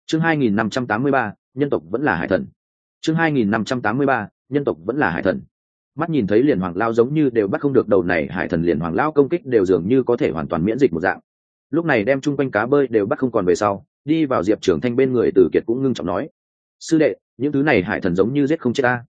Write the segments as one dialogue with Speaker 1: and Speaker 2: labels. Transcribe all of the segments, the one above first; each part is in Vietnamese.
Speaker 1: Chương 2583, nhân tộc vẫn là hải thần. Chương 2583, nhân tộc vẫn là hải thần. Mắt nhìn thấy liền hoàng lao giống như đều bắt không được đầu này hải thần, liền hoàng lao công kích đều dường như có thể hoàn toàn miễn dịch một dạng. Lúc này đem chung quanh cá bơi đều bắt không còn về sau, đi vào Diệp Trường Thanh bên người Từ Kiệt cũng ngưng trọng nói: sư đệ, những thứ này hải thần giống như giết không chết ta.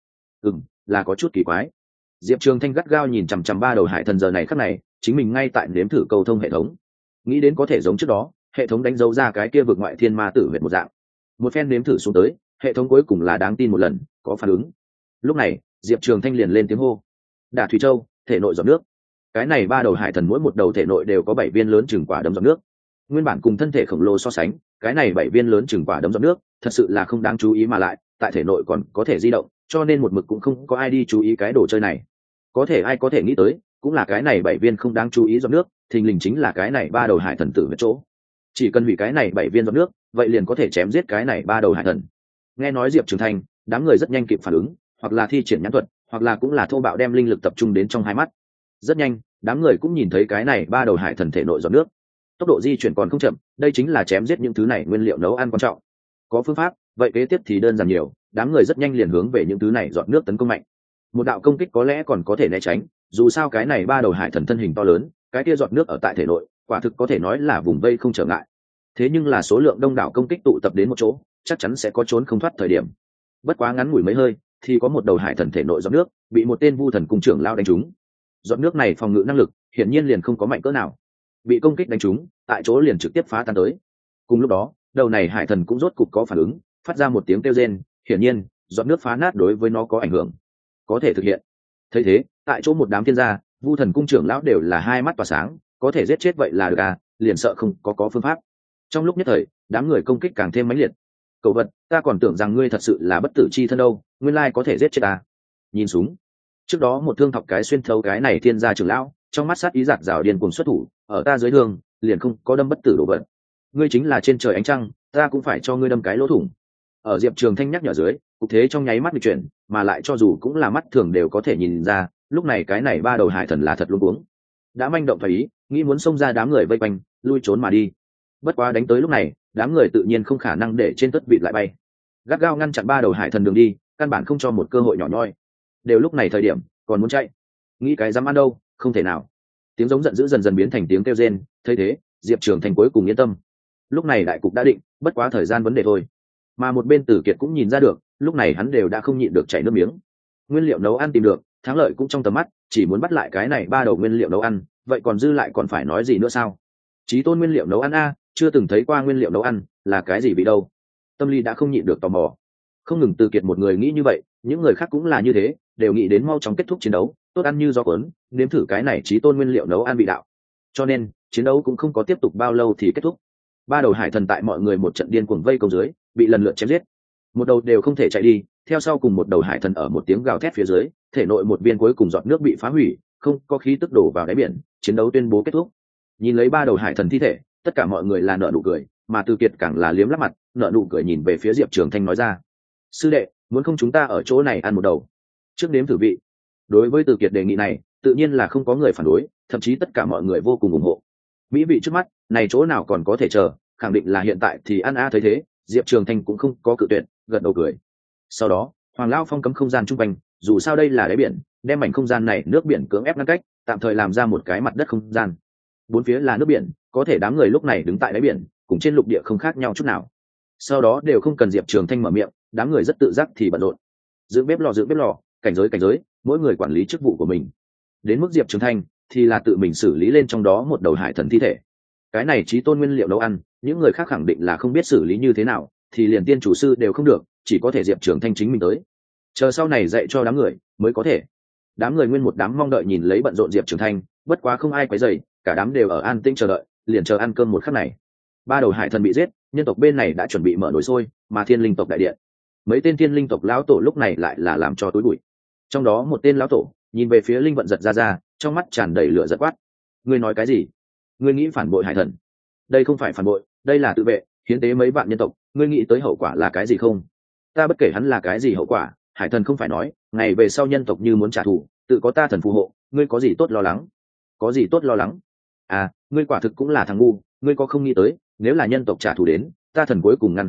Speaker 1: Là có chút kỳ quái. Diệp Trường Thanh gắt gao nhìn chằm chằm ba đầu hải thần, giờ này khắc này chính mình ngay tại nếm thử cầu thông hệ thống, nghĩ đến có thể giống trước đó hệ thống đánh dấu ra cái kia vực ngoại thiên ma tử huyệt một dạng. Một phen nếm thử xuống tới, hệ thống cuối cùng là đáng tin một lần, có phản ứng. Lúc này Diệp Trường Thanh liền lên tiếng hô: Đả Thủy Châu, thể nội giọt nước. Cái này ba đầu hải thần mỗi một đầu thể nội đều có 7 viên lớn chừng quả đấm giọt nước. Nguyên bản cùng thân thể khổng lồ so sánh, cái này 7 viên lớn chừng quả đấm giọt nước thật sự là không đáng chú ý, mà lại tại thể nội còn có thể di động, cho nên một mực cũng không có ai đi chú ý cái đồ chơi này. Có thể ai có thể nghĩ tới, cũng là cái này 7 viên không đáng chú ý giọt nước, thình lình chính là cái này ba đầu hải thần tử huyệt chỗ. Chỉ cần hủy cái này 7 viên giọt nước, vậy liền có thể chém giết cái này ba đầu hải thần. Nghe nói Diệp Trường Thanh, đám người rất nhanh kịp phản ứng, hoặc là thi triển nhãn thuật, hoặc là cũng là thô bạo đem linh lực tập trung đến trong hai mắt. Rất nhanh, đám người cũng nhìn thấy cái này ba đầu hải thần thể nội giọt nước. Tốc độ di chuyển còn không chậm, đây chính là chém giết những thứ này nguyên liệu nấu ăn quan trọng. Có phương pháp, vậy kế tiếp thì đơn giản nhiều, đám người rất nhanh liền hướng về những thứ này giọt nước tấn công mạnh. Một đạo công kích có lẽ còn có thể né tránh, dù sao cái này ba đầu hải thần thân hình to lớn, cái kia giọt nước ở tại thể nội, quả thực có thể nói là vùng vây không trở ngại. Thế nhưng là số lượng đông đảo công kích tụ tập đến một chỗ, chắc chắn sẽ có trốn không thoát thời điểm. Bất quá ngắn ngủi mấy hơi, thì có một đầu hải thần thể nội giọt nước bị một tên vu thần cung trưởng lao đánh trúng. Giọt nước này phòng ngự năng lực hiển nhiên liền không có mạnh cỡ nào, bị công kích đánh trúng, tại chỗ liền trực tiếp phá tan tới. Cùng lúc đó, đầu này hải thần cũng rốt cục có phản ứng, phát ra một tiếng kêu rên, hiển nhiên, giọt nước phá nát đối với nó có ảnh hưởng, có thể thực hiện. Thấy thế, tại chỗ một đám thiên gia, vu thần cung trưởng lão đều là hai mắt tỏa sáng, có thể giết chết vậy là được à, liền sợ không có phương pháp. Trong lúc nhất thời, đám người công kích càng thêm mãnh liệt. Cậu vật, ta còn tưởng rằng ngươi thật sự là bất tử chi thân đâu, nguyên lai có thể giết chết ta. Nhìn súng. Trước đó một thương thọc cái xuyên thấu cái này thiên gia trưởng lão, trong mắt sát ý giạt rào điên cuồng xuất thủ, ở ta dưới thương, liền không có đâm bất tử đồ vật. Ngươi chính là trên trời ánh trăng, ta cũng phải cho ngươi đâm cái lỗ thủng. Ở Diệp Trường Thanh nhắc nhở dưới, cục thế trong nháy mắt bị chuyển, mà lại cho dù cũng là mắt thường đều có thể nhìn ra, lúc này cái này ba đầu hải thần là thật luống cuống. Đã manh động phải ý, nghĩ muốn xông ra đám người vây quanh, lui trốn mà đi. Bất quá đánh tới lúc này, đám người tự nhiên không khả năng để trên tất vịt lại bay, gắt gao ngăn chặn ba đầu hải thần đường đi, căn bản không cho một cơ hội nhỏ nhoi. Đều lúc này thời điểm, còn muốn chạy, nghĩ cái dám ăn đâu, không thể nào. Tiếng giống giận dữ dần dần biến thành tiếng kêu rên, thấy thế, Diệp Trường Thanh cuối cùng yên tâm. Lúc này đại cục đã định, bất quá thời gian vấn đề thôi. Mà một bên Tử Kiệt cũng nhìn ra được, lúc này hắn đều đã không nhịn được chảy nước miếng. Nguyên liệu nấu ăn tìm được, thắng lợi cũng trong tầm mắt, chỉ muốn bắt lại cái này ba đầu nguyên liệu nấu ăn, vậy còn dư lại còn phải nói gì nữa sao? Chí tôn nguyên liệu nấu ăn a, chưa từng thấy qua nguyên liệu nấu ăn, là cái gì bị đâu? Tâm Lý đã không nhịn được tò mò. Không ngừng Tử Kiệt một người nghĩ như vậy, những người khác cũng là như thế, đều nghĩ đến mau chóng kết thúc chiến đấu, tốt ăn như gió cuốn, nếm thử cái này chí tôn nguyên liệu nấu ăn bị đạo. Cho nên, chiến đấu cũng không có tiếp tục bao lâu thì kết thúc. Ba đầu hải thần tại mọi người một trận điên cuồng vây công dưới, bị lần lượt chém giết. Một đầu đều không thể chạy đi, theo sau cùng một đầu hải thần ở một tiếng gào thét phía dưới, thể nội một viên cuối cùng giọt nước bị phá hủy, không có khí tức đổ vào đáy biển, chiến đấu tuyên bố kết thúc. Nhìn lấy ba đầu hải thần thi thể, tất cả mọi người là nở nụ cười, mà Từ Kiệt càng là liếm lắp mặt, nở nụ cười nhìn về phía Diệp Trường Thanh nói ra: sư đệ, muốn không chúng ta ở chỗ này ăn một đầu, trước đếm thử vị. Đối với Từ Kiệt đề nghị này, tự nhiên là không có người phản đối, thậm chí tất cả mọi người vô cùng ủng hộ. Mỹ vị trước mắt, này chỗ nào còn có thể chờ, khẳng định là hiện tại thì ăn a. Thấy thế, Diệp Trường Thanh cũng không có cự tuyệt, gật đầu cười. Sau đó, Hoàng lão phong cấm không gian trung quanh, dù sao đây là đáy biển, đem mảnh không gian này nước biển cưỡng ép ngăn cách, tạm thời làm ra một cái mặt đất không gian. Bốn phía là nước biển, có thể đám người lúc này đứng tại đáy biển, cùng trên lục địa không khác nhau chút nào. Sau đó đều không cần Diệp Trường Thanh mở miệng, đám người rất tự giác thì bận rộn. Dựng bếp lò, cảnh giới, mỗi người quản lý chức vụ của mình. Đến mức Diệp Trường Thanh thì là tự mình xử lý lên trong đó một đầu hải thần thi thể. Cái này chí tôn nguyên liệu nấu ăn, những người khác khẳng định là không biết xử lý như thế nào, thì liền tiên chủ sư đều không được, chỉ có thể Diệp Trường Thanh chính mình tới. Chờ sau này dạy cho đám người mới có thể. Đám người nguyên một đám mong đợi nhìn lấy bận rộn Diệp Trường Thanh, bất quá không ai quấy rầy, cả đám đều ở an tĩnh chờ đợi, liền chờ ăn cơm một khắc này. Ba đầu hải thần bị giết, nhân tộc bên này đã chuẩn bị mở nồi sôi, mà thiên linh tộc đại điện, mấy tên thiên linh tộc lão tổ lúc này lại là làm cho túi bụi. Trong đó một tên lão tổ nhìn về phía linh vận giật ra, trong mắt tràn đầy lửa giật quát: ngươi nói cái gì? Ngươi nghĩ phản bội hải thần? Đây không phải phản bội, đây là tự vệ, hiến tế mấy vạn nhân tộc, ngươi nghĩ tới hậu quả là cái gì không? Ta bất kể hắn là cái gì hậu quả, hải thần không phải nói ngày về sau nhân tộc như muốn trả thù, tự có ta thần phù hộ, ngươi có gì tốt lo lắng? Có gì tốt lo lắng? À, ngươi quả thực cũng là thằng ngu, ngươi có không nghĩ tới, nếu là nhân tộc trả thù đến, ta thần cuối cùng ngăn không được,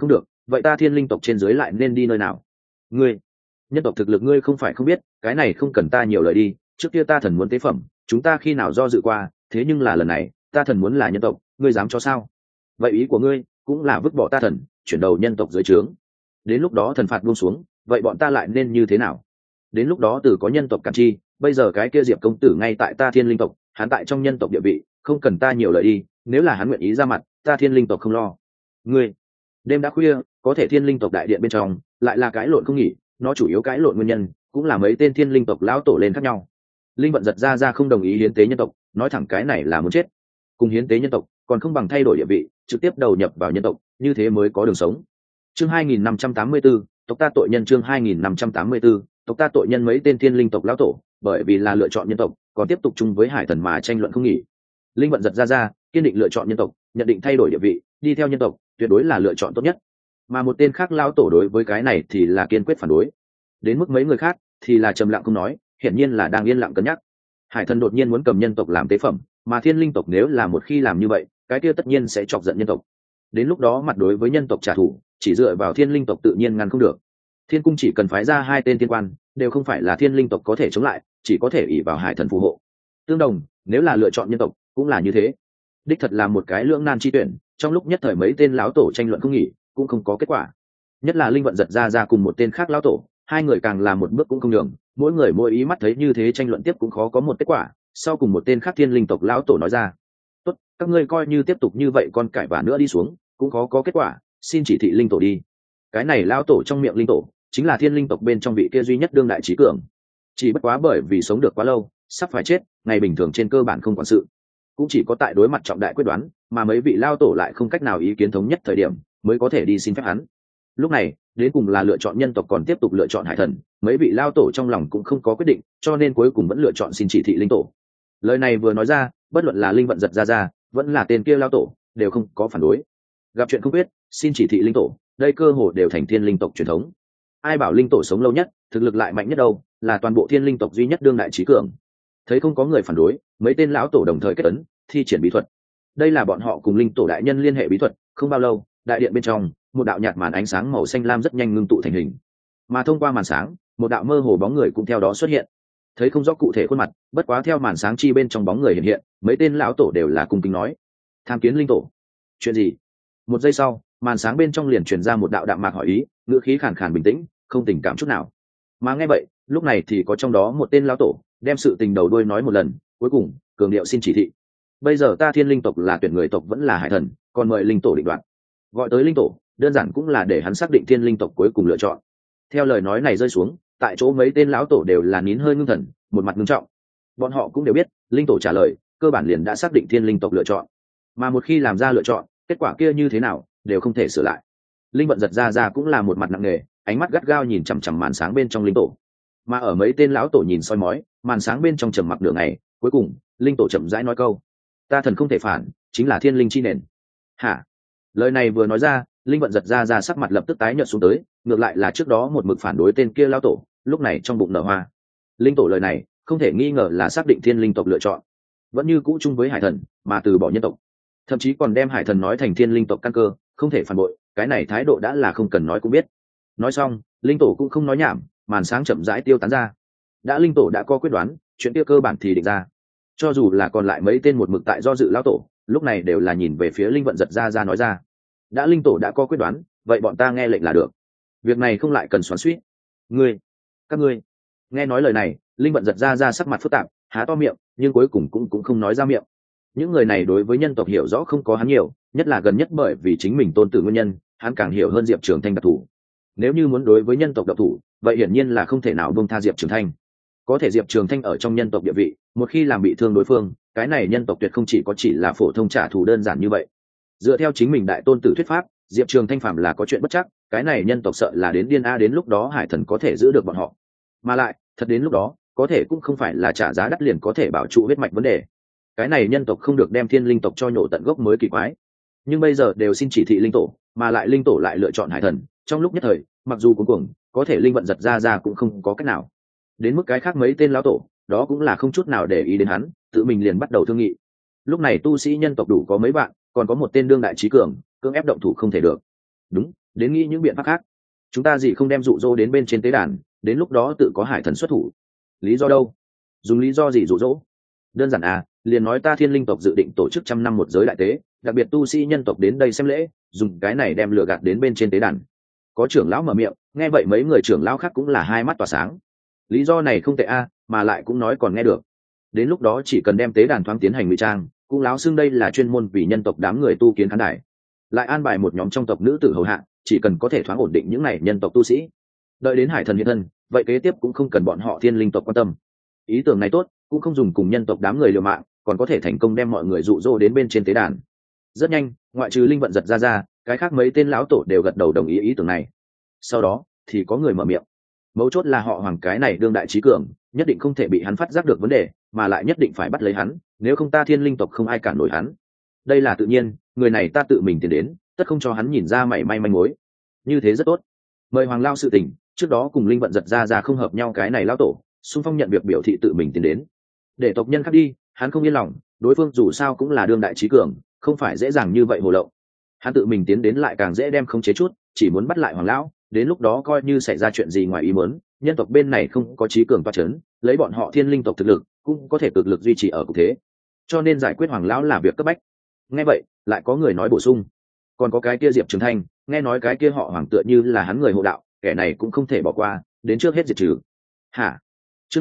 Speaker 1: vậy ta thiên linh tộc trên dưới lại nên đi nơi nào? Ngươi nhân tộc thực lực ngươi không phải không biết, cái này không cần ta nhiều lời đi. Trước kia ta thần muốn tế phẩm, chúng ta khi nào do dự qua, thế nhưng là lần này ta thần muốn là nhân tộc, ngươi dám cho sao? Vậy ý của ngươi cũng là vứt bỏ ta thần, chuyển đầu nhân tộc dưới trướng. Đến lúc đó thần phạt buông xuống, vậy bọn ta lại nên như thế nào? Đến lúc đó từ có nhân tộc cản chi, bây giờ cái kia Diệp công tử ngay tại ta thiên linh tộc, hắn tại trong nhân tộc địa vị, không cần ta nhiều lời đi, nếu là hắn nguyện ý ra mặt, ta thiên linh tộc không lo. Ngươi đêm đã khuya, có thể thiên linh tộc đại điện bên trong lại là cãi lộn không nghỉ, nó chủ yếu cãi lộn nguyên nhân cũng là mấy tên thiên linh tộc lão tổ lên khác nhau. Linh vận giật ra không đồng ý hiến tế nhân tộc, nói thẳng cái này là muốn chết. Cùng hiến tế nhân tộc còn không bằng thay đổi địa vị, trực tiếp đầu nhập vào nhân tộc, như thế mới có đường sống. Chương 2584, tộc ta tội nhân. Chương 2584, tộc ta tội nhân. Mấy tên thiên linh tộc lão tổ bởi vì là lựa chọn nhân tộc, còn tiếp tục chung với hải thần mà tranh luận không nghỉ. Linh vận giật ra kiên định lựa chọn nhân tộc, nhận định thay đổi địa vị, đi theo nhân tộc tuyệt đối là lựa chọn tốt nhất. Mà một tên khác lão tổ đối với cái này thì là kiên quyết phản đối. Đến mức mấy người khác thì là trầm lặng không nói, hiển nhiên là đang yên lặng cân nhắc. Hải thần đột nhiên muốn cầm nhân tộc làm tế phẩm, mà thiên linh tộc nếu là một khi làm như vậy, cái kia tất nhiên sẽ chọc giận nhân tộc. Đến lúc đó mặt đối với nhân tộc trả thù, chỉ dựa vào thiên linh tộc tự nhiên ngăn không được. Thiên cung chỉ cần phái ra 2 tên tiên quan, đều không phải là thiên linh tộc có thể chống lại, chỉ có thể ỷ vào hải thần phù hộ. Tương đồng, nếu là lựa chọn nhân tộc, cũng là như thế. Đích thật là một cái lưỡng nan chi tuyển, trong lúc nhất thời mấy tên lão tổ tranh luận không nghỉ, cũng không có kết quả. Nhất là Linh vận giật ra cùng một tên khác lão tổ, 2 người càng làm một bước cũng không nhường, mỗi người mỗi ý mắt thấy như thế tranh luận tiếp cũng khó có một kết quả. Sau cùng một tên khác thiên linh tộc lão tổ nói ra: tốt, các ngươi coi như tiếp tục như vậy con cải vả nữa đi xuống, cũng khó có kết quả, xin chỉ thị linh tổ đi. Cái này lão tổ trong miệng linh tổ chính là thiên linh tộc bên trong vị kia duy nhất đương đại trí cường, chỉ bất quá bởi vì sống được quá lâu, sắp phải chết, ngày bình thường trên cơ bản không quản sự, cũng chỉ có tại đối mặt trọng đại quyết đoán mà mấy vị lao tổ lại không cách nào ý kiến thống nhất thời điểm mới có thể đi xin phép hắn. Lúc này đến cùng là lựa chọn nhân tộc còn tiếp tục lựa chọn hải thần, mấy vị lao tổ trong lòng cũng không có quyết định, cho nên cuối cùng vẫn lựa chọn xin chỉ thị linh tổ. Lời này vừa nói ra, bất luận là Linh vận giật ra vẫn là tên kia lao tổ đều không có phản đối. Gặp chuyện không biết, xin chỉ thị linh tổ, đây cơ hồ đều thành thiên linh tộc truyền thống. Ai bảo linh tổ sống lâu nhất, thực lực lại mạnh nhất đâu, là toàn bộ thiên linh tộc duy nhất đương đại trí cường. Thấy không có người phản đối, mấy tên lão tổ đồng thời kết ấn thi triển bí thuật. Đây là bọn họ cùng linh tổ đại nhân liên hệ bí thuật. Không bao lâu, đại điện bên trong một đạo nhạt màn ánh sáng màu xanh lam rất nhanh ngưng tụ thành hình, mà thông qua màn sáng một đạo mơ hồ bóng người cũng theo đó xuất hiện. Thấy không rõ cụ thể khuôn mặt, bất quá theo màn sáng chi bên trong bóng người hiện hiện, mấy tên lão tổ đều là cung kính nói: tham kiến linh tổ. Chuyện gì? Một giây sau, màn sáng bên trong liền truyền ra một đạo đạm mạc hỏi ý, ngữ khí khàn khàn bình tĩnh, không tình cảm chút nào. Mà nghe vậy, lúc này thì có trong đó một tên lão tổ đem sự tình đầu đuôi nói một lần, cuối cùng cường điệu xin chỉ thị. Bây giờ ta thiên linh tộc là tuyển người tộc vẫn là hải thần, còn mời linh tổ định đoạt. Gọi tới linh tổ đơn giản cũng là để hắn xác định thiên linh tộc cuối cùng lựa chọn. Theo lời nói này rơi xuống, tại chỗ mấy tên lão tổ đều là nín hơi ngưng thần, một mặt ngưng trọng. Bọn họ cũng đều biết linh tổ trả lời cơ bản liền đã xác định thiên linh tộc lựa chọn, mà một khi làm ra lựa chọn, kết quả kia như thế nào đều không thể sửa lại. Linh vận giật ra cũng là một mặt nặng nề, ánh mắt gắt gao nhìn chằm chằm màn sáng bên trong linh tổ. Mà ở mấy tên lão tổ nhìn soi mói, màn sáng bên trong trầm mặc nửa ngày, cuối cùng linh tổ chậm rãi nói câu: ta thần không thể phản, chính là thiên linh chi nền. Hả? Lời này vừa nói ra, Linh vận giật ra sắc mặt lập tức tái nhợt xuống tới, ngược lại là trước đó một mực phản đối tên kia lão tổ, lúc này trong bụng nở hoa. Linh tổ lời này không thể nghi ngờ là xác định thiên linh tộc lựa chọn, vẫn như cũ chung với hải thần mà từ bỏ nhân tộc, thậm chí còn đem hải thần nói thành thiên linh tộc căn cơ, không thể phản bội. Cái này thái độ đã là không cần nói cũng biết. Nói xong, linh tổ cũng không nói nhảm, màn sáng chậm rãi tiêu tán ra. Đã linh tổ đã có quyết đoán, chuyện kia cơ bản thì định ra. Cho dù là còn lại mấy tên một mực tại do dự lão tổ, lúc này đều là nhìn về phía Linh vận giật ra nói ra: đã linh tổ đã có quyết đoán, vậy bọn ta nghe lệnh là được, việc này không lại cần xoắn xuýt. Các ngươi nghe nói lời này, Linh vận giật ra sắc mặt phức tạp, há to miệng nhưng cuối cùng cũng không nói ra miệng. Những người này đối với nhân tộc hiểu rõ không có hắn nhiều, nhất là gần nhất bởi vì chính mình tôn tử nguyên nhân, hắn càng hiểu hơn Diệp Trường Thanh đặc thủ. Nếu như muốn đối với nhân tộc độc thủ, vậy hiển nhiên là không thể nào buông tha Diệp Trường Thanh. Có thể Diệp Trường Thanh ở trong nhân tộc địa vị, một khi làm bị thương đối phương, cái này nhân tộc tuyệt không chỉ là phổ thông trả thù đơn giản như vậy. Dựa theo chính mình đại tôn tử thuyết pháp, Diệp Trường Thanh phạm là có chuyện bất chắc, cái này nhân tộc sợ là đến điên a, đến lúc đó hải thần có thể giữ được bọn họ. Mà lại, thật đến lúc đó, có thể cũng không phải là trả giá đắt liền có thể bảo trụ huyết mạch vấn đề. Cái này nhân tộc không được đem thiên linh tộc cho nhổ tận gốc mới kỳ quái. Nhưng bây giờ đều xin chỉ thị linh tổ, mà lại linh tổ lại lựa chọn hải thần, trong lúc nhất thời, mặc dù cuối cùng có thể linh vận giật ra cũng không có cách nào. Đến mức cái khác mấy tên lão tổ, đó cũng là không chút nào để ý đến hắn, tự mình liền bắt đầu thương nghị. Lúc này tu sĩ nhân tộc đủ có mấy bạn, còn có một tên đương đại trí cường, cưỡng ép động thủ không thể được. Đúng, đến nghĩ những biện pháp khác. Chúng ta gì không đem dụ dỗ đến bên trên tế đàn, đến lúc đó tự có hải thần xuất thủ. Lý do đâu? Dùng lý do gì dụ dỗ? Đơn giản à, liền nói ta thiên linh tộc dự định tổ chức 100 năm một giới đại tế, đặc biệt tu sĩ nhân tộc đến đây xem lễ, dùng cái này đem lừa gạt đến bên trên tế đàn. Có trưởng lão mở miệng, nghe vậy mấy người trưởng lão khác cũng là hai mắt tỏa sáng. Lý do này không tệ a, mà lại cũng nói còn nghe được. Đến lúc đó chỉ cần đem tế đàn thoáng tiến hành ngụy trang, cũng láo xưng đây là chuyên môn vì nhân tộc đám người tu kiến khán đài, lại an bài một nhóm trong tộc nữ tử hầu hạ, chỉ cần có thể thoáng ổn định những này nhân tộc tu sĩ, đợi đến hải thần hiện thân, vậy kế tiếp cũng không cần bọn họ thiên linh tộc quan tâm. Ý tưởng này tốt, cũng không dùng cùng nhân tộc đám người liều mạng, còn có thể thành công đem mọi người dụ dỗ đến bên trên tế đàn. Rất nhanh, ngoại trừ linh vận giật ra, cái khác mấy tên lão tổ đều gật đầu đồng ý tưởng này. Sau đó thì có người mở miệng, mấu chốt là họ Hoàng cái này đương đại trí cường, nhất định không thể bị hắn phát giác được vấn đề, mà lại nhất định phải bắt lấy hắn, nếu không ta thiên linh tộc không ai cản nổi hắn. Đây là tự nhiên, người này ta tự mình tiến đến, tất không cho hắn nhìn ra mảy may manh mối. Như thế rất tốt. Mời Hoàng lao sự tình, trước đó cùng linh vận giật ra không hợp nhau cái này lão tổ, xung phong nhận việc biểu thị tự mình tiến đến. Để tộc nhân khác đi, hắn không yên lòng, đối phương dù sao cũng là đương đại trí cường, không phải dễ dàng như vậy hồ lộng. Hắn tự mình tiến đến lại càng dễ đem không chế chút, chỉ muốn bắt lại Hoàng lão, đến lúc đó coi như xảy ra chuyện gì ngoài ý muốn, nhân tộc bên này không có trí cường toa chấn, lấy bọn họ thiên linh tộc thực lực cũng có thể cực lực duy trì ở cục thế, cho nên giải quyết Hoàng lão là việc cấp bách. Nghe vậy lại có người nói bổ sung, còn có cái kia Diệp Trường Thanh, nghe nói cái kia họ Hoàng tựa như là hắn người hộ đạo, kẻ này cũng không thể bỏ qua, đến trước hết diệt trừ. Hả? Chương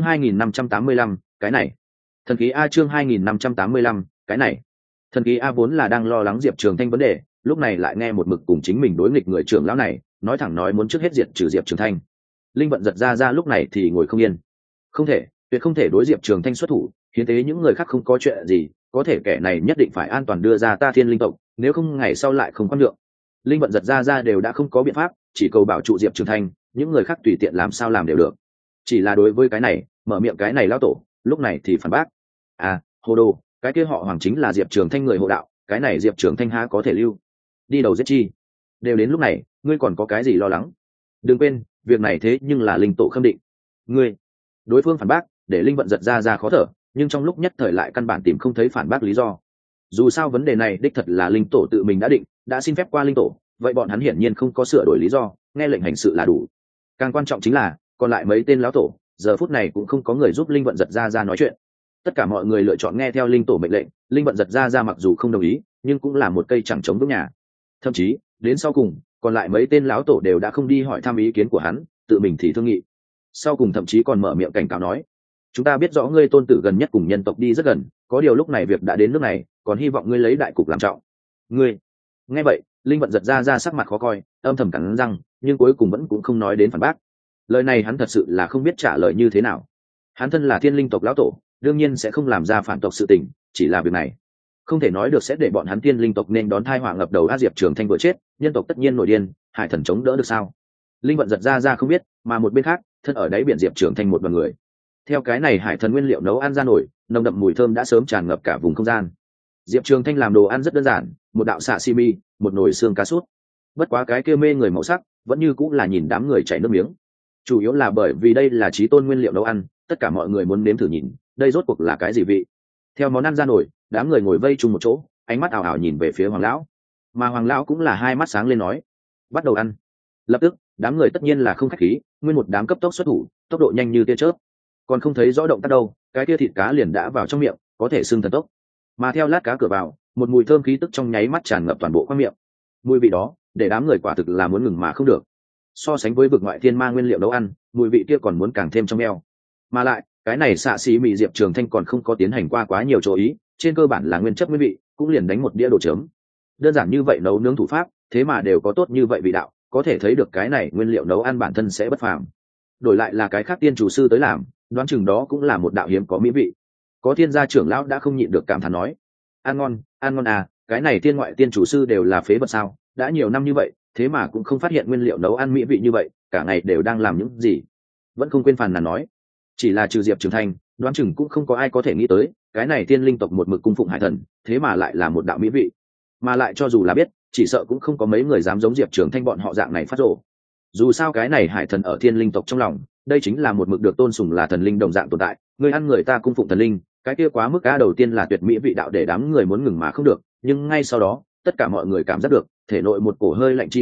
Speaker 1: 2585, cái này. Thần khí A chương 2585, cái này. Thần khí A vốn là đang lo lắng Diệp Trường Thanh vấn đề, lúc này lại nghe một mực cùng chính mình đối nghịch người trưởng lão này, nói thẳng nói muốn trước hết diệt trừ Diệp Trường Thanh. Linh vận giật ra lúc này thì ngồi không yên. Không thể, tuyệt không thể đối Diệp Trường Thanh xuất thủ, hiến tế những người khác không có chuyện gì, có thể kẻ này nhất định phải an toàn đưa ra ta thiên linh tộc, nếu không ngày sau lại không quan lượng. Linh vận giật ra đều đã không có biện pháp, chỉ cầu bảo trụ Diệp Trường Thanh, những người khác tùy tiện làm sao làm đều được. Chỉ là đối với cái này, mở miệng cái này lão tổ, lúc này thì phản bác. À, hồ đồ, cái kia họ Hoàng chính là Diệp Trường Thanh người hộ đạo, cái này Diệp Trường Thanh há có thể lưu? Đi đầu giết chi? Đều đến lúc này, ngươi còn có cái gì lo lắng? Đừng quên, việc này thế nhưng là linh tổ khâm định. Ngươi, đối phương phản bác, để linh vận giật ra khó thở, nhưng trong lúc nhất thời lại căn bản tìm không thấy phản bác lý do. Dù sao vấn đề này đích thật là linh tổ tự mình đã định, đã xin phép qua linh tổ, vậy bọn hắn hiển nhiên không có sửa đổi lý do, nghe lệnh hành sự là đủ. Càng quan trọng chính là, còn lại mấy tên lão tổ, giờ phút này cũng không có người giúp linh vận giật ra nói chuyện. Tất cả mọi người lựa chọn nghe theo linh tổ mệnh lệnh, linh vận giật ra mặc dù không đồng ý, nhưng cũng là một cây chẳng chống vững nhà. Thậm chí, đến sau cùng, còn lại mấy tên lão tổ đều đã không đi hỏi thăm ý kiến của hắn, tự mình thì thương nghị. Sau cùng thậm chí còn mở miệng cảnh cáo nói, chúng ta biết rõ ngươi tôn tử gần nhất cùng nhân tộc đi rất gần, có điều lúc này việc đã đến nước này, còn hy vọng ngươi lấy đại cục làm trọng. Ngươi, nghe vậy, linh vận giật ra sắc mặt khó coi, âm thầm cắn răng, nhưng cuối cùng vẫn cũng không nói đến phản bác. Lời này hắn thật sự là không biết trả lời như thế nào. Hắn thân là thiên linh tộc lão tổ, đương nhiên sẽ không làm ra phản tộc sự tình, chỉ là việc này không thể nói được sẽ để bọn hắn thiên linh tộc nên đón thai họa ngập đầu. A Diệp Trường Thanh vừa chết, nhân tộc tất nhiên nổi điên, hải thần chống đỡ được sao? Linh vận giật ra không biết, mà một bên khác, thân ở đáy biển Diệp Trường Thanh một đoàn người, theo cái này hải thần nguyên liệu nấu ăn ra nổi, nồng đậm mùi thơm đã sớm tràn ngập cả vùng không gian. Diệp Trường Thanh làm đồ ăn rất đơn giản, một đạo xạ sashimi, một nồi xương cá sốt. Bất quá cái kia mê người màu sắc, vẫn như cũng là nhìn đám người chảy nước miếng. Chủ yếu là bởi vì đây là chí tôn nguyên liệu nấu ăn, tất cả mọi người muốn nếm thử nhìn, đây rốt cuộc là cái gì vị. Theo món ăn ra nổi, đám người ngồi vây chung một chỗ, ánh mắt ảo ảo nhìn về phía Hoàng lão, mà Hoàng lão cũng là hai mắt sáng lên nói, bắt đầu ăn. Lập tức, đám người tất nhiên là không khách khí, nguyên một đám cấp tốc xuất thủ, tốc độ nhanh như tia chớp. Còn không thấy rõ động tác đâu, cái tia thịt cá liền đã vào trong miệng, có thể xưng thần tốc. Mà theo lát cá cửa vào, một mùi thơm khí tức trong nháy mắt tràn ngập toàn bộ khoang miệng. Mùi vị đó, để đám người quả thực là muốn ngừng mà không được. So sánh với vực ngoại thiên ma nguyên liệu nấu ăn, mùi vị kia còn muốn càng thêm trong eo. Mà lại, cái này xạ xí mì Diệp Trường Thanh còn không có tiến hành qua quá nhiều chỗ ý, trên cơ bản là nguyên chất nguyên vị, cũng liền đánh một đĩa đồ chấm. Đơn giản như vậy nấu nướng thủ pháp, thế mà đều có tốt như vậy vị đạo, có thể thấy được cái này nguyên liệu nấu ăn bản thân sẽ bất phàm. Đổi lại là cái khác tiên chủ sư tới làm, đoán chừng đó cũng là một đạo hiếm có mỹ vị. Có thiên gia trưởng lão đã không nhịn được cảm thán nói, ăn ngon à, cái này thiên ngoại tiên chủ sư đều là phế vật sao? Đã nhiều năm như vậy, thế mà cũng không phát hiện nguyên liệu nấu ăn mỹ vị như vậy, cả ngày đều đang làm những gì? Vẫn không quên phàn nàn nói, chỉ là trừ Diệp Trường Thanh, đoán chừng cũng không có ai có thể nghĩ tới, cái này tiên linh tộc một mực cung phụng hải thần, thế mà lại là một đạo mỹ vị. Mà lại cho dù là biết, chỉ sợ cũng không có mấy người dám giống Diệp Trường Thanh bọn họ dạng này phát rồ. Dù sao cái này hải thần ở thiên linh tộc trong lòng, đây chính là một mực được tôn sùng là thần linh đồng dạng tồn tại, người ăn người ta cung phụng thần linh, cái kia quá mức cá đầu tiên là tuyệt mỹ vị đạo để đám người muốn ngừng mà không được, nhưng ngay sau đó, tất cả mọi người cảm giác được thể nội một cổ hơi lạnh chi ý,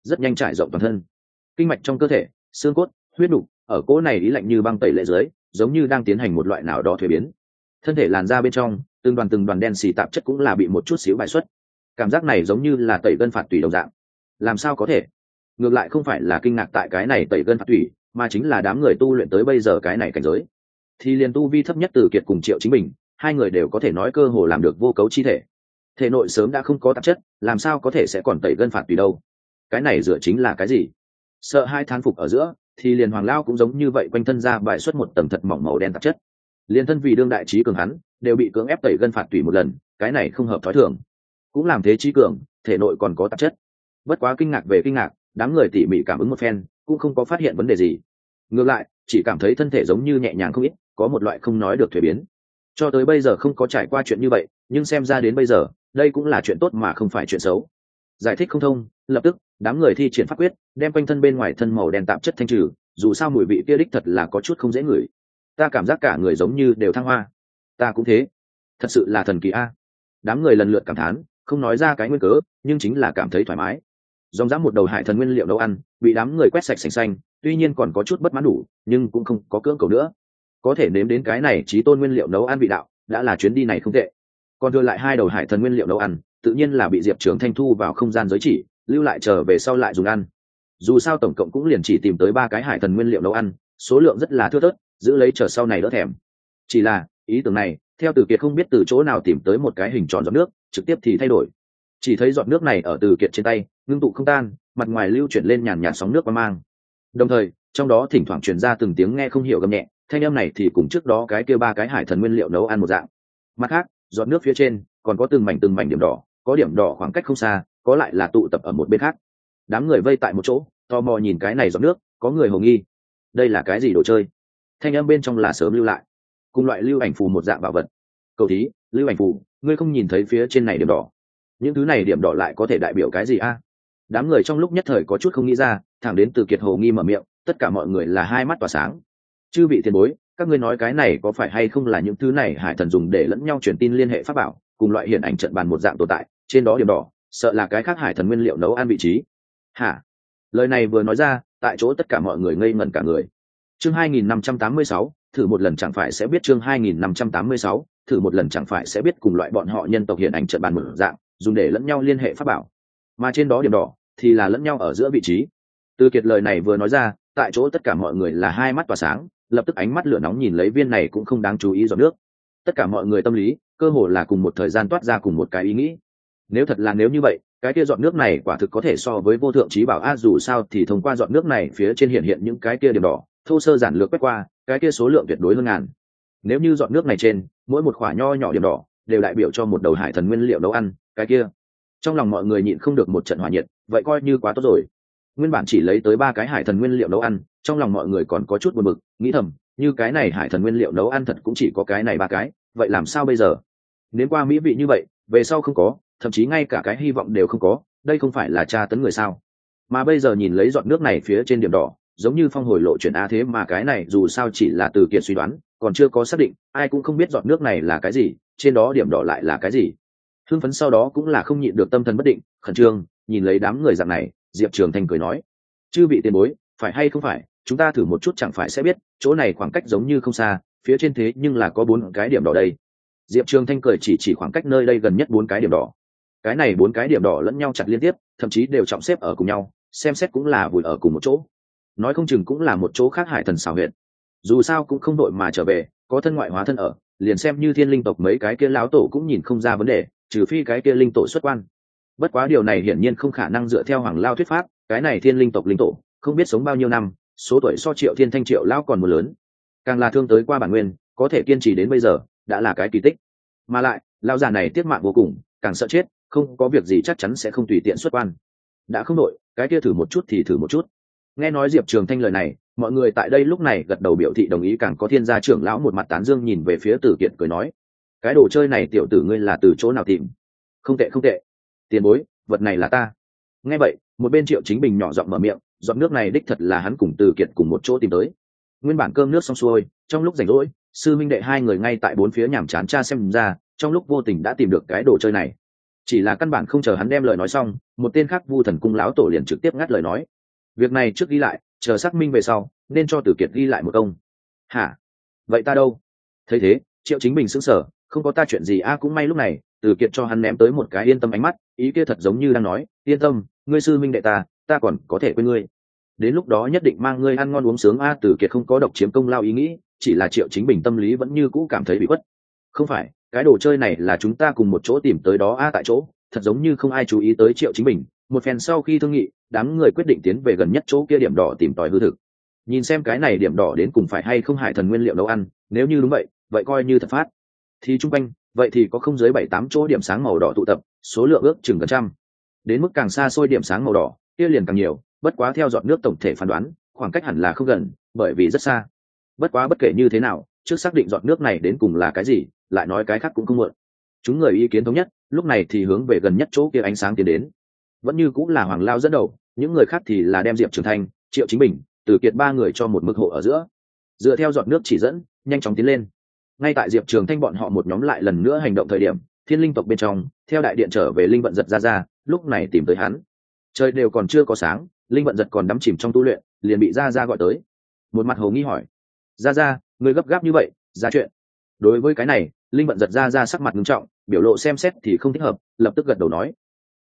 Speaker 1: rất nhanh trải rộng toàn thân. Kinh mạch trong cơ thể, xương cốt, huyết nục ở cỗ này ý lạnh như băng tẩy lệ dưới, giống như đang tiến hành một loại nào đó thuế biến. Thân thể làn da bên trong, từng đoàn đen xì tạp chất cũng là bị một chút xíu bài xuất. Cảm giác này giống như là tẩy gân phạt tủy đồng dạng. Làm sao có thể? Ngược lại không phải là kinh ngạc tại cái này tẩy gân phạt tủy, mà chính là đám người tu luyện tới bây giờ cái này cảnh giới. Thì liền tu vi thấp nhất Từ Kiệt cùng Triệu Chính Bình, hai người đều có thể nói cơ hồ làm được vô cấu chi thể. Thể nội sớm đã không có tạp chất, làm sao có thể sẽ còn tẩy gân phạt tùy đâu? Cái này dựa chính là cái gì? Sợ hai thán phục ở giữa, thì liền Hoàng Lao cũng giống như vậy, quanh thân ra bài xuất một tầng thật mỏng màu đen tạp chất. Liên thân vì đương đại trí cường hắn, đều bị cưỡng ép tẩy gân phạt tùy một lần, cái này không hợp thói thường. Cũng làm thế trí cường, thể nội còn có tạp chất. Bất quá kinh ngạc về kinh ngạc, đám người tỉ mỉ cảm ứng một phen, cũng không có phát hiện vấn đề gì. Ngược lại, chỉ cảm thấy thân thể giống như nhẹ nhàng không ít, có một loại không nói được thuế biến. Cho tới bây giờ không có trải qua chuyện như vậy, nhưng xem ra đến bây giờ, đây cũng là chuyện tốt mà không phải chuyện xấu. Giải thích không thông, lập tức đám người thi triển pháp quyết, đem quanh thân bên ngoài thân màu đen tạp chất thanh trừ, dù sao mùi vị kia đích thật là có chút không dễ ngửi. Ta cảm giác cả người giống như đều thăng hoa. Ta cũng thế, thật sự là thần kỳ a. Đám người lần lượt cảm thán, không nói ra cái nguyên cớ, nhưng chính là cảm thấy thoải mái. Dòng dã một đầu hải thần nguyên liệu nấu ăn, bị đám người quét sạch sành xanh, tuy nhiên còn có chút bất mãn đủ, nhưng cũng không có cưỡng cầu nữa. Có thể nếm đến cái này chí tôn nguyên liệu nấu ăn vị đạo, đã là chuyến đi này không tệ. Còn đưa lại hai đầu hải thần nguyên liệu nấu ăn, tự nhiên là bị Diệp Trường Thanh thu vào không gian giới chỉ, lưu lại chờ về sau lại dùng ăn. Dù sao tổng cộng cũng liền chỉ tìm tới 3 cái hải thần nguyên liệu nấu ăn, số lượng rất là thưa thớt, giữ lấy chờ sau này đỡ thèm. Chỉ là ý tưởng này, theo Từ Kiệt không biết từ chỗ nào tìm tới một cái hình tròn giọt nước, trực tiếp thì thay đổi. Chỉ thấy giọt nước này ở Từ Kiệt trên tay, ngưng tụ không tan, mặt ngoài lưu chuyển lên nhàn nhạt sóng nước qua mang. Đồng thời, trong đó thỉnh thoảng truyền ra từng tiếng nghe không hiểu gầm nhẹ, thanh âm này thì cùng trước đó cái kia 3 cái hải thần nguyên liệu nấu ăn một dạng. Mặt khác, giọt nước phía trên còn có từng mảnh điểm đỏ, có điểm đỏ khoảng cách không xa, có lại là tụ tập ở một bên khác. Đám người vây tại một chỗ, tò mò nhìn cái này giọt nước, có người hồ nghi. Đây là cái gì đồ chơi? Thanh âm bên trong là sớm lưu lại, cùng loại lưu ảnh phù một dạng bảo vật. Cầu thí, lưu ảnh phù, ngươi không nhìn thấy phía trên này điểm đỏ? Những thứ này điểm đỏ lại có thể đại biểu cái gì a? Đám người trong lúc nhất thời có chút không nghĩ ra, thẳng đến Từ Kiệt hồ nghi mở miệng, tất cả mọi người là hai mắt tỏa sáng. Chư vị tiền bối, các ngươi nói cái này có phải hay không là những thứ này hải thần dùng để lẫn nhau truyền tin liên hệ pháp bảo, cùng loại hiện ảnh trận bàn một dạng tồn tại, trên đó điểm đỏ, sợ là cái khác hải thần nguyên liệu nấu ăn vị trí. Hả? Lời này vừa nói ra, tại chỗ tất cả mọi người ngây ngẩn cả người. Chương 2586, thử một lần chẳng phải sẽ biết. Chương 2586, thử một lần chẳng phải sẽ biết, cùng loại bọn họ nhân tộc hiện ảnh trận bàn một dạng, dùng để lẫn nhau liên hệ pháp bảo. Mà trên đó điểm đỏ thì là lẫn nhau ở giữa vị trí. Từ Kiệt lời này vừa nói ra, tại chỗ tất cả mọi người là hai mắt tỏa sáng, lập tức ánh mắt lửa nóng nhìn lấy viên này cũng không đáng chú ý giọt nước. Tất cả mọi người tâm lý cơ hồ là cùng một thời gian toát ra cùng một cái ý nghĩ. Nếu như vậy, cái kia giọt nước này quả thực có thể so với vô thượng trí bảo a, dù sao thì thông qua giọt nước này phía trên hiện những cái kia điểm đỏ, thô sơ giản lược quét qua, cái kia số lượng tuyệt đối hơn ngàn. Nếu như giọt nước này trên mỗi một khỏa nho nhỏ điểm đỏ đều đại biểu cho một đầu hải thần nguyên liệu nấu ăn, cái kia trong lòng mọi người nhịn không được một trận hỏa nhiệt, vậy coi như quá tốt rồi. Nguyên bản chỉ lấy tới 3 cái hải thần nguyên liệu nấu ăn, trong lòng mọi người còn có chút buồn bực, nghĩ thầm, như cái này hải thần nguyên liệu nấu ăn thật cũng chỉ có cái này 3 cái, vậy làm sao bây giờ? Nếu qua mỹ vị như vậy, về sau không có, thậm chí ngay cả cái hy vọng đều không có, đây không phải là tra tấn người sao? Mà bây giờ nhìn lấy giọt nước này phía trên điểm đỏ, giống như phong hồi lộ chuyển a, thế mà cái này dù sao chỉ là Từ Kiệt suy đoán, còn chưa có xác định, ai cũng không biết giọt nước này là cái gì, trên đó điểm đỏ lại là cái gì. Hưng phấn sau đó cũng là không nhịn được tâm thần bất định, khẩn trương nhìn lấy đám người dạng này, Diệp Trường Thanh cười nói: chư vị tiền bối, phải hay không phải, chúng ta thử một chút chẳng phải sẽ biết, chỗ này khoảng cách giống như không xa, phía trên thế nhưng là có 4 cái điểm đỏ đây. Diệp Trường Thanh cười chỉ khoảng cách nơi đây gần nhất 4 cái điểm đỏ. Cái này 4 cái điểm đỏ lẫn nhau chặt liên tiếp, thậm chí đều trọng xếp ở cùng nhau, xem xét cũng là vùi ở cùng một chỗ. Nói không chừng cũng là một chỗ khác hải thần xảo huyệt. Dù sao cũng không đội mà trở về, có thân ngoại hóa thân ở, liền xem như thiên linh tộc mấy cái kia lão tổ cũng nhìn không ra vấn đề, trừ phi cái kia linh tổ xuất quan. Bất quá điều này hiển nhiên không khả năng dựa theo Hoàng Lao thuyết pháp, cái này thiên linh tộc linh tổ không biết sống bao nhiêu năm, số tuổi so Triệu Thiên Thanh Triệu Lao còn một lớn, càng là thương tới qua bản nguyên, có thể kiên trì đến bây giờ đã là cái kỳ tích. Mà lại lão già này tiếc mạng vô cùng, càng sợ chết, không có việc gì chắc chắn sẽ không tùy tiện xuất quan. Đã không đội, cái kia thử một chút thì thử một chút. Nghe nói Diệp Trường Thanh lời này, mọi người tại đây lúc này gật đầu biểu thị đồng ý, càng có thiên gia trưởng lão một mặt tán dương nhìn về phía Từ Kiệt cười nói: cái đồ chơi này tiểu tử ngươi là từ chỗ nào tìm? Không tệ không tệ, tiền bối, vật này là ta. Nghe vậy, một bên Triệu Chính Bình nhỏ giọng mở miệng, giọt nước này đích thật là hắn cùng Từ Kiệt cùng một chỗ tìm tới. Nguyên bản cơm nước xong xuôi, trong lúc rảnh rỗi, sư minh đệ hai người ngay tại bốn phía nhàm chán tra xem ra, trong lúc vô tình đã tìm được cái đồ chơi này. Chỉ là căn bản không chờ hắn đem lời nói xong, một tên khác Vu Thần Cung lão tổ liền trực tiếp ngắt lời nói: việc này trước ghi lại, chờ xác minh về sau nên cho Tử Kiệt ghi lại một công. Hả? Vậy ta đâu? Thấy thế, Triệu Chính Bình sững sờ, không có ta chuyện gì a. Cũng may lúc này Tử Kiệt cho hắn ném tới một cái yên tâm ánh mắt, ý kia thật giống như đang nói: yên tâm, ngươi sư minh đệ ta còn có thể quên ngươi, đến lúc đó nhất định mang ngươi ăn ngon uống sướng a. Tử Kiệt không có độc chiếm công lao ý nghĩ, chỉ là Triệu Chính Bình tâm lý vẫn như cũ cảm thấy bị khuất. Không phải, cái đồ chơi này là chúng ta cùng một chỗ tìm tới đó a. Tại chỗ thật giống như không ai chú ý tới Triệu Chính Bình. Một phen sau khi thương nghị, đám người quyết định tiến về gần nhất chỗ kia điểm đỏ tìm tòi hư thực, nhìn xem cái này điểm đỏ đến cùng phải hay không hải thần nguyên liệu nấu ăn. Nếu như đúng vậy coi như thật phát thì chung quanh vậy thì có không dưới 7-8 chỗ điểm sáng màu đỏ tụ tập, số lượng ước chừng gần trăm. Đến mức càng xa xôi điểm sáng màu đỏ kia liền càng nhiều, bất quá theo giọt nước tổng thể phán đoán khoảng cách hẳn là không gần, bởi vì rất xa. Bất quá bất kể như thế nào, trước xác định giọt nước này đến cùng là cái gì, lại nói cái khác cũng không muộn. Chúng người ý kiến thống nhất, lúc này thì hướng về gần nhất chỗ kia ánh sáng tiến đến. Vẫn như cũng là Hoàng Lao dẫn đầu, những người khác thì là đem Diệp Trường Thanh, Triệu Chính Bình, Từ Kiệt ba người cho một mực hộ ở giữa, dựa theo giọt nước chỉ dẫn nhanh chóng tiến lên. Ngay tại Diệp Trường Thanh bọn họ một nhóm lại lần nữa hành động thời điểm, thiên linh tộc bên trong theo đại điện trở về linh vận giật ra lúc này tìm tới hắn. Trời đều còn chưa có sáng, linh vận giật còn đắm chìm trong tu luyện, liền bị ra gọi tới. Một mặt hồ nghi hỏi: ra người gấp gáp như vậy, ra chuyện? Đối với cái này, linh vận giật ra sắc mặt nghiêm trọng, biểu lộ xem xét thì không thích hợp, lập tức gật đầu nói: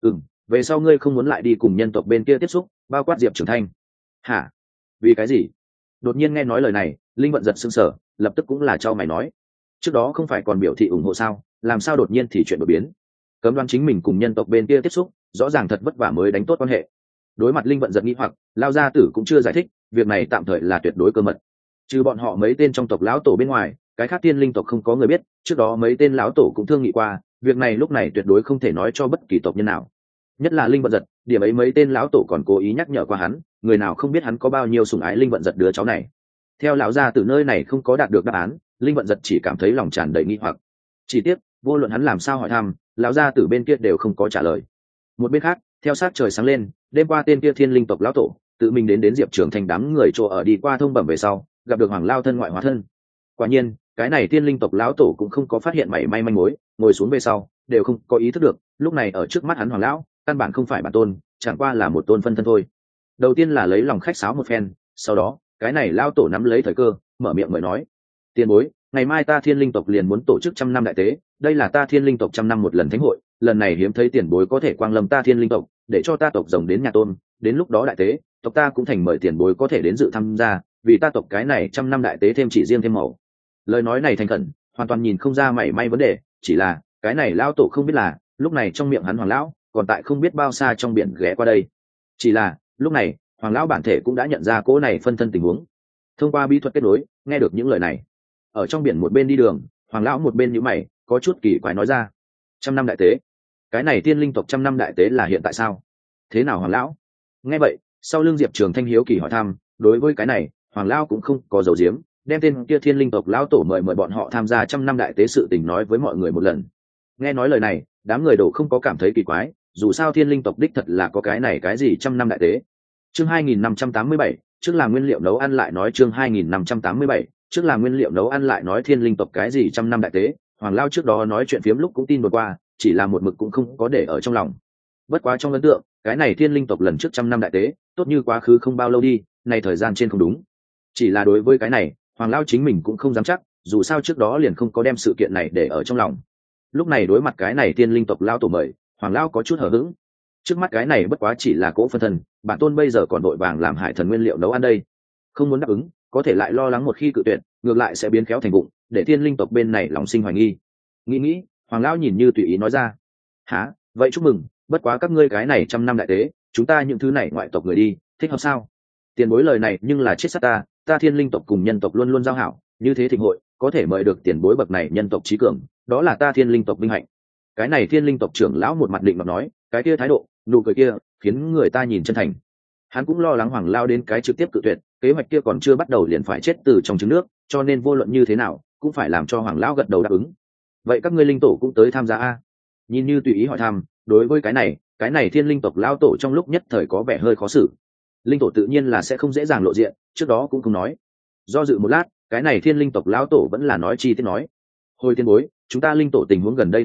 Speaker 1: về sau ngươi không muốn lại đi cùng nhân tộc bên kia tiếp xúc, bao quát Diệp Trường Thanh. Hả? Vì cái gì? Đột nhiên nghe nói lời này, linh vận giật sững sờ, lập tức cũng là trao mày nói: trước đó không phải còn biểu thị ủng hộ sao, làm sao đột nhiên thì chuyện đổi biến? Cấm đoán chính mình cùng nhân tộc bên kia tiếp xúc, rõ ràng thật vất vả mới đánh tốt quan hệ. Đối mặt linh vận giật nghi hoặc, Lao gia tử cũng chưa giải thích, việc này tạm thời là tuyệt đối cơ mật, trừ bọn họ mấy tên trong tộc lão tổ bên ngoài, cái khác tiên linh tộc không có người biết. Trước đó mấy tên lão tổ cũng thương nghị qua, việc này lúc này tuyệt đối không thể nói cho bất kỳ tộc nhân nào, nhất là linh vận giật. Điểm ấy mấy tên lão tổ còn cố ý nhắc nhở qua hắn, người nào không biết hắn có bao nhiêu sủng ái linh vận giật đứa cháu này. Theo lão gia tử nơi này không có đạt được đáp án, linh vận giật chỉ cảm thấy lòng tràn đầy nghi hoặc. Chỉ tiếc vô luận hắn làm sao hỏi thăm, lão gia tử bên kia đều không có trả lời. Một bên khác, theo sát trời sáng lên, đêm qua tên kia thiên linh tộc lão tổ tự mình đến Diệp Trường Thanh đám người chỗ ở đi qua thông bẩm về sau, gặp được Hoàng Lao thân ngoại hóa thân. Quả nhiên cái này thiên linh tộc lão tổ cũng không có phát hiện mảy may manh mối, ngồi xuống về sau đều không có ý thức được, lúc này ở trước mắt hắn Hoàng lão căn bản không phải bản tôn, chẳng qua là một tôn phân thân thôi. Đầu tiên là lấy lòng khách sáo một phen, sau đó cái này lão tổ nắm lấy thời cơ mở miệng mời nói: tiền bối, ngày mai ta thiên linh tộc liền muốn tổ chức 100 năm đại tế, đây là ta thiên linh tộc 100 năm một lần thánh hội, lần này hiếm thấy tiền bối có thể quang lâm ta thiên linh tộc, để cho ta tộc rồng đến nhà tôn, đến lúc đó đại tế tộc ta cũng thành mời tiền bối có thể đến dự tham gia, vì ta tộc cái này 100 năm đại tế thêm chỉ riêng thêm màu. Lời nói này thành khẩn, hoàn toàn nhìn không ra mảy may vấn đề, chỉ là cái này lão tổ không biết là lúc này trong miệng hắn Hoàng lão còn tại không biết bao xa trong biển ghé qua đây. Chỉ là lúc này Hoàng lão bản thể cũng đã nhận ra cỗ này phân thân tình huống, thông qua bí thuật kết nối nghe được những lời này. Ở trong biển một bên đi đường, Hoàng lão một bên nhíu mày, có chút kỳ quái nói ra: 100 năm đại tế, cái này tiên linh tộc 100 năm đại tế là hiện tại sao? Thế nào Hoàng lão? Nghe vậy, sau lưng Diệp Trường Thanh hiếu kỳ hỏi thăm. Đối với cái này, Hoàng lão cũng không có giấu giếm, đem tên kia thiên linh tộc lão tổ mời bọn họ tham gia 100 năm đại tế sự tình nói với mọi người một lần. Nghe nói lời này, đám người đổ không có cảm thấy kỳ quái, dù sao thiên linh tộc đích thật là có cái này cái gì 100 năm đại tế. Chương 2587, trước là nguyên liệu nấu ăn lại nói. Chương 2587, trước là nguyên liệu nấu ăn lại nói thiên linh tộc cái gì 100 năm đại tế. Hoàng lão trước đó nói chuyện phiếm lúc cũng tin một qua, chỉ là một mực cũng không có để ở trong lòng. Bất quá trong ấn tượng, cái này thiên linh tộc lần trước 100 năm đại tế tốt như quá khứ không bao lâu đi, này thời gian trên không đúng. Chỉ là đối với cái này, Hoàng lão chính mình cũng không dám chắc, dù sao trước đó liền không có đem sự kiện này để ở trong lòng. Lúc này đối mặt cái này thiên linh tộc lão tổ mời, Hoàng lão có chút hờ hững. Trước mắt cái này bất quá chỉ là cỗ phân thân, bản tôn bây giờ còn vội vàng làm hải thần nguyên liệu nấu ăn đây, không muốn đáp ứng có thể lại lo lắng một khi cự tuyệt ngược lại sẽ biến khéo thành bụng, để thiên linh tộc bên này lòng sinh hoài nghi. Nghĩ Hoàng lão nhìn như tùy ý nói ra: hả, vậy chúc mừng, bất quá các ngươi cái này 100 năm đại tế chúng ta những thứ này ngoại tộc người đi, thích hợp sao? Tiền bối lời này nhưng là chết sát ta thiên linh tộc cùng nhân tộc luôn luôn giao hảo, như thế thịnh hội có thể mời được tiền bối bậc này nhân tộc trí cường, đó là ta thiên linh tộc vinh hạnh. Cái này thiên linh tộc trưởng lão một mặt định mà nói, cái kia thái độ nụ cười kia khiến người ta nhìn chân thành. Hắn cũng lo lắng Hoàng lão đến cái trực tiếp cự tuyệt, kế hoạch kia còn chưa bắt đầu liền phải chết từ trong trứng nước, cho nên vô luận như thế nào cũng phải làm cho Hoàng lão gật đầu đáp ứng. Vậy các ngươi linh tổ cũng tới tham gia a? Nhìn như tùy ý hỏi thăm, đối với cái này thiên linh tộc lão tổ trong lúc nhất thời có vẻ hơi khó xử. Linh tổ tự nhiên là sẽ không dễ dàng lộ diện, trước đó cũng không nói. Do dự một lát, cái này thiên linh tộc lão tổ vẫn là nói chi tiết nói: hồi tiên bối, chúng ta linh tổ tình huống gần đây không tốt,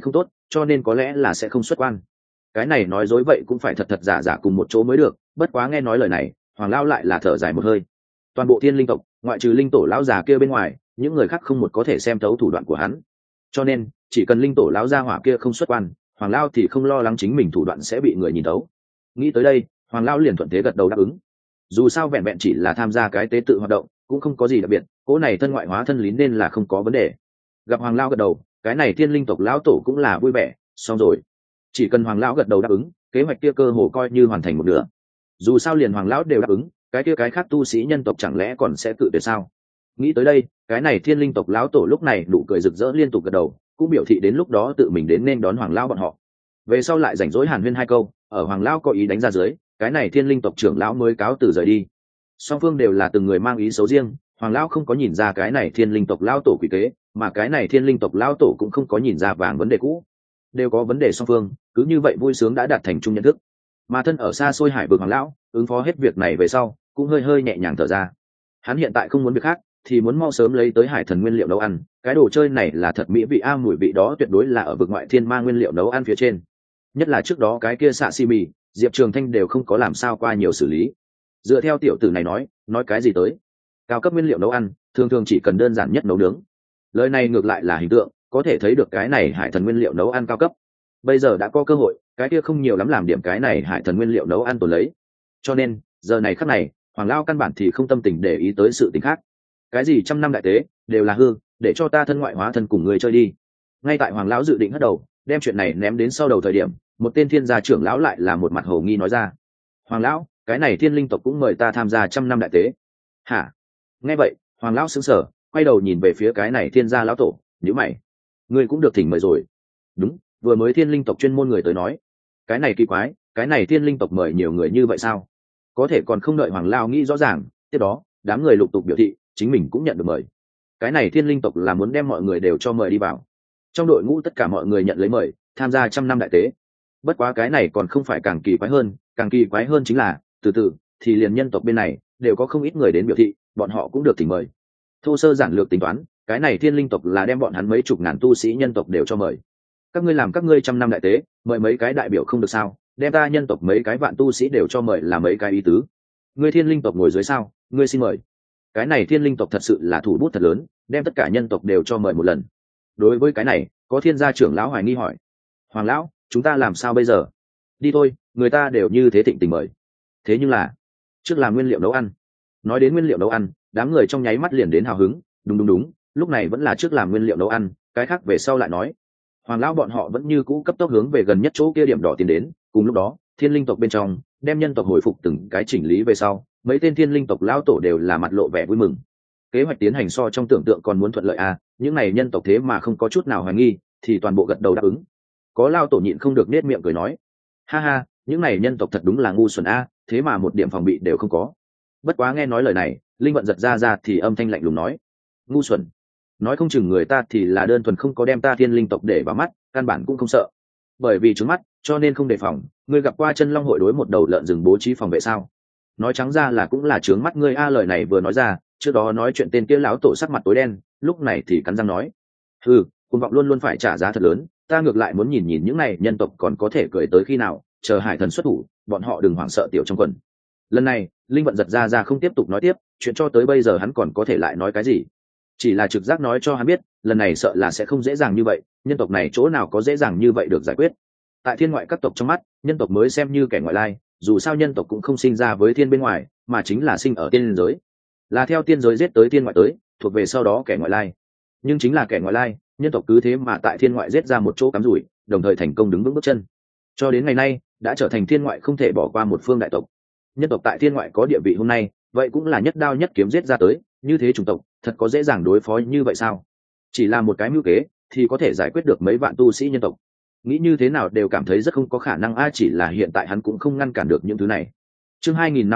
Speaker 1: cho nên có lẽ là sẽ không xuất quan. Cái này nói dối vậy cũng phải thật thật giả giả cùng một chỗ mới được, bất quá nghe nói lời này Hoàng Lao lại là thở dài một hơi. Toàn bộ thiên linh tộc ngoại trừ linh tổ lão già kia bên ngoài, những người khác không một có thể xem thấu thủ đoạn của hắn, cho nên chỉ cần linh tổ lão gia hỏa kia không xuất quan, Hoàng Lao thì không lo lắng chính mình thủ đoạn sẽ bị người nhìn thấu. Nghĩ tới đây, Hoàng Lao liền thuận thế gật đầu đáp ứng. Dù sao vẹn vẹn chỉ là tham gia cái tế tự hoạt động cũng không có gì đặc biệt, cỗ này thân ngoại hóa thân lý nên là không có vấn đề. Gặp Hoàng Lao gật đầu, cái này thiên linh tộc lão tổ cũng là vui vẻ. Xong rồi, chỉ cần Hoàng Lão gật đầu đáp ứng, kế hoạch kia cơ hồ coi như hoàn thành một nửa. Dù sao liền Hoàng Lão đều đáp ứng, cái kia cái khác tu sĩ nhân tộc chẳng lẽ còn sẽ cự tuyệt sao? Nghĩ tới đây, cái này thiên linh tộc lão tổ lúc này nụ cười rực rỡ liên tục gật đầu, cũng biểu thị đến lúc đó tự mình đến nên đón Hoàng Lão bọn họ. Về sau lại rảnh rỗi hàn huyên hai câu, ở Hoàng Lão có ý đánh ra dưới, cái này thiên linh tộc trưởng lão mới cáo từ rời đi. Song phương đều là từng người mang ý xấu riêng, Hoàng Lão không có nhìn ra cái này thiên linh tộc lão tổ quỷ kế, mà cái này thiên linh tộc lão tổ cũng không có nhìn ra vàng vấn đề cũ, đều có vấn đề song phương, cứ như vậy vui sướng đã đạt thành chung nhận thức. Mà thân ở xa xôi hải vực Hoàng Lão ứng phó hết việc này về sau cũng hơi hơi nhẹ nhàng thở ra. Hắn hiện tại không muốn việc khác, thì muốn mau sớm lấy tới hải thần nguyên liệu nấu ăn. Cái đồ chơi này là thật mỹ vị a, mùi vị đó tuyệt đối là ở vực ngoại thiên ma nguyên liệu nấu ăn phía trên. Nhất là trước đó cái kia xạ xi mì, Diệp Trường Thanh đều không có làm sao qua nhiều xử lý. Dựa theo tiểu tử này nói cái gì tới cao cấp nguyên liệu nấu ăn, thường thường chỉ cần đơn giản nhất nấu nướng. Lời này ngược lại là hình tượng, có thể thấy được cái này hải thần nguyên liệu nấu ăn cao cấp. Bây giờ đã có cơ hội, cái kia không nhiều lắm làm điểm cái này hải thần nguyên liệu nấu ăn tồn lấy. Cho nên giờ này khắc này Hoàng Lao căn bản thì không tâm tình để ý tới sự tình khác. Cái gì trăm năm đại tế đều là hư, để cho ta thân ngoại hóa thân cùng người chơi đi. Ngay tại Hoàng Lão dự định hất đầu đem chuyện này ném đến sau đầu thời điểm, một tên thiên gia trưởng lão lại là một mặt hồ nghi nói ra: Hoàng Lão, cái này thiên linh tộc cũng mời ta tham gia trăm năm đại tế. Hả? Nghe vậy Hoàng Lão sững sờ, quay đầu nhìn về phía cái này thiên gia lão tổ, nhíu mày: ngươi cũng được thỉnh mời rồi? Đúng, vừa mới thiên linh tộc chuyên môn người tới nói. Cái này kỳ quái, cái này thiên linh tộc mời nhiều người như vậy sao? Có thể còn không đợi Hoàng Lao nghĩ rõ ràng, tiếp đó đám người lục tục biểu thị chính mình cũng nhận được mời. Cái này thiên linh tộc là muốn đem mọi người đều cho mời đi vào. Trong đội ngũ tất cả mọi người nhận lấy mời tham gia trăm năm đại tế. Bất quá cái này còn không phải càng kỳ quái hơn chính là từ từ thì liền nhân tộc bên này đều có không ít người đến biểu thị bọn họ cũng được thỉnh mời. Thô sơ giản lược tính toán, cái này thiên linh tộc là đem bọn hắn mấy chục ngàn tu sĩ nhân tộc đều cho mời. Các ngươi làm các ngươi trăm năm đại tế, mời mấy cái đại biểu không được sao? Đem ta nhân tộc mấy cái vạn tu sĩ đều cho mời là mấy cái ý tứ? Ngươi thiên linh tộc ngồi dưới sao? Ngươi xin mời. Cái này thiên linh tộc thật sự là thủ bút thật lớn, đem tất cả nhân tộc đều cho mời một lần. Đối với cái này, có thiên gia trưởng lão hoài nghi hỏi: Hoàng lão, chúng ta làm sao bây giờ? Đi thôi, người ta đều như thế thịnh tình mời. Thế nhưng là trước làm nguyên liệu nấu ăn. Nói đến nguyên liệu nấu ăn, đám người trong nháy mắt liền đến hào hứng. Đúng, lúc này vẫn là trước làm nguyên liệu nấu ăn, cái khác về sau lại nói. Hoàng lão bọn họ vẫn như cũ cấp tốc hướng về gần nhất chỗ kia điểm đỏ tiến đến. Cùng lúc đó thiên linh tộc bên trong đem nhân tộc hồi phục từng cái chỉnh lý về sau, mấy tên thiên linh tộc lão tổ đều là mặt lộ vẻ vui mừng. Kế hoạch tiến hành so trong tưởng tượng còn muốn thuận lợi à? Những này nhân tộc thế mà không có chút nào hoài nghi, thì toàn bộ gật đầu đáp ứng. Có lao tổ nhịn không được nết miệng cười nói: ha ha, những này nhân tộc thật đúng là ngu xuẩn a, thế mà một điểm phòng bị đều không có. Bất quá nghe nói lời này, linh vận giật ra thì âm thanh lạnh lùng nói: ngu xuẩn? Nói không chừng người ta thì là đơn thuần không có đem ta thiên linh tộc để vào mắt, căn bản cũng không sợ. Bởi vì trướng mắt cho nên không đề phòng. Ngươi gặp qua chân long hội đối một đầu lợn rừng bố trí phòng vệ sao? Nói trắng ra là cũng là trướng mắt ngươi a. Lời này vừa nói ra, trước đó nói chuyện tên kia lão tổ sắc mặt tối đen, lúc này thì cắn răng nói: cuồng vọng luôn luôn phải trả giá thật lớn, ta ngược lại muốn nhìn nhìn những này nhân tộc còn có thể cười tới khi nào, chờ hải thần xuất thủ, bọn họ đừng hoảng sợ tiểu trong quần. Lần này linh vận giật ra không tiếp tục nói tiếp, chuyện cho tới bây giờ hắn còn có thể lại nói cái gì? Chỉ là trực giác nói cho hắn biết, lần này sợ là sẽ không dễ dàng như vậy, nhân tộc này chỗ nào có dễ dàng như vậy được giải quyết. Tại thiên ngoại các tộc trong mắt, nhân tộc mới xem như kẻ ngoại lai, dù sao nhân tộc cũng không sinh ra với thiên bên ngoài, mà chính là sinh ở tiên giới, là theo tiên giới giết tới thiên ngoại tới, thuộc về sau đó kẻ ngoại lai. Nhưng chính là kẻ ngoại lai, nhân tộc cứ thế mà tại thiên ngoại giết ra một chỗ cắm rủi, đồng thời thành công đứng vững bước chân, cho đến ngày nay đã trở thành thiên ngoại không thể bỏ qua một phương đại tộc. Nhân tộc tại thiên ngoại có địa vị hôm nay, vậy cũng là nhất đao nhất kiếm giết ra tới, như thế chủng tộc thật có dễ dàng đối phó như vậy sao? Chỉ là một cái mưu kế thì có thể giải quyết được mấy vạn tu sĩ nhân tộc, nghĩ như thế nào đều cảm thấy rất không có khả năng a. Chỉ là hiện tại hắn cũng không ngăn cản được những thứ này. Chương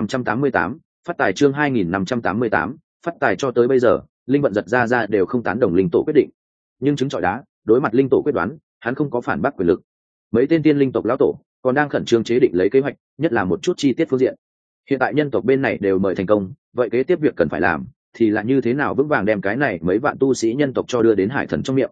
Speaker 1: 2588, phát tài. Chương 2588, phát tài. Cho tới bây giờ linh vận giật ra đều không tán đồng linh tổ quyết định, nhưng chứng chọi đá, đối mặt linh tổ quyết đoán, hắn không có phản bác quyền lực. Mấy tên tiên linh tộc lão tổ còn đang khẩn trương chế định lấy kế hoạch, nhất là một chút chi tiết phương diện. Hiện tại nhân tộc bên này đều mời thành công, vậy kế tiếp việc cần phải làm thì là như thế nào vững vàng đem cái này mấy vạn tu sĩ nhân tộc cho đưa đến hải thần trong miệng.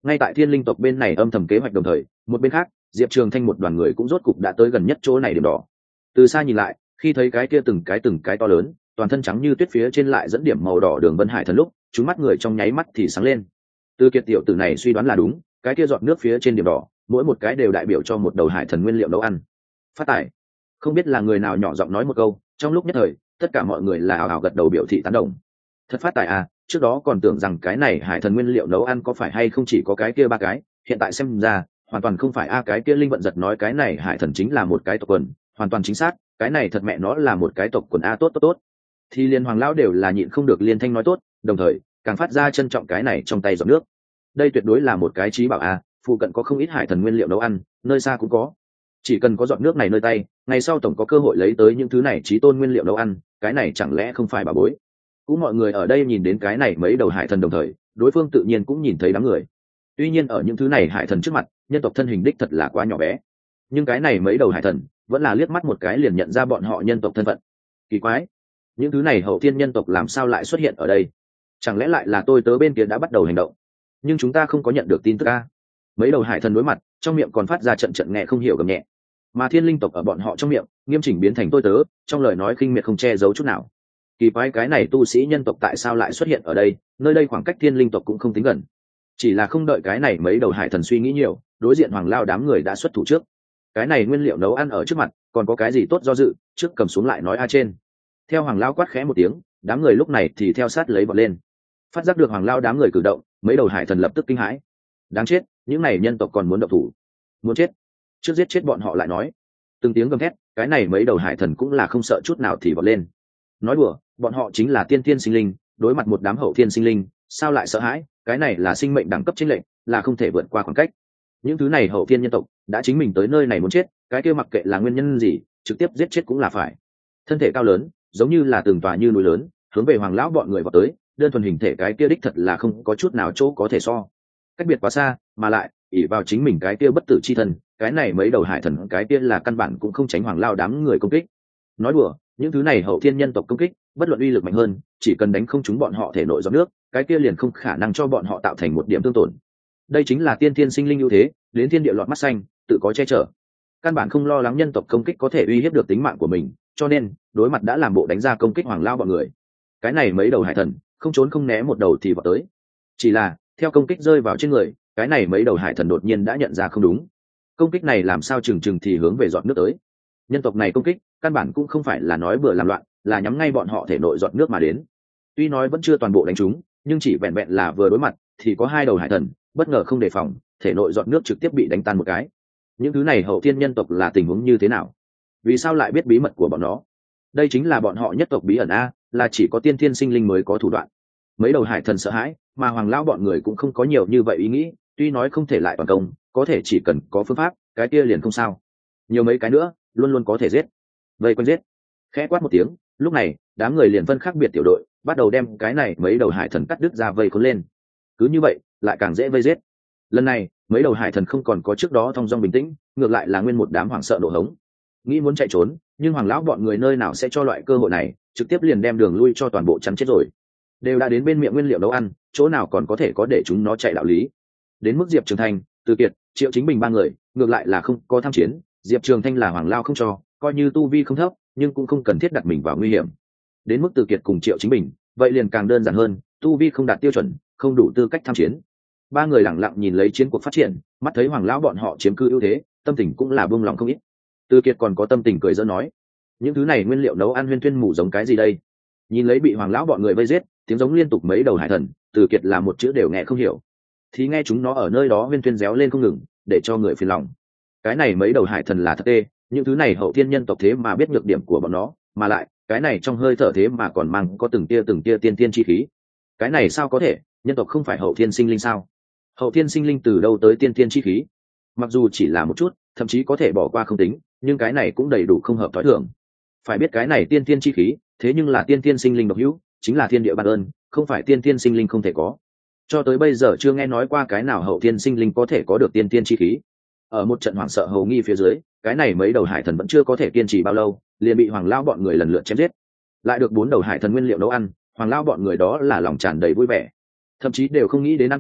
Speaker 1: Ngay tại thiên linh tộc bên này âm thầm kế hoạch đồng thời, một bên khác Diệp Trường Thanh một đoàn người cũng rốt cục đã tới gần nhất chỗ này điểm đỏ. Từ xa nhìn lại, khi thấy cái kia từng cái to lớn, toàn thân trắng như tuyết phía trên lại dẫn điểm màu đỏ đường vân hải thần lúc, chúng mắt người trong nháy mắt thì sáng lên. Từ Kiệt tiểu tử này suy đoán là đúng, cái kia giọt nước phía trên điểm đỏ, mỗi một cái đều đại biểu cho một đầu hải thần nguyên liệu nấu ăn. Phát tài. Không biết là người nào nhỏ giọng nói một câu, trong lúc nhất thời, tất cả mọi người là ào ào gật đầu biểu thị tán đồng. Thật phát tài à, trước đó còn tưởng rằng cái này hải thần nguyên liệu nấu ăn có phải hay không chỉ có cái kia ba cái, hiện tại xem ra, hoàn toàn không phải cái kia linh vận giật nói cái này hải thần chính là một cái tộc quần, hoàn toàn chính xác, cái này thật mẹ nó là một cái tộc quần tốt. Thì liên hoàng lão đều là nhịn không được liên thanh nói tốt, đồng thời càng phát ra trân trọng cái này trong tay giọt nước. Đây tuyệt đối là một cái trí bảo phụ cận có không ít hải thần nguyên liệu nấu ăn, nơi xa cũng có. Chỉ cần có giọt nước này nơi tay, ngày sau tổng có cơ hội lấy tới những thứ này chí tôn nguyên liệu nấu ăn, cái này chẳng lẽ không phải bảo bối? Cũng mọi người ở đây nhìn đến cái này mấy đầu hải thần đồng thời, đối phương tự nhiên cũng nhìn thấy đám người. Tuy nhiên ở những thứ này hải thần trước mặt, nhân tộc thân hình đích thật là quá nhỏ bé. Nhưng cái này mấy đầu hải thần vẫn là liếc mắt một cái liền nhận ra bọn họ nhân tộc thân phận. Kỳ quái, những thứ này hậu thiên nhân tộc làm sao lại xuất hiện ở đây? Chẳng lẽ lại là tôi tớ bên kia đã bắt đầu hành động? Nhưng chúng ta không có nhận được tin tức Mấy đầu hải thần đối mặt, trong miệng còn phát ra trận nghe không hiểu gầm nhẹ. Mà thiên linh tộc ở bọn họ trong miệng, nghiêm chỉnh biến thành tôi tớ, trong lời nói khinh miệt không che giấu chút nào. Kỳ quái, cái này tu sĩ nhân tộc tại sao lại xuất hiện ở đây? Nơi đây khoảng cách thiên linh tộc cũng không tính gần. Chỉ là không đợi cái này mấy đầu hải thần suy nghĩ nhiều, đối diện hoàng lao đám người đã xuất thủ trước. Cái này nguyên liệu nấu ăn ở trước mặt, còn có cái gì tốt do dự, trước cầm xuống lại nói trên. Theo hoàng lao quát khẽ một tiếng, đám người lúc này thì theo sát lấy bọn lên. Phát giác được hoàng lao đám người cử động, mấy đầu hải thần lập tức kinh hãi. Đáng chết, những này nhân tộc còn muốn động thủ, muốn chết, trước giết chết bọn họ lại nói. Từng tiếng gầm thét, cái này mấy đầu hải thần cũng là không sợ chút nào thì vọt lên. Nói đùa, bọn họ chính là tiên thiên sinh linh, đối mặt một đám hậu thiên sinh linh, sao lại sợ hãi? Cái này là sinh mệnh đẳng cấp chênh lệch, là không thể vượt qua khoảng cách. Những thứ này hậu thiên nhân tộc đã chính mình tới nơi này muốn chết, cái kia mặc kệ là nguyên nhân gì, trực tiếp giết chết cũng là phải. Thân thể cao lớn, giống như là từng tòa như núi lớn, hướng về hoàng lão bọn người vọt tới, đơn thuần hình thể cái kia đích thật là không có chút nào chỗ có thể so. Cách biệt quá xa, mà lại ỷ vào chính mình cái kia bất tử chi thần, cái này mấy đầu hải thần cái kia là căn bản cũng không tránh hoàng lao đám người công kích. Nói đùa, những thứ này hậu thiên nhân tộc công kích, bất luận uy lực mạnh hơn, chỉ cần đánh không trúng bọn họ thể nội giọt nước, cái kia liền không khả năng cho bọn họ tạo thành một điểm tương tổn. Đây chính là tiên thiên sinh linh ưu thế, đến thiên địa lọt mắt xanh, tự có che chở. Căn bản không lo lắng nhân tộc công kích có thể uy hiếp được tính mạng của mình, cho nên đối mặt đã làm bộ đánh ra công kích hoàng lao bọn người. Cái này mấy đầu hải thần không trốn không né, một đầu thì vào tới. Chỉ là theo công kích rơi vào trên người, cái này mấy đầu hải thần đột nhiên đã nhận ra không đúng. Công kích này làm sao chừng thì hướng về giọt nước tới. Nhân tộc này công kích căn bản cũng không phải là nói bừa làm loạn, là nhắm ngay bọn họ thể nội giọt nước mà đến. Tuy nói vẫn chưa toàn bộ đánh trúng, nhưng chỉ vẹn vẹn là vừa đối mặt thì có hai đầu hải thần bất ngờ không đề phòng, thể nội giọt nước trực tiếp bị đánh tan một cái. Những thứ này hậu thiên nhân tộc là tình huống như thế nào? Vì sao lại biết bí mật của bọn nó? Đây chính là bọn họ nhất tộc bí ẩn là chỉ có tiên thiên sinh linh mới có thủ đoạn. Mấy đầu hải thần sợ hãi, mà hoàng lão bọn người cũng không có nhiều như vậy ý nghĩ, tuy nói không thể lại toàn công, có thể chỉ cần có phương pháp, cái kia liền không sao. Nhiều mấy cái nữa, luôn luôn có thể giết. Vây quanh giết. Khẽ quát một tiếng, lúc này, đám người liền phân khác biệt tiểu đội, bắt đầu đem cái này mấy đầu hải thần cắt đứt ra vây cuốn lên. Cứ như vậy, lại càng dễ vây giết. Lần này, mấy đầu hải thần không còn có trước đó thong dong bình tĩnh, ngược lại là nguyên một đám hoảng sợ nổ hống. Nghĩ muốn chạy trốn, nhưng hoàng lão bọn người nơi nào sẽ cho loại cơ hội này, trực tiếp liền đem đường lui cho toàn bộ chắn chết rồi. Đều đã đến bên miệng nguyên liệu nấu ăn, chỗ nào còn có thể có để chúng nó chạy đạo lý. Đến mức Diệp Trường Thanh, Từ Kiệt, Triệu Chính Bình ba người, ngược lại là không có tham chiến. Diệp Trường Thanh là hoàng lao không cho, coi như tu vi không thấp, nhưng cũng không cần thiết đặt mình vào nguy hiểm. Đến mức Từ Kiệt cùng Triệu Chính Bình, vậy liền càng đơn giản hơn, tu vi không đạt tiêu chuẩn, không đủ tư cách tham chiến. Ba người lặng lặng nhìn lấy chiến cuộc phát triển, mắt thấy hoàng lão bọn họ chiếm cư ưu thế, tâm tình cũng là buông lòng không ít. Từ Kiệt còn có tâm tình cười giỡn nói, những thứ này nguyên liệu nấu ăn huyên thuyên mù giống cái gì đây? Nhìn lấy bị hoàng lão bọn người vây giết, tiếng giống liên tục mấy đầu hải thần, Từ Kiệt là một chữ đều nghe không hiểu. Thì nghe chúng nó ở nơi đó huyên thuyên réo lên không ngừng, để cho người phiền lòng. Cái này mấy đầu hải thần là thật tê, những thứ này hậu thiên nhân tộc thế mà biết nhược điểm của bọn nó, mà lại cái này trong hơi thở thế mà còn mang có từng tia tiên tiên chi khí. Cái này sao có thể? Nhân tộc không phải hậu thiên sinh linh sao? Hậu thiên sinh linh từ đâu tới tiên tiên chi khí? Mặc dù chỉ là một chút, thậm chí có thể bỏ qua không tính, nhưng cái này cũng đầy đủ không hợp thói thường. Phải biết cái này tiên tiên chi khí, thế nhưng là tiên tiên sinh linh độc hữu, chính là thiên địa ban ơn, không phải tiên tiên sinh linh không thể có. Cho tới bây giờ chưa nghe nói qua cái nào hậu thiên sinh linh có thể có được tiên tiên chi khí. Ở một trận hoảng sợ hầu nghi phía dưới, cái này mấy đầu hải thần vẫn chưa có thể kiên trì bao lâu, liền bị hoàng lao bọn người lần lượt chém giết. Lại được 4 đầu hải thần nguyên liệu nấu ăn, hoàng lao bọn người đó là lòng tràn đầy vui vẻ, thậm chí đều không nghĩ đến ăn cơm,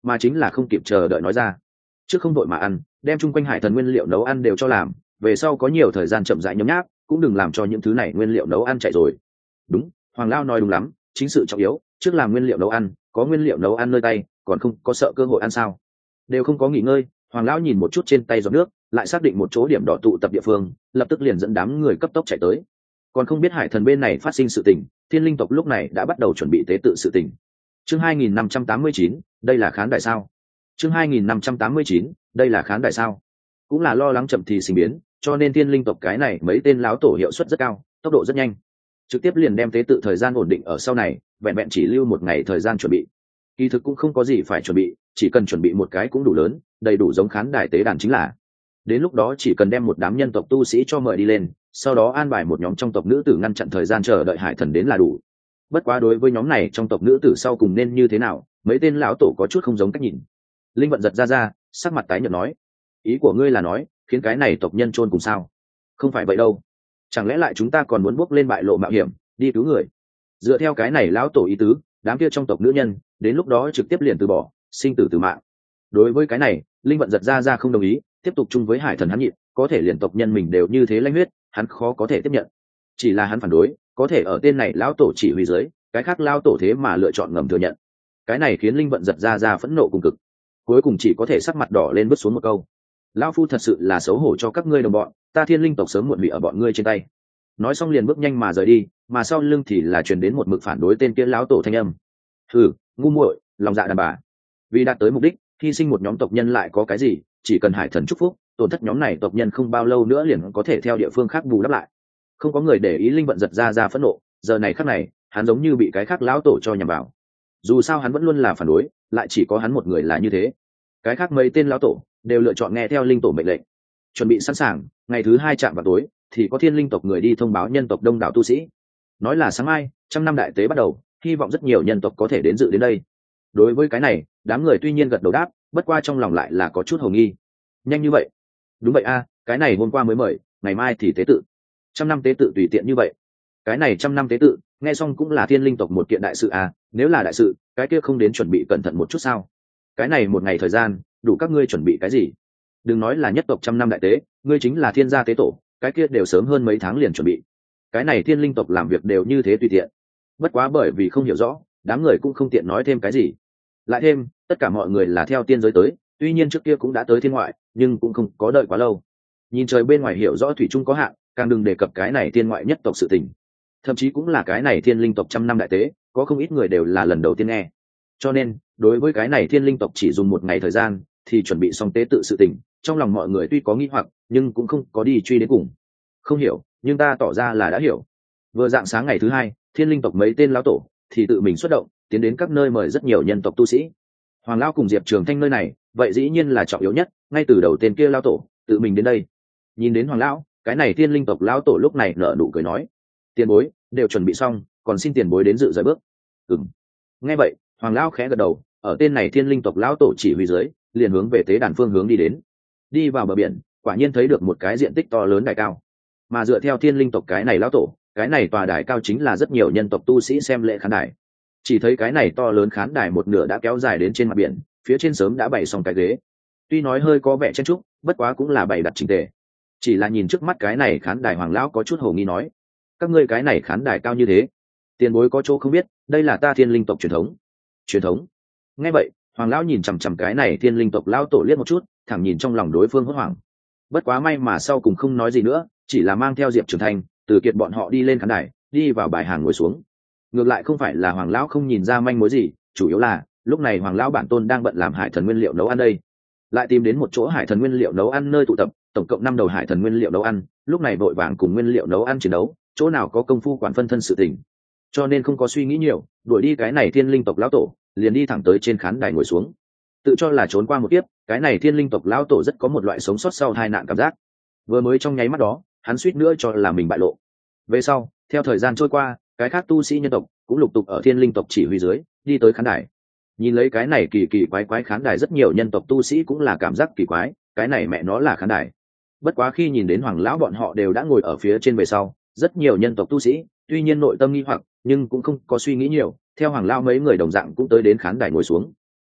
Speaker 1: mà chính là không kịp chờ đợi nói ra. Trước không đội mà ăn, đem chung quanh hải thần nguyên liệu nấu ăn đều cho làm, về sau có nhiều thời gian chậm rãi nhấm nháp, cũng đừng làm cho những thứ này nguyên liệu nấu ăn chạy rồi. Đúng, Hoàng Lao nói đúng lắm, chính sự trọng yếu, trước làm nguyên liệu nấu ăn, có nguyên liệu nấu ăn nơi tay, còn không có sợ cơ hội ăn sao? Đều không có nghỉ ngơi, Hoàng Lão nhìn một chút trên tay giọt nước, lại xác định một chỗ điểm đỏ tụ tập địa phương, lập tức liền dẫn đám người cấp tốc chạy tới. Còn không biết hải thần bên này phát sinh sự tình, thiên linh tộc lúc này đã bắt đầu chuẩn bị tế tự sự tình. Chương 2589, đây là khán đài sao? Chương 2589, đây là khán đài sao? Cũng là lo lắng chậm thì sinh biến, cho nên thiên linh tộc cái này mấy tên lão tổ hiệu suất rất cao, tốc độ rất nhanh, trực tiếp liền đem tế tự thời gian ổn định ở sau này, vẹn vẹn chỉ lưu một ngày thời gian chuẩn bị. Kỳ thực cũng không có gì phải chuẩn bị, chỉ cần chuẩn bị một cái cũng đủ lớn, đầy đủ giống khán đài tế đàn chính là. Đến lúc đó chỉ cần đem một đám nhân tộc tu sĩ cho mời đi lên, sau đó an bài một nhóm trong tộc nữ tử ngăn chặn thời gian chờ đợi hải thần đến là đủ. Bất quá đối với nhóm này trong tộc nữ tử sau cùng nên như thế nào, mấy tên lão tổ có chút không giống cách nhìn. Linh vận giật ra, sắc mặt tái nhợt nói: ý của ngươi là nói khiến cái này tộc nhân chôn cùng sao? Không phải vậy đâu, chẳng lẽ lại chúng ta còn muốn bước lên bại lộ mạo hiểm đi cứu người? Dựa theo cái này lão tổ ý tứ, đám kia trong tộc nữ nhân đến lúc đó trực tiếp liền từ bỏ, sinh tử từ mạng. Đối với cái này, Linh vận giật ra không đồng ý, tiếp tục chung với hải thần hắn nhịn, có thể liền tộc nhân mình đều như thế lanh huyết, hắn khó có thể tiếp nhận. Chỉ là hắn phản đối, có thể ở tên này lão tổ chỉ huy dưới, cái khác lão tổ thế mà lựa chọn ngầm thừa nhận. Cái này khiến Linh vận giật ra phẫn nộ cùng cực, cuối cùng chỉ có thể sắc mặt đỏ lên bước xuống một câu: lão phu thật sự là xấu hổ cho các ngươi đồng bọn, ta thiên linh tộc sớm muộn bị ở bọn ngươi trên tay. Nói xong liền bước nhanh mà rời đi, mà sau lưng thì là truyền đến một mực phản đối tên kia lão tổ thanh âm: hừ, ngu muội, lòng dạ đàn bà. Vì đạt tới mục đích, hy sinh một nhóm tộc nhân lại có cái gì, chỉ cần hải thần chúc phúc, tổn thất nhóm này tộc nhân không bao lâu nữa liền có thể theo địa phương khác bù đắp lại. Không có người để ý Linh vận giật ra phẫn nộ, giờ này khắc này hắn giống như bị cái khác lão tổ cho nhằm vào. Dù sao hắn vẫn luôn là phản đối, lại chỉ có hắn một người là như thế, cái khác mấy tên lão tổ đều lựa chọn nghe theo linh tổ mệnh lệnh. Chuẩn bị sẵn sàng, ngày thứ 2 chạm vào tối thì có thiên linh tộc người đi thông báo nhân tộc đông đảo tu sĩ, nói là sáng mai 100 năm đại tế bắt đầu, hy vọng rất nhiều nhân tộc có thể đến dự đến đây. Đối với cái này, đám người tuy nhiên gật đầu đáp, bất qua trong lòng lại là có chút hồ nghi. Nhanh như vậy? Đúng vậy a, cái này hôm qua mới mời, ngày mai thì tế tự. 100 năm tế tự tùy tiện như vậy? Cái này 100 năm tế tự, nghe xong cũng là thiên linh tộc một kiện đại sự à, nếu là đại sự, cái kia không đến chuẩn bị cẩn thận một chút sao? Cái này một ngày thời gian, đủ các ngươi chuẩn bị cái gì? Đừng nói là nhất tộc 100 năm đại tế, ngươi chính là thiên gia tế tổ, cái kia đều sớm hơn mấy tháng liền chuẩn bị. Cái này thiên linh tộc làm việc đều như thế tùy tiện. Bất quá bởi vì không hiểu rõ, đám người cũng không tiện nói thêm cái gì. Lại thêm, tất cả mọi người là theo tiên giới tới, tuy nhiên trước kia cũng đã tới thiên ngoại, nhưng cũng không có đợi quá lâu. Nhìn trời bên ngoài hiểu rõ thủy chung có hạn, càng đừng đề cập cái này thiên ngoại nhất tộc sự tình. Thậm chí cũng là cái này thiên linh tộc 100 năm đại tế, có không ít người đều là lần đầu tiên nghe. Cho nên, đối với cái này thiên linh tộc chỉ dùng một ngày thời gian thì chuẩn bị xong tế tự sự tình, trong lòng mọi người tuy có nghi hoặc, nhưng cũng không có đi truy đến cùng. Không hiểu, nhưng ta tỏ ra là đã hiểu. Vừa dạng sáng ngày thứ 2, thiên linh tộc mấy tên lão tổ thì tự mình xuất động, tiến đến các nơi mời rất nhiều nhân tộc tu sĩ. Hoàng lão cùng Diệp Trường Thanh nơi này, vậy dĩ nhiên là trọng yếu nhất, ngay từ đầu tên kia lão tổ tự mình đến đây. Nhìn đến Hoàng lão, cái này thiên linh tộc lão tổ lúc này nở nụ cười nói: tiền bối đều chuẩn bị xong, còn xin tiền bối đến dự rời bước. Nghe vậy, Hoàng lão khẽ gật đầu, ở tên này thiên linh tộc lão tổ chỉ huy dưới, liền hướng về tế đàn phương hướng đi đến. Đi vào bờ biển, quả nhiên thấy được một cái diện tích to lớn đài cao, mà dựa theo thiên linh tộc cái này lão tổ, cái này tòa đài cao chính là rất nhiều nhân tộc tu sĩ xem lễ khán đài. Chỉ thấy cái này to lớn khán đài một nửa đã kéo dài đến trên mặt biển, phía trên sớm đã bày xong cái ghế. Tuy nói hơi có vẻ chen chúc, bất quá cũng là bày đặt chỉnh tề. Chỉ là nhìn trước mắt cái này khán đài, Hoàng lão có chút hồ nghi nói: các ngươi cái này khán đài cao như thế, tiền bối có chỗ không biết, đây là ta thiên linh tộc truyền thống. Truyền thống? Nghe vậy, Hoàng lão nhìn chằm chằm cái này thiên linh tộc lão tổ liếc một chút, thẳng nhìn trong lòng đối phương hốt hoảng. Bất quá may mà sau cùng không nói gì nữa, chỉ là mang theo Diệp Trường Thanh, Từ Kiệt bọn họ đi lên khán đài, đi vào bài hàng ngồi xuống. Ngược lại không phải là Hoàng lão không nhìn ra manh mối gì, chủ yếu là lúc này Hoàng lão bản tôn đang bận làm hải thần nguyên liệu nấu ăn đây, lại tìm đến một chỗ hải thần nguyên liệu nấu ăn nơi tụ tập, tổng cộng 5 đầu hải thần nguyên liệu nấu ăn, lúc này vội vàng cùng nguyên liệu nấu ăn chiến đấu, chỗ nào có công phu quản phân thân sự tình, cho nên không có suy nghĩ nhiều, đuổi đi cái này thiên linh tộc lão tổ, liền đi thẳng tới trên khán đài ngồi xuống. Tự cho là trốn qua một kiếp, cái này thiên linh tộc lão tổ rất có một loại sống sót sau tai nạn cảm giác. Vừa mới trong nháy mắt đó, hắn suýt nữa cho là mình bại lộ. Về sau, theo thời gian trôi qua, cái khác tu sĩ nhân tộc cũng lục tục ở thiên linh tộc chỉ huy dưới đi tới khán đài. Nhìn lấy cái này kỳ kỳ quái quái khán đài, rất nhiều nhân tộc tu sĩ cũng là cảm giác kỳ quái, cái này mẹ nó là khán đài. Bất quá khi nhìn đến Hoàng lão bọn họ đều đã ngồi ở phía trên về sau, rất nhiều nhân tộc tu sĩ tuy nhiên nội tâm nghi hoặc, nhưng cũng không có suy nghĩ nhiều, theo Hoàng lão mấy người đồng dạng cũng tới đến khán đài ngồi xuống.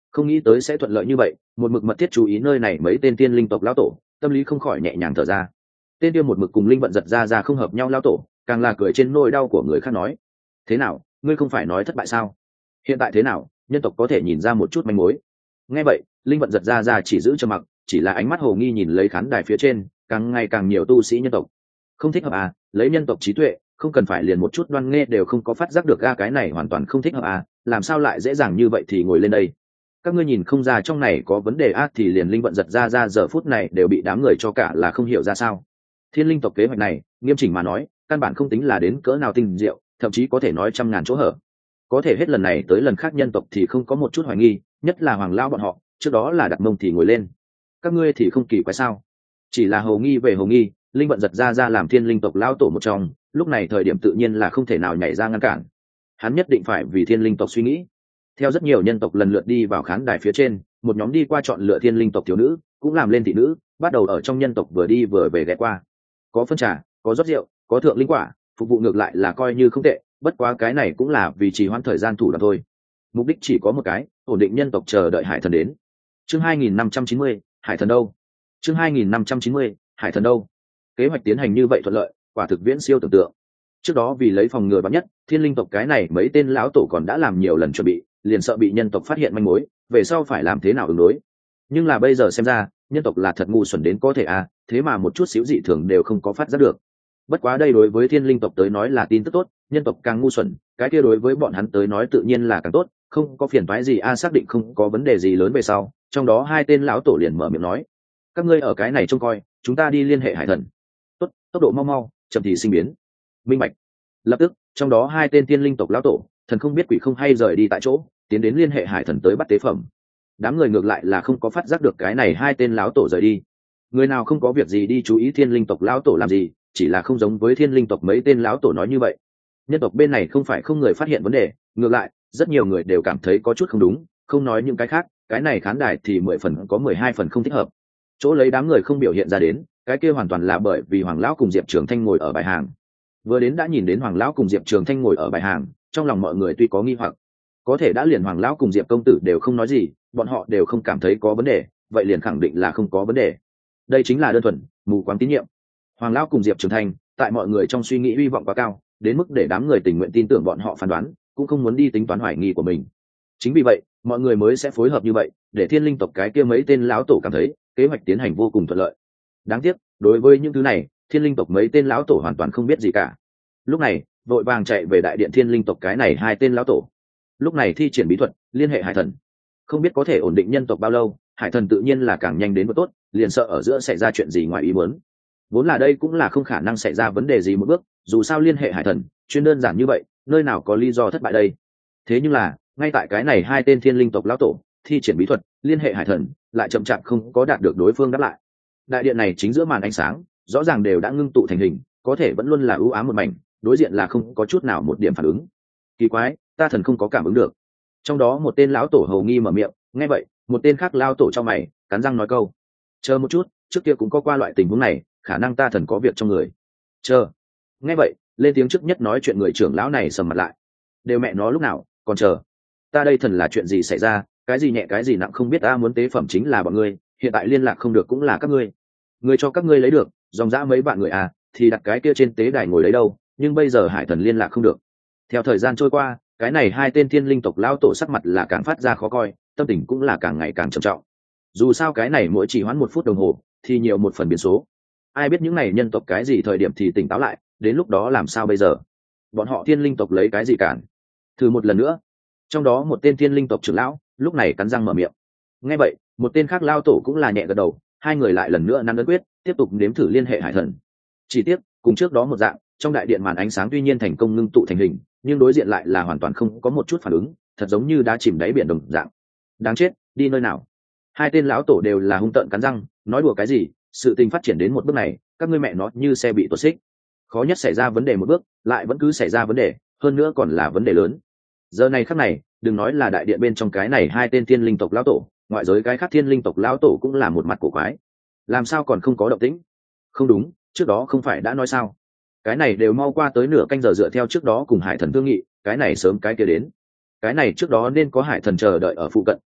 Speaker 1: Không nghĩ tới sẽ thuận lợi như vậy, một mực mật thiết chú ý nơi này mấy tên tiên linh tộc lão tổ, tâm lý không khỏi nhẹ nhàng thở ra. Tên kia một mực cùng linh vận giật ra không hợp nhau lão tổ, càng là cười trên nỗi đau của người khác nói: thế nào, ngươi không phải nói thất bại sao? Hiện tại thế nào, nhân tộc có thể nhìn ra một chút manh mối? Nghe vậy, linh vận giật ra chỉ giữ trầm mặc, chỉ là ánh mắt hồ nghi nhìn lấy khán đài phía trên, càng ngày càng nhiều tu sĩ nhân tộc. Không thích hợp à? Lấy nhân tộc trí tuệ, không cần phải liền một chút đoan nghe đều không có phát giác được cái này hoàn toàn không thích hợp à? Làm sao lại dễ dàng như vậy thì ngồi lên đây? Các ngươi nhìn không ra trong này có vấn đề thì liền linh vận giật ra giờ phút này đều bị đám người cho cả là không hiểu ra sao. Thiên linh tộc kế hoạch này, nghiêm chỉnh mà nói, căn bản không tính là đến cỡ nào tinh diệu, thậm chí có thể nói trăm ngàn chỗ hở. Có thể hết lần này tới lần khác nhân tộc thì không có một chút hoài nghi, nhất là hoàng lao bọn họ, trước đó là đặt mông thì ngồi lên. Các ngươi thì không kỳ quái sao? Chỉ là hầu nghi về hầu nghi, linh vận giật ra làm thiên linh tộc lao tổ một trong, lúc này thời điểm tự nhiên là không thể nào nhảy ra ngăn cản. Hắn nhất định phải vì thiên linh tộc suy nghĩ. Theo rất nhiều nhân tộc lần lượt đi vào khán đài phía trên, một nhóm đi qua chọn lựa thiên linh tộc thiếu nữ, cũng làm lên thị nữ, bắt đầu ở trong nhân tộc vừa đi vừa về ghé qua. Có phân trà, có rót rượu, có thượng linh quả, phục vụ ngược lại là coi như không tệ, bất quá cái này cũng là vì trì hoãn thời gian thủ đoạn thôi. Mục đích chỉ có một cái, ổn định nhân tộc chờ đợi hải thần đến. Chương 2590, hải thần đâu? Chương 2590, hải thần đâu? Kế hoạch tiến hành như vậy thuận lợi, quả thực viễn siêu tưởng tượng. Trước đó vì lấy phòng ngừa vắn nhất, thiên linh tộc cái này mấy tên lão tổ còn đã làm nhiều lần chuẩn bị, liền sợ bị nhân tộc phát hiện manh mối, về sau phải làm thế nào ứng đối. Nhưng là bây giờ xem ra, nhân tộc là thật ngu xuẩn đến có thể thế mà một chút xíu dị thường đều không có phát giác được. Bất quá đây đối với thiên linh tộc tới nói là tin tức tốt, nhân tộc càng ngu xuẩn, cái kia đối với bọn hắn tới nói tự nhiên là càng tốt, không có phiền toái gì xác định không có vấn đề gì lớn về sau, trong đó hai tên lão tổ liền mở miệng nói: các ngươi ở cái này trông coi, chúng ta đi liên hệ hải thần. Tốt, tốc độ mau mau, chậm thì sinh biến. Minh bạch. Lập tức, trong đó hai tên thiên linh tộc lão tổ, thần không biết quỷ không hay rời đi tại chỗ, tiến đến liên hệ hải thần tới bắt tế phẩm. Đám người ngược lại là không có phát giác được cái này hai tên lão tổ rời đi. Người nào không có việc gì đi chú ý thiên linh tộc lão tổ làm gì, chỉ là không giống với thiên linh tộc mấy tên lão tổ nói như vậy. Nhân tộc bên này không phải không người phát hiện vấn đề, ngược lại rất nhiều người đều cảm thấy có chút không đúng, không nói những cái khác, cái này khán đài thì 10 phần có 12 phần không thích hợp. Chỗ lấy đám người không biểu hiện ra đến, cái kia hoàn toàn là bởi vì hoàng lão cùng diệp trường thanh ngồi ở bài hàng. Vừa đến đã nhìn đến hoàng lão cùng diệp trường thanh ngồi ở bài hàng, trong lòng mọi người tuy có nghi hoặc, có thể đã liền hoàng lão cùng diệp công tử đều không nói gì, bọn họ đều không cảm thấy có vấn đề, vậy liền khẳng định là không có vấn đề. Đây chính là đơn thuần mù quáng tín nhiệm. Hoàng lão cùng diệp trường thanh tại mọi người trong suy nghĩ hy vọng quá cao, đến mức để đám người tình nguyện tin tưởng bọn họ phán đoán, cũng không muốn đi tính toán hoài nghi của mình. Chính vì vậy mọi người mới sẽ phối hợp như vậy, để thiên linh tộc cái kia mấy tên lão tổ cảm thấy kế hoạch tiến hành vô cùng thuận lợi. Đáng tiếc đối với những thứ này, thiên linh tộc mấy tên lão tổ hoàn toàn không biết gì cả. Lúc này vội vàng chạy về đại điện thiên linh tộc cái này hai tên lão tổ, lúc này thi triển bí thuật liên hệ hải thần. Không biết có thể ổn định nhân tộc bao lâu, hải thần tự nhiên là càng nhanh đến một tốt, liền sợ ở giữa xảy ra chuyện gì ngoài ý muốn. Vốn là đây cũng là không khả năng xảy ra vấn đề gì một bước, dù sao liên hệ hải thần chuyên đơn giản như vậy, nơi nào có lý do thất bại đây. Thế nhưng là ngay tại cái này hai tên thiên linh tộc lão tổ thi triển bí thuật liên hệ hải thần, lại chậm chạp không có đạt được đối phương đáp lại. Đại điện này chính giữa màn ánh sáng rõ ràng đều đã ngưng tụ thành hình, có thể vẫn luôn là ưu ám một mảnh, đối diện là không có chút nào một điểm phản ứng. Kỳ quái, ta thần không có cảm ứng được. Trong đó một tên lão tổ hầu nghi mở miệng, nghe vậy một tên khác lao tổ trong mày cắn răng nói câu: chờ một chút, trước kia cũng có qua loại tình huống này, khả năng ta thần có việc trong người. Chờ. Nghe vậy lên tiếng trước nhất nói chuyện người trưởng lão này sầm mặt lại: đều mẹ nó lúc nào còn chờ, ta đây thần là chuyện gì xảy ra, cái gì nhẹ cái gì nặng không biết, ta muốn tế phẩm chính là bọn ngươi, hiện tại liên lạc không được cũng là các ngươi, người cho các ngươi lấy được dòng dã mấy bạn người thì đặt cái kia trên tế đài ngồi lấy đâu, nhưng bây giờ hải thần liên lạc không được. Theo thời gian trôi qua, cái này hai tên thiên linh tộc lão tổ sắc mặt là càng phát ra khó coi, tâm tình cũng là càng ngày càng trầm trọng. Dù sao cái này mỗi chỉ hoãn 1 phút đồng hồ thì nhiều một phần biến số, ai biết những này nhân tộc cái gì thời điểm thì tỉnh táo lại, đến lúc đó làm sao bây giờ, bọn họ thiên linh tộc lấy cái gì cản. Thử một lần nữa. Trong đó một tên thiên linh tộc trưởng lão lúc này cắn răng mở miệng. Nghe vậy một tên khác lao tổ cũng là nhẹ gật đầu, hai người lại lần nữa nắm ấn quyết tiếp tục nếm thử liên hệ hải thần. Chỉ tiếc cùng trước đó một dạng, trong đại điện màn ánh sáng tuy nhiên thành công ngưng tụ thành hình, nhưng đối diện lại là hoàn toàn không có một chút phản ứng, thật giống như đã chìm đáy biển đồng dạng. Đáng chết, đi nơi nào. Hai tên lão tổ đều là hung tợn cắn răng, nói đùa cái gì, sự tình phát triển đến một bước này, các ngươi mẹ nó như xe bị tuột xích. Khó nhất xảy ra vấn đề một bước, lại vẫn cứ xảy ra vấn đề, hơn nữa còn là vấn đề lớn. Giờ này khắc này, đừng nói là đại điện bên trong cái này hai tên thiên linh tộc lão tổ, ngoại giới cái khác thiên linh tộc lão tổ cũng là một mặt cổ quái. Làm sao còn không có động tĩnh? Không đúng, trước đó không phải đã nói sao? Cái này đều mau qua tới nửa canh giờ, dựa theo trước đó cùng hải thần thương nghị, cái này sớm cái kia đến. Cái này trước đó nên có hải thần chờ đợi ở phụ cận,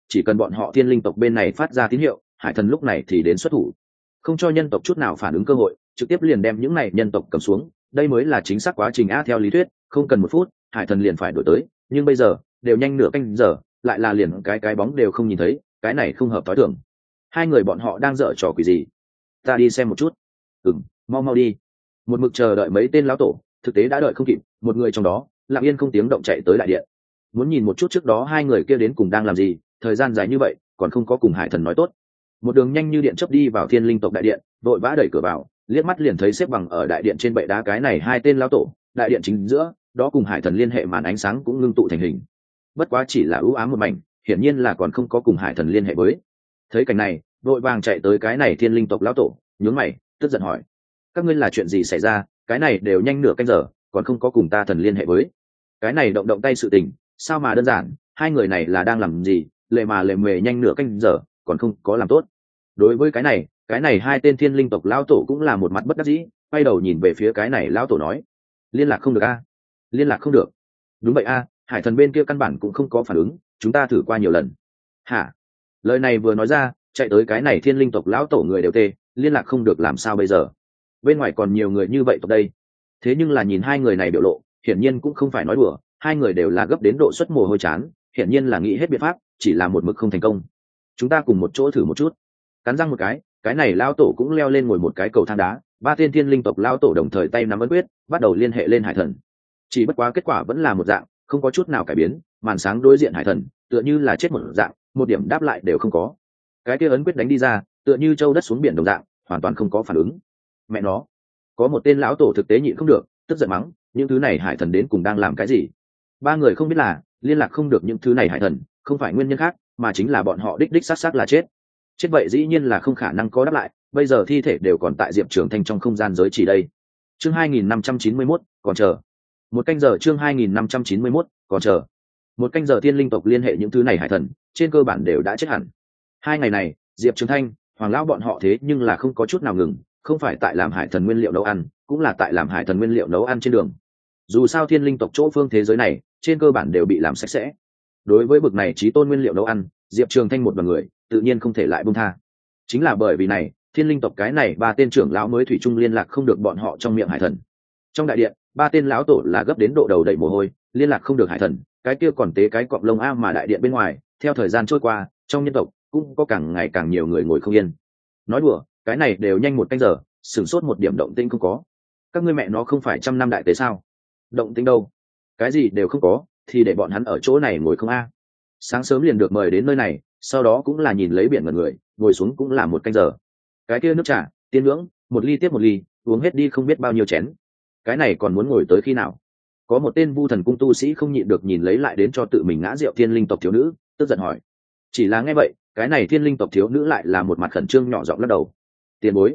Speaker 1: chỉ cần bọn họ thiên linh tộc bên này phát ra tín hiệu, hải thần lúc này thì đến xuất thủ, không cho nhân tộc chút nào phản ứng cơ hội, trực tiếp liền đem những này nhân tộc cầm xuống. Đây mới là chính xác quá trình a. Theo lý thuyết không cần 1 phút hải thần liền phải đổi tới, nhưng bây giờ đều nhanh nửa canh giờ, lại là liền cái bóng đều không nhìn thấy, cái này không hợp thói thường. Hai người bọn họ đang dở trò quỷ gì? Ta đi xem một chút. Mau mau đi. Một mực chờ đợi mấy tên lão tổ, thực tế đã đợi không kịp, một người trong đó lặng yên không tiếng động chạy tới đại điện, muốn nhìn một chút trước đó hai người kia đến cùng đang làm gì, thời gian dài như vậy còn không có cùng hải thần nói tốt. Một đường nhanh như điện chớp đi vào thiên linh tộc đại điện, vội vã đẩy cửa vào, liếc mắt liền thấy xếp bằng ở đại điện trên bệ đá cái này hai tên lão tổ, đại điện chính giữa đó cùng hải thần liên hệ màn ánh sáng cũng ngưng tụ thành hình, bất quá chỉ là ưu ám một mảnh, hiển nhiên là còn không có cùng hải thần liên hệ với. Thấy cảnh này vội vàng chạy tới cái này thiên linh tộc lão tổ, nhướng mày tức giận hỏi: các ngươi là chuyện gì xảy ra? Cái này đều nhanh nửa canh giờ còn không có cùng ta thần liên hệ với. Cái này động tay sự tình sao mà đơn giản, hai người này là đang làm gì? Lệ mề nhanh nửa canh giờ còn không có làm tốt. Đối với cái này hai tên thiên linh tộc lão tổ cũng là một mặt bất đắc dĩ, quay đầu nhìn về phía cái này lão tổ nói: liên lạc không được a? Liên lạc không được? Đúng vậy a, hải thần bên kia căn bản cũng không có phản ứng, chúng ta thử qua nhiều lần. Hả? Lời này vừa nói ra, chạy tới cái này thiên linh tộc lão tổ người đều tê, liên lạc không được làm sao bây giờ? Bên ngoài còn nhiều người như vậy tộc đây. Thế nhưng là nhìn hai người này biểu lộ, hiển nhiên cũng không phải nói đùa, hai người đều là gấp đến độ xuất mồ hôi chán, hiển nhiên là nghĩ hết biện pháp, chỉ là một mực không thành công. Chúng ta cùng một chỗ thử một chút. Cắn răng một cái này lão tổ cũng leo lên ngồi một cái cầu thang đá, ba tên thiên linh tộc lão tổ đồng thời tay nắm ấn quyết, bắt đầu liên hệ lên hải thần. Chỉ bất quá kết quả vẫn là một dạng, không có chút nào cải biến, màn sáng đối diện hải thần tựa như là chết một dạng, một điểm đáp lại đều không có. Cái kia ấn quyết đánh đi ra tựa như châu đất xuống biển đồng dạng, hoàn toàn không có phản ứng. Mẹ nó, có một tên lão tổ thực tế nhịn không được, tức giận mắng: những thứ này hải thần đến cùng đang làm cái gì? Ba người không biết là liên lạc không được những thứ này hải thần không phải nguyên nhân khác, mà chính là bọn họ đích xác là chết vậy dĩ nhiên là không khả năng có đáp lại, bây giờ thi thể đều còn tại Diệp Trường Thanh trong không gian giới chỉ đây. Chương 2591, còn chờ. Một canh giờ. Chương 2591, còn chờ. Một canh giờ. Thiên linh tộc liên hệ những thứ này hải thần trên cơ bản đều đã chết hẳn. Hai ngày này Diệp Trường Thanh, Hoàng lão bọn họ thế nhưng là không có chút nào ngừng, không phải tại làm hải thần nguyên liệu nấu ăn, cũng là tại làm hải thần nguyên liệu nấu ăn trên đường. Dù sao thiên linh tộc chỗ phương thế giới này trên cơ bản đều bị làm sạch sẽ, đối với bực này chí tôn nguyên liệu nấu ăn, Diệp Trường Thanh một đoàn người tự nhiên không thể lại buông tha. Chính là bởi vì này, thiên linh tộc cái này ba tên trưởng lão mới thủy chung liên lạc không được bọn họ trong miệng hải thần. Trong đại điện, ba tên lão tổ là gấp đến độ đầu đầy mồ hôi, liên lạc không được hải thần, cái kia còn tế cái cọp lông a. Mà đại điện bên ngoài, theo thời gian trôi qua, trong nhân tộc cũng có càng ngày càng nhiều người ngồi không yên. Nói đùa, cái này đều nhanh một canh giờ, sửng sốt một điểm động tĩnh không có. Các ngươi mẹ nó không phải 100 năm đại tế sao? Động tĩnh đâu? Cái gì đều không có, thì để bọn hắn ở chỗ này ngồi không a? Sáng sớm liền được mời đến nơi này, sau đó cũng là nhìn lấy biển mật người, ngồi xuống cũng là một canh giờ. Cái kia nước trà tiên ngưỡng, một ly tiếp một ly, uống hết đi không biết bao nhiêu chén. Cái này còn muốn ngồi tới khi nào? Có một tên Vu Thần cung tu sĩ không nhịn được nhìn lấy lại đến cho tự mình ngã rượu thiên linh tộc thiếu nữ, tức giận hỏi. Chỉ là nghe vậy, cái này thiên linh tộc thiếu nữ lại là một mặt khẩn trương nhỏ giọng lắc đầu. Tiền bối,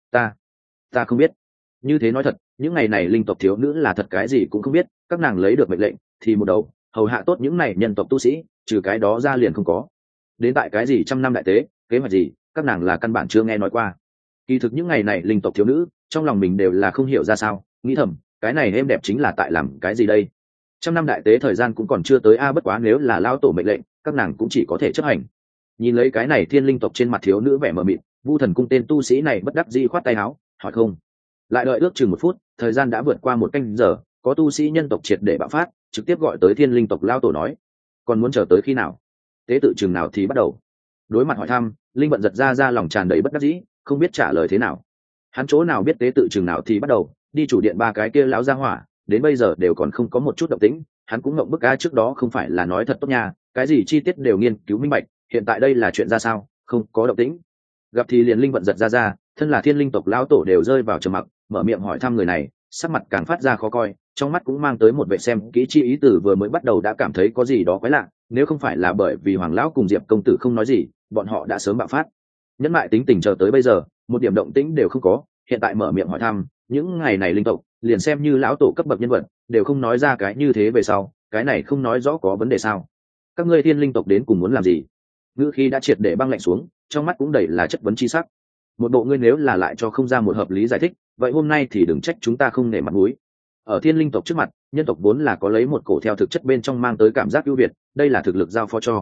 Speaker 1: ta không biết. Như thế nói thật, những ngày này linh tộc thiếu nữ là thật cái gì cũng không biết, các nàng lấy được mệnh lệnh thì một đầu hầu hạ tốt những này nhân tộc tu sĩ, trừ cái đó ra liền không có. Đến tại cái gì 100 năm đại tế, kế hoạch gì, các nàng là căn bản chưa nghe nói qua. Kỳ thực những ngày này linh tộc thiếu nữ trong lòng mình đều là không hiểu ra sao, nghĩ thầm cái này êm đẹp chính là tại làm cái gì đây. 100 năm đại tế thời gian cũng còn chưa tới a, bất quá nếu là lao tổ mệnh lệnh, các nàng cũng chỉ có thể chấp hành. Nhìn lấy cái này thiên linh tộc trên mặt thiếu nữ vẻ mờ mịt, Vu Thần cung tên tu sĩ này bất đắc dĩ khoát tay áo, hỏi không. Lại đợi ước chừng 1 phút, thời gian đã vượt qua 1 canh giờ, có tu sĩ nhân tộc triệt để bạo phát, trực tiếp gọi tới thiên linh tộc lao tổ nói: còn muốn chờ tới khi nào? Tế tự chừng nào thì bắt đầu? Đối mặt hỏi thăm, linh vận giật ra lòng tràn đầy bất đắc dĩ, không biết trả lời thế nào. Hắn chỗ nào biết tế tự chừng nào thì bắt đầu, đi chủ điện ba cái kia lão gia hỏa đến bây giờ đều còn không có một chút động tĩnh, hắn cũng ngậm bức a. Trước đó không phải là nói thật tốt nha, cái gì chi tiết đều nghiên cứu minh bạch, hiện tại đây là chuyện ra sao, không có động tĩnh. Gặp thì liền linh vận giật ra, thân là thiên linh tộc lão tổ đều rơi vào trầm mặc, mở miệng hỏi thăm người này, sắc mặt càng phát ra khó coi, trong mắt cũng mang tới một vẻ xem kỹ chi ý. Tử vừa mới bắt đầu đã cảm thấy có gì đó quái lạ, nếu không phải là bởi vì Hoàng lão cùng Diệp công tử không nói gì, bọn họ đã sớm bạo phát. Nhẫn mại tính tình chờ tới bây giờ, một điểm động tĩnh đều không có, hiện tại mở miệng hỏi thăm, những ngày này linh tộc liền xem như lão tổ cấp bậc nhân vật đều không nói ra cái như thế về sau, cái này không nói rõ có vấn đề sao? Các ngươi thiên linh tộc đến cùng muốn làm gì? Ngữ khí đã triệt để băng lạnh xuống, trong mắt cũng đầy là chất vấn chi sắc. Một bộ ngươi nếu là lại cho không ra một hợp lý giải thích, vậy hôm nay thì đừng trách chúng ta không nể mặt mũi. Ở thiên linh tộc trước mặt, nhân tộc vốn là có lấy một cổ theo thực chất bên trong mang tới cảm giác ưu việt, đây là thực lực giao phó cho.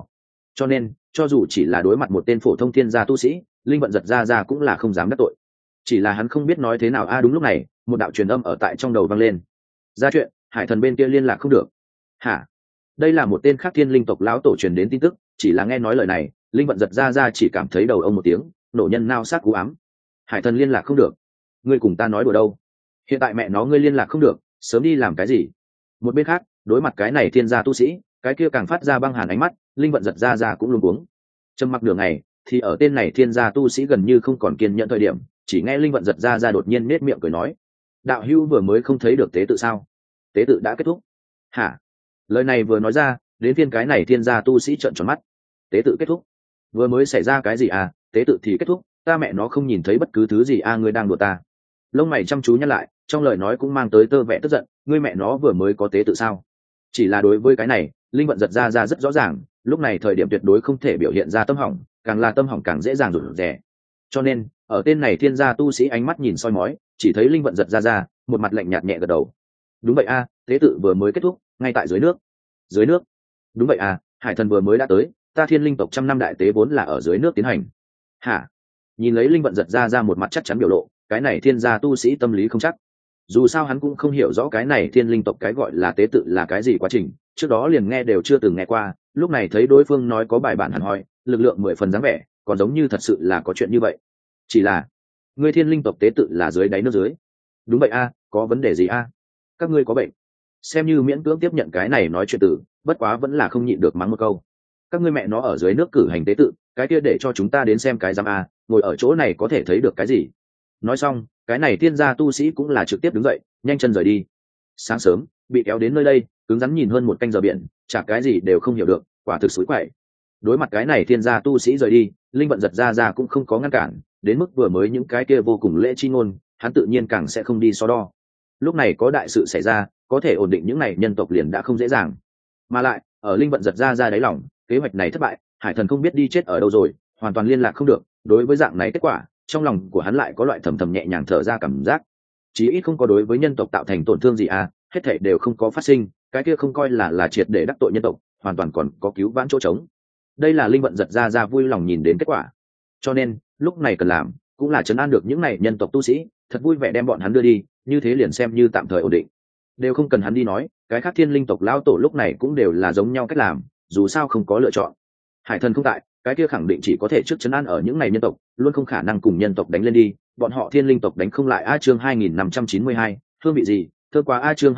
Speaker 1: cho nên cho dù chỉ là đối mặt một tên phổ thông thiên gia tu sĩ, linh vận giật ra cũng là không dám đắc tội. Chỉ là hắn không biết nói thế nào. Đúng lúc này một đạo truyền âm ở tại trong đầu vang lên. Ra chuyện, hải thần bên kia liên lạc không được. Hả? Đây là một tên khác thiên linh tộc lão tổ truyền đến tin tức. Chỉ là nghe nói lời này, linh vận giật ra chỉ cảm thấy đầu ông một tiếng, nổ nhân nao sát cú ám. Hải thần liên lạc không được? Ngươi cùng ta nói đùa đâu? Hiện tại mẹ nó ngươi liên lạc không được, sớm đi làm cái gì? Một bên khác, đối mặt cái này thiên gia tu sĩ, cái kia càng phát ra băng hàn ánh mắt, linh vận giật ra cũng luống cuống. Trầm mặc nửa ngày, thì ở tên này thiên gia tu sĩ gần như không còn kiên nhẫn thời điểm, chỉ nghe linh vận giật ra đột nhiên nết miệng cười nói: đạo hữu vừa mới không thấy được tế tự sao? Tế tự đã kết thúc. Hả? Lời này vừa nói ra, đến phiên cái này thiên gia tu sĩ trợn tròn mắt. Tế tự kết thúc? Vừa mới xảy ra cái gì à? Tế tự thì kết thúc, ta mẹ nó không nhìn thấy bất cứ thứ gì. Ngươi đang đùa ta? Lông mày chăm chú nhăn lại, trong lời nói cũng mang tới tơ vẻ tức giận. Ngươi mẹ nó vừa mới có tế tự sao? Chỉ là đối với cái này, linh vận giật ra rất rõ ràng, lúc này thời điểm tuyệt đối không thể biểu hiện ra tâm hỏng, càng là tâm hỏng càng dễ dàng rụt rè. Cho nên ở tên này thiên gia tu sĩ ánh mắt nhìn soi mói, chỉ thấy linh vận giật ra một mặt lạnh nhạt nhẹ gật đầu. Đúng vậy tế tự vừa mới kết thúc, ngay tại dưới nước. Dưới nước? Đúng vậy hải thần vừa mới đã tới, ta thiên linh tộc 100 năm đại tế vốn là ở dưới nước tiến hành. Hả? Nhìn lấy linh vận giật ra một mặt chắc chắn biểu lộ, cái này thiên gia tu sĩ tâm lý không chắc. Dù sao hắn cũng không hiểu rõ cái này thiên linh tộc cái gọi là tế tự là cái gì quá trình, trước đó liền nghe đều chưa từng nghe qua, lúc này thấy đối phương nói có bài bản hẳn hoi, lực lượng 10 phần dáng vẻ, còn giống như thật sự là có chuyện như vậy. Chỉ là ngươi thiên linh tộc tế tự là dưới đáy nước dưới? Đúng vậy có vấn đề gì các ngươi có bệnh? Xem như miễn cưỡng tiếp nhận cái này nói chuyện từ, bất quá vẫn là không nhịn được mắng một câu. Các ngươi mẹ nó ở dưới nước cử hành tế tự, cái kia để cho chúng ta đến xem cái giám ngồi ở chỗ này có thể thấy được cái gì? Nói xong, cái này thiên gia tu sĩ cũng là trực tiếp đứng dậy, nhanh chân rời đi. Sáng sớm bị kéo đến nơi đây, cứng rắn nhìn hơn một canh giờ biển, chả cái gì đều không hiểu được, quả thực xối quậy. Đối mặt cái này thiên gia tu sĩ rời đi, linh vận giật ra cũng không có ngăn cản, đến mức vừa mới những cái kia vô cùng lễ chi ngôn, hắn tự nhiên càng sẽ không đi so đo. Lúc này có đại sự xảy ra, có thể ổn định những này nhân tộc liền đã không dễ dàng. Mà lại ở linh vận giật ra đáy lòng, kế hoạch này thất bại, hải thần không biết đi chết ở đâu rồi, hoàn toàn liên lạc không được. Đối với dạng này kết quả, trong lòng của hắn lại có loại thầm thầm nhẹ nhàng thở ra cảm giác, chí ít không có đối với nhân tộc tạo thành tổn thương gì hết thảy đều không có phát sinh, cái kia không coi là triệt để đắc tội nhân tộc, hoàn toàn còn có cứu vãn chỗ trống. Đây là linh vận giật ra vui lòng nhìn đến kết quả. Cho nên lúc này cần làm cũng là trấn an được những này nhân tộc tu sĩ, thật vui vẻ đem bọn hắn đưa đi, như thế liền xem như tạm thời ổn định, đều không cần hắn đi nói. Cái khác thiên linh tộc lão tổ lúc này cũng đều là giống nhau cách làm, dù sao không có lựa chọn. Hải thần không tại, cái kia khẳng định chỉ có thể trước trấn an ở những này nhân tộc, luôn không khả năng cùng nhân tộc đánh lên đi. Bọn họ thiên linh tộc đánh không lại. Chương 2592, hương vị gì thơm quá. Chương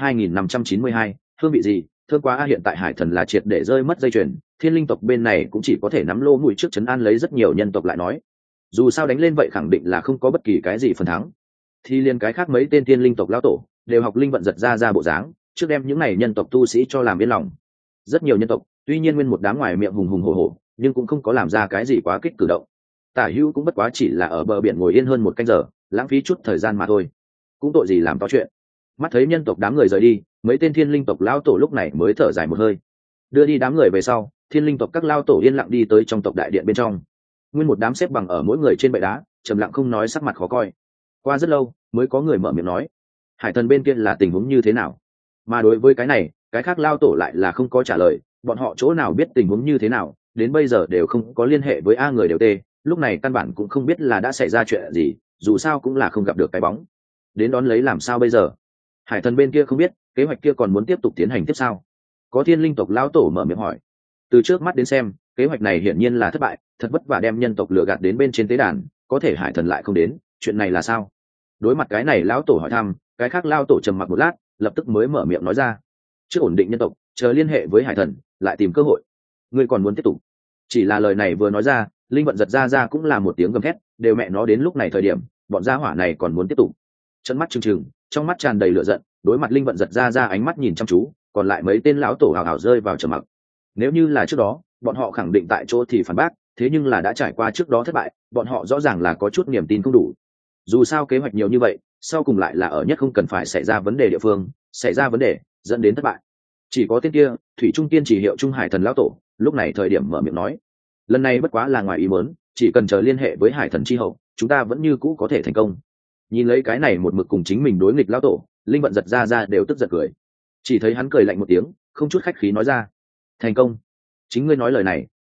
Speaker 1: 2592, hương vị gì thơm quá. Hiện tại hải thần là triệt để rơi mất dây chuyền, thiên linh tộc bên này cũng chỉ có thể nắm lô mũi trước trấn an lấy rất nhiều nhân tộc lại nói. Dù sao đánh lên vậy khẳng định là không có bất kỳ cái gì phần thắng, thì liền cái khác mấy tên thiên linh tộc lão tổ đều học linh vận giật ra bộ dáng, trước đem những này nhân tộc tu sĩ cho làm yên lòng. Rất nhiều nhân tộc tuy nhiên nguyên một đám ngoài miệng hùng hùng hổ hổ, nhưng cũng không có làm ra cái gì quá kích cử động. Tả hữu cũng bất quá chỉ là ở bờ biển ngồi yên hơn một canh giờ, lãng phí chút thời gian mà thôi, cũng tội gì làm to chuyện. Mắt thấy nhân tộc đám người rời đi, mấy tên thiên linh tộc lão tổ lúc này mới thở dài một hơi. Đưa đi đám người về sau, thiên linh tộc các lão tổ yên lặng đi tới trong tộc đại điện bên trong. Nguyên một đám xếp bằng ở mỗi người trên bệ đá, trầm lặng không nói, sắc mặt khó coi. Qua rất lâu mới có người mở miệng nói: hải thần bên kia là tình huống như thế nào? Mà đối với cái này, cái khác lão tổ lại là không có trả lời. Bọn họ chỗ nào biết tình huống như thế nào, đến bây giờ đều không có liên hệ với người đều tê, lúc này căn bản cũng không biết là đã xảy ra chuyện gì, dù sao cũng là không gặp được cái bóng. Đến đón lấy làm sao bây giờ? Hải thần bên kia không biết, kế hoạch kia còn muốn tiếp tục tiến hành tiếp sao? Có thiên linh tộc lão tổ mở miệng hỏi. Từ trước mắt đến xem, kế hoạch này hiển nhiên là thất bại, thật vất vả đem nhân tộc lừa gạt đến bên trên tế đàn, có thể hải thần lại không đến, chuyện này là sao? Đối mặt cái này lão tổ hỏi thăm, cái khác lão tổ trầm mặc một lát, lập tức mới mở miệng nói ra: trước ổn định nhân tộc, chờ liên hệ với hải thần, lại tìm cơ hội. Ngươi còn muốn tiếp tục? Chỉ là lời này vừa nói ra, linh vận giật ra cũng là một tiếng gầm thét, đều mẹ nó đến lúc này thời điểm, bọn gia hỏa này còn muốn tiếp tục? Trận mắt trừng trừng, trong mắt tràn đầy lửa giận, đối mặt linh vận giật ra ánh mắt nhìn chăm chú, còn lại mấy tên lão tổ hào hào rơi vào trầm mặc. Nếu như là trước đó, bọn họ khẳng định tại chỗ thì phản bác, thế nhưng là đã trải qua trước đó thất bại, bọn họ rõ ràng là có chút niềm tin không đủ. Dù sao kế hoạch nhiều như vậy, sau cùng lại là ở nhất không cần phải xảy ra vấn đề địa phương xảy ra vấn đề, dẫn đến thất bại. Chỉ có tên kia thủy trung tiên chỉ hiệu trung hải thần lão tổ lúc này thời điểm mở miệng nói: lần này bất quá là ngoài ý muốn, chỉ cần chờ liên hệ với hải thần chi hậu, chúng ta vẫn như cũ có thể thành công. Nhìn lấy cái này một mực cùng chính mình đối nghịch lão tổ, linh vận giật ra đều tức giận cười. Chỉ thấy hắn cười lạnh một tiếng, không chút khách khí nói ra: thành công? Chính ngươi nói lời này,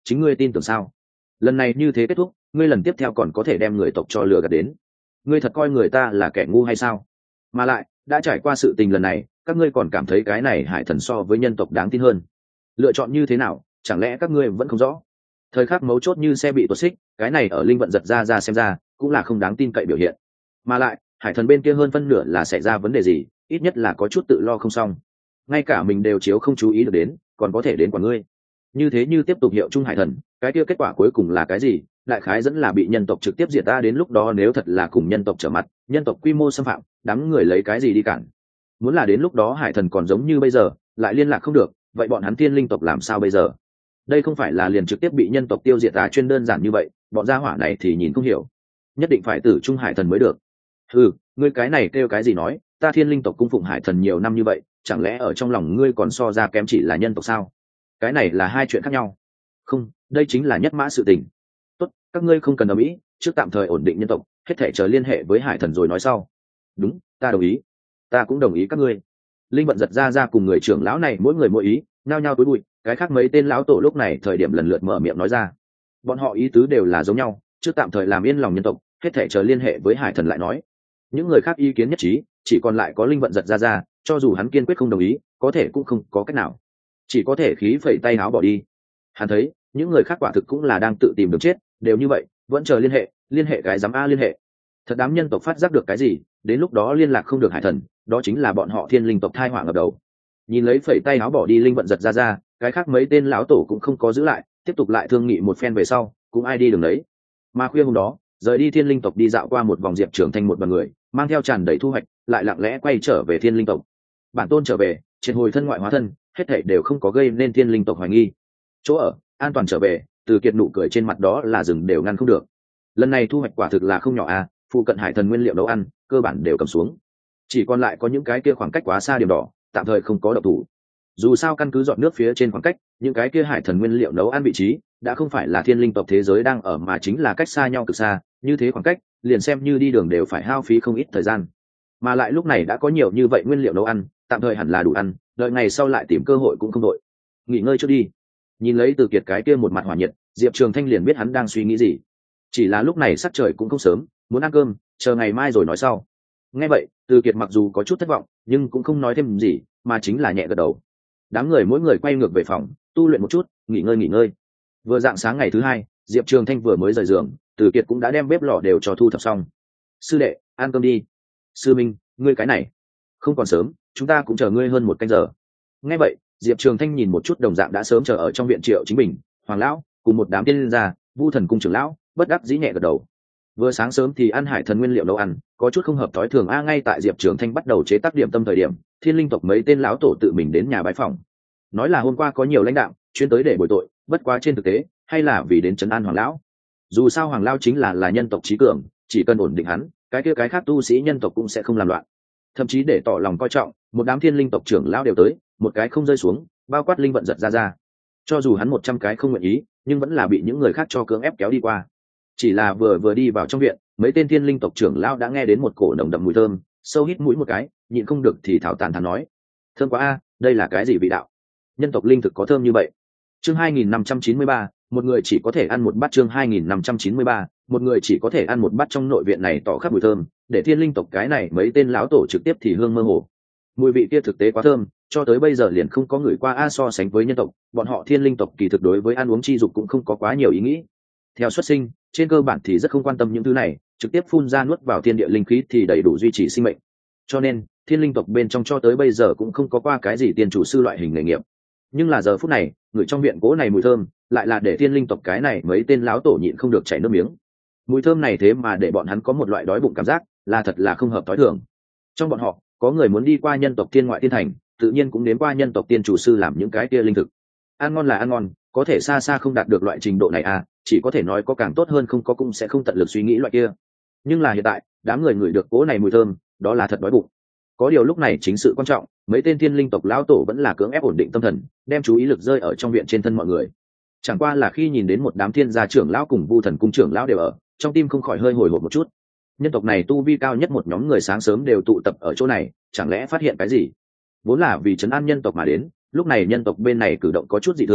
Speaker 1: chính ngươi tin tưởng sao? Lần này như thế kết thúc, ngươi lần tiếp theo còn có thể đem người tộc cho lừa gạt đến? Ngươi thật coi người ta là kẻ ngu hay sao? Mà lại đã trải qua sự tình lần này, các ngươi còn cảm thấy cái này hải thần so với nhân tộc đáng tin hơn? Lựa chọn như thế nào, chẳng lẽ các ngươi vẫn không rõ? Thời khắc mấu chốt như xe bị tuột xích, cái này ở linh vận giật ra xem ra cũng là không đáng tin cậy biểu hiện. Mà lại hải thần bên kia hơn phân nửa là xảy ra vấn đề gì, ít nhất là có chút tự lo không xong, ngay cả mình đều chiếu không chú ý được đến, còn có thể đến quả ngươi. Như thế như tiếp tục hiệu chung hải thần, cái kia kết quả cuối cùng là cái gì? Đại khái dẫn là bị nhân tộc trực tiếp diệt ta. Đến lúc đó nếu thật là cùng nhân tộc trở mặt, nhân tộc quy mô xâm phạm, đám người lấy cái gì đi cản? Muốn là đến lúc đó hải thần còn giống như bây giờ, lại liên lạc không được, vậy bọn hắn thiên linh tộc làm sao bây giờ? Đây không phải là liền trực tiếp bị nhân tộc tiêu diệt ta chuyên đơn giản như vậy, bọn gia hỏa này thì nhìn không hiểu, nhất định phải tử trung hải thần mới được. Ừ, ngươi cái này kêu cái gì nói, ta thiên linh tộc cung phụng hải thần nhiều năm như vậy, chẳng lẽ ở trong lòng ngươi còn so ra kém chỉ là nhân tộc sao? Cái này là hai chuyện khác nhau. Không, đây chính là nhất mã sự tình. Tốt, các ngươi không cần ở mỹ, trước tạm thời ổn định nhân tộc, hết thể chờ liên hệ với hải thần rồi nói sau. Đúng, ta đồng ý. Ta cũng đồng ý các ngươi. Linh vận giật ra cùng người trưởng lão này mỗi người mỗi ý, nhao nhao túi bụi. Cái khác mấy tên lão tổ lúc này thời điểm lần lượt mở miệng nói ra. Bọn họ ý tứ đều là giống nhau, trước tạm thời làm yên lòng nhân tộc, hết thể chờ liên hệ với hải thần lại nói. Những người khác ý kiến nhất trí, chỉ còn lại có linh vận giật ra, cho dù hắn kiên quyết không đồng ý, có thể cũng không có cách nào, chỉ có thể khí phẩy tay áo bỏ đi. Hắn thấy những người khác quả thực cũng là đang tự tìm đường chết, đều như vậy vẫn chờ liên hệ cái dám a liên hệ. Thật đám nhân tộc phát giác được cái gì, đến lúc đó liên lạc không được hải thần, đó chính là bọn họ thiên linh tộc thai họa ngập đầu. Nhìn lấy phẩy tay áo bỏ đi linh vận giật ra, cái khác mấy tên lão tổ cũng không có giữ lại, tiếp tục lại thương nghị một phen về sau, cũng ai đi đường đấy. Mà khuya hôm đó, rời đi thiên linh tộc đi dạo qua một vòng, Diệp Trường Thanh một đoàn người mang theo tràn đầy thu hoạch, lại lặng lẽ quay trở về thiên linh tộc. Bản tôn trở về, triệt hồi thân ngoại hóa thân, hết thảy đều không có gây nên thiên linh tộc hoài nghi. Chỗ ở an toàn trở về, Từ Kiệt nụ cười trên mặt đó là rừng đều ngăn không được. Lần này thu hoạch quả thực là không nhỏ à, phụ cận hải thần nguyên liệu nấu ăn cơ bản đều cầm xuống, chỉ còn lại có những cái kia khoảng cách quá xa điểm đỏ, tạm thời không có độc thủ. Dù sao căn cứ dọn nước phía trên khoảng cách, những cái kia hải thần nguyên liệu nấu ăn vị trí đã không phải là thiên linh tộc thế giới đang ở, mà chính là cách xa nhau cực xa, như thế khoảng cách liền xem như đi đường đều phải hao phí không ít thời gian. Mà lại lúc này đã có nhiều như vậy nguyên liệu nấu ăn, tạm thời hẳn là đủ ăn, đợi ngày sau lại tìm cơ hội cũng không đội. Nghỉ ngơi trước đi. Nhìn lấy Từ Kiệt cái kia một mặt hỏa nhiệt, Diệp Trường Thanh liền biết hắn đang suy nghĩ gì. Chỉ là lúc này sắc trời cũng không sớm, muốn ăn cơm, chờ ngày mai rồi nói sau. Nghe vậy, Từ Kiệt mặc dù có chút thất vọng, nhưng cũng không nói thêm gì, mà chính là nhẹ gật đầu. Đám người mỗi người quay ngược về phòng, tu luyện một chút, nghỉ ngơi. Vừa dạng sáng ngày thứ hai, Diệp Trường Thanh vừa mới rời giường, Từ Kiệt cũng đã đem bếp lò đều cho thu thập xong. Sư đệ, ăn cơm đi. Sư Minh, ngươi cái này không còn sớm, chúng ta cũng chờ ngươi hơn một canh giờ. Nghe vậy, Diệp Trường Thanh nhìn một chút đồng dạng đã sớm chờ ở trong viện Triệu Chính Bình, Hoàng lão cùng một đám tiên gia, Vu Thần cung trưởng lão, bất đắc dĩ nhẹ gật đầu. Vừa sáng sớm thì ăn hải thần nguyên liệu nấu ăn, có chút không hợp thói thường a. Ngay tại Diệp Trường Thanh bắt đầu chế tác điểm tâm thời điểm, thiên linh tộc mấy tên lão tổ tự mình đến nhà bái phỏng, nói là hôm qua có nhiều lãnh đạo chuyên tới để bồi tội, bất quá trên thực tế hay là vì đến trấn an Hoàng lão. Dù sao Hoàng lão chính là nhân tộc trí cường, chỉ cần ổn định hắn, cái kia cái khác tu sĩ nhân tộc cũng sẽ không làm loạn. Thậm chí để tỏ lòng coi trọng, một đám thiên linh tộc trưởng lão đều tới, một cái không rơi xuống, bao quát linh vận giật ra. Cho dù hắn 100 cái không nguyện ý, nhưng vẫn là bị những người khác cho cưỡng ép kéo đi qua. Chỉ là vừa đi vào trong viện, mấy tên thiên linh tộc trưởng lão đã nghe đến một cổ nồng đậm mùi thơm, sâu hít mũi một cái, nhịn không được thì thảo tàn thán nói: thơm quá a, đây là cái gì vị đạo? Nhân tộc linh thực có thơm như vậy? Chương 2593, một người chỉ có thể ăn một bát. Chương 2593, một người chỉ có thể ăn một bát. Trong nội viện này tỏ khắp mùi thơm, để thiên linh tộc cái này mấy tên lão tổ trực tiếp thì hương mơ hồ. Mùi vị kia thực tế quá thơm, cho tới bây giờ liền không có người qua a. So sánh với nhân tộc, bọn họ thiên linh tộc kỳ thực đối với ăn uống chi dục cũng không có quá nhiều ý nghĩ. Theo xuất sinh, trên cơ bản thì rất không quan tâm những thứ này, trực tiếp phun ra nuốt vào thiên địa linh khí thì đầy đủ duy trì sinh mệnh. Cho nên thiên linh tộc bên trong cho tới bây giờ cũng không có qua cái gì tiên chủ sư loại hình nghề nghiệp. Nhưng là giờ phút này, người trong viện cố này mùi thơm lại là để thiên linh tộc cái này mấy tên láo tổ nhịn không được chảy nước miếng. Mùi thơm này thế mà để bọn hắn có một loại đói bụng cảm giác, là thật là không hợp thói thường. Trong bọn họ có người muốn đi qua nhân tộc thiên ngoại thiên thành, tự nhiên cũng đến qua nhân tộc tiên chủ sư làm những cái kia linh thực. Ăn ngon là ăn ngon, có thể xa xa không đạt được loại trình độ này à, chỉ có thể nói có càng tốt hơn không có cũng sẽ không tận lực suy nghĩ loại kia. Nhưng là hiện tại đám người ngửi được cố này mùi thơm, đó là thật đói bụng. Có điều lúc này chính sự quan trọng, mấy tên thiên linh tộc lão tổ vẫn là cưỡng ép ổn định tâm thần, đem chú ý lực rơi ở trong viện trên thân mọi người. Chẳng qua là khi nhìn đến một đám thiên gia trưởng lão cùng Vu Thần cung trưởng lão đều ở, trong tim không khỏi hơi hồi hộp một chút. Nhân tộc này tu vi cao nhất một nhóm người sáng sớm đều tụ tập ở chỗ này, chẳng lẽ phát hiện cái gì? Vốn là vì trấn an nhân tộc mà đến, lúc này nhân tộc bên này cử động có chút dị thường,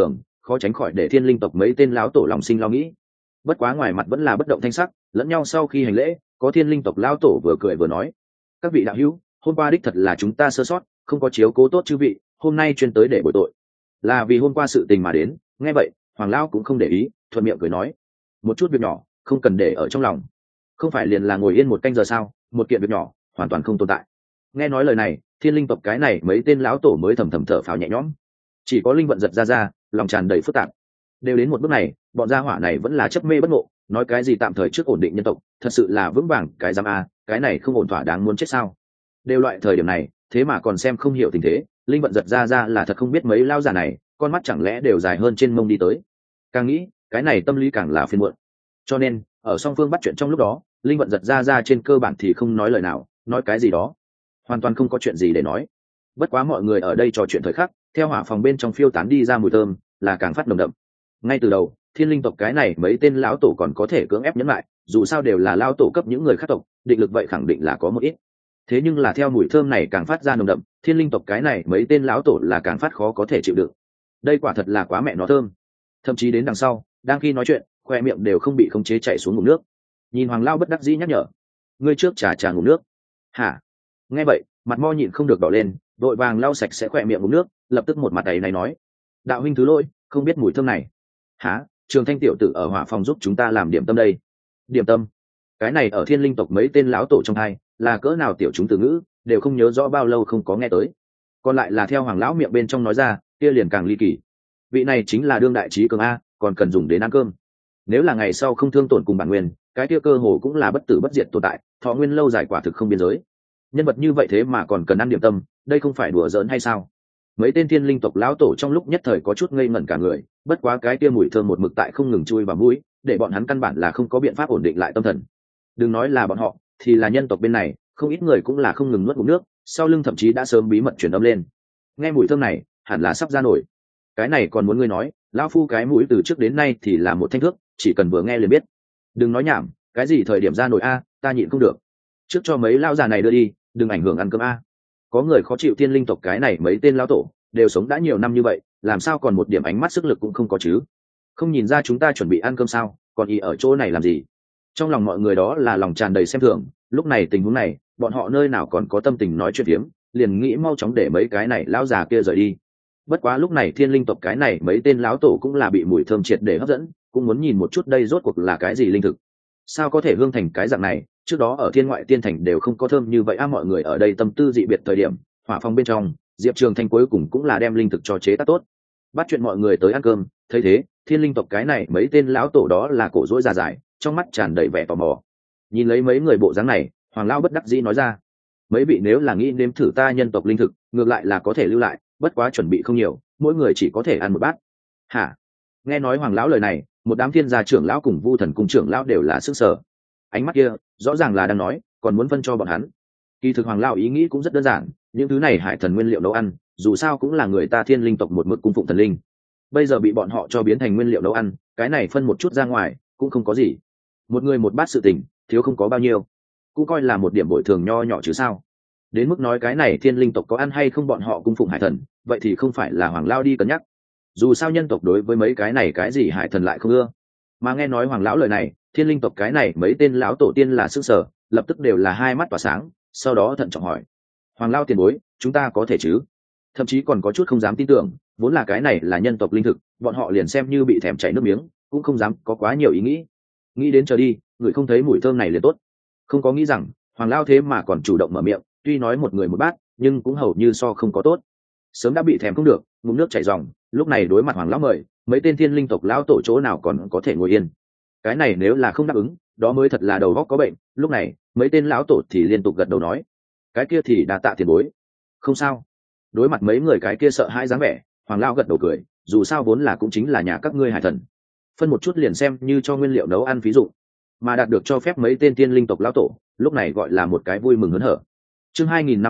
Speaker 1: khó tránh khỏi để thiên linh tộc mấy tên lão tổ lòng sinh lo nghĩ. Bất quá ngoài mặt vẫn là bất động thanh sắc, lẫn nhau sau khi hành lễ, có thiên linh tộc lão tổ vừa cười vừa nói: các vị đạo hữu, hôm qua đích thật là chúng ta sơ sót, không có chiếu cố tốt chư vị, hôm nay chuyên tới để bồi tội. Là vì hôm qua sự tình mà đến. Nghe vậy, Hoàng lão cũng không để ý, thuận miệng cười nói: một chút việc nhỏ, không cần để ở trong lòng. Không phải liền là ngồi yên một canh giờ sao, một kiện việc nhỏ, hoàn toàn không tồn tại. Nghe nói lời này, thiên linh tộc cái này mấy tên lão tổ mới thầm thầm thở phào nhẹ nhõm. Chỉ có linh vận giật ra, lòng tràn đầy phức tạp. Đều đến một bước này, bọn gia hỏa này vẫn là chấp mê bất ngộ, nói cái gì tạm thời trước ổn định nhân tộc, thật sự là vững vàng cái giám a, cái này không ổn thỏa đáng muốn chết sao? Đều loại thời điểm này, thế mà còn xem không hiểu tình thế, linh vận giật ra là thật không biết mấy lao giả này, con mắt chẳng lẽ đều dài hơn trên mông đi tới. Càng nghĩ, cái này tâm lý càng là phiền muộn. Cho nên, ở song phương bắt chuyện trong lúc đó, linh vận giật ra trên cơ bản thì không nói lời nào, nói cái gì đó, hoàn toàn không có chuyện gì để nói. Bất quá mọi người ở đây trò chuyện thời khắc, theo hỏa phòng bên trong phiêu tán đi ra mùi thơm, là càng phát nồng đậm. Ngay từ đầu, thiên linh tộc cái này mấy tên lão tổ còn có thể cưỡng ép nhẫn lại, dù sao đều là lao tổ cấp những người khác tộc, định lực vậy khẳng định là có một ít. Thế nhưng là theo mùi thơm này càng phát ra nồng đậm, thiên linh tộc cái này mấy tên lão tổ là càng phát khó có thể chịu đựng. Đây quả thật là quá mẹ nó thơm. Thậm chí đến đằng sau, đang khi nói chuyện, khoe miệng đều không bị khống chế chảy xuống ngụm nước. Nhìn Hoàng Lao bất đắc dĩ nhắc nhở: ngươi trước trà ngụm nước. Hả? Nghe vậy, mặt mo nhịn không được đỏ lên, vội vàng lau sạch sẽ khoe miệng ngụm nước, lập tức một mặt ấy này nói: đạo huynh thứ lỗi, không biết mùi thơm này. Hả? Trường Thanh tiểu tử ở hỏa phòng giúp chúng ta làm điểm tâm đây. Điểm tâm? Cái này ở thiên linh tộc mấy tên lão tổ trong hai, là cỡ nào tiểu chúng từ ngữ, đều không nhớ rõ bao lâu không có nghe tới. Còn lại là theo Hoàng lão miệng bên trong nói ra, kia liền càng ly kỳ. Vị này chính là đương đại trí cường a, còn cần dùng đến ăn cơm. Nếu là ngày sau không thương tổn cùng bản nguyên, cái kia cơ hồ cũng là bất tử bất diệt tồn tại, thọ nguyên lâu dài quả thực không biên giới. Nhân vật như vậy thế mà còn cần ăn điểm tâm, đây không phải đùa giỡn hay sao? Mấy tên thiên linh tộc lão tổ trong lúc nhất thời có chút ngây ngẩn cả người, bất quá cái kia mùi thơm một mực tại không ngừng chui vào mũi, để bọn hắn căn bản là không có biện pháp ổn định lại tâm thần. Đừng nói là bọn họ, thì là nhân tộc bên này, không ít người cũng là không ngừng nuốt ngụm nước, sau lưng thậm chí đã sớm bí mật truyền âm lên. Nghe mùi thơm này, hẳn là sắp ra nổi. Cái này còn muốn ngươi nói, lão phu cái mũi từ trước đến nay thì là một thanh thước, chỉ cần vừa nghe liền biết. Đừng nói nhảm, cái gì thời điểm ra nổi a, ta nhịn không được. Trước cho mấy lão già này đưa đi, đừng ảnh hưởng ăn cơm a. Có người khó chịu thiên linh tộc cái này mấy tên lão tổ, đều sống đã nhiều năm như vậy, làm sao còn một điểm ánh mắt sức lực cũng không có chứ? Không nhìn ra chúng ta chuẩn bị ăn cơm sao, còn ý ở chỗ này làm gì? Trong lòng mọi người đó là lòng tràn đầy xem thường, lúc này tình huống này, bọn họ nơi nào còn có tâm tình nói chuyện phiếm, liền nghĩ mau chóng để mấy cái này lão già kia rời đi. Bất quá lúc này thiên linh tộc cái này mấy tên lão tổ cũng là bị mùi thơm triệt để hấp dẫn, cũng muốn nhìn một chút đây rốt cuộc là cái gì linh thực. Sao có thể hương thành cái dạng này, trước đó ở thiên ngoại tiên thành đều không có thơm như vậy a. Mọi người ở đây tâm tư dị biệt thời điểm, hỏa phong bên trong, Diệp Trường Thanh cuối cùng cũng là đem linh thực cho chế tác tốt, bắt chuyện mọi người tới ăn cơm. Thấy thế, thiên linh tộc cái này mấy tên lão tổ đó là cổ rỗi già dài, trong mắt tràn đầy vẻ tò mò. Nhìn lấy mấy người bộ dáng này, Hoàng lão bất đắc dĩ nói ra: mấy vị nếu là nghĩ nếm thử ta nhân tộc linh thực, ngược lại là có thể lưu lại, bất quá chuẩn bị không nhiều, mỗi người chỉ có thể ăn một bát. Hả? Nghe nói Hoàng lão lời này, một đám thiên gia trưởng lão cùng Vu Thần cung trưởng lão đều là sức sở. Ánh mắt kia rõ ràng là đang nói, còn muốn phân cho bọn hắn. Kỳ thực Hoàng lão ý nghĩ cũng rất đơn giản, những thứ này hải thần nguyên liệu nấu ăn, dù sao cũng là người ta thiên linh tộc một mực cung phụng thần linh, bây giờ bị bọn họ cho biến thành nguyên liệu nấu ăn, cái này phân một chút ra ngoài cũng không có gì. Một người một bát sự tình, thiếu không có bao nhiêu, cũng coi là một điểm bồi thường nho nhỏ chứ sao. Đến mức nói cái này thiên linh tộc có ăn hay không bọn họ cung phụng hải thần, vậy thì không phải là Hoàng lão đi cân nhắc. Dù sao nhân tộc đối với mấy cái này cái gì hải thần lại không ưa. Mà nghe nói Hoàng lão lời này, thiên linh tộc cái này mấy tên lão tổ tiên là sức sở, lập tức đều là hai mắt tỏa sáng, sau đó thận trọng hỏi: Hoàng lão tiền bối, chúng ta có thể chứ? Thậm chí còn có chút không dám tin tưởng, vốn là cái này là nhân tộc linh thực, bọn họ liền xem như bị thèm chảy nước miếng, cũng không dám có quá nhiều ý nghĩ. Nghĩ đến chờ đi, người không thấy mùi thơm này liền tốt. Không có nghĩ rằng Hoàng lão thế mà còn chủ động mở miệng, tuy nói một người một bát, nhưng cũng hầu như so không có tốt. Sớm đã bị thèm không được, ngụm nước chảy ròng, lúc này đối mặt Hoàng lão mời, mấy tên thiên linh tộc lão tổ chỗ nào còn có thể ngồi yên. Cái này nếu là không đáp ứng, đó mới thật là đầu óc có bệnh. Lúc này mấy tên lão tổ thì liên tục gật đầu nói: cái kia thì đa tạ tiền bối. Không sao. Đối mặt mấy người cái kia sợ hãi dáng vẻ, Hoàng lão gật đầu cười, dù sao vốn là cũng chính là nhà các ngươi hải thần, phân một chút liền xem như cho nguyên liệu nấu ăn phí dụ. Mà đạt được cho phép mấy tên thiên linh tộc lão tổ, lúc này gọi là một cái vui mừng hớn hở. Chương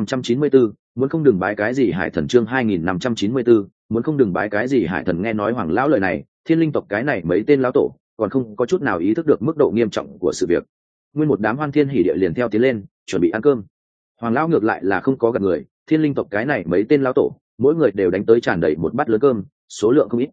Speaker 1: 2594, muốn không đừng bái cái gì hải thần. Chương 2594, muốn không đừng bái cái gì hải thần. Nghe nói Hoàng lão lời này, thiên linh tộc cái này mấy tên lão tổ còn không có chút nào ý thức được mức độ nghiêm trọng của sự việc. Nguyên một đám hoan thiên hỉ địa liền theo tiến lên, chuẩn bị ăn cơm. Hoàng lão ngược lại là không có gặp người, thiên linh tộc cái này mấy tên lão tổ, mỗi người đều đánh tới tràn đầy một bát lớn cơm, số lượng không ít.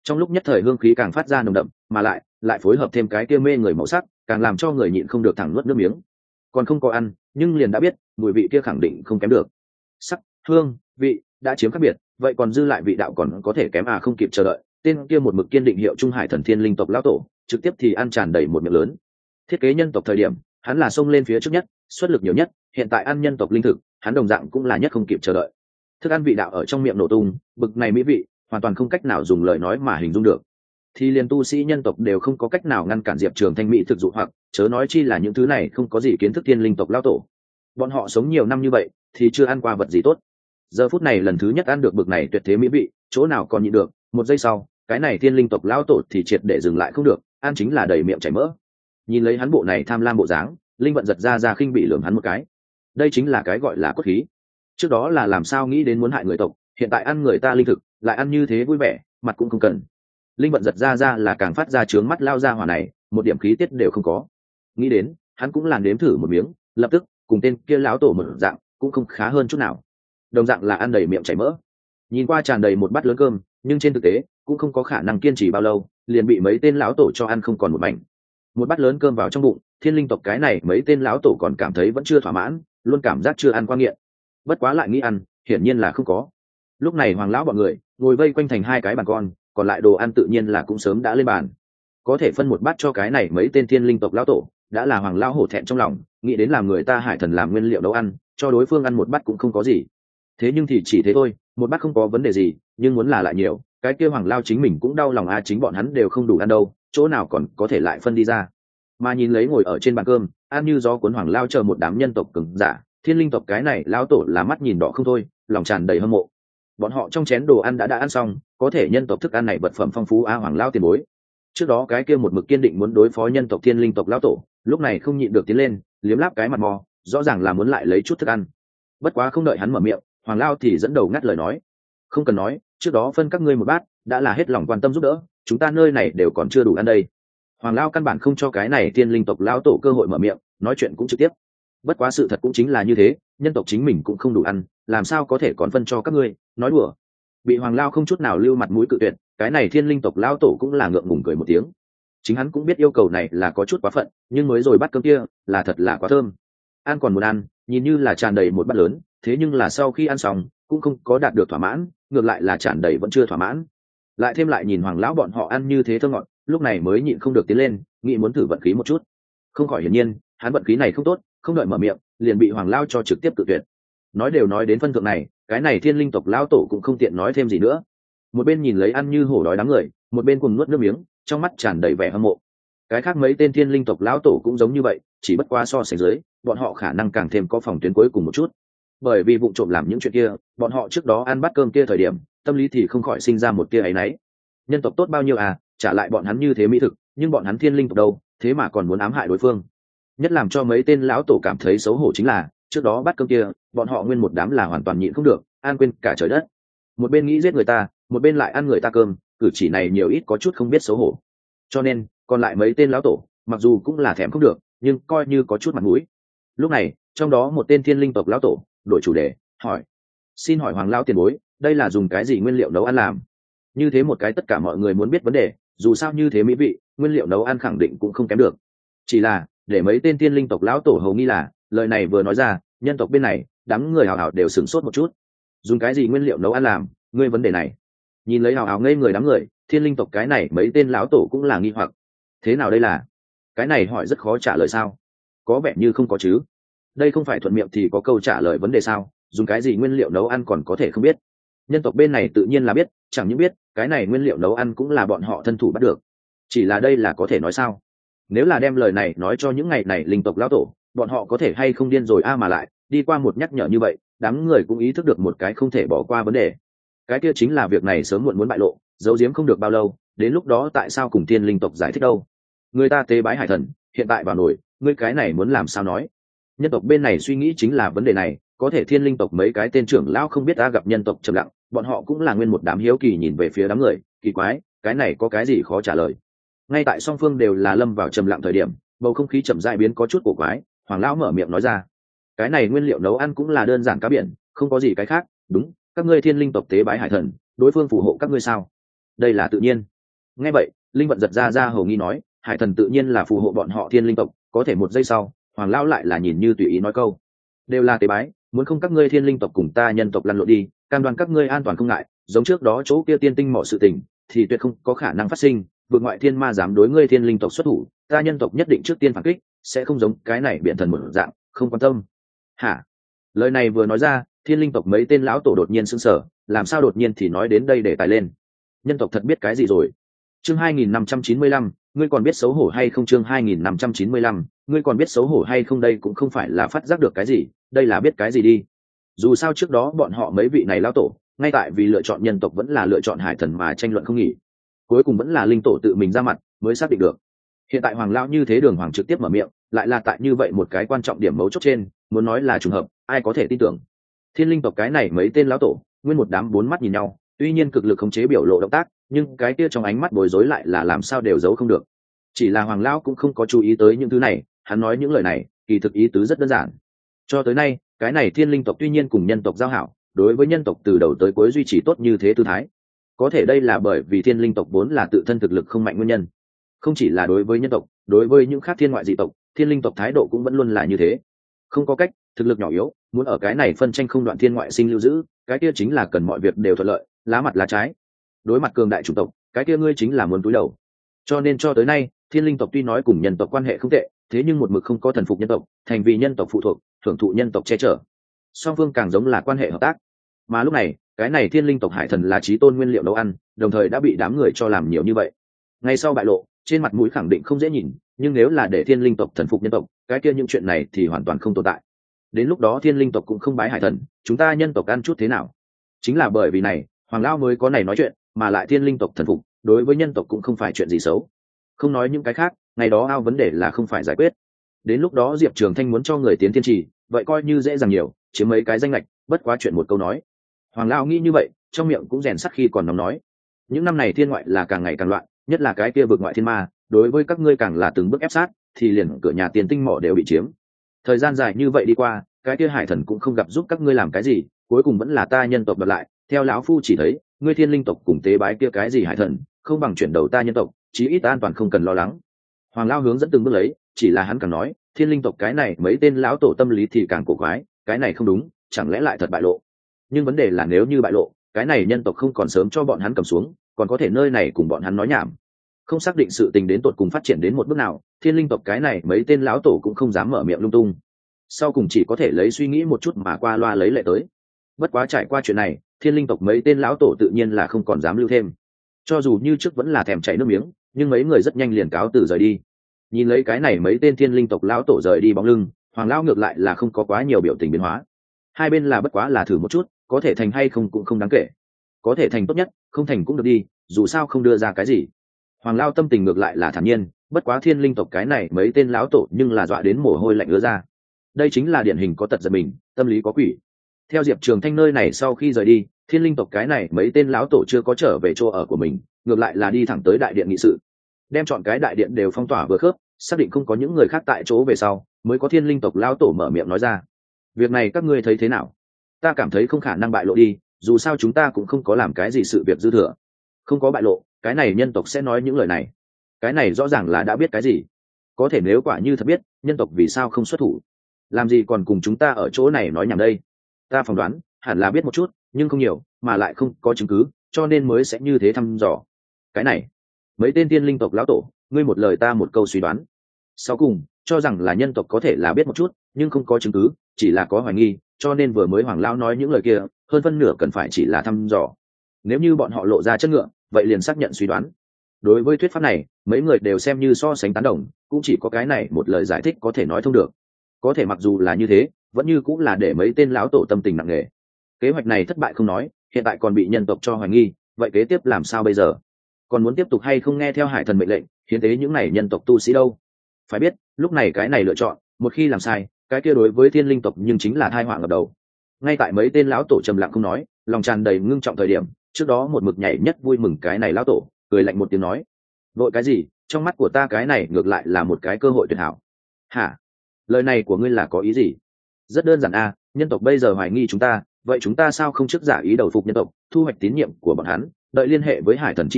Speaker 1: trong lúc nhất thời hương khí càng phát ra nồng đậm, mà lại phối hợp thêm cái kia mê người màu sắc, càng làm cho người nhịn không được thẳng nuốt nước miếng. Còn không có ăn nhưng liền đã biết mùi vị kia khẳng định không kém được. Sắc, hương, vị đã chiếm khác biệt, vậy còn dư lại vị đạo còn có thể kém à? Không kịp chờ đợi, tên kia một mực kiên định hiệu trung hải thần thiên linh tộc lão tổ trực tiếp thì ăn tràn đầy một miệng lớn. Thiết kế nhân tộc thời điểm hắn là xông lên phía trước nhất, xuất lực nhiều nhất, hiện tại ăn nhân tộc linh thực hắn đồng dạng cũng là nhất không kịp chờ đợi. Thức ăn vị đạo ở trong miệng nổ tung, bực này mỹ vị hoàn toàn không cách nào dùng lời nói mà hình dung được, thì liền tu sĩ nhân tộc đều không có cách nào ngăn cản Diệp Trường Thanh mỹ thực dụ hoặc, chớ nói chi là những thứ này không có gì kiến thức thiên linh tộc lão tổ. Bọn họ sống nhiều năm như vậy thì chưa ăn qua vật gì tốt, giờ phút này lần thứ nhất ăn được bực này tuyệt thế mỹ vị, chỗ nào còn nhịn được. Một giây sau, cái này thiên linh tộc lão tổ thì triệt để dừng lại không được, ăn chính là đầy miệng chảy mỡ. Nhìn lấy hắn bộ này tham lam bộ dáng, linh vận giật ra khinh bị lườm hắn một cái. Đây chính là cái gọi là cốt khí. Trước đó là làm sao nghĩ đến muốn hại người tộc, hiện tại ăn người ta linh thực lại ăn như thế vui vẻ, mặt cũng không cần. Linh vận giật ra là càng phát ra trướng mắt lao ra hỏa này, một điểm khí tiết đều không có. Nghĩ đến hắn cũng làm nếm thử một miếng, lập tức cùng tên kia lão tổ một dạng, cũng không khá hơn chút nào, đồng dạng là ăn đầy miệng chảy mỡ. Nhìn qua tràn đầy một bát lớn cơm, nhưng trên thực tế cũng không có khả năng kiên trì bao lâu, liền bị mấy tên lão tổ cho ăn không còn một mảnh. Một bát lớn cơm vào trong bụng, thiên linh tộc cái này mấy tên lão tổ còn cảm thấy vẫn chưa thỏa mãn, luôn cảm giác chưa ăn qua nghiện. Bất quá lại nghĩ ăn, hiển nhiên là không có. Lúc này hoàng lão bọn người ngồi vây quanh thành hai cái bàn con, còn lại đồ ăn tự nhiên là cũng sớm đã lên bàn. Có thể phân một bát cho cái này mấy tên thiên linh tộc lão tổ, đã là hoàng lão hổ thẹn trong lòng, nghĩ đến làm người ta hải thần làm nguyên liệu nấu ăn, cho đối phương ăn một bát cũng không có gì. Thế nhưng thì chỉ thế thôi, một bát không có vấn đề gì, nhưng muốn là lại nhiều, cái kia hoàng lao chính mình cũng đau lòng a, chính bọn hắn đều không đủ ăn đâu, chỗ nào còn có thể lại phân đi ra. Mà nhìn lấy ngồi ở trên bàn cơm, ăn như gió cuốn hoàng lao chờ một đám nhân tộc cường giả, thiên linh tộc cái này lão tổ là mắt nhìn đỏ không thôi, lòng tràn đầy hâm mộ. Bọn họ trong chén đồ ăn đã ăn xong, có thể nhân tộc thức ăn này vật phẩm phong phú a, hoàng lao tiền bối. Trước đó cái kia một mực kiên định muốn đối phó nhân tộc thiên linh tộc lão tổ, lúc này không nhịn được tiến lên, liếm láp cái mặt mò, rõ ràng là muốn lại lấy chút thức ăn. Bất quá không đợi hắn mở miệng, hoàng lao thì dẫn đầu ngắt lời nói: không cần nói, trước đó phân các ngươi một bát đã là hết lòng quan tâm giúp đỡ, chúng ta nơi này đều còn chưa đủ ăn đây. Hoàng lao căn bản không cho cái này thiên linh tộc lão tổ cơ hội mở miệng, nói chuyện cũng trực tiếp. Bất quá sự thật cũng chính là như thế, nhân tộc chính mình cũng không đủ ăn, làm sao có thể còn phân cho các ngươi, nói đùa. Bị hoàng lao không chút nào lưu mặt mũi cự tuyệt, cái này thiên linh tộc lão tổ cũng là ngượng ngùng cười một tiếng. Chính hắn cũng biết yêu cầu này là có chút quá phận, nhưng mới rồi bắt cơm kia là thật là quá thơm. Ăn còn muốn ăn, nhìn như là tràn đầy một bát lớn, thế nhưng là sau khi ăn xong cũng không có đạt được thỏa mãn, ngược lại là tràn đầy vẫn chưa thỏa mãn. Lại thêm lại nhìn hoàng lão bọn họ ăn như thế thơm ngọt, lúc này mới nhịn không được tiến lên, nghĩ muốn thử vận khí một chút. Không khỏi hiển nhiên hắn vận khí này không tốt, không đợi mở miệng liền bị hoàng lao cho trực tiếp tự tuyệt. Nói đều nói đến phân thượng này, cái này thiên linh tộc lão tổ cũng không tiện nói thêm gì nữa. Một bên nhìn lấy ăn như hổ đói đám người, một bên cùng nuốt nước miếng, trong mắt tràn đầy vẻ hâm mộ. Cái khác mấy tên thiên linh tộc lão tổ cũng giống như vậy, chỉ bất quá so sánh dưới, bọn họ khả năng càng thêm có phòng tuyến cuối cùng một chút. Bởi vì vụ trộm làm những chuyện kia, bọn họ trước đó ăn bát cơm kia thời điểm, tâm lý thì không khỏi sinh ra một tia áy náy. Nhân tộc tốt bao nhiêu à, trả lại bọn hắn như thế mỹ thực, nhưng bọn hắn thiên linh tộc đâu, thế mà còn muốn ám hại đối phương. Nhất làm cho mấy tên lão tổ cảm thấy xấu hổ chính là, trước đó bát cơm kia, bọn họ nguyên một đám là hoàn toàn nhịn không được, ăn quên cả trời đất. Một bên nghĩ giết người ta, một bên lại ăn người ta cơm, cử chỉ này nhiều ít có chút không biết xấu hổ. Cho nên, còn lại mấy tên lão tổ, mặc dù cũng là thèm không được, nhưng coi như có chút mặt mũi. Lúc này, trong đó một tên thiên linh tộc lão tổ đổi chủ đề, hỏi: xin hỏi hoàng lão tiền bối, đây là dùng cái gì nguyên liệu nấu ăn làm? Như thế một cái tất cả mọi người muốn biết vấn đề, dù sao như thế mỹ vị, nguyên liệu nấu ăn khẳng định cũng không kém được. Chỉ là để mấy tên thiên linh tộc lão tổ hầu nghi là, lời này vừa nói ra, nhân tộc bên này đám người hào hào đều sửng sốt một chút. Dùng cái gì nguyên liệu nấu ăn làm? Ngươi vấn đề này, nhìn lấy hào hào ngây người đám người, thiên linh tộc cái này mấy tên lão tổ cũng là nghi hoặc. Thế nào đây là? Cái này hỏi rất khó trả lời sao? Có vẻ như không có chứ. Đây không phải thuận miệng thì có câu trả lời vấn đề sao? Dùng cái gì nguyên liệu nấu ăn còn có thể không biết? Nhân tộc bên này tự nhiên là biết, chẳng những biết, cái này nguyên liệu nấu ăn cũng là bọn họ thân thủ bắt được. Chỉ là đây là có thể nói sao? Nếu là đem lời này nói cho những ngày này linh tộc lão tổ, bọn họ có thể hay không điên rồi a, mà lại đi qua một nhắc nhở như vậy, đám người cũng ý thức được một cái không thể bỏ qua vấn đề. Cái kia chính là việc này sớm muộn muốn bại lộ, giấu giếm không được bao lâu, đến lúc đó tại sao cùng tiên linh tộc giải thích đâu? Người ta tế bái hải thần, hiện tại vào nổi, ngươi cái này muốn làm sao nói? Nhân tộc bên này suy nghĩ chính là vấn đề này, có thể thiên linh tộc mấy cái tên trưởng lão không biết đã gặp nhân tộc trầm lặng, bọn họ cũng là nguyên một đám hiếu kỳ nhìn về phía đám người, kỳ quái, cái này có cái gì khó trả lời? Ngay tại song phương đều là lâm vào trầm lặng thời điểm, bầu không khí chậm rãi biến có chút cổ quái, hoàng lão mở miệng nói ra: cái này nguyên liệu nấu ăn cũng là đơn giản cá biển, không có gì cái khác. Đúng, các ngươi thiên linh tộc tế bái hải thần, đối phương phù hộ các ngươi sao? Đây là tự nhiên, Nghe vậy, linh vận giật ra hầu nghi nói, hải thần tự nhiên là phù hộ bọn họ thiên linh tộc. Có thể một giây sau, hoàng lão lại là nhìn như tùy ý nói câu, đều là tế bái, muốn không các ngươi thiên linh tộc cùng ta nhân tộc lăn lộn đi, cam đoan các ngươi an toàn không ngại, giống trước đó chỗ kia tiên tinh mỏ sự tình thì tuyệt không có khả năng phát sinh. Vượt ngoại thiên ma dám đối ngươi thiên linh tộc xuất thủ, ta nhân tộc nhất định trước tiên phản kích, sẽ không giống cái này biện thần một dạng không quan tâm. Hả? Lời này vừa nói ra, thiên linh tộc mấy tên lão tổ đột nhiên sững sờ, làm sao đột nhiên thì nói đến đây để tài lên. Nhân tộc thật biết cái gì rồi? Chương 2595, ngươi còn biết xấu hổ hay không? Chương 2595, ngươi còn biết xấu hổ hay không? Đây cũng không phải là phát giác được cái gì, đây là biết cái gì đi. Dù sao trước đó bọn họ mấy vị này lão tổ, ngay tại vì lựa chọn nhân tộc vẫn là lựa chọn hải thần mà tranh luận không nghỉ. Cuối cùng vẫn là linh tổ tự mình ra mặt mới xác định được. Hiện tại hoàng lão như thế đường hoàng trực tiếp mở miệng, lại là tại như vậy một cái quan trọng điểm mấu chốt trên, muốn nói là trùng hợp, ai có thể tin tưởng. Thiên linh tộc cái này mấy tên lão tổ, nguyên một đám bốn mắt nhìn nhau, tuy nhiên cực lực khống chế biểu lộ động tác, nhưng cái kia trong ánh mắt bối rối lại là làm sao đều giấu không được. Chỉ là hoàng lão cũng không có chú ý tới những thứ này, hắn nói những lời này kỳ thực ý tứ rất đơn giản. Cho tới nay, cái này thiên linh tộc tuy nhiên cùng nhân tộc giao hảo, đối với nhân tộc từ đầu tới cuối duy trì tốt như thế tư thái. Có thể đây là bởi vì thiên linh tộc vốn là tự thân thực lực không mạnh nguyên nhân. Không chỉ là đối với nhân tộc, đối với những khác thiên ngoại dị tộc, thiên linh tộc thái độ cũng vẫn luôn là như thế. Không có cách, thực lực nhỏ yếu, muốn ở cái này phân tranh không đoạn thiên ngoại sinh lưu giữ, cái kia chính là cần mọi việc đều thuận lợi, lá mặt lá trái. Đối mặt cường đại chủng tộc, cái kia ngươi chính là muốn túi đầu. Cho nên cho tới nay, thiên linh tộc tuy nói cùng nhân tộc quan hệ không tệ, thế nhưng một mực không có thần phục nhân tộc, thành vì nhân tộc phụ thuộc, thưởng thụ nhân tộc che chở. Song phương càng giống là quan hệ hợp tác. Mà lúc này, cái này thiên linh tộc hải thần là chí tôn nguyên liệu nấu ăn, đồng thời đã bị đám người cho làm nhiều như vậy. Ngay sau bại lộ, trên mặt mũi khẳng định không dễ nhìn, nhưng nếu là để thiên linh tộc thần phục nhân tộc, cái kia những chuyện này thì hoàn toàn không tồn tại. Đến lúc đó thiên linh tộc cũng không bái hải thần, chúng ta nhân tộc ăn chút thế nào? Chính là bởi vì này, hoàng lão mới có này nói chuyện, mà lại thiên linh tộc thần phục, đối với nhân tộc cũng không phải chuyện gì xấu. Không nói những cái khác, ngày đó ao vấn đề là không phải giải quyết. Đến lúc đó Diệp Trường Thanh muốn cho người tiến thiên trì, vậy coi như dễ dàng nhiều, chiếm mấy cái danh lệch, bất quá chuyện một câu nói. Hoàng lão nghĩ như vậy, trong miệng cũng rèn sắt khi còn nóng nói. Những năm này thiên ngoại là càng ngày càng loạn, nhất là cái kia vực ngoại thiên ma, đối với các ngươi càng là từng bước ép sát, thì liền cửa nhà tiền tinh mỏ đều bị chiếm. Thời gian dài như vậy đi qua, cái kia hải thần cũng không gặp giúp các ngươi làm cái gì, cuối cùng vẫn là ta nhân tộc đoạt lại. Theo lão phu chỉ thấy, ngươi thiên linh tộc cùng tế bái kia cái gì hải thần, không bằng chuyển đầu ta nhân tộc, chí ít an toàn không cần lo lắng. Hoàng lão hướng dẫn từng bước lấy, chỉ là hắn càng nói, thiên linh tộc cái này mấy tên lão tổ tâm lý thì càng cổ quái, cái này không đúng, chẳng lẽ lại thật bại lộ. Nhưng vấn đề là nếu như bại lộ, cái này nhân tộc không còn sớm cho bọn hắn cầm xuống, còn có thể nơi này cùng bọn hắn nói nhảm. Không xác định sự tình đến tột cùng phát triển đến một bước nào, thiên linh tộc cái này mấy tên lão tổ cũng không dám mở miệng lung tung. Sau cùng chỉ có thể lấy suy nghĩ một chút mà qua loa lấy lệ tới. Bất quá trải qua chuyện này, thiên linh tộc mấy tên lão tổ tự nhiên là không còn dám lưu thêm. Cho dù như trước vẫn là thèm chảy nước miếng, nhưng mấy người rất nhanh liền cáo từ rời đi. Nhìn lấy cái này mấy tên thiên linh tộc lão tổ rời đi bóng lưng, hoàng lão ngược lại là không có quá nhiều biểu tình biến hóa. Hai bên là bất quá là thử một chút, có thể thành hay không cũng không đáng kể. Có thể thành tốt nhất, không thành cũng được đi, dù sao không đưa ra cái gì. Hoàng lão tâm tình ngược lại là thản nhiên, bất quá thiên linh tộc cái này mấy tên lão tổ nhưng là dọa đến mồ hôi lạnh ứa ra. Đây chính là điển hình có tật giật mình, tâm lý có quỷ. Theo Diệp Trường Thanh nơi này sau khi rời đi, thiên linh tộc cái này mấy tên lão tổ chưa có trở về chỗ ở của mình, ngược lại là đi thẳng tới đại điện nghị sự, đem chọn cái đại điện đều phong tỏa vừa khớp, xác định không có những người khác tại chỗ về sau, mới có thiên linh tộc lão tổ mở miệng nói ra. Việc này các ngươi thấy thế nào? Ta cảm thấy không khả năng bại lộ đi, dù sao chúng ta cũng không có làm cái gì sự việc dư thừa. Không có bại lộ, cái này nhân tộc sẽ nói những lời này. Cái này rõ ràng là đã biết cái gì. Có thể nếu quả như thật biết, nhân tộc vì sao không xuất thủ? Làm gì còn cùng chúng ta ở chỗ này nói nhảm đây? Ta phỏng đoán, hẳn là biết một chút, nhưng không nhiều, mà lại không có chứng cứ, cho nên mới sẽ như thế thăm dò. Cái này, mấy tên tiên linh tộc lão tổ, ngươi một lời ta một câu suy đoán. Sau cùng, cho rằng là nhân tộc có thể là biết một chút, nhưng không có chứng cứ, chỉ là có hoài nghi, cho nên vừa mới hoàng lão nói những lời kia, hơn phân nửa cần phải chỉ là thăm dò. Nếu như bọn họ lộ ra chất ngựa, vậy liền xác nhận suy đoán. Đối với thuyết pháp này, mấy người đều xem như so sánh tán đồng, cũng chỉ có cái này một lời giải thích có thể nói thông được. Có thể mặc dù là như thế, vẫn như cũng là để mấy tên lão tổ tâm tình nặng nề. Kế hoạch này thất bại không nói, hiện tại còn bị nhân tộc cho hoài nghi, vậy kế tiếp làm sao bây giờ? Còn muốn tiếp tục hay không nghe theo hải thần mệnh lệnh, hiến tế những này nhân tộc tu sĩ đâu? Phải biết, lúc này cái này lựa chọn, một khi làm sai, cái kia đối với thiên linh tộc nhưng chính là tai họa ngập đầu. Ngay tại mấy tên lão tổ trầm lặng không nói, lòng tràn đầy ngưng trọng thời điểm, trước đó một mực nhảy nhất vui mừng cái này lão tổ, cười lạnh một tiếng nói: "Vội cái gì, trong mắt của ta cái này ngược lại là một cái cơ hội tuyệt hảo." "Hả? Lời này của ngươi là có ý gì?" "Rất đơn giản a, nhân tộc bây giờ hoài nghi chúng ta, vậy chúng ta sao không trước giả ý đầu phục nhân tộc, thu hoạch tín nhiệm của bọn hắn, đợi liên hệ với hải thần chi hậu,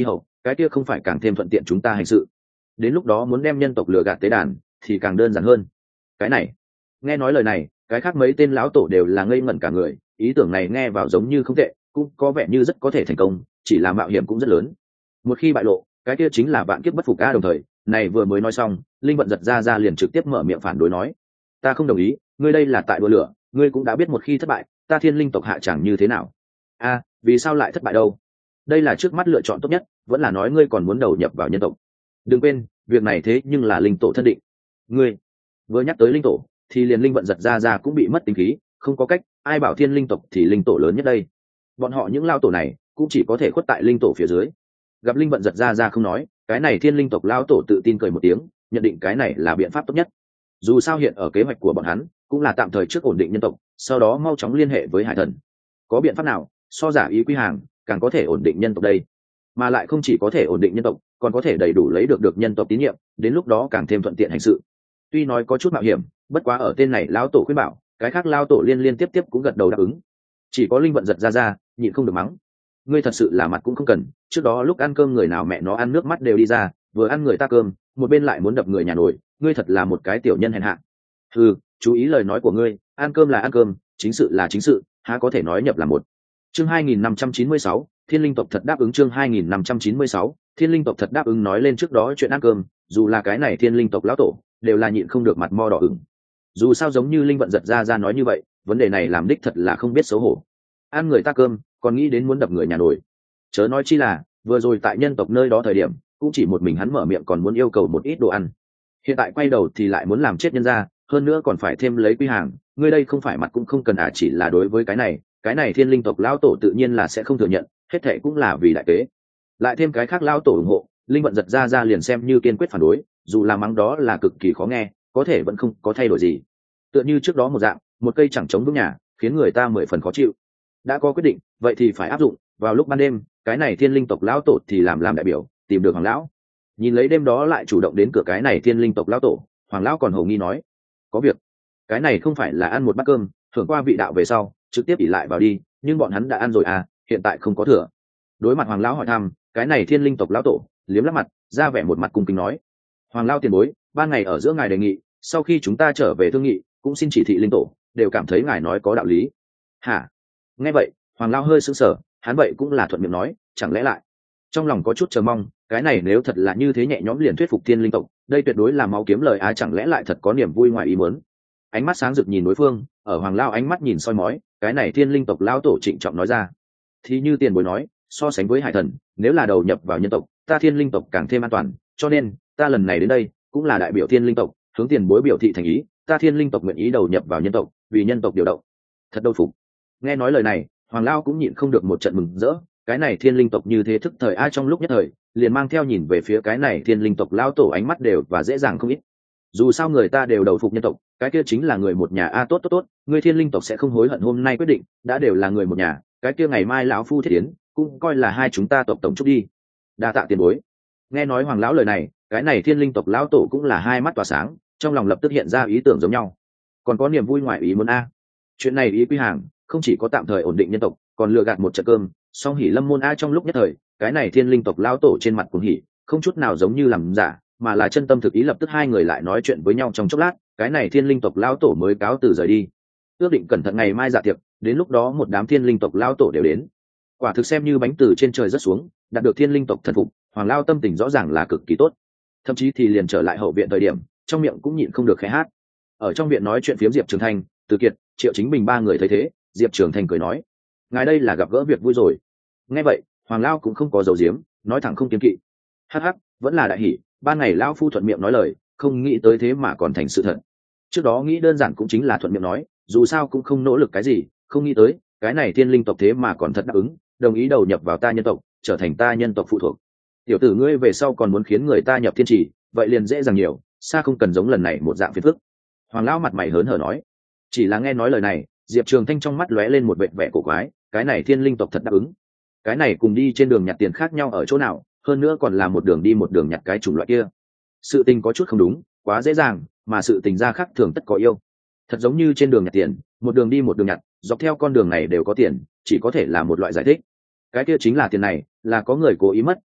Speaker 1: cái kia không phải càng thêm thuận tiện chúng ta hành sự? Đến lúc đó muốn đem nhân tộc lừa gạt tế đàn thì càng đơn giản hơn. Cái này, nghe nói lời này, cái khác mấy tên lão tổ đều là ngây ngẩn cả người. Ý tưởng này nghe vào giống như không tệ, cũng có vẻ như rất có thể thành công, chỉ là mạo hiểm cũng rất lớn. Một khi bại lộ, cái kia chính là vạn kiếp bất phục. Đồng thời này vừa mới nói xong, linh vận giật ra liền trực tiếp mở miệng phản đối nói: ta không đồng ý, ngươi đây là tại đùa lửa, ngươi cũng đã biết một khi thất bại ta thiên linh tộc hạ chẳng như thế nào. Vì sao lại thất bại đâu? Đây là trước mắt lựa chọn tốt nhất, vẫn là nói ngươi còn muốn đầu nhập vào nhân tộc? Đừng quên việc này thế nhưng là linh tổ thân định. Ngươi vừa nhắc tới linh tổ thì liền linh vận giật ra cũng bị mất tính khí, không có cách, ai bảo thiên linh tộc thì linh tổ lớn nhất đây. Bọn họ những lao tổ này cũng chỉ có thể khuất tại linh tổ phía dưới. Gặp linh vận giật ra không nói, cái này thiên linh tộc lao tổ tự tin cười một tiếng, nhận định cái này là biện pháp tốt nhất. Dù sao hiện ở kế hoạch của bọn hắn cũng là tạm thời trước ổn định nhân tộc, sau đó mau chóng liên hệ với hải thần. Có biện pháp nào so giả ý quy hàng càng có thể ổn định nhân tộc đây? Mà lại không chỉ có thể ổn định nhân tộc, còn có thể đầy đủ lấy được nhân tộc tín nhiệm, đến lúc đó càng thêm thuận tiện hành sự. Tuy nói có chút mạo hiểm, bất quá ở tên này lão tổ khuyên bảo, cái khác lao tổ liên tiếp cũng gật đầu đáp ứng. Chỉ có linh vận giật ra nhịn không được mắng: ngươi thật sự là mặt cũng không cần, trước đó lúc ăn cơm người nào mẹ nó ăn nước mắt đều đi ra, vừa ăn người ta cơm một bên lại muốn đập người nhà nổi, ngươi thật là một cái tiểu nhân hèn hạ. Chú ý lời nói của ngươi, ăn cơm là ăn cơm, chính sự là chính sự, há có thể nói nhập là một. Chương 2596, Thiên Linh tộc thật đáp ứng. Chương 2596, Thiên Linh tộc thật đáp ứng. Nói lên trước đó chuyện ăn cơm, dù là cái này Thiên Linh tộc lão tổ đều là nhịn không được mặt mo đỏ ửng. Dù sao giống như linh vận giật ra nói như vậy, vấn đề này làm đích thật là không biết xấu hổ. Ăn người ta cơm còn nghĩ đến muốn đập người nhà nổi, chớ nói chi là vừa rồi tại nhân tộc nơi đó thời điểm cũng chỉ một mình hắn mở miệng còn muốn yêu cầu một ít đồ ăn, hiện tại quay đầu thì lại muốn làm chết nhân ra, hơn nữa còn phải thêm lấy quy hàng. Ngươi đây không phải mặt cũng không cần chỉ là đối với cái này thiên linh tộc lão tổ tự nhiên là sẽ không thừa nhận, hết thệ cũng là vì đại kế. Lại thêm cái khác lão tổ ủng hộ, linh vận giật ra liền xem như kiên quyết phản đối, dù là mắng đó là cực kỳ khó nghe, có thể vẫn không có thay đổi gì. Tựa như trước đó một dạng, một cây chẳng chống vững nhà, khiến người ta 10 phần khó chịu. Đã có quyết định, vậy thì phải áp dụng. Vào lúc ban đêm, cái này thiên linh tộc lão tổ thì làm đại biểu, tìm được hoàng lão. Nhìn lấy đêm đó lại chủ động đến cửa cái này thiên linh tộc lão tổ, hoàng lão còn hồ nghi nói: có việc. Cái này không phải là ăn một bát cơm thưởng qua vị đạo về sau trực tiếp ỉ lại vào đi, nhưng bọn hắn đã ăn rồi hiện tại không có thừa. Đối mặt hoàng lão hỏi thăm, cái này thiên linh tộc lão tổ liếm lắp mặt, ra vẻ một mặt cung kính nói: hoàng lão tiền bối, ban ngày ở giữa ngài đề nghị, sau khi chúng ta trở về thương nghị cũng xin chỉ thị linh tổ, đều cảm thấy ngài nói có đạo lý. Hả? Nghe vậy hoàng lão hơi sững sờ, hắn vậy cũng là thuận miệng nói, chẳng lẽ lại. Trong lòng có chút chờ mong, cái này nếu thật là như thế nhẹ nhõm liền thuyết phục thiên linh tộc, đây tuyệt đối là máu kiếm lời chẳng lẽ lại thật có niềm vui ngoài ý muốn. Ánh mắt sáng rực nhìn đối phương, ở hoàng lao ánh mắt nhìn soi mói, cái này thiên linh tộc lao tổ trịnh trọng nói ra: thì như tiền bối nói, so sánh với hải thần, nếu là đầu nhập vào nhân tộc, ta thiên linh tộc càng thêm an toàn, cho nên ta lần này đến đây cũng là đại biểu thiên linh tộc hướng tiền bối biểu thị thành ý, ta thiên linh tộc nguyện ý đầu nhập vào nhân tộc, vì nhân tộc điều động. Thật đâu phục. Nghe nói lời này, hoàng lao cũng nhịn không được một trận mừng rỡ, cái này thiên linh tộc như thế thức thời trong lúc nhất thời liền mang theo nhìn về phía cái này thiên linh tộc lao tổ ánh mắt đều và dễ dàng không ít. Dù sao người ta đều đầu phục nhân tộc, cái kia chính là người một nhà. Tốt, người thiên linh tộc sẽ không hối hận hôm nay quyết định, đã đều là người một nhà, cái kia ngày mai lão phu thiết tiến cũng coi là hai chúng ta tộc tổng chúc đi. Đa tạ tiền bối. Nghe nói hoàng lão lời này, cái này thiên linh tộc lão tổ cũng là hai mắt tỏa sáng, trong lòng lập tức hiện ra ý tưởng giống nhau. Còn có niềm vui ngoài ý muốn chuyện này ý quy hàng không chỉ có tạm thời ổn định nhân tộc, còn lừa gạt một trận cơm, song hỉ lâm môn trong lúc nhất thời, cái này thiên linh tộc lão tổ trên mặt cuồng hỉ, không chút nào giống như làm giả, mà là chân tâm thực ý. Lập tức hai người lại nói chuyện với nhau trong chốc lát, cái này thiên linh tộc lão tổ mới cáo từ rời đi, ước định cẩn thận ngày mai dạ tiệc, đến lúc đó một đám thiên linh tộc lão tổ đều đến. Quả thực xem như bánh từ trên trời rớt xuống, đạt được thiên linh tộc thần phục, hoàng lao tâm tình rõ ràng là cực kỳ tốt, thậm chí thì liền trở lại hậu viện thời điểm, trong miệng cũng nhịn không được khẽ hát. Ở trong viện nói chuyện phiếm Diệp Trường Thanh, Từ Kiệt, Triệu Chính Bình ba người thấy thế, Diệp Trường Thanh cười nói: ngài đây là gặp gỡ việc vui rồi. Nghe vậy hoàng lao cũng không có dầu diếm, nói thẳng không kiêng kỵ: hắc, vẫn là đại hỉ, ban ngày lão phu thuận miệng nói lời, không nghĩ tới thế mà còn thành sự thật. Trước đó nghĩ đơn giản cũng chính là thuận miệng nói, dù sao cũng không nỗ lực cái gì, không nghĩ tới cái này thiên linh tộc thế mà còn thật đáp ứng, đồng ý đầu nhập vào ta nhân tộc, trở thành ta nhân tộc phụ thuộc. Tiểu tử ngươi về sau còn muốn khiến người ta nhập thiên trì, vậy liền dễ dàng nhiều, xa không cần giống lần này một dạng phiền phức. Hoàng lão mặt mày hớn hở nói. Chỉ là nghe nói lời này, Diệp Trường Thanh trong mắt lóe lên một vệt vẻ cổ quái, cái này thiên linh tộc thật đáp ứng, cái này cùng đi trên đường nhặt tiền khác nhau ở chỗ nào, hơn nữa còn là một đường đi một đường nhặt cái chủng loại kia. Sự tình có chút không đúng, quá dễ dàng, mà sự tình ra khác thường tất có yêu. Thật giống như trên đường nhặt tiền, một đường đi một đường nhặt, dọc theo con đường này đều có tiền, chỉ có thể là một loại giải thích. Cái kia chính là tiền này là có người cố ý mất,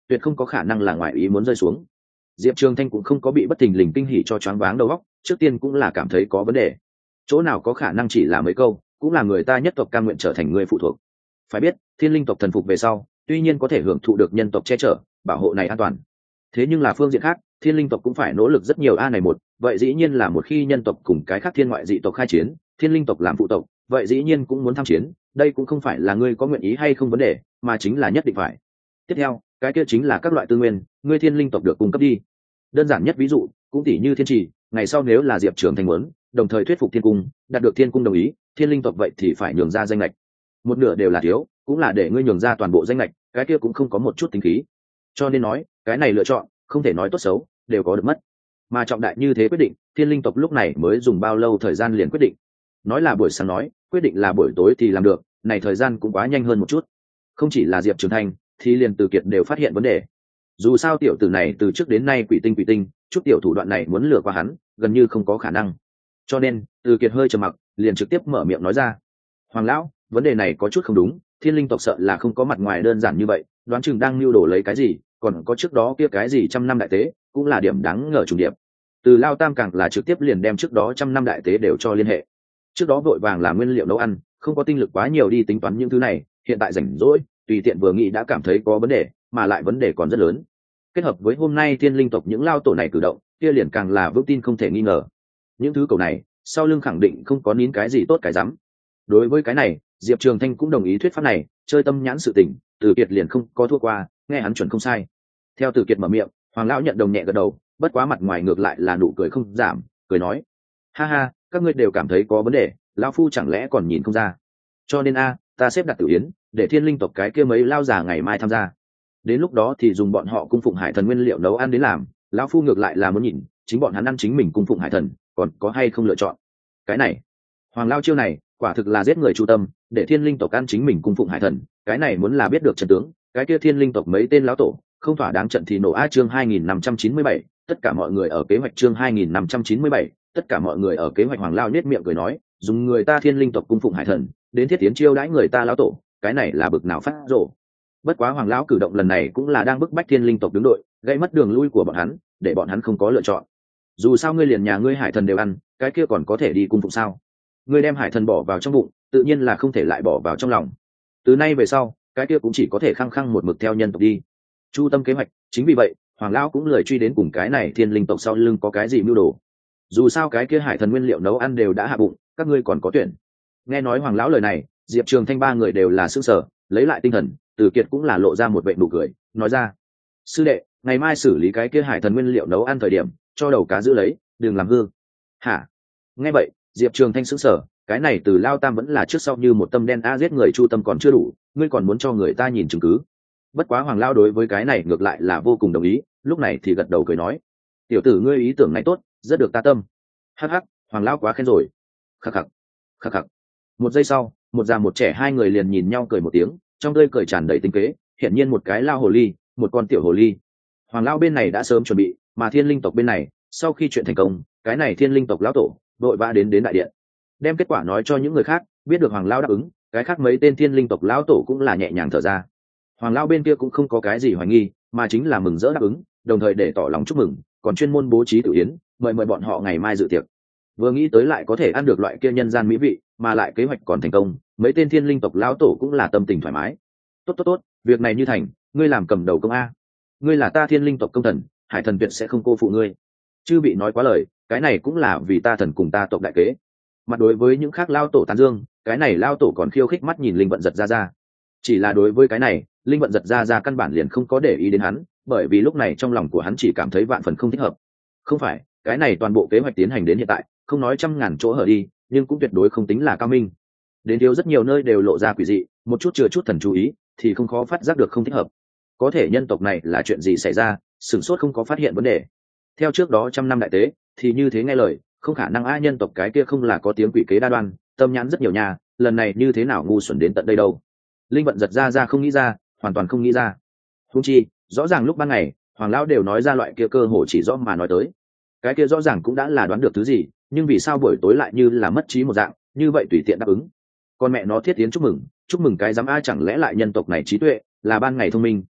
Speaker 1: tuyệt không có khả năng là ngoại ý muốn rơi xuống. Diệp Trường Thanh cũng không có bị bất thình lình kinh hỉ cho choáng váng đầu óc, trước tiên cũng là cảm thấy có vấn đề. Chỗ nào có khả năng chỉ là mấy câu, cũng là người ta nhất tộc cam nguyện trở thành người phụ thuộc. Phải biết, Thiên Linh tộc thần phục về sau, tuy nhiên có thể hưởng thụ được nhân tộc che chở, bảo hộ này an toàn. Thế nhưng là phương diện khác, Thiên Linh tộc cũng phải nỗ lực rất nhiều này một, vậy dĩ nhiên là một khi nhân tộc cùng cái khác thiên ngoại dị tộc khai chiến, Thiên Linh tộc làm phụ tộc, vậy dĩ nhiên cũng muốn tham chiến, đây cũng không phải là ngươi có nguyện ý hay không vấn đề, mà chính là nhất định phải. Tiếp theo, cái kia chính là các loại tư nguyên, ngươi Thiên Linh tộc được cung cấp đi. Đơn giản nhất ví dụ, cũng tỷ như thiên trì, ngày sau nếu là Diệp Trường Thanh muốn, đồng thời thuyết phục thiên cung, đạt được thiên cung đồng ý, Thiên Linh tộc vậy thì phải nhường ra danh lệch. Một nửa đều là thiếu, cũng là để ngươi nhường ra toàn bộ danh lệch, cái kia cũng không có một chút tính khí. Cho nên nói, cái này lựa chọn, không thể nói tốt xấu, đều có được mất. Mà trọng đại như thế quyết định, Thiên Linh tộc lúc này mới dùng bao lâu thời gian liền quyết định. Nói là buổi sáng nói, quyết định là buổi tối thì làm được, này thời gian cũng quá nhanh hơn một chút. Không chỉ là Diệp Trường Thanh, thì liền Từ Kiệt đều phát hiện vấn đề. Dù sao tiểu tử này từ trước đến nay quỷ tinh, chút tiểu thủ đoạn này muốn lừa qua hắn, gần như không có khả năng. Cho nên, Từ Kiệt hơi trầm mặc, liền trực tiếp mở miệng nói ra: "Hoàng lão, vấn đề này có chút không đúng, Thiên Linh tộc sợ là không có mặt ngoài đơn giản như vậy, đoán chừng đang mưu đồ lấy cái gì, còn có trước đó kia cái gì trăm năm đại tế, cũng là điểm đáng ngờ trùng điệp." Từ Lao Tam càng là trực tiếp liền đem trước đó trăm năm đại tế đều cho liên hệ. Trước đó vội vàng làm nguyên liệu nấu ăn, không có tinh lực quá nhiều đi tính toán những thứ này, hiện tại rảnh rỗi, tùy tiện vừa nghĩ đã cảm thấy có vấn đề, mà lại vấn đề còn rất lớn. Kết hợp với hôm nay Thiên Linh tộc những lao tổ này cử động, kia liền càng là vững tin không thể nghi ngờ. Những thứ cầu này, sau lưng khẳng định không có nín cái gì tốt cái rắm. Đối với cái này, Diệp Trường Thanh cũng đồng ý thuyết pháp này, chơi tâm nhãn sự tình, Từ Kiệt liền không có thua qua, nghe hắn chuẩn không sai. Theo Từ Kiệt mở miệng, Hoàng lão nhận đồng nhẹ gật đầu, bất quá mặt ngoài ngược lại là nụ cười không giảm, cười nói: "Ha ha, các ngươi đều cảm thấy có vấn đề, lão phu chẳng lẽ còn nhìn không ra? Cho nên ta xếp đặt tiểu yến, để Thiên Linh tộc cái kia mấy lao già ngày mai tham gia. Đến lúc đó thì dùng bọn họ cung phụng hải thần nguyên liệu nấu ăn đến làm, lão phu ngược lại là muốn nhìn, chính bọn hắn ăn chính mình cung phụng hải thần, còn có hay không lựa chọn." Cái này, Hoàng lao chiêu này, quả thực là giết người chu tâm, để Thiên Linh tộc ăn chính mình cung phụng hải thần, cái này muốn là biết được trận tướng, cái kia Thiên Linh tộc mấy tên lão tổ, không thỏa đáng trận thì nổ a. Chương 2597, tất cả mọi người ở kế hoạch. Chương 2597, tất cả mọi người ở kế hoạch. Hoàng lao nhếch miệng cười nói, dùng người ta Thiên Linh tộc cung phụng hải thần, đến thiết tiến chiêu đãi người ta lão tổ, cái này là bực nào phát rồ. Bất quá Hoàng lão cử động lần này cũng là đang bức bách Thiên Linh tộc đứng đội, gây mất đường lui của bọn hắn, để bọn hắn không có lựa chọn. Dù sao ngươi liền nhà ngươi hải thần đều ăn, cái kia còn có thể đi cung phụng sao? Ngươi đem hải thần bỏ vào trong bụng, tự nhiên là không thể lại bỏ vào trong lòng. Từ nay về sau, cái kia cũng chỉ có thể khăng khăng một mực theo nhân tộc đi. Chu tâm kế hoạch, chính vì vậy, Hoàng lão cũng lười truy đến cùng cái này Thiên Linh tộc sau lưng có cái gì mưu đồ. Dù sao cái kia hải thần nguyên liệu nấu ăn đều đã hạ bụng, các ngươi còn có tuyển. Nghe nói Hoàng lão lời này, Diệp Trường Thanh ba người đều là sững sờ, lấy lại tinh thần, Từ Kiệt cũng là lộ ra một vệt nụ cười, nói ra: "Sư đệ, ngày mai xử lý cái kia hải thần nguyên liệu nấu ăn thời điểm, cho đầu cá giữ lấy, đừng làm hư." Hả? Nghe vậy, Diệp Trường Thanh sững sờ, cái này Từ Lao Tam vẫn là trước sau như một tâm đen giết người chu tâm còn chưa đủ, ngươi còn muốn cho người ta nhìn chứng cứ. Bất quá Hoàng lão đối với cái này ngược lại là vô cùng đồng ý, lúc này thì gật đầu cười nói: "Tiểu tử ngươi ý tưởng này tốt, rất được ta tâm." Hắc hắc, Hoàng lão quá khen rồi. Khắc khắc, khắc khắc. Một giây sau, một già một trẻ hai người liền nhìn nhau cười một tiếng, trong tươi cười tràn đầy tinh kế, hiển nhiên một cái lao hồ ly, một con tiểu hồ ly. Hoàng lão bên này đã sớm chuẩn bị, mà Thiên Linh tộc bên này, sau khi chuyện thành công, cái này Thiên Linh tộc lão tổ đội vã đến đại điện, đem kết quả nói cho những người khác. Biết được Hoàng lão đáp ứng, cái khác mấy tên Thiên Linh tộc lão tổ cũng là nhẹ nhàng thở ra. Hoàng lão bên kia cũng không có cái gì hoài nghi, mà chính là mừng rỡ đáp ứng, đồng thời để tỏ lòng chúc mừng, còn chuyên môn bố trí tự yến, mời bọn họ ngày mai dự tiệc. Vừa nghĩ tới lại có thể ăn được loại kia nhân gian mỹ vị, mà lại kế hoạch còn thành công, mấy tên Thiên Linh tộc lão tổ cũng là tâm tình thoải mái. Tốt, việc này như thành, ngươi làm cầm đầu công a. Ngươi là ta Thiên Linh tộc công thần, hải thần tuyệt sẽ không cô phụ ngươi. Chư bị nói quá lời, cái này cũng là vì ta thần cùng ta tộc đại kế. Mặt đối với những khác lao tổ tán dương, cái này lao tổ còn khiêu khích mắt nhìn Linh Vận giật ra. Chỉ là đối với cái này, Linh Vận giật ra căn bản liền không có để ý đến hắn, bởi vì lúc này trong lòng của hắn chỉ cảm thấy vạn phần không thích hợp. Không phải, cái này toàn bộ kế hoạch tiến hành đến hiện tại, không nói trăm ngàn chỗ hở đi, nhưng cũng tuyệt đối không tính là cao minh. Đến thiếu rất nhiều nơi đều lộ ra quỷ dị, một chút chừa chút thần chú ý, thì không khó phát giác được không thích hợp. Có thể nhân tộc này là chuyện gì xảy ra, sửng sốt không có phát hiện vấn đề. Theo trước đó trăm năm đại tế, thì như thế nghe lời, không khả năng nhân tộc cái kia không là có tiếng quỷ kế đa đoan, tâm nhãn rất nhiều nhà, lần này như thế nào ngu xuẩn đến tận đây đâu. Linh Vận giật ra không nghĩ ra, hoàn toàn không nghĩ ra. Huống chi, rõ ràng lúc ban ngày, Hoàng lão đều nói ra loại kia cơ hồ chỉ rõ mà nói tới. Cái kia rõ ràng cũng đã là đoán được thứ gì, nhưng vì sao buổi tối lại như là mất trí một dạng, như vậy tùy tiện đáp ứng. Con mẹ nó thiết tiến chúc mừng cái dám ai chẳng lẽ lại nhân tộc này trí tuệ, là ban ngày thông minh,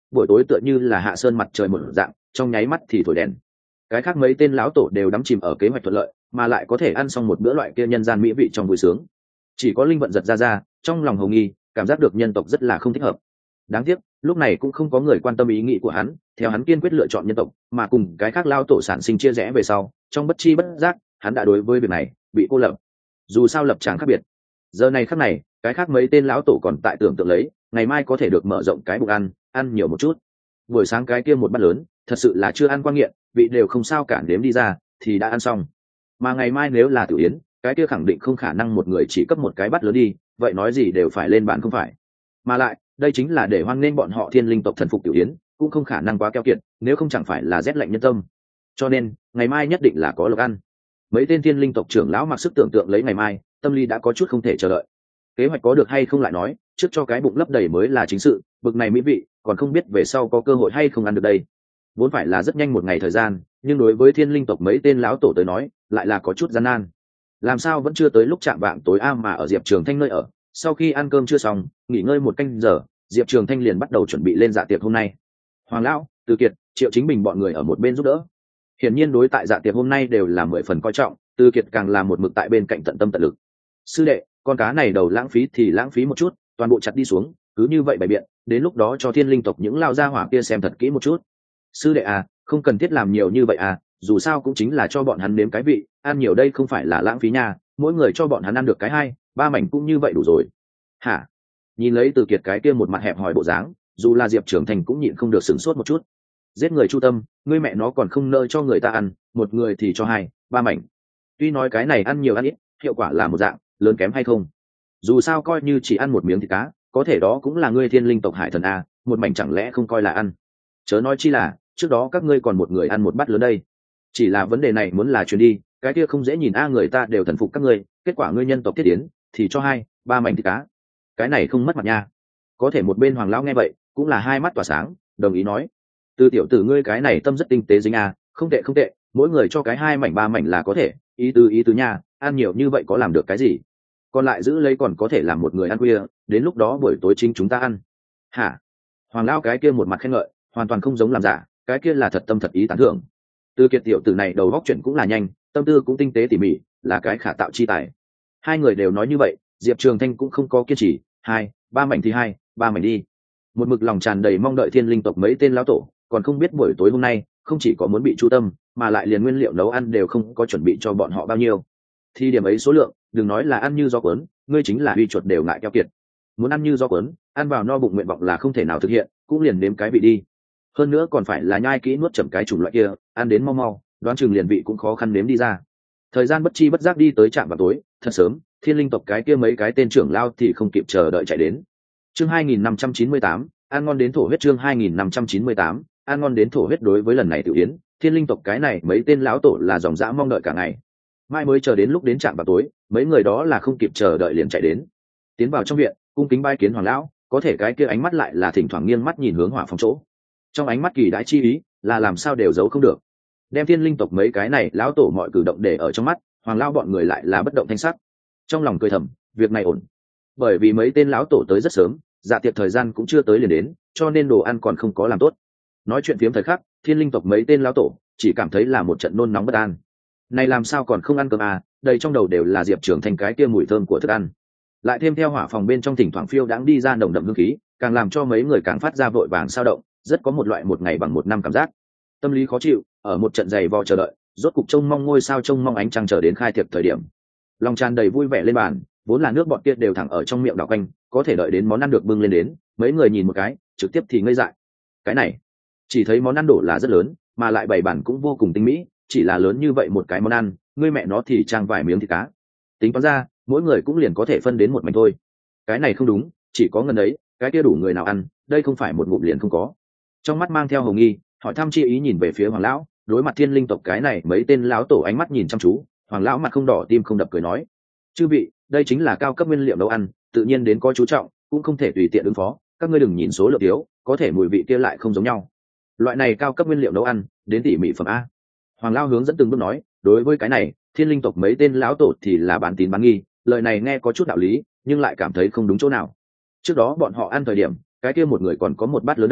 Speaker 1: buổi tối tựa như là hạ sơn mặt trời một dạng, trong nháy mắt thì thổi đèn. Cái khác mấy tên lão tổ đều đắm chìm ở kế hoạch thuận lợi, mà lại có thể ăn xong một bữa loại kia nhân gian mỹ vị trong vui sướng. Chỉ có linh vận giật ra trong lòng hồng nghi, cảm giác được nhân tộc rất là không thích hợp. Đáng tiếc lúc này cũng không có người quan tâm ý nghĩ của hắn, theo hắn kiên quyết lựa chọn nhân tộc, mà cùng cái khác lao tổ sản sinh chia rẽ về sau, trong bất chi bất giác hắn đã đối với việc này bị cô lập. Dù sao lập trường khác biệt, giờ này khắc này cái khác mấy tên lão tổ còn tại tưởng tượng lấy ngày mai có thể được mở rộng cái bụng ăn nhiều một chút. Buổi sáng cái kia một bát lớn thật sự là chưa ăn qua nghiện, vị đều không sao cản đếm đi ra thì đã ăn xong. Mà ngày mai nếu là tiểu yến, cái kia khẳng định không khả năng một người chỉ cấp một cái bát lớn đi, vậy nói gì đều phải lên bàn không phải. Mà lại đây chính là để hoan nghênh bọn họ thiên linh tộc thần phục tiểu yến, cũng không khả năng quá keo kiệt, nếu không chẳng phải là rét lạnh nhân tâm. Cho nên ngày mai nhất định là có lộc ăn. Mấy tên thiên linh tộc trưởng lão mặc sức tưởng tượng lấy ngày mai, tâm lý đã có chút không thể chờ đợi. Kế hoạch có được hay không lại nói, trước cho cái bụng lấp đầy mới là chính sự, bực này mỹ vị còn không biết về sau có cơ hội hay không ăn được đây. Vốn phải là rất nhanh một ngày thời gian, nhưng đối với thiên linh tộc mấy tên lão tổ tới nói lại là có chút gian nan. Làm sao vẫn chưa tới lúc chạm vạng tối mà ở Diệp Trường Thanh nơi ở, sau khi ăn cơm chưa xong nghỉ ngơi một canh giờ, Diệp Trường Thanh liền bắt đầu chuẩn bị lên dạ tiệc hôm nay. Hoàng lão, Từ Kiệt, Triệu Chính Bình bọn người ở một bên giúp đỡ. Hiển nhiên đối tại dạ tiệc hôm nay đều là 10 phần coi trọng, Từ Kiệt càng là một mực tại bên cạnh tận tâm tận lực. Sư đệ, con cá này đầu lãng phí thì lãng phí một chút, toàn bộ chặt đi xuống, cứ như vậy bày biện, đến lúc đó cho thiên linh tộc những lao gia hỏa kia xem thật kỹ một chút. Sư đệ à, không cần thiết làm nhiều như vậy à, dù sao cũng chính là cho bọn hắn nếm cái vị, ăn nhiều đây không phải là lãng phí nha, mỗi người cho bọn hắn ăn được cái 2-3 mảnh cũng như vậy đủ rồi. Hả? Nhìn lấy Từ Kiệt cái kia một mặt hẹp hòi bộ dáng, dù là Diệp Trưởng Thành cũng nhịn không được sửng sốt một chút. Giết người chu tâm, ngươi mẹ nó còn không nơi cho người ta ăn, một người thì cho 2-3 mảnh. Tuy nói cái này ăn nhiều ăn ít, hiệu quả là một dạng, lớn kém hay không. Dù sao coi như chỉ ăn một miếng thịt cá, có thể đó cũng là ngươi thiên linh tộc hải thần a, một mảnh chẳng lẽ không coi là ăn. Chớ nói chi là trước đó các ngươi còn một người ăn một bát lớn đây. Chỉ là vấn đề này muốn là truyền đi, cái kia không dễ nhìn người ta đều thần phục các ngươi, kết quả ngươi nhân tộc thiết tiến thì cho 2-3 mảnh thịt cá, cái này không mất mặt nha. Có thể một bên Hoàng lão nghe vậy cũng là hai mắt tỏa sáng, đồng ý nói: Từ tiểu tử ngươi cái này tâm rất tinh tế dính không tệ không tệ, mỗi người cho cái 2-3 mảnh là có thể, ý tứ nha, ăn nhiều như vậy có làm được cái gì, còn lại giữ lấy còn có thể làm một người ăn khuya, đến lúc đó buổi tối chính chúng ta ăn. Hả? Hoàng lão cái kia một mặt khen ngợi, hoàn toàn không giống làm giả, cái kia là thật tâm thật ý tán thưởng. Từ Kiệt tiểu tử này đầu óc chuyện cũng là nhanh, tâm tư cũng tinh tế tỉ mỉ, là cái khả tạo chi tài. Hai người đều nói như vậy, Diệp Trường Thanh cũng không có kiên trì, 2-3 mảnh thì 2-3 mảnh đi. Một mực lòng tràn đầy mong đợi thiên linh tộc mấy tên lão tổ, còn không biết buổi tối hôm nay không chỉ có muốn bị chu tâm, mà lại liền nguyên liệu nấu ăn đều không có chuẩn bị cho bọn họ bao nhiêu. Thì điểm ấy số lượng, đừng nói là ăn như gió cuốn, ngươi chính là uy chuột đều ngại keo kiệt. Muốn ăn như gió cuốn, ăn vào no bụng nguyện vọng là không thể nào thực hiện, cũng liền nếm cái vị đi. Hơn nữa còn phải là nhai kỹ nuốt chậm cái chủng loại kia, ăn đến mau mau, đoán chừng liền vị cũng khó khăn nếm đi ra. Thời gian bất chi bất giác đi tới trạm vào tối, thật sớm, thiên linh tộc cái kia mấy cái tên trưởng lao thì không kịp chờ đợi chạy đến. Chương 2598, ăn ngon đến thổ huyết. Chương 2598, ăn ngon đến thổ huyết. Đối với lần này tự yến, thiên linh tộc cái này mấy tên lão tổ là dòng dã mong đợi cả ngày. Mai mới chờ đến lúc đến trạm vào tối, mấy người đó là không kịp chờ đợi liền chạy đến. Tiến vào trong viện, cung kính bái kiến Hoàng lão, có thể cái kia ánh mắt lại là thỉnh thoảng nghiêng mắt nhìn hướng hỏa phòng chỗ. Trong ánh mắt kỳ đãi chi ý, là làm sao đều giấu không được. Đem thiên linh tộc mấy cái này lão tổ mọi cử động để ở trong mắt, Hoàng lão bọn người lại là bất động thanh sắc. Trong lòng cười thầm, việc này ổn. Bởi vì mấy tên lão tổ tới rất sớm, dạ tiệc thời gian cũng chưa tới liền đến, cho nên đồ ăn còn không có làm tốt. Nói chuyện phiếm thời khắc, thiên linh tộc mấy tên lão tổ chỉ cảm thấy là một trận nôn nóng bất an. Này làm sao còn không ăn cơm đầy trong đầu đều là Diệp Trường Thanh cái kia mùi thơm của thức ăn. Lại thêm theo hỏa phòng bên trong thỉnh thoảng phiêu đãng đi ra nồng đậm hương khí, càng làm cho mấy người càng phát ra vội vàng sao động, rất có một loại một ngày bằng một năm cảm giác. Tâm lý khó chịu, ở một trận dày vò chờ đợi, rốt cục trông mong ngôi sao trông mong ánh trăng chờ đến khai tiệc thời điểm. Lòng tràn đầy vui vẻ lên bàn, vốn là nước bọt kia đều thẳng ở trong miệng đảo quanh, có thể đợi đến món ăn được bưng lên đến, mấy người nhìn một cái, trực tiếp thì ngây dại. Cái này, chỉ thấy món ăn đổ là rất lớn, mà lại bày bản cũng vô cùng tinh mỹ, chỉ là lớn như vậy một cái món ăn, ngươi mẹ nó thì trang vài miếng thịt cá. Tính toán ra, mỗi người cũng liền có thể phân đến một mảnh thôi. Cái này không đúng, chỉ có ngần ấy, cái kia đủ người nào ăn, đây không phải một ngụm liền không có. Trong mắt mang theo hồng nghi, hỏi thăm chi ý nhìn về phía Hoàng lão, đối mặt thiên linh tộc cái này mấy tên lão tổ ánh mắt nhìn chăm chú, Hoàng lão mặt không đỏ tim không đập cười nói: chư vị, đây chính là cao cấp nguyên liệu nấu ăn, tự nhiên đến có chú trọng, cũng không thể tùy tiện ứng phó, các ngươi đừng nhìn số lượng thiếu, có thể mùi vị kia lại không giống nhau. Loại này cao cấp nguyên liệu nấu ăn, đến tỉ mỉ phẩm a. Hoàng lão hướng dẫn từng bước nói, đối với cái này, thiên linh tộc mấy tên lão tổ thì là bán tín bán nghi, lời này nghe có chút đạo lý, nhưng lại cảm thấy không đúng chỗ nào. Trước đó bọn họ ăn thời điểm, cái kia một người còn có một bát lớn đâu,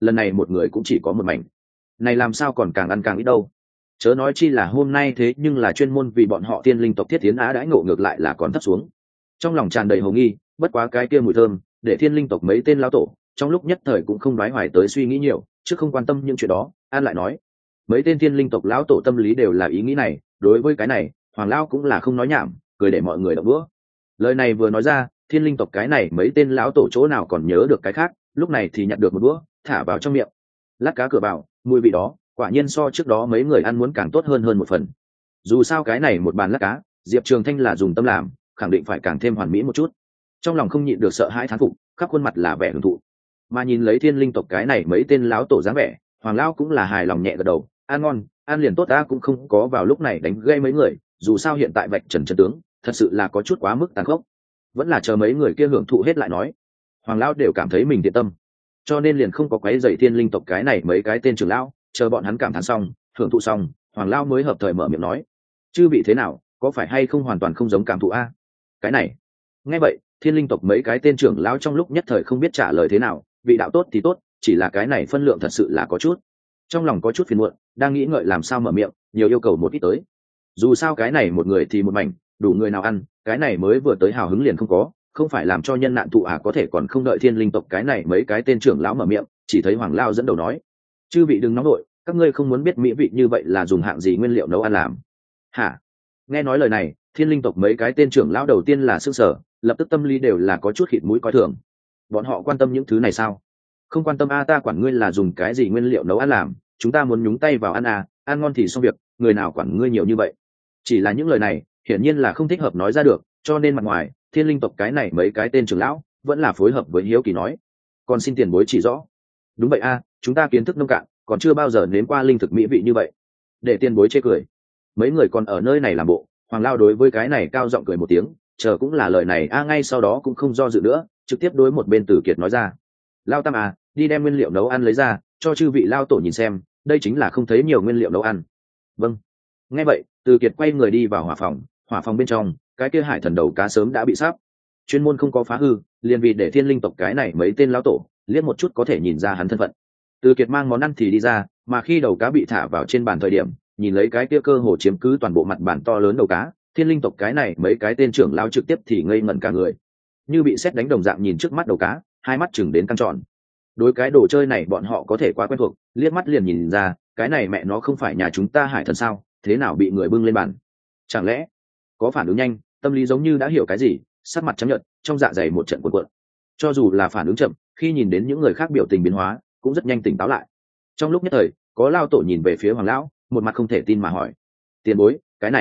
Speaker 1: lần này một người cũng chỉ có một mảnh, này làm sao còn càng ăn càng ít đâu. Chớ nói chi là hôm nay thế nhưng là chuyên môn vì bọn họ thiên linh tộc thiết tiến á đãi ngộ ngược lại là còn thấp xuống. Trong lòng tràn đầy hồ nghi, bất quá cái kia mùi thơm để thiên linh tộc mấy tên lão tổ trong lúc nhất thời cũng không đoái hoài tới suy nghĩ nhiều, chứ không quan tâm những chuyện đó. An lại nói, mấy tên thiên linh tộc lão tổ tâm lý đều là ý nghĩ này. Đối với cái này Hoàng lão cũng là không nói nhảm, cười để mọi người đọc đũa. Lời này vừa nói ra, thiên linh tộc cái này mấy tên lão tổ chỗ nào còn nhớ được cái khác, lúc này thì nhặt được một đũa thả vào trong miệng. Lát cá cửa bảo, mùi vị đó quả nhiên so trước đó mấy người ăn muốn càng tốt hơn một phần. Dù sao cái này một bàn lát cá Diệp Trường Thanh là dùng tâm làm, khẳng định phải càng thêm hoàn mỹ một chút. Trong lòng không nhịn được sợ hãi thán phục, khắp khuôn mặt là vẻ hưởng thụ. Mà nhìn lấy thiên linh tộc cái này mấy tên lão tổ dáng vẻ, Hoàng lão cũng là hài lòng nhẹ gật đầu, ăn ngon, ăn liền tốt. Ta cũng không có vào lúc này đánh gây mấy người, dù sao hiện tại vạch trần chân tướng thật sự là có chút quá mức tàn khốc, vẫn là chờ mấy người kia hưởng thụ hết lại nói. Hoàng lão đều cảm thấy mình thiện tâm, cho nên liền không có quấy rầy thiên linh tộc cái này mấy cái tên trưởng lão, chờ bọn hắn cảm thán xong hưởng thụ xong, Hoàng lão mới hợp thời mở miệng nói, chư vị thế nào, có phải hay không hoàn toàn không giống cảm thụ a? Cái này nghe vậy thiên linh tộc mấy cái tên trưởng lão trong lúc nhất thời không biết trả lời thế nào. Vị đạo tốt thì tốt, chỉ là cái này phân lượng thật sự là có chút, trong lòng có chút phiền muộn, đang nghĩ ngợi làm sao mở miệng nhiều yêu cầu một ít tới. Dù sao cái này một người thì một mảnh, đủ người nào ăn, cái này mới vừa tới hào hứng liền không có, không phải làm cho nhân nạn tụ có thể còn không đợi thiên linh tộc cái này mấy cái tên trưởng lão mở miệng, chỉ thấy Hoàng lão dẫn đầu nói, chư vị đừng nóng nội, các ngươi không muốn biết mỹ vị như vậy là dùng hạng gì nguyên liệu nấu ăn làm hả? Nghe nói lời này thiên linh tộc mấy cái tên trưởng lão đầu tiên là sững sờ, lập tức tâm lý đều là có chút khịt mũi coi thường. Bọn họ quan tâm những thứ này sao? Không quan tâm ta quản ngươi là dùng cái gì nguyên liệu nấu ăn làm, chúng ta muốn nhúng tay vào ăn ăn ngon thì xong việc, người nào quản ngươi nhiều như vậy. Chỉ là những lời này hiển nhiên là không thích hợp nói ra được, cho nên mặt ngoài thiên linh tộc cái này mấy cái tên trưởng lão vẫn là phối hợp với hiếu kỳ nói, còn xin tiền bối chỉ rõ. Đúng vậy chúng ta kiến thức nông cạn, còn chưa bao giờ nếm qua linh thực mỹ vị như vậy. Để tiền bối chê cười. Mấy người còn ở nơi này làm bộ. Hoàng lao đối với cái này cao giọng cười một tiếng, chờ cũng là lời này ngay sau đó cũng không do dự nữa, trực tiếp đối một bên Tử Kiệt nói ra, lao tam đi đem nguyên liệu nấu ăn lấy ra cho chư vị lao tổ nhìn xem, đây chính là không thấy nhiều nguyên liệu nấu ăn. Vâng. Nghe vậy Tử Kiệt quay người đi vào hỏa phòng bên trong, cái kia hải thần đầu cá sớm đã bị sáp chuyên môn không có phá hư, liền vì để thiên linh tộc cái này mấy tên lao tổ liếc một chút có thể nhìn ra hắn thân phận. Tử Kiệt mang món ăn thì đi ra, mà khi đầu cá bị thả vào trên bàn thời điểm, nhìn lấy cái kia cơ hồ chiếm cứ toàn bộ mặt bàn to lớn đầu cá, thiên linh tộc cái này mấy cái tên trưởng lao trực tiếp thì ngây ngẩn cả người, như bị sét đánh đồng dạng nhìn trước mắt đầu cá, hai mắt chừng đến căng tròn. Đối cái đồ chơi này bọn họ có thể quá quen thuộc, liếc mắt liền nhìn ra cái này mẹ nó không phải nhà chúng ta hải thần sao, thế nào bị người bưng lên bàn? Chẳng lẽ có phản ứng nhanh, tâm lý giống như đã hiểu cái gì, sắc mặt trắng nhợt, trong dạ dày một trận cuộn cuộn. Cho dù là phản ứng chậm, khi nhìn đến những người khác biểu tình biến hóa cũng rất nhanh tỉnh táo lại. Trong lúc nhất thời có lao tổ nhìn về phía Hoàng lão, một mặt không thể tin mà hỏi, tiền bối,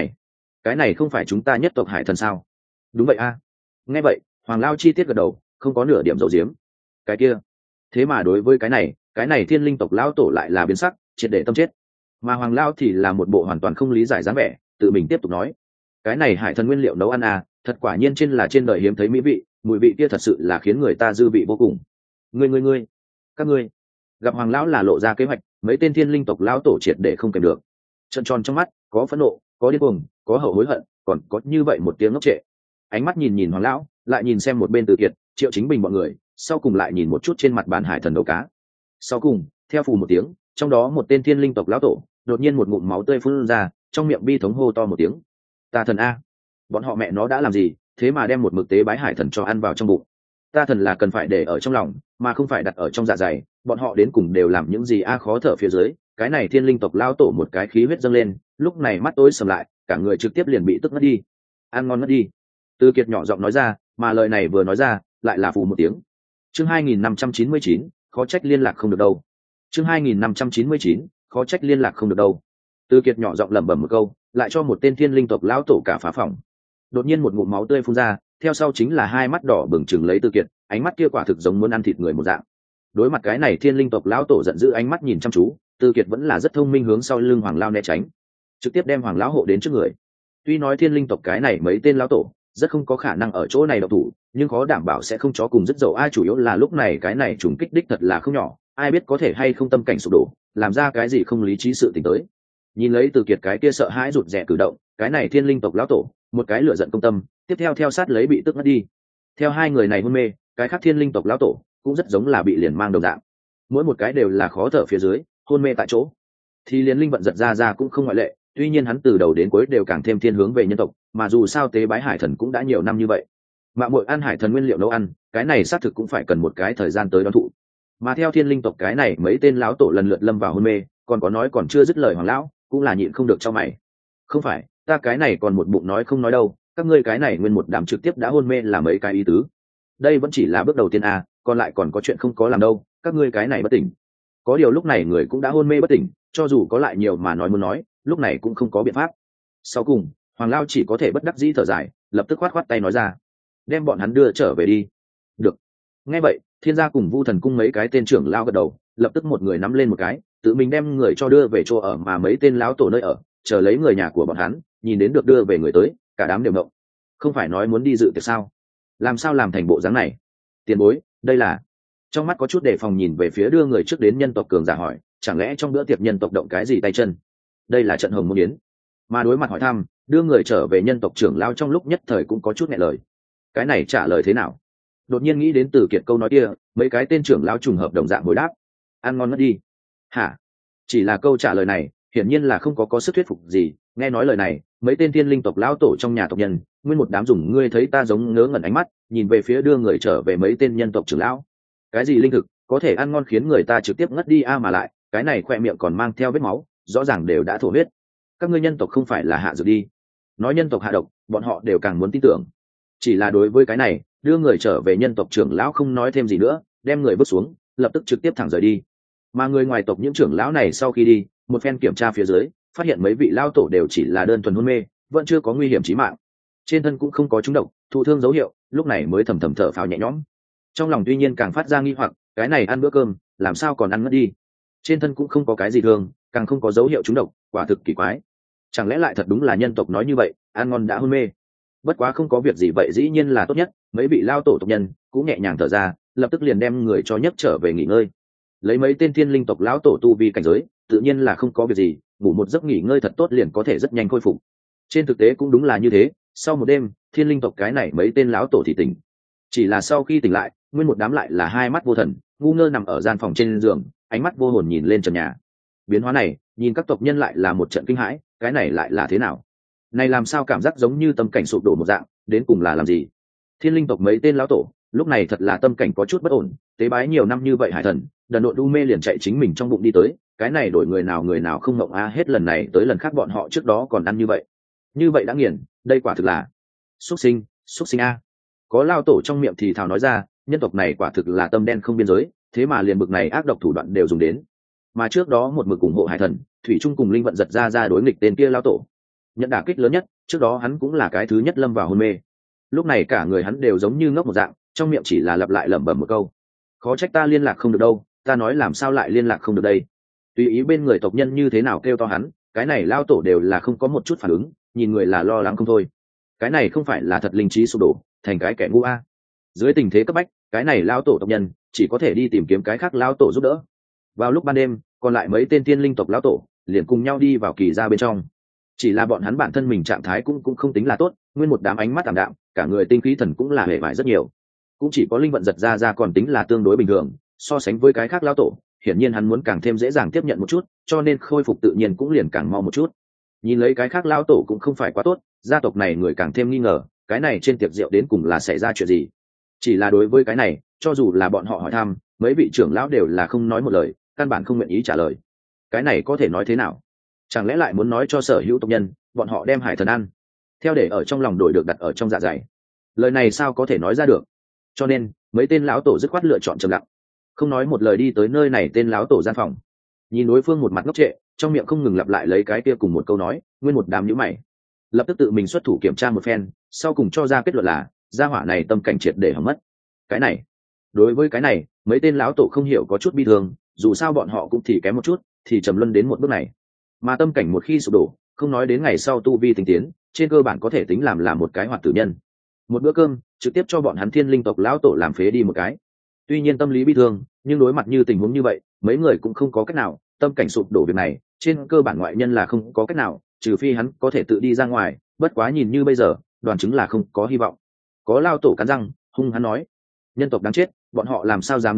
Speaker 1: cái này không phải chúng ta nhất tộc hải thần sao? Đúng vậy nghe vậy Hoàng lao chi tiết gật đầu, không có nửa điểm dầu diếm. Cái kia thế mà đối với cái này thiên linh tộc lao tổ lại là biến sắc, triệt để tâm chết. Mà Hoàng lao thì là một bộ hoàn toàn không lý giải dáng vẻ, tự mình tiếp tục nói, cái này hải thần nguyên liệu nấu ăn thật quả nhiên trên đời hiếm thấy mỹ vị, mùi vị kia thật sự là khiến người ta dư vị vô cùng. Ngươi các ngươi gặp Hoàng lão là lộ ra kế hoạch, mấy tên thiên linh tộc lão tổ triệt để không kèm được, trợn tròn trong mắt có phẫn nộ, có điên cuồng, có hậu hối hận, còn có như vậy một tiếng ngốc trệ. Ánh mắt nhìn Hoàng lão, lại nhìn xem một bên Từ Kiệt, Triệu Chính Bình bọn người, sau cùng lại nhìn một chút trên mặt bàn hải thần đầu cá. Sau cùng theo phù một tiếng, trong đó một tên thiên linh tộc lão tổ đột nhiên một ngụm máu tươi phun ra, trong miệng bi thống hô to một tiếng, ta thần bọn họ mẹ nó đã làm gì, thế mà đem một mực tế bái hải thần cho ăn vào trong bụng. Ta thần là cần phải để ở trong lòng, mà không phải đặt ở trong dạ dày, bọn họ đến cùng đều làm những gì khó thở phía dưới. Cái này thiên linh tộc lao tổ một cái khí huyết dâng lên, lúc này mắt tối sầm lại, cả người trực tiếp liền bị tức ngất đi. Ăn ngon ngất đi. Từ Kiệt nhỏ giọng nói ra, mà lời này vừa nói ra lại là phù một tiếng. Chương 2599, khó trách liên lạc không được đâu. Chương 2599, khó trách liên lạc không được đâu. Từ Kiệt nhỏ giọng lẩm bẩm một câu, lại cho một tên thiên linh tộc lão tổ cả phá phòng. Đột nhiên một ngụm máu tươi phun ra, theo sau chính là hai mắt đỏ bừng chừng lấy Từ Kiệt, ánh mắt kia quả thực giống muốn ăn thịt người một dạng. Đối mặt cái này thiên linh tộc lão tổ giận dữ ánh mắt nhìn chăm chú, Từ Kiệt vẫn là rất thông minh, hướng sau lưng Hoàng lão né tránh, trực tiếp đem Hoàng lão hộ đến trước người. Tuy nói thiên linh tộc cái này mấy tên lão tổ rất không có khả năng ở chỗ này độc thủ, nhưng khó đảm bảo sẽ không chó cùng dứt dậu chủ yếu là lúc này cái này trùng kích đích thật là không nhỏ, ai biết có thể hay không tâm cảnh sụp đổ, làm ra cái gì không lý trí sự tình tới. Nhìn lấy Từ Kiệt cái kia sợ hãi rụt rè cử động, cái này thiên linh tộc lão tổ một cái lửa giận công tâm, tiếp theo theo sát lấy bị tức ngất đi. Theo hai người này hôn mê, cái khác thiên linh tộc lão tổ cũng rất giống là bị liền mang đồng dạng. mỗi một cái đều là khó thở phía dưới, hôn mê tại chỗ. Thì liền linh vận giật ra cũng không ngoại lệ, tuy nhiên hắn từ đầu đến cuối đều càng thêm thiên hướng về nhân tộc, mà dù sao tế bái hải thần cũng đã nhiều năm như vậy, mạng muội ăn hải thần nguyên liệu nấu ăn, cái này xác thực cũng phải cần một cái thời gian tới đón thụ. Mà theo thiên linh tộc cái này mấy tên lão tổ lần lượt lâm vào hôn mê, còn có nói còn chưa dứt lời hoàng lão cũng là nhịn không được cho mày. Không phải, ta cái này còn một bụng nói không nói đâu, các ngươi cái này nguyên một đám trực tiếp đã hôn mê là mấy cái ý tứ. Đây vẫn chỉ là bước đầu tiên a, còn lại còn có chuyện không có làm đâu, các ngươi cái này bất tỉnh. Có điều lúc này người cũng đã hôn mê bất tỉnh, cho dù có lại nhiều mà nói muốn nói, lúc này cũng không có biện pháp. Sau cùng hoàng lao chỉ có thể bất đắc dĩ thở dài, lập tức khoát tay nói ra, đem bọn hắn đưa trở về đi. Được. Nghe vậy thiên gia cùng vu thần cung mấy cái tên trưởng lao gật đầu, lập tức một người nắm lên một cái, tự mình đem người cho đưa về chỗ ở mà mấy tên lão tổ nơi ở, chờ lấy người nhà của bọn hắn nhìn đến được đưa về người tới, cả đám đều ngộng. Không phải nói muốn đi dự tiệc sao, làm sao làm thành bộ dáng này? Tiền bối, đây là... Trong mắt có chút đề phòng nhìn về phía đưa người trước đến nhân tộc cường giả hỏi, chẳng lẽ trong bữa tiệc nhân tộc động cái gì tay chân? Đây là trận hồng môn yến. Mà đối mặt hỏi thăm, đưa người trở về nhân tộc trưởng lao trong lúc nhất thời cũng có chút nghẹn lời. Cái này trả lời thế nào? Đột nhiên nghĩ đến Từ Kiệt câu nói kia, mấy cái tên trưởng lao trùng hợp đồng dạng hồi đáp, ăn ngon mất đi. Hả? Chỉ là câu trả lời này hiển nhiên là không có sức thuyết phục gì. Nghe nói lời này, mấy tên thiên linh tộc lão tổ trong nhà tộc nhân nguyên một đám dùng ngươi thấy ta giống ngớ ngẩn ánh mắt nhìn về phía đưa người trở về mấy tên nhân tộc trưởng lão. Cái gì linh thực có thể ăn ngon khiến người ta trực tiếp ngất đi a, mà lại cái này khoe miệng còn mang theo vết máu, rõ ràng đều đã thổ huyết. Các ngươi nhân tộc không phải là hạ dược đi? Nói nhân tộc hạ độc, bọn họ đều càng muốn tin tưởng. Chỉ là đối với cái này, đưa người trở về nhân tộc trưởng lão không nói thêm gì nữa, đem người bước xuống, lập tức trực tiếp thẳng rời đi. Mà người ngoài tộc những trưởng lão này sau khi đi, một phen kiểm tra phía dưới, phát hiện mấy vị lao tổ đều chỉ là đơn thuần hôn mê, vẫn chưa có nguy hiểm chí mạng, trên thân cũng không có trúng độc, thụ thương dấu hiệu, lúc này mới thầm thầm thở phào nhẹ nhõm. Trong lòng tuy nhiên càng phát ra nghi hoặc, cái này ăn bữa cơm làm sao còn ăn mất đi, trên thân cũng không có cái gì thương, càng không có dấu hiệu trúng độc, quả thực kỳ quái. Chẳng lẽ lại thật đúng là nhân tộc nói như vậy, ăn ngon đã hôn mê? Bất quá không có việc gì vậy dĩ nhiên là tốt nhất. Mấy vị lao tổ tộc nhân cũng nhẹ nhàng thở ra, lập tức liền đem người cho nhấc trở về nghỉ ngơi. Lấy mấy tên thiên linh tộc lão tổ tu vi cảnh giới, tự nhiên là không có việc gì, ngủ một giấc nghỉ ngơi thật tốt liền có thể rất nhanh khôi phục. Trên thực tế cũng đúng là như thế, sau một đêm thiên linh tộc cái này mấy tên lão tổ thì tỉnh. Chỉ là sau khi tỉnh lại, nguyên một đám lại là hai mắt vô thần, ngu ngơ nằm ở gian phòng trên giường, ánh mắt vô hồn nhìn lên trần nhà. Biến hóa này nhìn các tộc nhân lại là một trận kinh hãi, cái này lại là thế nào? Này làm sao cảm giác giống như tâm cảnh sụp đổ một dạng, đến cùng là làm gì? Thiên linh tộc mấy tên lão tổ lúc này thật là tâm cảnh có chút bất ổn, tế bái nhiều năm như vậy hải thần, đần độn đu mê liền chạy chính mình trong bụng đi tới, cái này đổi người nào không ngộng a, hết lần này tới lần khác bọn họ trước đó còn ăn như vậy đã nghiền, đây quả thực là xuất sinh a. Có lao tổ trong miệng thì thào nói ra, nhân tộc này quả thực là tâm đen không biên giới, thế mà liền bực này ác độc thủ đoạn đều dùng đến. Mà trước đó một mực ủng hộ hải thần, thủy trung cùng linh vận giật ra đối nghịch tên kia lao tổ, nhận đả kích lớn nhất, trước đó hắn cũng là cái thứ nhất lâm vào hôn mê. Lúc này cả người hắn đều giống như ngốc một dạng, trong miệng chỉ là lặp lại lẩm bẩm một câu, khó trách ta liên lạc không được đâu, ta nói làm sao lại liên lạc không được đây. Tùy ý bên người tộc nhân như thế nào kêu to hắn, cái này lao tổ đều là không có một chút phản ứng, nhìn người là lo lắng không thôi. Cái này không phải là thật linh trí sụp đổ thành cái kẻ ngu a. Dưới tình thế cấp bách, cái này lao tổ tộc nhân chỉ có thể đi tìm kiếm cái khác lao tổ giúp đỡ. Vào lúc ban đêm, còn lại mấy tên tiên linh tộc lao tổ liền cùng nhau đi vào kỳ ra bên trong. Chỉ là bọn hắn bản thân mình trạng thái cũng không tính là tốt, nguyên một đám ánh mắt ảm đạm, cả người tinh khí thần cũng là hề vải rất nhiều. Cũng chỉ có linh vận giật ra còn tính là tương đối bình thường, so sánh với cái khác lao tổ, hiển nhiên hắn muốn càng thêm dễ dàng tiếp nhận một chút, cho nên khôi phục tự nhiên cũng liền càng mau một chút. Nhìn lấy cái khác lao tổ cũng không phải quá tốt, gia tộc này người càng thêm nghi ngờ, cái này trên tiệc rượu đến cùng là xảy ra chuyện gì. Chỉ là đối với cái này, cho dù là bọn họ hỏi thăm, mấy vị trưởng lão đều là không nói một lời, căn bản không nguyện ý trả lời. Cái này có thể nói thế nào? Chẳng lẽ lại muốn nói cho sở hữu tộc nhân bọn họ đem hải thần ăn, theo để ở trong lòng đổi được đặt ở trong dạ dày? Lời này sao có thể nói ra được? Cho nên mấy tên lão tổ dứt khoát lựa chọn trầm lặng, không nói một lời đi tới nơi này tên lão tổ gian phòng. Nhìn đối phương một mặt ngốc trệ, trong miệng không ngừng lặp lại lấy cái kia cùng một câu nói, nguyên một đám nhíu mày, lập tức tự mình xuất thủ kiểm tra một phen, sau cùng cho ra kết luận là gia hỏa này tâm cảnh triệt để hỏng mất. Cái này, đối với cái này mấy tên lão tổ không hiểu có chút bi thương, dù sao bọn họ cũng thì kém một chút thì trầm luân đến một bước này. Mà tâm cảnh một khi sụp đổ, không nói đến ngày sau tu vi tinh tiến, trên cơ bản có thể tính làm một cái hoạt tử nhân. Một bữa cơm trực tiếp cho bọn hắn thiên linh tộc lão tổ làm phế đi một cái. Tuy nhiên tâm lý bi thương, nhưng đối mặt như tình huống như vậy, mấy người cũng không có cách nào. Tâm cảnh sụp đổ việc này trên cơ bản ngoại nhân là không có cách nào, trừ phi hắn có thể tự đi ra ngoài, bất quá nhìn như bây giờ đoàn chứng là không có hy vọng. Có lao tổ cắn răng hung hắn nói, nhân tộc đáng chết, bọn họ làm sao dám đó à,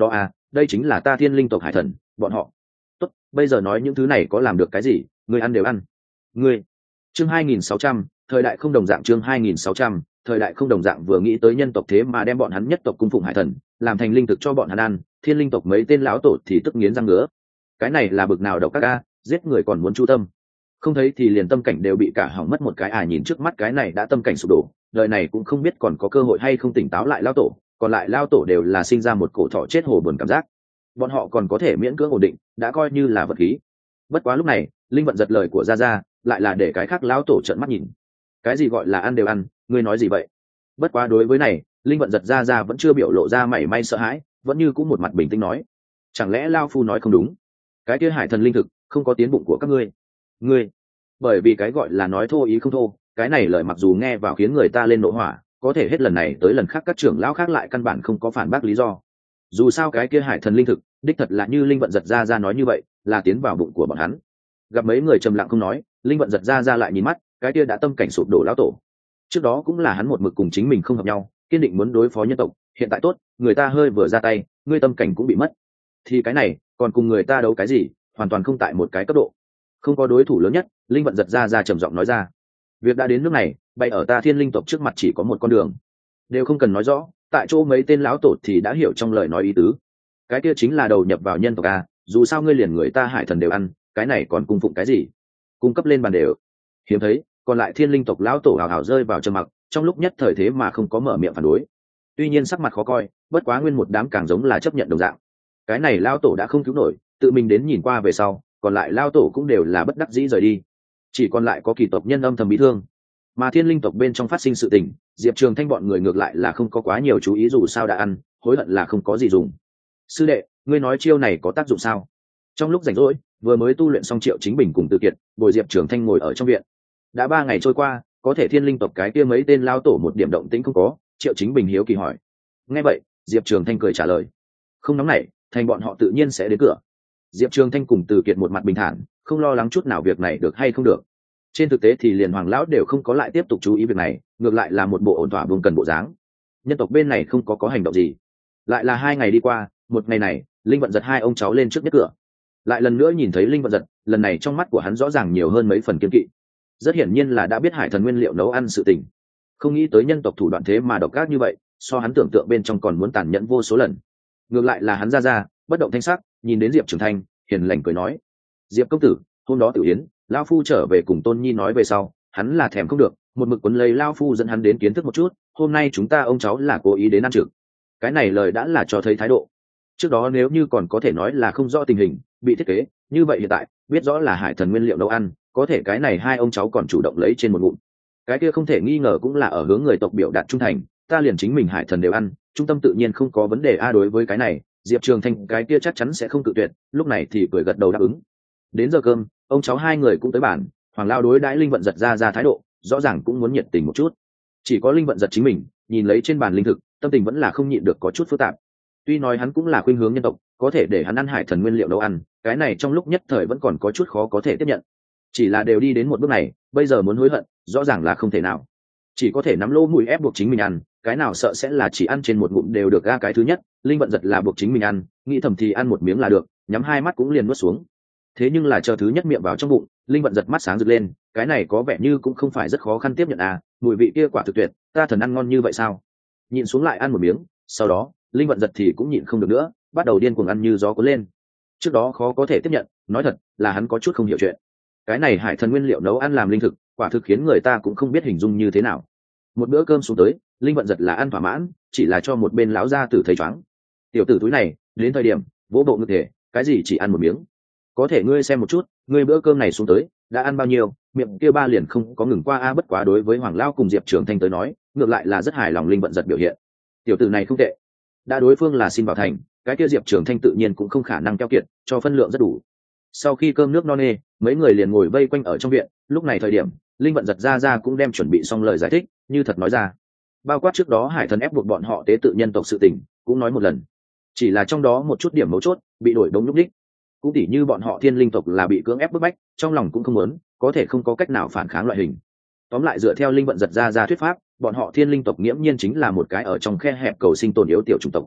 Speaker 1: đây chính là ta thiên linh tộc hải thần, bọn họ. Tốt, bây giờ nói những thứ này có làm được cái gì, ngươi ăn đều ăn. Ngươi. Chương 2600, thời đại không đồng dạng. Chương 2600, thời đại không đồng dạng. Vừa nghĩ tới nhân tộc thế mà đem bọn hắn nhất tộc cung phụng hải thần làm thành linh thực cho bọn hắn ăn, thiên linh tộc mấy tên lão tổ thì tức nghiến răng ngứa. Cái này là bực nào độc các a, giết người còn muốn chu tâm, không thấy thì liền tâm cảnh đều bị cả hỏng mất một cái. Nhìn trước mắt cái này đã tâm cảnh sụp đổ, đời này cũng không biết còn có cơ hội hay không tỉnh táo lại. Lão tổ còn lại lao tổ đều là sinh ra một cổ thọ chết hồ buồn cảm giác, bọn họ còn có thể miễn cưỡng ổn định đã coi như là vật khí. Bất quá lúc này linh vận giật lời của gia gia lại là để cái khác lão tổ trợn mắt nhìn. Cái gì gọi là ăn đều ăn, ngươi nói gì vậy? Bất quá đối với này linh vận giật gia gia vẫn chưa biểu lộ ra mảy may sợ hãi, vẫn như cũng một mặt bình tĩnh nói, chẳng lẽ lao phu nói không đúng? Cái kia hải thần linh thực không có tiến bụng của các ngươi. Bởi vì cái gọi là nói thô ý không thô, cái này lời mặc dù nghe vào khiến người ta lên nộ hỏa, có thể hết lần này tới lần khác các trưởng lão khác lại căn bản không có phản bác lý do. Dù sao cái kia hải thần linh thực đích thật là như linh vận giật ra nói như vậy, là tiến vào bụng của bọn hắn. Gặp mấy người trầm lặng không nói, linh vận giật ra lại nhìn mắt cái kia đã tâm cảnh sụp đổ lão tổ. Trước đó cũng là hắn một mực cùng chính mình không hợp nhau, kiên định muốn đối phó nhân tộc, hiện tại tốt, người ta hơi vừa ra tay, ngươi tâm cảnh cũng bị mất, thì cái này còn cùng người ta đấu cái gì, hoàn toàn không tại một cái cấp độ. Không có đối thủ lớn nhất, linh vận giật ra trầm giọng nói ra, việc đã đến nước này, bay ở ta thiên linh tộc trước mặt chỉ có một con đường, đều không cần nói rõ, tại chỗ mấy tên lão tổ thì đã hiểu trong lời nói ý tứ. Cái kia chính là đầu nhập vào nhân tộc a, dù sao ngươi liền người ta hải thần đều ăn, cái này còn cung phụng cái gì, cung cấp lên bàn đều. Hiếm thấy, còn lại thiên linh tộc lão tổ hào hào rơi vào trầm mặc, trong lúc nhất thời thế mà không có mở miệng phản đối. Tuy nhiên sắc mặt khó coi, bất quá nguyên một đám càng giống là chấp nhận đồng dạng. Cái này lão tổ đã không cứu nổi, tự mình đến nhìn qua về sau, còn lại lão tổ cũng đều là bất đắc dĩ rời đi, chỉ còn lại có kỳ tộc nhân âm thầm bị thương. Mà thiên linh tộc bên trong phát sinh sự tình, Diệp Trường Thanh bọn người ngược lại là không có quá nhiều chú ý, dù sao đã ăn, hối hận là không có gì dùng. Sư đệ, ngươi nói chiêu này có tác dụng sao? Trong lúc rảnh rỗi, vừa mới tu luyện xong Triệu Chính Bình cùng Từ Kiệt, bồi Diệp Trường Thanh ngồi ở trong viện. Đã 3 ngày trôi qua, có thể thiên linh tộc cái kia mấy tên lao tổ một điểm động tĩnh không có. Triệu Chính Bình hiếu kỳ hỏi. Nghe vậy, Diệp Trường Thanh cười trả lời, không nóng nảy, thành bọn họ tự nhiên sẽ đến cửa. Diệp Trường Thanh cùng Từ Kiệt một mặt bình thản, không lo lắng chút nào việc này được hay không được. Trên thực tế thì liền Hoàng lão đều không có lại tiếp tục chú ý việc này, ngược lại là một bộ ổn thỏa vùng cần bộ dáng. Nhân tộc bên này không có hành động gì. Lại là 2 ngày đi qua, một ngày này, linh vận giật hai ông cháu lên trước nhất cửa. Lại lần nữa nhìn thấy linh vận giật, lần này trong mắt của hắn rõ ràng nhiều hơn mấy phần kiên kỵ. Rất hiển nhiên là đã biết hải thần nguyên liệu nấu ăn sự tình. Không nghĩ tới nhân tộc thủ đoạn thế mà độc ác như vậy, so hắn tưởng tượng bên trong còn muốn tàn nhẫn vô số lần. Ngược lại là hắn ra bất động thanh sắc, nhìn đến Diệp Trường Thanh, hiền lành cười nói, Diệp công tử, hôm đó Tử Yến, lao phu trở về cùng Tôn Nhi nói về sau, hắn là thèm không được, một mực quấn lấy lao phu dẫn hắn đến kiến thức một chút, hôm nay chúng ta ông cháu là cố ý đến ăn trực. Cái này lời đã là cho thấy thái độ. Trước đó nếu như còn có thể nói là không rõ tình hình, bị thiết kế, như vậy hiện tại biết rõ là hải thần nguyên liệu nấu ăn, có thể cái này hai ông cháu còn chủ động lấy trên một ngụm. Cái kia không thể nghi ngờ cũng là ở hướng người tộc biểu đạt trung thành, ta liền chính mình hải thần đều ăn, trung tâm tự nhiên không có vấn đề a. Đối với cái này, Diệp Trường Thanh cái kia chắc chắn sẽ không cự tuyệt, lúc này thì cười gật đầu đáp ứng. Đến giờ cơm, ông cháu hai người cũng tới bàn, Hoàng lao đối đãi linh vận giật ra thái độ, rõ ràng cũng muốn nhiệt tình một chút. Chỉ có linh vận giật chính mình, nhìn lấy trên bàn linh thực, tâm tình vẫn là không nhịn được có chút phức tạp. Tuy nói hắn cũng là khuynh hướng nhân tộc, có thể để hắn ăn hải thần nguyên liệu nấu ăn, cái này trong lúc nhất thời vẫn còn có chút khó có thể tiếp nhận. Chỉ là đều đi đến một bước này, bây giờ muốn hối hận, rõ ràng là không thể nào. Chỉ có thể nắm lỗ mũi ép buộc chính mình ăn, cái nào sợ sẽ là chỉ ăn trên một ngụm đều được ga. Cái thứ nhất, linh vận giật là buộc chính mình ăn, nghĩ thầm thì ăn một miếng là được, nhắm hai mắt cũng liền nuốt xuống. Thế nhưng là chờ thứ nhất miệng vào trong bụng, linh vận giật mắt sáng rực lên, cái này có vẻ như cũng không phải rất khó khăn tiếp nhận à, mùi vị kia quả thực tuyệt, ta thần ăn ngon như vậy sao? Nhịn xuống lại ăn một miếng, sau đó linh vận giật thì cũng nhịn không được nữa, bắt đầu điên cuồng ăn như gió cuốn lên. Trước đó khó có thể tiếp nhận, nói thật là hắn có chút không hiểu chuyện. Cái này hải thần nguyên liệu nấu ăn làm linh thực, quả thực khiến người ta cũng không biết hình dung như thế nào. Một bữa cơm xuống tới, linh vận giật là ăn thỏa mãn, chỉ là cho một bên lão gia tử thấy choáng. Tiểu tử túi này, đến thời điểm vỗ bộ ngực thể, cái gì chỉ ăn một miếng. Có thể ngươi xem một chút, ngươi bữa cơm này xuống tới đã ăn bao nhiêu, miệng kia ba liền không có ngừng qua a. Bất quá đối với Hoàng lao cùng Diệp Trường Thanh tới nói, ngược lại là rất hài lòng linh vận giật biểu hiện. Tiểu tử này không tệ, đã đối phương là xin vào thành, cái kia Diệp Trường Thanh tự nhiên cũng không khả năng keo kiệt, cho phân lượng rất đủ. Sau khi cơm nước no nê, mấy người liền ngồi vây quanh ở trong viện. Lúc này thời điểm, linh vận giật ra cũng đem chuẩn bị xong lời giải thích, như thật nói ra, bao quát trước đó hải thần ép buộc bọn họ tế tự nhân tộc sự tình cũng nói một lần. Chỉ là trong đó một chút điểm mấu chốt bị đổi đống nhúc đích, cũng tỉ như bọn họ thiên linh tộc là bị cưỡng ép bức bách, trong lòng cũng không muốn, có thể không có cách nào phản kháng loại hình. Tóm lại dựa theo linh vận giật ra thuyết pháp, bọn họ thiên linh tộc nghiễm nhiên chính là một cái ở trong khe hẹp cầu sinh tồn yếu tiểu chủng tộc.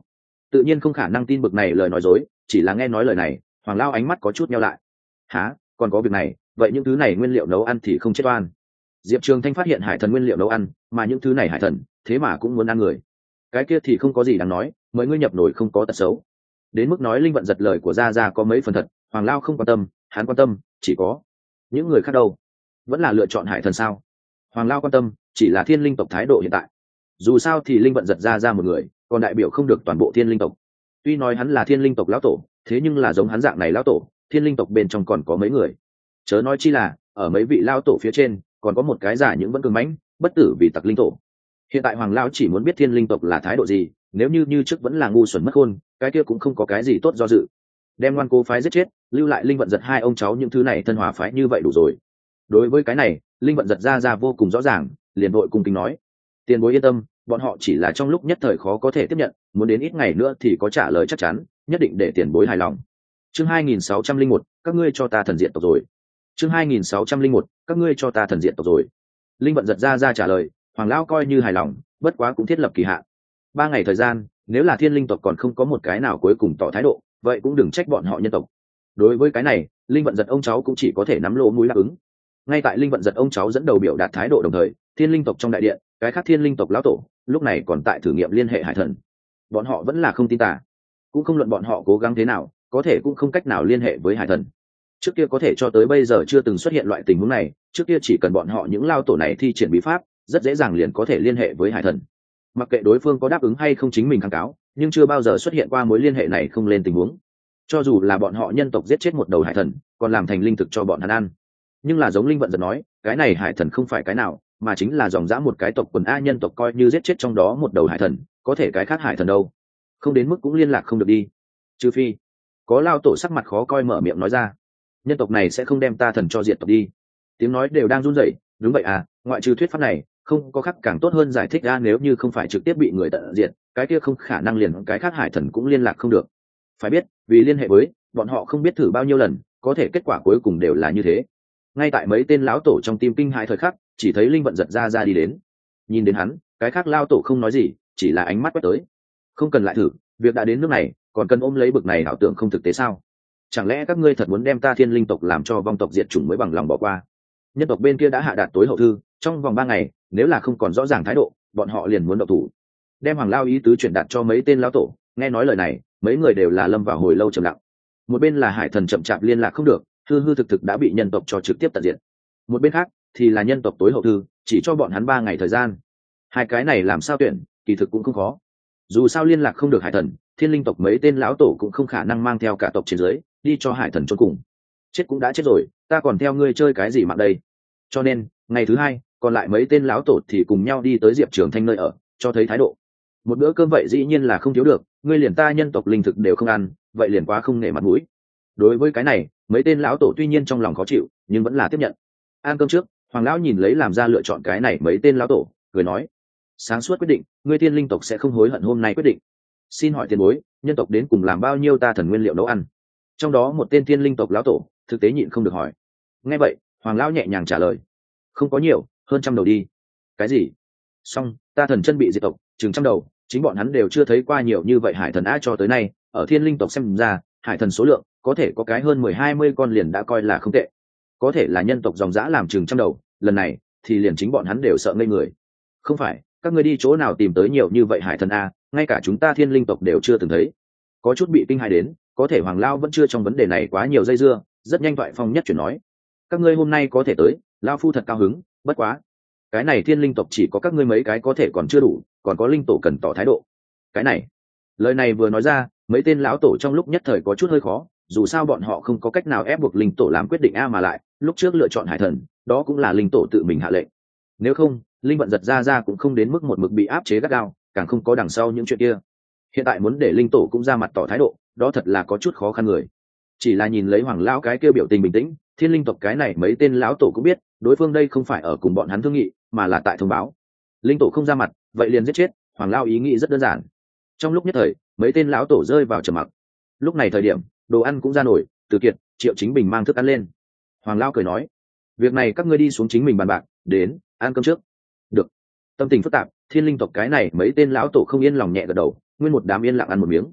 Speaker 1: tự nhiên không khả năng tin bực này lời nói dối, chỉ là nghe nói lời này Hoàng Lao ánh mắt có chút nheo lại. Hả, còn có việc này? Vậy những thứ này nguyên liệu nấu ăn thì không chết oan? Diệp Trường Thanh phát hiện hải thần nguyên liệu nấu ăn, mà những thứ này hải thần thế mà cũng muốn ăn người. Cái kia thì không có gì đáng nói, mời ngươi nhập nổi không có tật xấu. Đến mức nói Linh Vận giật lời của gia gia có mấy phần thật, Hoàng Lao không quan tâm, hắn quan tâm chỉ có những người khác đâu, vẫn là lựa chọn hải thần sao? Hoàng Lao quan tâm chỉ là thiên linh tộc thái độ hiện tại. Dù sao thì Linh Vận giật ra một người, còn đại biểu không được toàn bộ thiên linh tộc. Tuy nói hắn là thiên linh tộc lão tổ, thế nhưng là giống hắn dạng này lão tổ, thiên linh tộc bên trong còn có mấy người. Chớ nói chi là ở mấy vị lão tổ phía trên còn có một cái giả những vẫn cường mãnh, bất tử vì tặc linh tổ. Hiện tại Hoàng Lao chỉ muốn biết thiên linh tộc là thái độ gì, nếu như trước vẫn là ngu xuẩn mất khôn, cái kia cũng không có cái gì tốt do dự. Đem ngoan cố phái giết chết, lưu lại Linh Vận giật hai ông cháu những thứ này thân hòa phái như vậy đủ rồi. Đối với cái này Linh Vận giật ra vô cùng rõ ràng, liền vội cung kính nói: tiền bối yên tâm, bọn họ chỉ là trong lúc nhất thời khó có thể tiếp nhận, muốn đến ít ngày nữa thì có trả lời chắc chắn, nhất định để tiền bối hài lòng. Chương 2601, các ngươi cho ta thần diện tộc rồi. Chương 2601, các ngươi cho ta thần diện tộc rồi. Linh Vận giật ra trả lời, Hoàng Lão coi như hài lòng, bất quá cũng thiết lập kỳ hạn 3 ngày thời gian, nếu là thiên linh tộc còn không có một cái nào cuối cùng tỏ thái độ, vậy cũng đừng trách bọn họ nhân tộc. Đối với cái này Linh Vận giật ông cháu cũng chỉ có thể nắm lỗ mũi đáp ứng. Ngay tại Linh Vận giật ông cháu dẫn đầu biểu đạt thái độ đồng thời, thiên linh tộc trong đại điện cái khác thiên linh tộc lão tổ lúc này còn tại thử nghiệm liên hệ hải thần. Bọn họ vẫn là không tin tả, cũng không luận bọn họ cố gắng thế nào có thể cũng không cách nào liên hệ với hải thần. Trước kia có thể cho tới bây giờ chưa từng xuất hiện loại tình huống này, trước kia chỉ cần bọn họ những lao tổ này thi triển bí pháp rất dễ dàng liền có thể liên hệ với hải thần. Mặc kệ đối phương có đáp ứng hay không chính mình kháng cáo, nhưng chưa bao giờ xuất hiện qua mối liên hệ này không lên tình huống. Cho dù là bọn họ nhân tộc giết chết một đầu hải thần còn làm thành linh thực cho bọn hắn ăn, nhưng là giống Linh Vận giật nói, cái này hải thần không phải cái nào, mà chính là dòng dã một cái tộc quần a nhân tộc coi như giết chết trong đó một đầu hải thần, có thể cái khác hải thần đâu, không đến mức cũng liên lạc không được đi. Trừ phi có lao tổ sắc mặt khó coi mở miệng nói ra, nhân tộc này sẽ không đem ta thần cho diệt tộc đi. Tiếng nói đều đang run rẩy. Đúng vậy à, ngoại trừ thuyết pháp này không có khác càng tốt hơn giải thích ra, nếu như không phải trực tiếp bị người tận diệt, cái kia không khả năng liền cái khác hải thần cũng liên lạc không được. Phải biết vì liên hệ với bọn họ không biết thử bao nhiêu lần, có thể kết quả cuối cùng đều là như thế. Ngay tại mấy tên lão tổ trong tim kinh hãi thời khắc, chỉ thấy Linh Vận giật ra đi đến. Nhìn đến hắn, cái khác lao tổ không nói gì, chỉ là ánh mắt quét tới. Không cần lại thử, việc đã đến nước này còn cần ôm lấy bực này ảo tưởng không thực tế sao? Chẳng lẽ các ngươi thật muốn đem ta thiên linh tộc làm cho vong tộc diệt chủng mới bằng lòng bỏ qua? Nhân tộc bên kia đã hạ đạt tối hậu thư, trong vòng 3 ngày nếu là không còn rõ ràng thái độ, bọn họ liền muốn động thủ. Đem Hoàng Lao ý tứ truyền đạt cho mấy tên lão tổ. Nghe nói lời này mấy người đều là lâm vào hồi lâu trầm lặng. Một bên là hải thần chậm chạp liên lạc không được, hư thực thực đã bị nhân tộc cho trực tiếp tận diệt. Một bên khác thì là nhân tộc tối hậu thư, chỉ cho bọn hắn 3 ngày thời gian. Hai cái này làm sao tuyển, kỳ thực cũng không khó. Dù sao liên lạc không được hải thần, thiên linh tộc mấy tên lão tổ cũng không khả năng mang theo cả tộc trên dưới đi cho hải thần chôn cùng. Chết cũng đã chết rồi, ta còn theo ngươi chơi cái gì mạng đây? Cho nên ngày thứ 2, còn lại mấy tên lão tổ thì cùng nhau đi tới Diệp Trường Thanh nơi ở, cho thấy thái độ. Một bữa cơm vậy dĩ nhiên là không thiếu được, ngươi liền ta nhân tộc linh thực đều không ăn, vậy liền quá không nể mặt mũi. Đối với cái này mấy tên lão tổ tuy nhiên trong lòng khó chịu, nhưng vẫn là tiếp nhận. Ăn cơm trước, Hoàng lão nhìn lấy làm ra lựa chọn cái này mấy tên lão tổ, cười nói: sáng suốt quyết định, ngươi thiên linh tộc sẽ không hối hận hôm nay quyết định. Xin hỏi tiền bối, nhân tộc đến cùng làm bao nhiêu ta thần nguyên liệu nấu ăn? Trong đó một tên thiên linh tộc lão tổ thực tế nhịn không được hỏi. Nghe vậy Hoàng lão nhẹ nhàng trả lời: không có nhiều, hơn 100 đầu đi. Cái gì? Xong, ta thần chân bị diệt tộc chừng 100 đầu, chính bọn hắn đều chưa thấy qua nhiều như vậy hải thần a. Cho tới nay ở thiên linh tộc xem ra hải thần số lượng có thể có cái hơn 10-20 con liền đã coi là không tệ, có thể là nhân tộc dòng dã làm chừng 100 đầu, lần này thì liền chính bọn hắn đều sợ ngây người. Không phải, các ngươi đi chỗ nào tìm tới nhiều như vậy hải thần a, ngay cả chúng ta thiên linh tộc đều chưa từng thấy. Có chút bị kinh hãi đến, có thể Hoàng Lao vẫn chưa trong vấn đề này quá nhiều dây dưa, rất nhanh thoại phong nhất chuyển nói: các ngươi hôm nay có thể tới, Lao phu thật cao hứng, bất quá cái này thiên linh tộc chỉ có các ngươi mấy cái có thể còn chưa đủ, còn có linh tổ cần tỏ thái độ. Cái này, lời này vừa nói ra, mấy tên lão tổ trong lúc nhất thời có chút hơi khó, dù sao bọn họ không có cách nào ép buộc linh tổ làm quyết định a, mà lại lúc trước lựa chọn hải thần đó cũng là linh tổ tự mình hạ lệnh. Nếu không Linh Vận giật ra cũng không đến mức một mực bị áp chế gắt gao, càng không có đằng sau những chuyện kia. Hiện tại muốn để linh tổ cũng ra mặt tỏ thái độ, đó thật là có chút khó khăn người. Chỉ là nhìn lấy Hoàng lão cái kia biểu tình bình tĩnh, thiên linh tộc cái này mấy tên lão tổ cũng biết đối phương đây không phải ở cùng bọn hắn thương nghị, mà là tại thông báo. Linh tổ không ra mặt, vậy liền giết chết. Hoàng lão ý nghĩ rất đơn giản. Trong lúc nhất thời mấy tên lão tổ rơi vào trầm mặc. Lúc này thời điểm đồ ăn cũng ra nổi, Từ Kiệt, Triệu Chính Bình mang thức ăn lên. Hoàng lão cười nói: việc này các ngươi đi xuống chính mình bàn bạc, đến ăn cơm trước. Được. Tâm tình phức tạp, thiên linh tộc cái này mấy tên lão tổ không yên lòng nhẹ gật đầu, nguyên một đám yên lặng ăn một miếng,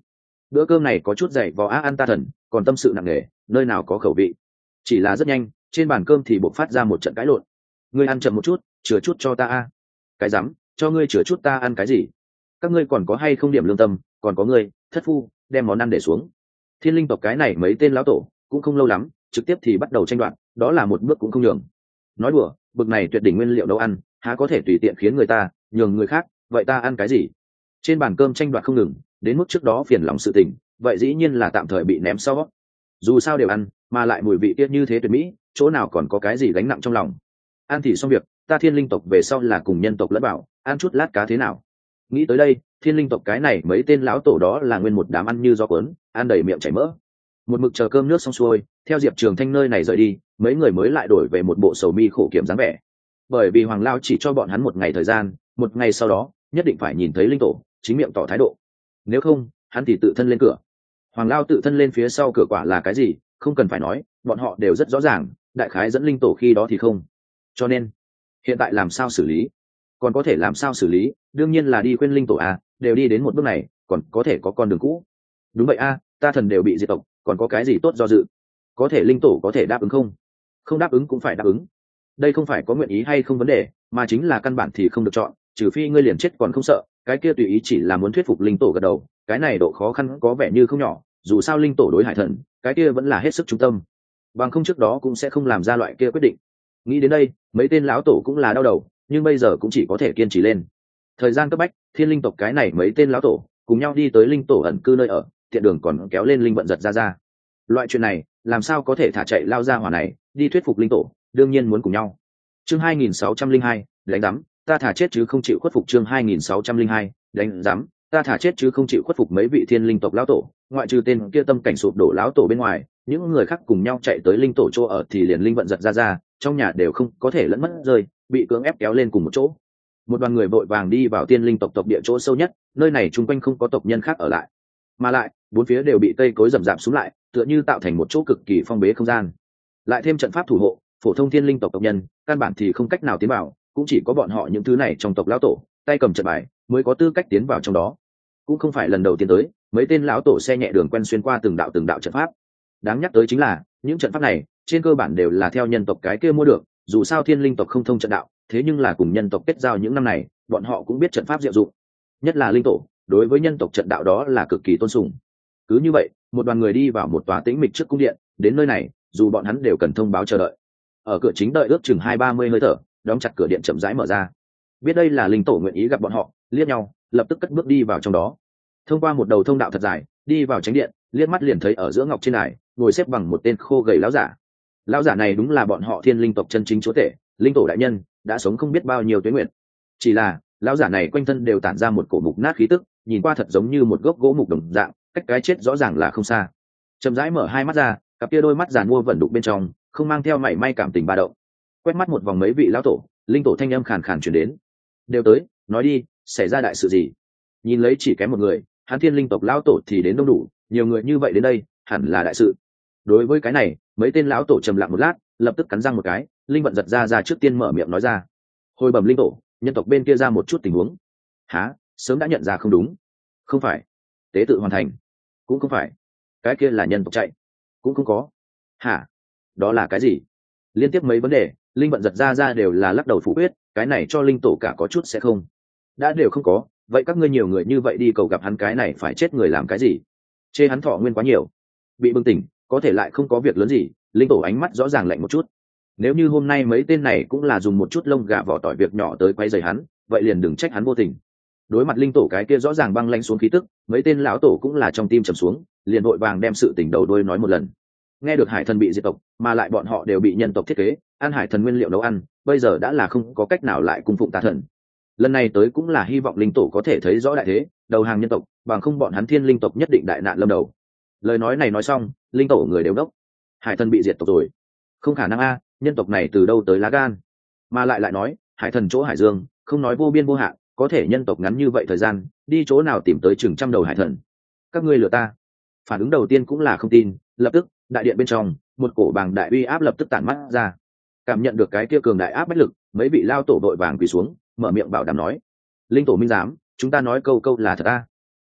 Speaker 1: bữa cơm này có chút dày vò á ăn ta thần, còn tâm sự nặng nề, nơi nào có khẩu vị. Chỉ là rất nhanh, trên bàn cơm thì bộc phát ra một trận cãi lộn. Ngươi ăn chậm một chút, chừa chút cho ta a. Cái rắm, cho ngươi chừa chút ta ăn cái gì? Các ngươi còn có hay không điểm lương tâm, còn có ngươi, thất phu, đem món ăn để xuống. Thiên linh tộc cái này mấy tên lão tổ cũng không lâu lắm, trực tiếp thì bắt đầu tranh đoạt, đó là một bước cũng không nhường. Nói đùa, bực này tuyệt đỉnh nguyên liệu nấu ăn, há có thể tùy tiện khiến người ta nhường người khác, vậy ta ăn cái gì? Trên bàn cơm tranh đoạt không ngừng, đến mức trước đó phiền lòng sự tình, vậy dĩ nhiên là tạm thời bị ném sau. Dù sao đều ăn, mà lại mùi vị tiết như thế tuyệt mỹ, chỗ nào còn có cái gì gánh nặng trong lòng. Ăn thì xong việc, ta thiên linh tộc về sau là cùng nhân tộc lẫn bảo, ăn chút lát cá thế nào? Nghĩ tới đây, thiên linh tộc cái này mấy tên lão tổ đó là nguyên một đám ăn như gió cuốn, ăn đầy miệng chảy mỡ. Một mực chờ cơm nước xong xuôi, theo Diệp Trường Thanh nơi này rời đi, mấy người mới lại đổi về một bộ sầu mi khổ kiểm dáng vẻ. Bởi vì Hoàng Lao chỉ cho bọn hắn một ngày thời gian, một ngày sau đó nhất định phải nhìn thấy linh tổ, chính miệng tỏ thái độ. Nếu không, hắn thì tự thân lên cửa. Hoàng Lao tự thân lên phía sau cửa quả là cái gì, không cần phải nói, bọn họ đều rất rõ ràng, đại khái dẫn linh tổ khi đó thì không. Cho nên, hiện tại làm sao xử lý? Còn có thể làm sao xử lý? Đương nhiên là đi khuyên linh tổ a, đều đi đến một bước này, còn có thể có con đường cũ. Đúng vậy a, ta thần đều bị diệt tộc, còn có cái gì tốt do dự? Có thể linh tổ có thể đáp ứng không? Không đáp ứng cũng phải đáp ứng. Đây không phải có nguyện ý hay không vấn đề, mà chính là căn bản thì không được chọn, trừ phi ngươi liền chết còn không sợ, cái kia tùy ý chỉ là muốn thuyết phục linh tổ gật đầu, cái này độ khó khăn có vẻ như không nhỏ, dù sao linh tổ đối hải thần, cái kia vẫn là hết sức trung tâm. Bằng không trước đó cũng sẽ không làm ra loại kia quyết định. Nghĩ đến đây, mấy tên lão tổ cũng là đau đầu, nhưng bây giờ cũng chỉ có thể kiên trì lên. Thời gian cấp bách, thiên linh tộc cái này mấy tên lão tổ cùng nhau đi tới linh tổ ẩn cư nơi ở, thiện đường còn kéo lên linh vận giật ra. Loại chuyện này, làm sao có thể thả chạy lao ra hỏa này, đi thuyết phục linh tổ, đương nhiên muốn cùng nhau. Chương 2602, đánh rắm, ta thả chết chứ không chịu khuất phục. Chương 2602, đánh rắm, ta thả chết chứ không chịu khuất phục. Mấy vị thiên linh tộc lão tổ, ngoại trừ tên kia tâm cảnh sụp đổ lão tổ bên ngoài, những người khác cùng nhau chạy tới linh tổ chỗ ở thì liền linh vận giật ra, trong nhà đều không có thể lẫn mất rơi, bị cưỡng ép kéo lên cùng một chỗ. Một đoàn người vội vàng đi vào tiên linh tộc tộc địa chỗ sâu nhất, nơi này chung quanh không có tộc nhân khác ở lại, mà lại bốn phía đều bị cây cối rậm rạp xuống lại, tựa như tạo thành một chỗ cực kỳ phong bế không gian. Lại thêm trận pháp thủ hộ, phổ thông thiên linh tộc tộc nhân căn bản thì không cách nào tiến vào, cũng chỉ có bọn họ những thứ này trong tộc lão tổ tay cầm trận bài mới có tư cách tiến vào trong đó. Cũng không phải lần đầu tiên tới, mấy tên lão tổ xe nhẹ đường quen xuyên qua từng đạo trận pháp. Đáng nhắc tới chính là những trận pháp này trên cơ bản đều là theo nhân tộc cái kia mua được, dù sao thiên linh tộc không thông trận đạo, thế nhưng là cùng nhân tộc kết giao những năm này, bọn họ cũng biết trận pháp diệu dụng, nhất là linh tổ đối với nhân tộc trận đạo đó là cực kỳ tôn sùng. Cứ như vậy, một đoàn người đi vào một tòa tĩnh mịch trước cung điện, đến nơi này dù bọn hắn đều cần thông báo chờ đợi. Ở cửa chính đợi ước chừng 20-30 hơi thở, đóng chặt cửa điện chậm rãi mở ra. Biết đây là linh tổ nguyện ý gặp bọn họ, liếc nhau lập tức cất bước đi vào trong đó. Thông qua một đầu thông đạo thật dài, đi vào chánh điện, liếc mắt liền thấy ở giữa ngọc trên đài ngồi xếp bằng một tên khô gầy lão giả. Lão giả này đúng là bọn họ thiên linh tộc chân chính chúa tể, linh tổ đại nhân, đã sống không biết bao nhiêu tuế nguyện. Chỉ là lão giả này quanh thân đều tản ra một cổ mục nát khí tức, nhìn qua thật giống như một gốc gỗ mục đồng dạng, cách cái chết rõ ràng là không xa. Chậm rãi mở hai mắt ra, cặp kia đôi mắt giàn mua vẩn đục bên trong không mang theo mảy may cảm tình ba động. Quét mắt một vòng mấy vị lão tổ, linh tổ thanh âm khàn khàn truyền đến: đều tới, nói đi, xảy ra đại sự gì? Nhìn lấy chỉ kém một người, hắn thiên linh tộc lão tổ thì đến đông đủ, nhiều người như vậy đến đây hẳn là đại sự. Đối với cái này, mấy tên lão tổ trầm lặng một lát, lập tức cắn răng một cái, linh vận giật ra trước tiên mở miệng nói ra: hồi bẩm linh tổ, nhân tộc bên kia ra một chút tình huống. Hả? Sớm đã nhận ra không đúng? Không phải. Tế tự hoàn thành? Cũng không phải. Cái kia là nhân tộc chạy? Cũng không có. Hả? Đó là cái gì? Liên tiếp mấy vấn đề, linh vận giật ra đều là lắc đầu phủ quyết, cái này cho linh tổ cả có chút sẽ không. Đã đều không có, vậy các ngươi nhiều người như vậy đi cầu gặp hắn, cái này phải chết người làm cái gì? Chê hắn thọ nguyên quá nhiều, bị bừng tỉnh, có thể lại không có việc lớn gì. Linh tổ ánh mắt rõ ràng lạnh một chút. Nếu như hôm nay mấy tên này cũng là dùng một chút lông gà vỏ tỏi việc nhỏ tới quay rầy hắn, vậy liền đừng trách hắn vô tình. Đối mặt linh tổ cái kia rõ ràng băng lãnh xuống khí tức, mấy tên lão tổ cũng là trong tim trầm xuống, liền vội vàng đem sự tình đầu đuôi nói một lần. Nghe được hải thần bị diệt tộc, mà lại bọn họ đều bị nhân tộc thiết kế ăn hải thần nguyên liệu nấu ăn, bây giờ đã là không có cách nào lại cung phụng tà thần. Lần này tới cũng là hy vọng linh tổ có thể thấy rõ đại thế, đầu hàng nhân tộc, bằng không bọn hắn thiên linh tộc nhất định đại nạn lâm đầu. Lời nói này nói xong, linh tổ người đều đốc. Hải thần bị diệt tộc rồi? Không khả năng a, nhân tộc này từ đâu tới lá gan? Mà lại nói, hải thần chỗ hải dương, không nói vô biên vô hạn, có thể nhân tộc ngắn như vậy thời gian, đi chỗ nào tìm tới chừng trăm đầu hải thần? Các ngươi lừa ta? Phản ứng đầu tiên cũng là không tin, lập tức, đại điện bên trong, một cổ bàng đại uy áp lập tức tản mắt ra. Cảm nhận được cái kia cường đại áp bách lực, mấy vị lao tổ đội vàng quỳ xuống, mở miệng bảo đảm nói: linh tổ minh giám, chúng ta nói câu câu là thật a.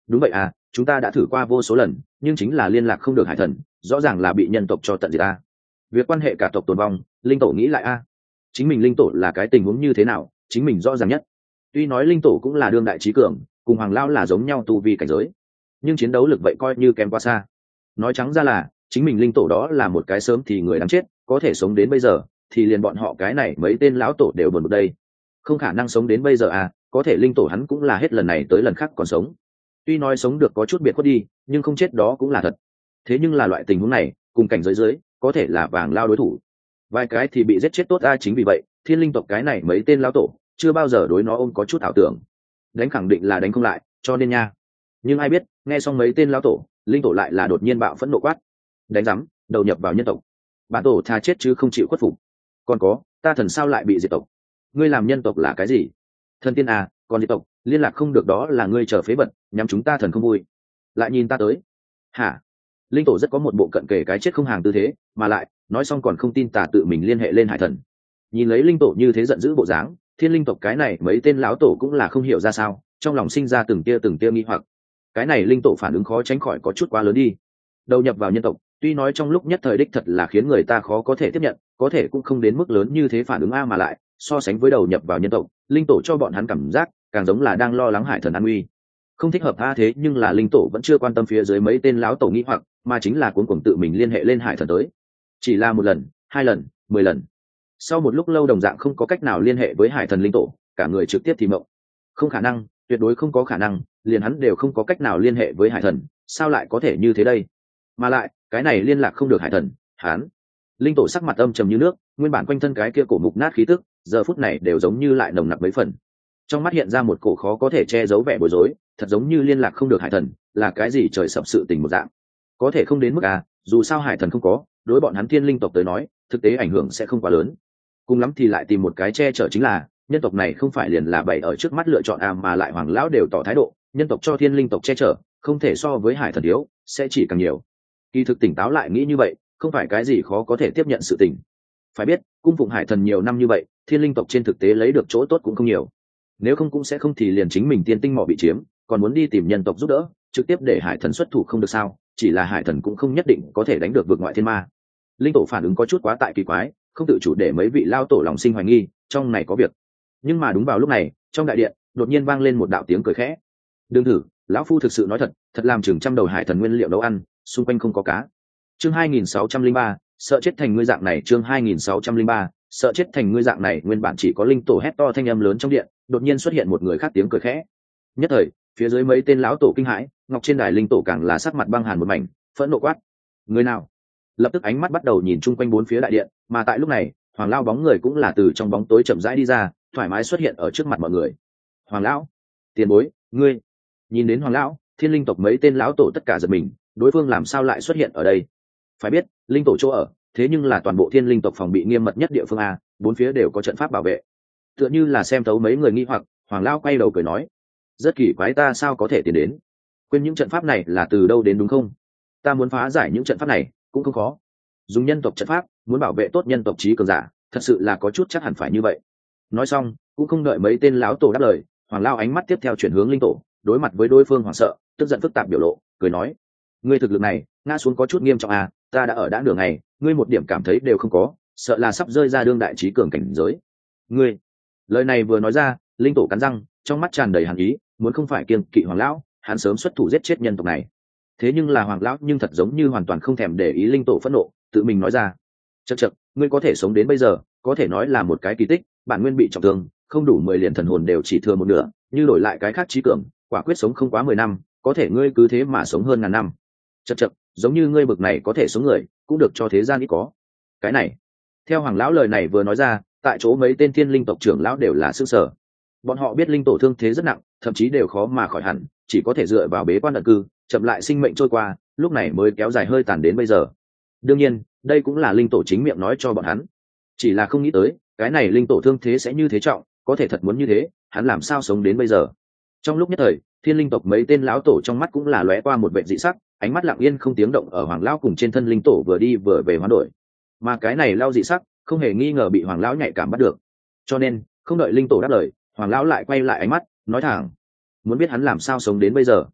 Speaker 1: đúng vậy à, chúng ta đã thử qua vô số lần nhưng chính là liên lạc không được hải thần, rõ ràng là bị nhân tộc cho tận diệt ta. Việc quan hệ cả tộc tồn vong, linh tổ nghĩ lại a, chính mình linh tổ là cái tình huống như thế nào chính mình rõ ràng nhất. Tuy nói linh tổ cũng là đương đại trí cường, cùng hoàng lão là giống nhau tu vi cảnh giới, nhưng chiến đấu lực vậy coi như kém quá xa. Nói trắng ra là chính mình linh tổ đó là một cái sớm thì người đáng chết, có thể sống đến bây giờ thì liền bọn họ cái này mấy tên lão tổ đều buồn một đây, không khả năng sống đến bây giờ à. Có thể linh tổ hắn cũng là hết lần này tới lần khác còn sống, tuy nói sống được có chút biệt khuất đi nhưng không chết đó cũng là thật. Thế nhưng là loại tình huống này cùng cảnh giới dưới có thể là vàng lao đối thủ, vài cái thì bị giết chết tốt a. Chính vì vậy thiên linh tộc cái này mấy tên lão tổ chưa bao giờ đối nó ôm có chút ảo tưởng, đánh khẳng định là đánh không lại cho nên nha. Nhưng ai biết nghe xong mấy tên lão tổ, linh tổ lại là đột nhiên bạo phẫn nộ quát: đánh rắm, đầu nhập vào nhân tộc, bản tổ tha chết chứ không chịu khuất phục. Còn có, ta thần sao lại bị diệt tộc? Ngươi làm nhân tộc là cái gì? Thần tiên à, còn diệt tộc liên lạc không được đó là ngươi chờ phế vật, nhắm chúng ta thần không vui. Lại nhìn ta tới. Hả? Linh tổ rất có một bộ cận kề cái chết không hàng tư thế, mà lại nói xong còn không tin tà tự mình liên hệ lên hải thần. Nhìn lấy linh tổ như thế giận dữ bộ dáng, thiên linh tộc cái này mấy tên lão tổ cũng là không hiểu ra sao, trong lòng sinh ra từng tia nghi hoặc. Cái này linh tổ phản ứng khó tránh khỏi có chút quá lớn đi. Đầu nhập vào nhân tộc, tuy nói trong lúc nhất thời đích thật là khiến người ta khó có thể tiếp nhận, có thể cũng không đến mức lớn như thế phản ứng a. Mà lại so sánh với đầu nhập vào nhân tộc, linh tổ cho bọn hắn cảm giác càng giống là đang lo lắng hải thần an nguy, không thích hợp a. Thế nhưng là linh tổ vẫn chưa quan tâm phía dưới mấy tên lão tổ nghĩ hoặc, mà chính là cuống cuồng tự mình liên hệ lên hải thần tới. Chỉ là một lần, 2 lần, 10 lần, sau một lúc lâu đồng dạng không có cách nào liên hệ với hải thần, linh tổ cả người trực tiếp thì mộng. Không khả năng, tuyệt đối không có khả năng, liền hắn đều không có cách nào liên hệ với hải thần, sao lại có thể như thế đây? Mà lại cái này liên lạc không được hải thần, hắn. Linh tổ sắc mặt âm trầm như nước, nguyên bản quanh thân cái kia cổ mục nát khí tức giờ phút này đều giống như lại nồng nặc mấy phần, trong mắt hiện ra một cổ khó có thể che giấu vẻ bối rối, thật giống như liên lạc không được hải thần là cái gì trời sập sự tình một dạng. Có thể không đến mức à, dù sao hải thần không có, đối bọn hắn thiên linh tộc tới nói thực tế ảnh hưởng sẽ không quá lớn, cùng lắm thì lại tìm một cái che chở. Chính là nhân tộc này không phải liền là bày ở trước mắt lựa chọn à, mà lại hoàng lão đều tỏ thái độ nhân tộc cho thiên linh tộc che chở không thể so với hải thần thiếu, sẽ chỉ càng nhiều. Kỳ thực tỉnh táo lại nghĩ như vậy không phải cái gì khó có thể tiếp nhận sự tình. Phải biết cung phụng hải thần nhiều năm như vậy, thiên linh tộc trên thực tế lấy được chỗ tốt cũng không nhiều, nếu không cũng sẽ không thì liền chính mình tiên tinh mỏ bị chiếm còn muốn đi tìm nhân tộc giúp đỡ, trực tiếp để hải thần xuất thủ không được sao? Chỉ là hải thần cũng không nhất định có thể đánh được vượt ngoại thiên ma. Linh tổ phản ứng có chút quá tại kỳ quái, không tự chủ để mấy vị lao tổ lòng sinh hoài nghi trong này có việc. Nhưng mà đúng vào lúc này trong đại điện đột nhiên vang lên một đạo tiếng cười khẽ: đừng thử, lão phu thực sự nói thật, thật làm chừng trăm đầu hải thần nguyên liệu nấu ăn, xung quanh không có cá. Chương 2603, sợ chết thành ngươi dạng này. Chương 2603, sợ chết thành ngươi dạng này. Nguyên bản chỉ có linh tổ hét to thanh âm lớn trong điện, đột nhiên xuất hiện một người khác tiếng cười khẽ. Nhất thời phía dưới mấy tên lão tổ kinh hãi, ngọc trên đài linh tổ càng là sắc mặt băng hàn một mảnh, phẫn nộ quát: người nào? Lập tức ánh mắt bắt đầu nhìn chung quanh bốn phía đại điện, mà tại lúc này hoàng lão bóng người cũng là từ trong bóng tối chậm rãi đi ra, thoải mái xuất hiện ở trước mặt mọi người. Hoàng lão, tiền bối, ngươi. Nhìn đến hoàng lão, thiên linh tộc mấy tên lão tổ tất cả giật mình, đối phương làm sao lại xuất hiện ở đây? Phải biết linh tổ chỗ ở thế nhưng là toàn bộ thiên linh tộc phòng bị nghiêm mật nhất địa phương a, bốn phía đều có trận pháp bảo vệ. Tựa như là xem thấu mấy người nghi hoặc, hoàng lão quay đầu cười nói: rất kỳ quái, ta sao có thể tiến đến? Quên những trận pháp này là từ đâu đến đúng không? Ta muốn phá giải những trận pháp này cũng không khó, dùng nhân tộc trận pháp muốn bảo vệ tốt nhân tộc trí cường giả thật sự là có chút chắc hẳn phải như vậy. Nói xong cũng không đợi mấy tên lão tổ đáp lời, hoàng lão ánh mắt tiếp theo chuyển hướng linh tổ, đối mặt với đối phương hoảng sợ tức giận phức tạp biểu lộ, cười nói: ngươi thực lực này ngã xuống có chút nghiêm trọng à, ta đã ở đã nửa ngày ngươi một điểm cảm thấy đều không có, sợ là sắp rơi ra đương đại trí cường cảnh giới. Ngươi. Lời này vừa nói ra, linh tổ cắn răng, trong mắt tràn đầy hàn ý, muốn không phải kiêng kỵ hoàng lão hắn sớm xuất thủ giết chết nhân tộc này. Thế nhưng là hoàng lão nhưng thật giống như hoàn toàn không thèm để ý linh tổ phẫn nộ, tự mình nói ra: chật chật, ngươi có thể sống đến bây giờ có thể nói là một cái kỳ tích, bản nguyên bị trọng thương không đủ 10 liền thần hồn đều chỉ thừa một nửa, như đổi lại cái khác trí cường quả quyết sống không quá 10 năm, có thể ngươi cứ thế mà sống hơn ngàn năm. Chật chật, giống như ngươi bực này có thể sống người cũng được cho thế gian ít có. Cái này, theo hoàng lão lời này vừa nói ra, tại chỗ mấy tên thiên linh tộc trưởng lão đều là sửng sở. Bọn họ biết linh tổ thương thế rất nặng, thậm chí đều khó mà khỏi hẳn, chỉ có thể dựa vào bế quan ẩn cư chậm lại sinh mệnh trôi qua, lúc này mới kéo dài hơi tàn đến bây giờ. Đương nhiên đây cũng là linh tổ chính miệng nói cho bọn hắn, chỉ là không nghĩ tới cái này linh tổ thương thế sẽ như thế trọng, có thể thật muốn như thế hắn làm sao sống đến bây giờ. Trong lúc nhất thời thiên linh tộc mấy tên lão tổ trong mắt cũng là lóe qua một vệ dị sắc, ánh mắt lặng yên không tiếng động ở hoàng lão cùng trên thân linh tổ vừa đi vừa về hoán đổi, mà cái này lao dị sắc không hề nghi ngờ bị hoàng lão nhạy cảm bắt được, cho nên không đợi linh tổ đáp lời, hoàng lão lại quay lại ánh mắt nói thẳng: muốn biết hắn làm sao sống đến bây giờ?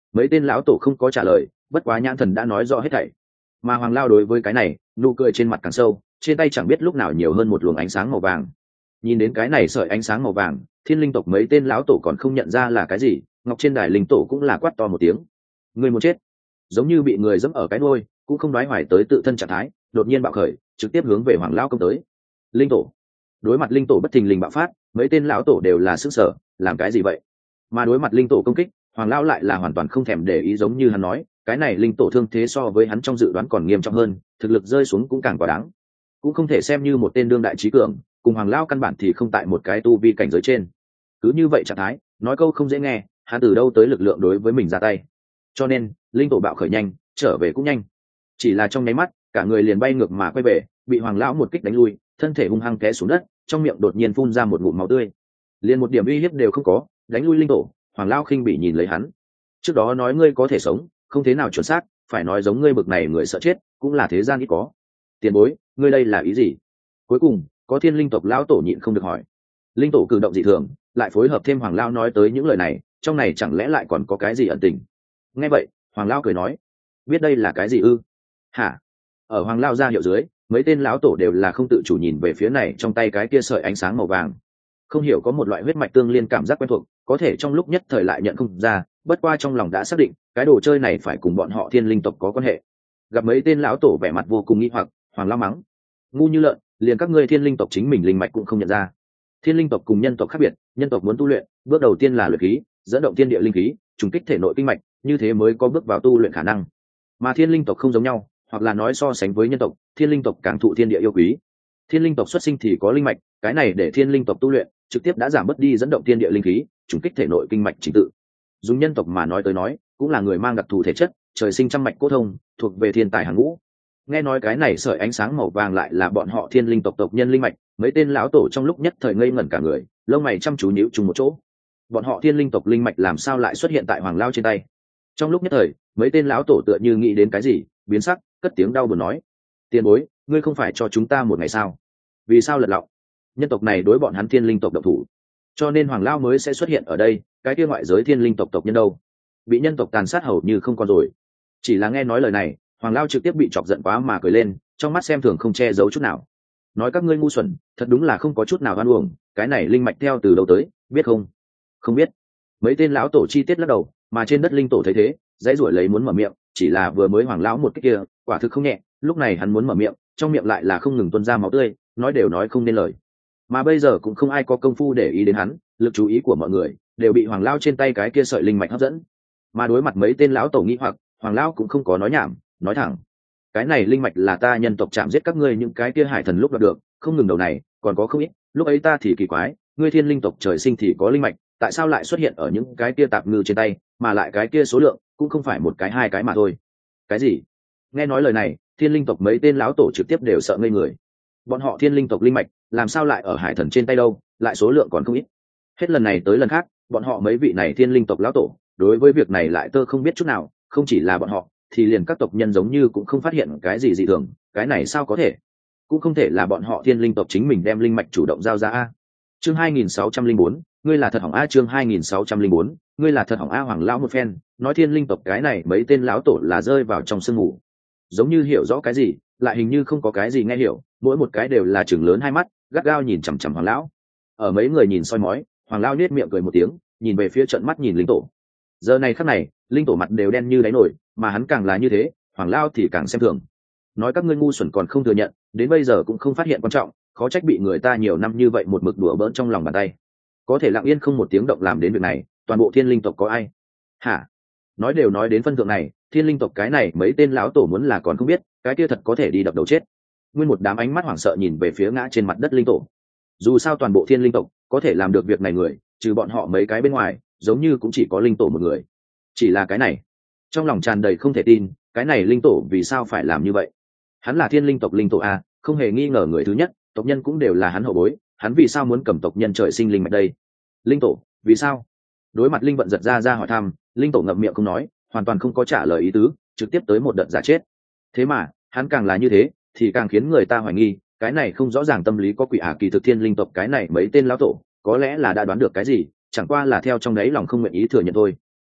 Speaker 1: mấy tên lão tổ không có trả lời, bất quá nhãn thần đã nói rõ hết thảy. Mà Hoàng Lao đối với cái này nụ cười trên mặt càng sâu, trên tay chẳng biết lúc nào nhiều hơn một luồng ánh sáng màu vàng. Nhìn đến cái này sợi ánh sáng màu vàng, thiên linh tộc mấy tên lão tổ còn không nhận ra là cái gì, ngọc trên đài linh tổ cũng là quát to một tiếng. Người muốn chết. Giống như bị người dẫm ở cái đuôi, cũng không đoái hoài tới tự thân trạng thái, đột nhiên bạo khởi, trực tiếp hướng về Hoàng Lao công tới. Linh tổ. Đối mặt linh tổ bất thình lình bạo phát, mấy tên lão tổ đều là sức sở, làm cái gì vậy? Mà đối mặt linh tổ công kích, Hoàng Lao lại là hoàn toàn không thèm để ý, giống như hắn nói, cái này linh tổ thương thế so với hắn trong dự đoán còn nghiêm trọng hơn, thực lực rơi xuống cũng càng quá đáng, cũng không thể xem như một tên đương đại trí cường, cùng Hoàng Lao căn bản thì không tại một cái tu vi cảnh giới trên. Cứ như vậy trạng thái, nói câu không dễ nghe, hắn từ đâu tới lực lượng đối với mình ra tay? Cho nên linh tổ bạo khởi nhanh, trở về cũng nhanh, chỉ là trong nháy mắt cả người liền bay ngược mà quay về, bị Hoàng Lão một kích đánh lui, thân thể hung hăng té xuống đất, trong miệng đột nhiên phun ra một ngụm máu tươi, liền một điểm uy hiếp đều không có, đánh lui linh tổ. Hoàng Lão khinh bỉ nhìn lấy hắn, trước đó nói ngươi có thể sống, không thế nào chuẩn xác, phải nói giống ngươi bực này người sợ chết cũng là thế gian ít có. Tiền bối, ngươi đây là ý gì? Cuối cùng có thiên linh tộc lão tổ nhịn không được hỏi. Linh tổ cử động dị thường, lại phối hợp thêm Hoàng Lão nói tới những lời này, trong này chẳng lẽ lại còn có cái gì ẩn tình? Nghe vậy Hoàng Lão cười nói, biết đây là cái gì ư? Hả? Ở Hoàng Lão ra hiệu dưới, mấy tên lão tổ đều là không tự chủ nhìn về phía này trong tay cái kia sợi ánh sáng màu vàng, không hiểu có một loại huyết mạch tương liên cảm giác quen thuộc, có thể trong lúc nhất thời lại nhận không ra, bất qua trong lòng đã xác định cái đồ chơi này phải cùng bọn họ thiên linh tộc có quan hệ. Gặp mấy tên lão tổ vẻ mặt vô cùng nghi hoặc, Hoàng Lão mắng, ngu như lợn, liền các ngươi thiên linh tộc chính mình linh mạch cũng không nhận ra. Thiên linh tộc cùng nhân tộc khác biệt, nhân tộc muốn tu luyện, bước đầu tiên là luyện khí, dẫn động thiên địa linh khí, trùng kích thể nội kinh mạch, như thế mới có bước vào tu luyện khả năng. Mà thiên linh tộc không giống nhau, hoặc là nói so sánh với nhân tộc, thiên linh tộc càng thụ thiên địa yêu quý. Thiên linh tộc xuất sinh thì có linh mạch, cái này để thiên linh tộc tu luyện trực tiếp đã giảm bớt đi dẫn động thiên địa linh khí, trùng kích thể nội kinh mạch trình tự. Dùng nhân tộc mà nói tới nói, cũng là người mang đặc thù thể chất, trời sinh trăm mạch cốt thông, thuộc về thiên tài hàng ngũ. Nghe nói cái này sợi ánh sáng màu vàng lại là bọn họ thiên linh tộc tộc nhân linh mạch, mấy tên lão tổ trong lúc nhất thời ngây ngẩn cả người, lông mày chăm chú nhíu chung một chỗ. Bọn họ thiên linh tộc linh mạch làm sao lại xuất hiện tại Hoàng Lao trên tay? Trong lúc nhất thời, mấy tên lão tổ tựa như nghĩ đến cái gì, biến sắc, cất tiếng đau buồn nói, tiền bối, ngươi không phải cho chúng ta một ngày sao? Vì sao lật lọng? Nhân tộc này đối bọn hắn thiên linh tộc độc thủ, cho nên Hoàng Lao mới sẽ xuất hiện ở đây, cái kia ngoại giới thiên linh tộc tộc nhân đâu? Bị nhân tộc tàn sát hầu như không còn rồi. Chỉ là nghe nói lời này, Hoàng Lao trực tiếp bị chọc giận quá mà cười lên, trong mắt xem thường không che giấu chút nào. Nói các ngươi ngu xuẩn, thật đúng là không có chút nào oan uổng, cái này linh mạch theo từ đâu tới, biết không? Không biết. Mấy tên lão tổ chi tiết lắc đầu, mà trên đất linh tổ thấy thế, dãy ruổi lấy muốn mở miệng, chỉ là vừa mới Hoàng Lão một cái kia, quả thực không nhẹ, lúc này hắn muốn mở miệng, trong miệng lại là không ngừng tuôn ra máu tươi, nói đều nói không nên lời. Mà bây giờ cũng không ai có công phu để ý đến hắn, lực chú ý của mọi người đều bị Hoàng Lão trên tay cái kia sợi linh mạch hấp dẫn. Mà đối mặt mấy tên lão tổ nghi hoặc, Hoàng Lão cũng không có nói nhảm, nói thẳng, cái này linh mạch là ta nhân tộc chạm giết các ngươi những cái kia hải thần lúc đoạt được, không ngừng đầu này, còn có không ít, lúc ấy ta thì kỳ quái, ngươi thiên linh tộc trời sinh thì có linh mạch, tại sao lại xuất hiện ở những cái kia tạp ngư trên tay, mà lại cái kia số lượng cũng không phải một cái hai cái mà thôi. Cái gì? Nghe nói lời này, thiên linh tộc mấy tên lão tổ trực tiếp đều sợ ngây người. Bọn họ thiên linh tộc linh mạch làm sao lại ở hải thần trên tay đâu, lại số lượng còn không ít. Hết lần này tới lần khác, bọn họ mấy vị này thiên linh tộc lão tổ đối với việc này lại tơ không biết chút nào, không chỉ là bọn họ, thì liền các tộc nhân giống như cũng không phát hiện cái gì dị thường. Cái này sao có thể? Cũng không thể là bọn họ thiên linh tộc chính mình đem linh mạch chủ động giao ra a. Chương 2604, ngươi là thật hỏng a. Chương 2604, ngươi là thật hỏng a. Hoàng Lão một phen nói thiên linh tộc cái này mấy tên lão tổ là rơi vào trong sương mù, giống như hiểu rõ cái gì, lại hình như không có cái gì nghe hiểu, mỗi một cái đều là chừng lớn hai mắt, gắt gao nhìn chằm chằm Hoàng Lão. Ở mấy người nhìn soi mói, Hoàng Lão nhếch miệng cười một tiếng, nhìn về phía trận mắt nhìn linh tổ. Giờ này khắc này, linh tổ mặt đều đen như đáy nổi, mà hắn càng là như thế, Hoàng Lão thì càng xem thường. Nói các ngươi ngu xuẩn còn không thừa nhận, đến bây giờ cũng không phát hiện quan trọng, khó trách bị người ta nhiều năm như vậy một mực đùa bỡn trong lòng bàn tay. Có thể lặng yên không một tiếng động làm đến việc này, toàn bộ thiên linh tộc có ai? Hả? Nói đều nói đến phân thượng này, thiên linh tộc cái này mấy tên lão tổ muốn là còn không biết, cái kia thật có thể đi đập đầu chết. Nguyên một đám ánh mắt hoảng sợ nhìn về phía ngã trên mặt đất linh tổ. Dù sao toàn bộ thiên linh tộc có thể làm được việc này người, trừ bọn họ mấy cái bên ngoài, giống như cũng chỉ có linh tổ một người. Chỉ là cái này, trong lòng tràn đầy không thể tin, cái này linh tổ vì sao phải làm như vậy? Hắn là thiên linh tộc linh tổ a, không hề nghi ngờ người thứ nhất, tộc nhân cũng đều là hắn hậu bối, hắn vì sao muốn cầm tộc nhân trời sinh linh mạch đây? Linh tổ, vì sao? Đối mặt linh vận giật ra hỏi thăm, linh tổ ngậm miệng không nói, hoàn toàn không có trả lời ý tứ, trực tiếp tới một đợt giả chết. Thế mà hắn càng là như thế thì càng khiến người ta hoài nghi, cái này không rõ ràng tâm lý có quỷ kỳ thực thiên linh tộc cái này mấy tên lão tổ có lẽ là đã đoán được cái gì, chẳng qua là theo trong đấy lòng không nguyện ý thừa nhận thôi.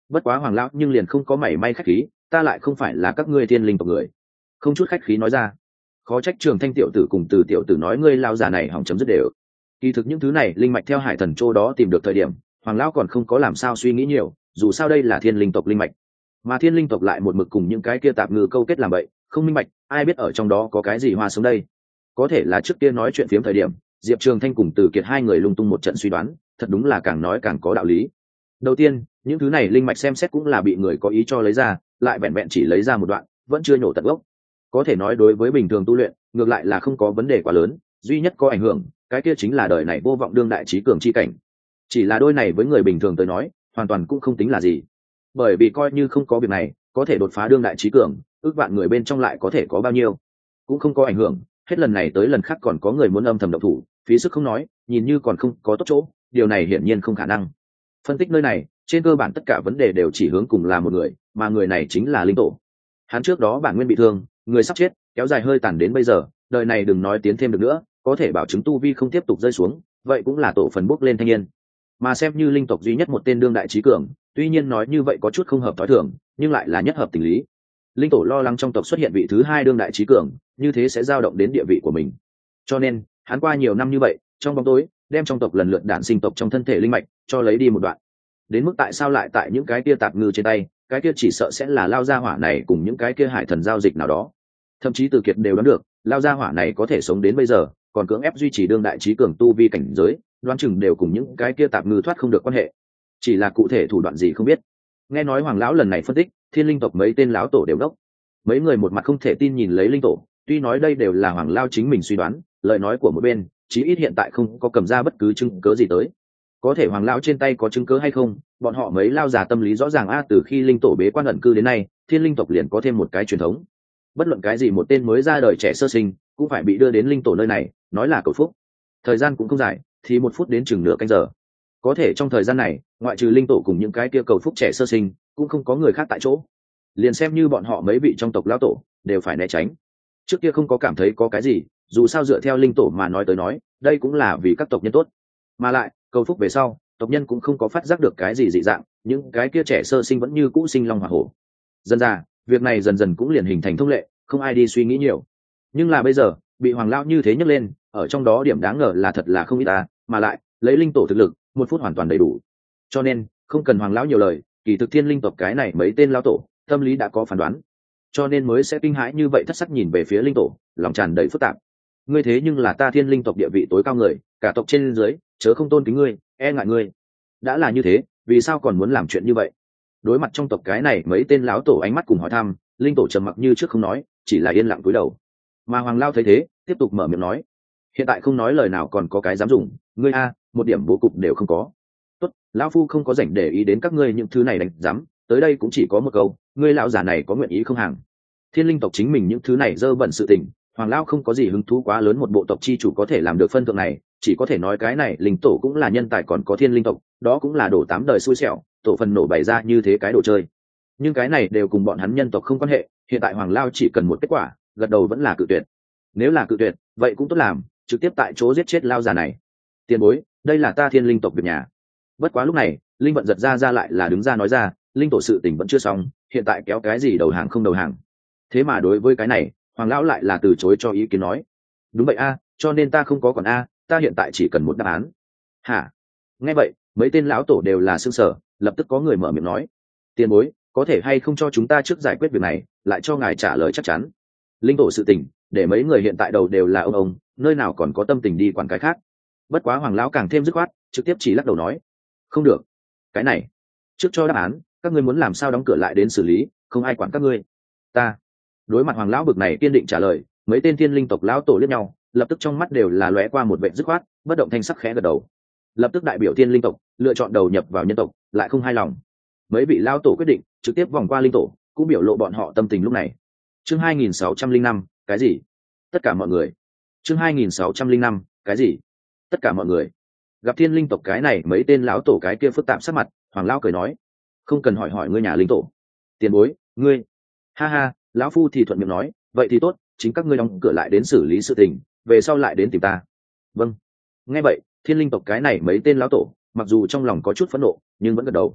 Speaker 1: Bất quá Hoàng lão nhưng liền không có mảy may khách khí, ta lại không phải là các ngươi thiên linh tộc người. Không chút khách khí nói ra. Khó trách Trường Thanh tiểu tử cùng Từ tiểu tử nói ngươi lao già này hỏng chấm dứt đều. Kỳ thực những thứ này linh mạch theo hải thần châu đó tìm được thời điểm, Hoàng lão còn không có làm sao suy nghĩ nhiều, dù sao đây là thiên linh tộc linh mạch, mà thiên linh tộc lại một mực cùng những cái kia tạp ngư câu kết làm vậy, không minh bạch, ai biết ở trong đó có cái gì hoa sống đây. Có thể là trước kia nói chuyện phiếm thời điểm, Diệp Trường Thanh cùng Từ Kiệt hai người lung tung một trận suy đoán, thật đúng là càng nói càng có đạo lý. Đầu tiên, những thứ này linh mạch xem xét cũng là bị người có ý cho lấy ra, lại vẹn vẹn chỉ lấy ra một đoạn, vẫn chưa nhổ tận gốc. Có thể nói đối với bình thường tu luyện, ngược lại là không có vấn đề quá lớn, duy nhất có ảnh hưởng, cái kia chính là đời này vô vọng đương đại trí cường chi cảnh. Chỉ là đôi này với người bình thường tới nói, hoàn toàn cũng không tính là gì. Bởi vì coi như không có việc này, có thể đột phá đương đại trí cường, ước vạn người bên trong lại có thể có bao nhiêu, cũng không có ảnh hưởng. Hết lần này tới lần khác còn có người muốn âm thầm động thủ, phí sức không nói, nhìn như còn không có tốt chỗ, điều này hiển nhiên không khả năng. Phân tích nơi này, trên cơ bản tất cả vấn đề đều chỉ hướng cùng là một người, mà người này chính là linh tổ. Hắn trước đó bản nguyên bị thương, người sắp chết, kéo dài hơi tàn đến bây giờ, đời này đừng nói tiến thêm được nữa, có thể bảo chứng tu vi không tiếp tục rơi xuống, vậy cũng là tổ phần bốc lên thanh niên. Mà xem như linh tộc duy nhất một tên đương đại trí cường, tuy nhiên nói như vậy có chút không hợp thói thường, nhưng lại là nhất hợp tình lý. Linh tổ lo lắng trong tộc xuất hiện vị thứ hai đương đại trí cường, như thế sẽ dao động đến địa vị của mình. Cho nên, hắn qua nhiều năm như vậy, trong bóng tối, đem trong tộc lần lượt đản sinh tộc trong thân thể linh mạch, cho lấy đi một đoạn. Đến mức tại sao lại tại những cái kia tạp ngư trên tay, cái kia chỉ sợ sẽ là lao gia hỏa này cùng những cái kia hải thần giao dịch nào đó. Thậm chí Từ Kiệt đều đoán được, lao gia hỏa này có thể sống đến bây giờ, còn cưỡng ép duy trì đương đại trí cường tu vi cảnh giới, đoán chừng đều cùng những cái kia tạp ngư thoát không được quan hệ. Chỉ là cụ thể thủ đoạn gì không biết. Nghe nói Hoàng lão lần này phân tích, thiên linh tộc mấy tên lão tổ đều đốc. Mấy người một mặt không thể tin nhìn lấy linh tổ, tuy nói đây đều là Hoàng lao chính mình suy đoán, lời nói của một bên, chí ít hiện tại không có cầm ra bất cứ chứng cớ gì tới. Có thể Hoàng lão trên tay có chứng cớ hay không, bọn họ mấy lao già tâm lý rõ ràng từ khi linh tổ bế quan ẩn cư đến nay, thiên linh tộc liền có thêm một cái truyền thống. Bất luận cái gì một tên mới ra đời trẻ sơ sinh, cũng phải bị đưa đến linh tổ nơi này, nói là cầu phúc. Thời gian cũng không dài, thì 1 phút đến chừng nửa canh giờ. Có thể trong thời gian này, ngoại trừ linh tổ cùng những cái kia cầu phúc trẻ sơ sinh, cũng không có người khác tại chỗ. Liền xem như bọn họ mấy vị trong tộc lão tổ, đều phải né tránh. Trước kia không có cảm thấy có cái gì, dù sao dựa theo linh tổ mà nói tới nói, đây cũng là vì các tộc nhân tốt. Mà lại, cầu phúc về sau, tộc nhân cũng không có phát giác được cái gì dị dạng, những cái kia trẻ sơ sinh vẫn như cũ sinh long hỏa hổ. Dần ra, việc này dần dần cũng liền hình thành thông lệ, không ai đi suy nghĩ nhiều. Nhưng là bây giờ, bị Hoàng lão như thế nhấc lên, ở trong đó điểm đáng ngờ là thật là không ít mà lại, lấy linh tổ thực lực, 1 phút hoàn toàn đầy đủ. Cho nên, không cần Hoàng lão nhiều lời, kỳ thực thiên linh tộc cái này mấy tên lão tổ, tâm lý đã có phán đoán, cho nên mới sẽ kinh hãi như vậy, thất sắc nhìn về phía linh tổ, lòng tràn đầy phức tạp. Ngươi thế nhưng là ta thiên linh tộc địa vị tối cao người, cả tộc trên dưới, chớ không tôn kính ngươi, e ngại ngươi. Đã là như thế, vì sao còn muốn làm chuyện như vậy? Đối mặt trong tộc cái này mấy tên lão tổ ánh mắt cùng hỏi thăm, linh tổ trầm mặc như trước không nói, chỉ là yên lặng cúi đầu. Mà Hoàng lao thấy thế, tiếp tục mở miệng nói: hiện tại không nói lời nào còn có cái dám dùng, ngươi một điểm bố cục đều không có. Tốt, lão phu không có rảnh để ý đến các ngươi những thứ này đánh dám, tới đây cũng chỉ có một câu, ngươi lão già này có nguyện ý không hàng? Thiên linh tộc chính mình những thứ này dơ bẩn sự tình, Hoàng lão không có gì hứng thú quá lớn, một bộ tộc chi chủ có thể làm được phân thượng này, chỉ có thể nói cái này linh tổ cũng là nhân tài, còn có thiên linh tộc, đó cũng là đổ 8 đời xui xẻo, tổ phần nổ bày ra như thế cái đồ chơi. Nhưng cái này đều cùng bọn hắn nhân tộc không quan hệ, hiện tại Hoàng lão chỉ cần một kết quả, gật đầu vẫn là cự tuyệt. Nếu là cự tuyệt, vậy cũng tốt làm, trực tiếp tại chỗ giết chết lao già này. Tiền bối, đây là ta thiên linh tộc việc nhà. Bất quá lúc này, linh vận giật ra lại là đứng ra nói ra, linh tổ sự tình vẫn chưa xong, hiện tại kéo cái gì đầu hàng không đầu hàng. Thế mà đối với cái này, Hoàng lão lại là từ chối cho ý kiến, nói: đúng vậy cho nên ta không có còn ta hiện tại chỉ cần một đáp án. Hả? Nghe vậy, mấy tên lão tổ đều là sững sờ, lập tức có người mở miệng nói: tiền bối, có thể hay không cho chúng ta trước giải quyết việc này, lại cho ngài trả lời chắc chắn. Linh tổ sự tình, để mấy người hiện tại đầu đều là ông, nơi nào còn có tâm tình đi quản cái khác. Bất quá Hoàng lão càng thêm dứt khoát, trực tiếp chỉ lắc đầu nói: không được, cái này trước cho đáp án, các ngươi muốn làm sao đóng cửa lại đến xử lý, không ai quản các ngươi. Ta đối mặt Hoàng lão bực này kiên định trả lời, mấy tên thiên linh tộc lão tổ liếc nhau, lập tức trong mắt đều là lóe qua một vẻ dứt khoát, bất động thanh sắc khẽ gật đầu. Lập tức đại biểu thiên linh tộc lựa chọn đầu nhập vào nhân tộc, lại không hài lòng. Mấy vị lão tổ quyết định trực tiếp vòng qua linh tổ, cũng biểu lộ bọn họ tâm tình lúc này. Chương 2605, cái gì? Tất cả mọi người. Chương 2605, cái gì? Tất cả mọi người. Gặp thiên linh tộc cái này mấy tên lão tổ cái kia phức tạp sắc mặt, Hoàng lão cười nói: không cần hỏi ngươi nhà linh tổ. Tiền bối, ngươi. Ha ha, lão phu thì thuận miệng nói, vậy thì tốt, chính các ngươi đóng cửa lại đến xử lý sự tình, về sau lại đến tìm ta. Vâng. Nghe vậy, thiên linh tộc cái này mấy tên lão tổ, mặc dù trong lòng có chút phẫn nộ, nhưng vẫn gật đầu.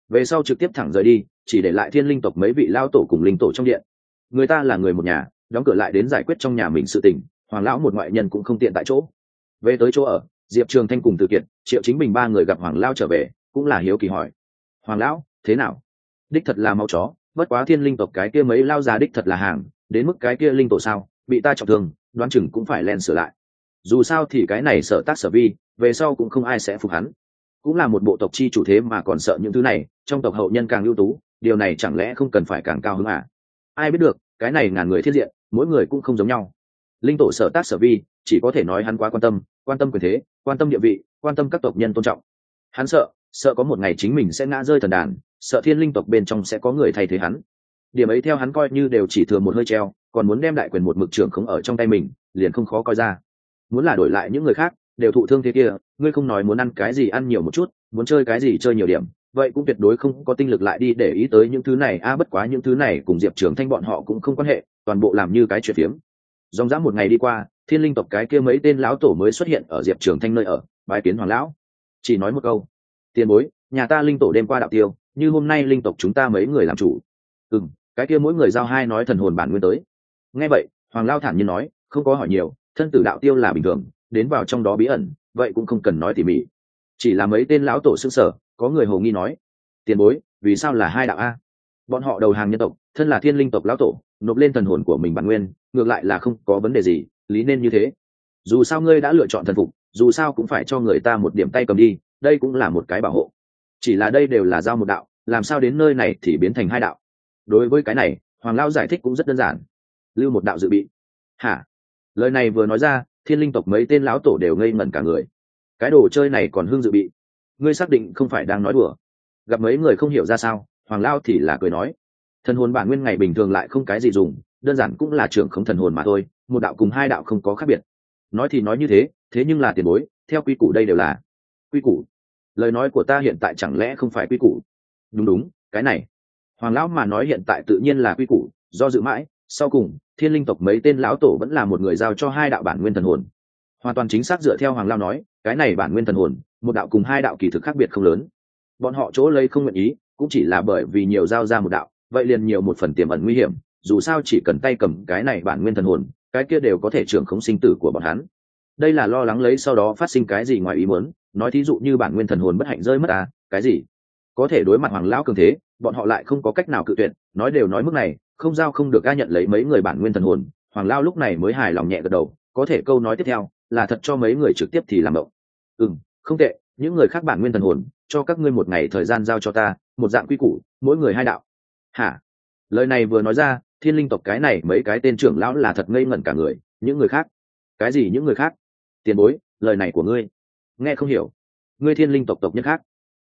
Speaker 1: về sau trực tiếp thẳng rời đi, chỉ để lại thiên linh tộc mấy vị lao tổ cùng linh tổ trong điện. Người ta là người một nhà, đóng cửa lại đến giải quyết trong nhà mình sự tình, hoàng lão một ngoại nhân cũng không tiện tại chỗ. Về tới chỗ ở, Diệp Trường Thanh cùng Từ Kiệt, Triệu Chính Bình ba người gặp hoàng lão trở về, cũng là hiếu kỳ hỏi: hoàng lão thế nào? Đích thật là máu chó, bất quá thiên linh tộc cái kia mấy lao già đích thật là hàng, đến mức cái kia linh tổ sao bị ta trọng thương, đoán chừng cũng phải len sửa lại. Dù sao thì cái này Sở Tác Sở Vi, về sau cũng không ai sẽ phục hắn. Cũng là một bộ tộc chi chủ thế mà còn sợ những thứ này, trong tộc hậu nhân càng ưu tú, điều này chẳng lẽ không cần phải càng cao hứng à? Ai biết được, cái này ngàn người thiên diện, mỗi người cũng không giống nhau. Linh tổ Sở Tác Sở Vi chỉ có thể nói hắn quá quan tâm quyền thế, quan tâm địa vị, quan tâm các tộc nhân tôn trọng. Hắn sợ có một ngày chính mình sẽ ngã rơi thần đàn, sợ thiên linh tộc bên trong sẽ có người thay thế hắn. Điểm ấy theo hắn coi như đều chỉ thừa một hơi treo, còn muốn đem đại quyền một mực trưởng không ở trong tay mình, liền không khó coi ra. Muốn là đổi lại những người khác, đều thụ thương thế kia, ngươi không nói muốn ăn cái gì ăn nhiều một chút, muốn chơi cái gì chơi nhiều điểm, vậy cũng tuyệt đối không có tinh lực lại đi để ý tới những thứ này. Bất quá những thứ này cùng Diệp Trường Thanh bọn họ cũng không quan hệ, toàn bộ làm như cái chuyện phiếm. Dòng dã một ngày đi qua, thiên linh tộc cái kia mấy tên lão tổ mới xuất hiện ở Diệp Trường Thanh nơi ở, bái kiến hoàng lão. Chỉ nói một câu: tiền bối, nhà ta linh tổ đêm qua đạo tiêu, như hôm nay linh tộc chúng ta mấy người làm chủ. Cái kia mỗi người giao hai nói thần hồn bản nguyên tới. Nghe vậy, hoàng lão thản nhiên nói, không có hỏi nhiều, thân tử đạo tiêu là bình thường, đến vào trong đó bí ẩn, vậy cũng không cần nói tỉ mỉ. Chỉ là mấy tên lão tổ sững sờ, có người hồ nghi nói: tiền bối, vì sao là hai đạo a? Bọn họ đầu hàng nhân tộc, thân là thiên linh tộc lão tổ, nộp lên thần hồn của mình bản nguyên, ngược lại là không có vấn đề gì, lý nên như thế. Dù sao ngươi đã lựa chọn thần phục, dù sao cũng phải cho người ta một điểm tay cầm đi, đây cũng là một cái bảo hộ. Chỉ là đây đều là giao một đạo, làm sao đến nơi này thì biến thành hai đạo? Đối với cái này, hoàng lão giải thích cũng rất đơn giản: lưu một đạo dự bị. Hả? Lời này vừa nói ra, thiên linh tộc mấy tên lão tổ đều ngây ngẩn cả người. Cái đồ chơi này còn hương dự bị? Ngươi xác định không phải đang nói đùa? Gặp mấy người không hiểu ra sao, hoàng lão thì là cười nói: thần hồn bản nguyên ngày bình thường lại không cái gì dùng, đơn giản cũng là trưởng không thần hồn mà thôi, một đạo cùng hai đạo không có khác biệt. Nói thì nói như thế, thế nhưng là tiền bối, theo quy củ đây đều là quy củ. Lời nói của ta hiện tại chẳng lẽ không phải quy củ? Đúng, cái này hoàng lão mà nói hiện tại tự nhiên là quy củ. Do dự mãi, sau cùng thiên linh tộc mấy tên lão tổ vẫn là một người giao cho hai đạo bản nguyên thần hồn. Hoàn toàn chính xác dựa theo hoàng lão nói, cái này bản nguyên thần hồn, một đạo cùng hai đạo kỳ thực khác biệt không lớn. Bọn họ chỗ lấy không nguyện ý, cũng chỉ là bởi vì nhiều giao ra một đạo, vậy liền nhiều một phần tiềm ẩn nguy hiểm. Dù sao chỉ cần tay cầm cái này bản nguyên thần hồn, cái kia đều có thể trưởng khống sinh tử của bọn hắn. Đây là lo lắng lấy sau đó phát sinh cái gì ngoài ý muốn. Nói thí dụ như bản nguyên thần hồn bất hạnh rơi mất cái gì có thể đối mặt hoàng lão cường thế, bọn họ lại không có cách nào cự tuyệt. Nói đều nói mức này, không giao không được nhận lấy mấy người bản nguyên thần hồn. Hoàng lão lúc này mới hài lòng nhẹ gật đầu, có thể câu nói tiếp theo là thật cho mấy người trực tiếp thì làm động. Không tệ, những người khác bản nguyên thần hồn, cho các ngươi một ngày thời gian giao cho ta, một dạng quy củ, mỗi người hai đạo. Hả? Lời này vừa nói ra, thiên linh tộc cái này mấy cái tên trưởng lão là thật ngây ngẩn cả người. Những người khác? Cái gì những người khác? Tiền bối, lời này của ngươi nghe không hiểu. Ngươi thiên linh tộc tộc nhân khác?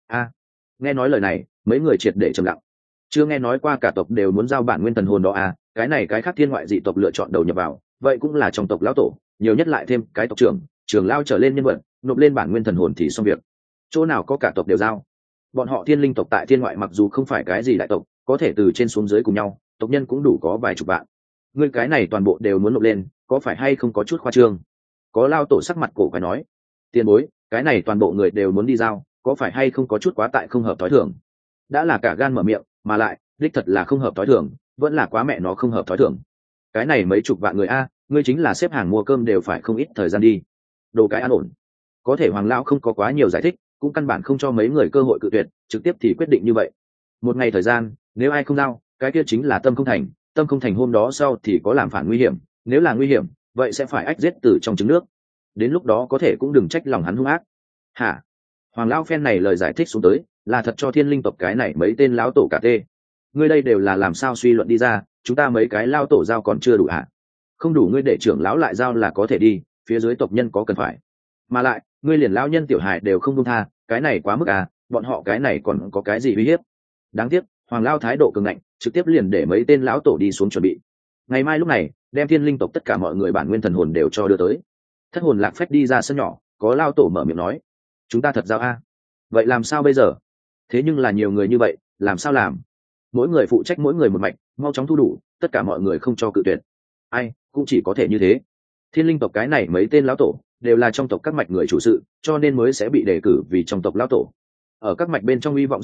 Speaker 1: Nghe nói lời này, mấy người triệt để trầm lặng. Chưa nghe nói qua cả tộc đều muốn giao bản nguyên thần hồn đó cái này cái khác thiên ngoại dị tộc lựa chọn đầu nhập vào, vậy cũng là trong tộc lão tổ, nhiều nhất lại thêm cái tộc trưởng, trưởng lão trở lên nhân vật, nộp lên bản nguyên thần hồn thì xong việc. Chỗ nào có cả tộc đều giao? Bọn họ thiên linh tộc tại thiên ngoại mặc dù không phải cái gì đại tộc, có thể từ trên xuống dưới cùng nhau, tộc nhân cũng đủ có vài chục vạn. Ngươi cái này toàn bộ đều muốn nộp lên, có phải hay không có chút khoa trương? Có lao tổ sắc mặt cổ phải nói: tiền bối, cái này toàn bộ người đều muốn đi giao, có phải hay không có chút quá tại không hợp thói thường? Đã là cả gan mở miệng, mà lại đích thật là không hợp thói thường, vẫn là quá mẹ nó không hợp thói thường. Cái này mấy chục vạn người ngươi chính là xếp hàng mua cơm đều phải không ít thời gian đi. Đồ cái an ổn. Có thể hoàng lão không có quá nhiều giải thích, cũng căn bản không cho mấy người cơ hội cự tuyệt, trực tiếp thì quyết định như vậy. Một ngày thời gian, nếu ai không giao, cái kia chính là tâm không thành, tâm không thành hôm đó sau thì có làm phản nguy hiểm, nếu là nguy hiểm, vậy sẽ phải ách giết từ trong trứng nước. Đến lúc đó có thể cũng đừng trách lòng hắn hung ác. Hả? Hoàng lão phen này lời giải thích xuống tới, là thật cho thiên linh tộc cái này mấy tên lão tổ cả tê. Ngươi đây đều là làm sao suy luận đi ra, chúng ta mấy cái lao tổ giao còn chưa đủ hả? Không đủ ngươi để trưởng lão lại giao là có thể đi, phía dưới tộc nhân có cần phải. Mà lại, ngươi liền lão nhân tiểu hài đều không buông tha, cái này quá mức bọn họ cái này còn có cái gì uy hiếp? Đáng tiếc, hoàng lão thái độ cường ngạnh, trực tiếp liền để mấy tên lão tổ đi xuống chuẩn bị. Ngày mai lúc này, đem thiên linh tộc tất cả mọi người bản nguyên thần hồn đều cho đưa tới. Thất hồn lạc phách đi ra sân nhỏ, có lao tổ mở miệng nói: chúng ta thật giao vậy làm sao bây giờ? Thế nhưng là nhiều người như vậy, làm sao làm? Mỗi người phụ trách mỗi người một mạch, mau chóng thu đủ, tất cả mọi người không cho cự tuyệt. Ai cũng chỉ có thể như thế. Thiên linh tộc cái này mấy tên lão tổ đều là trong tộc các mạch người chủ sự, cho nên mới sẽ bị đề cử vì trong tộc lão tổ. Ở các mạch bên trong uy vọng rất cao,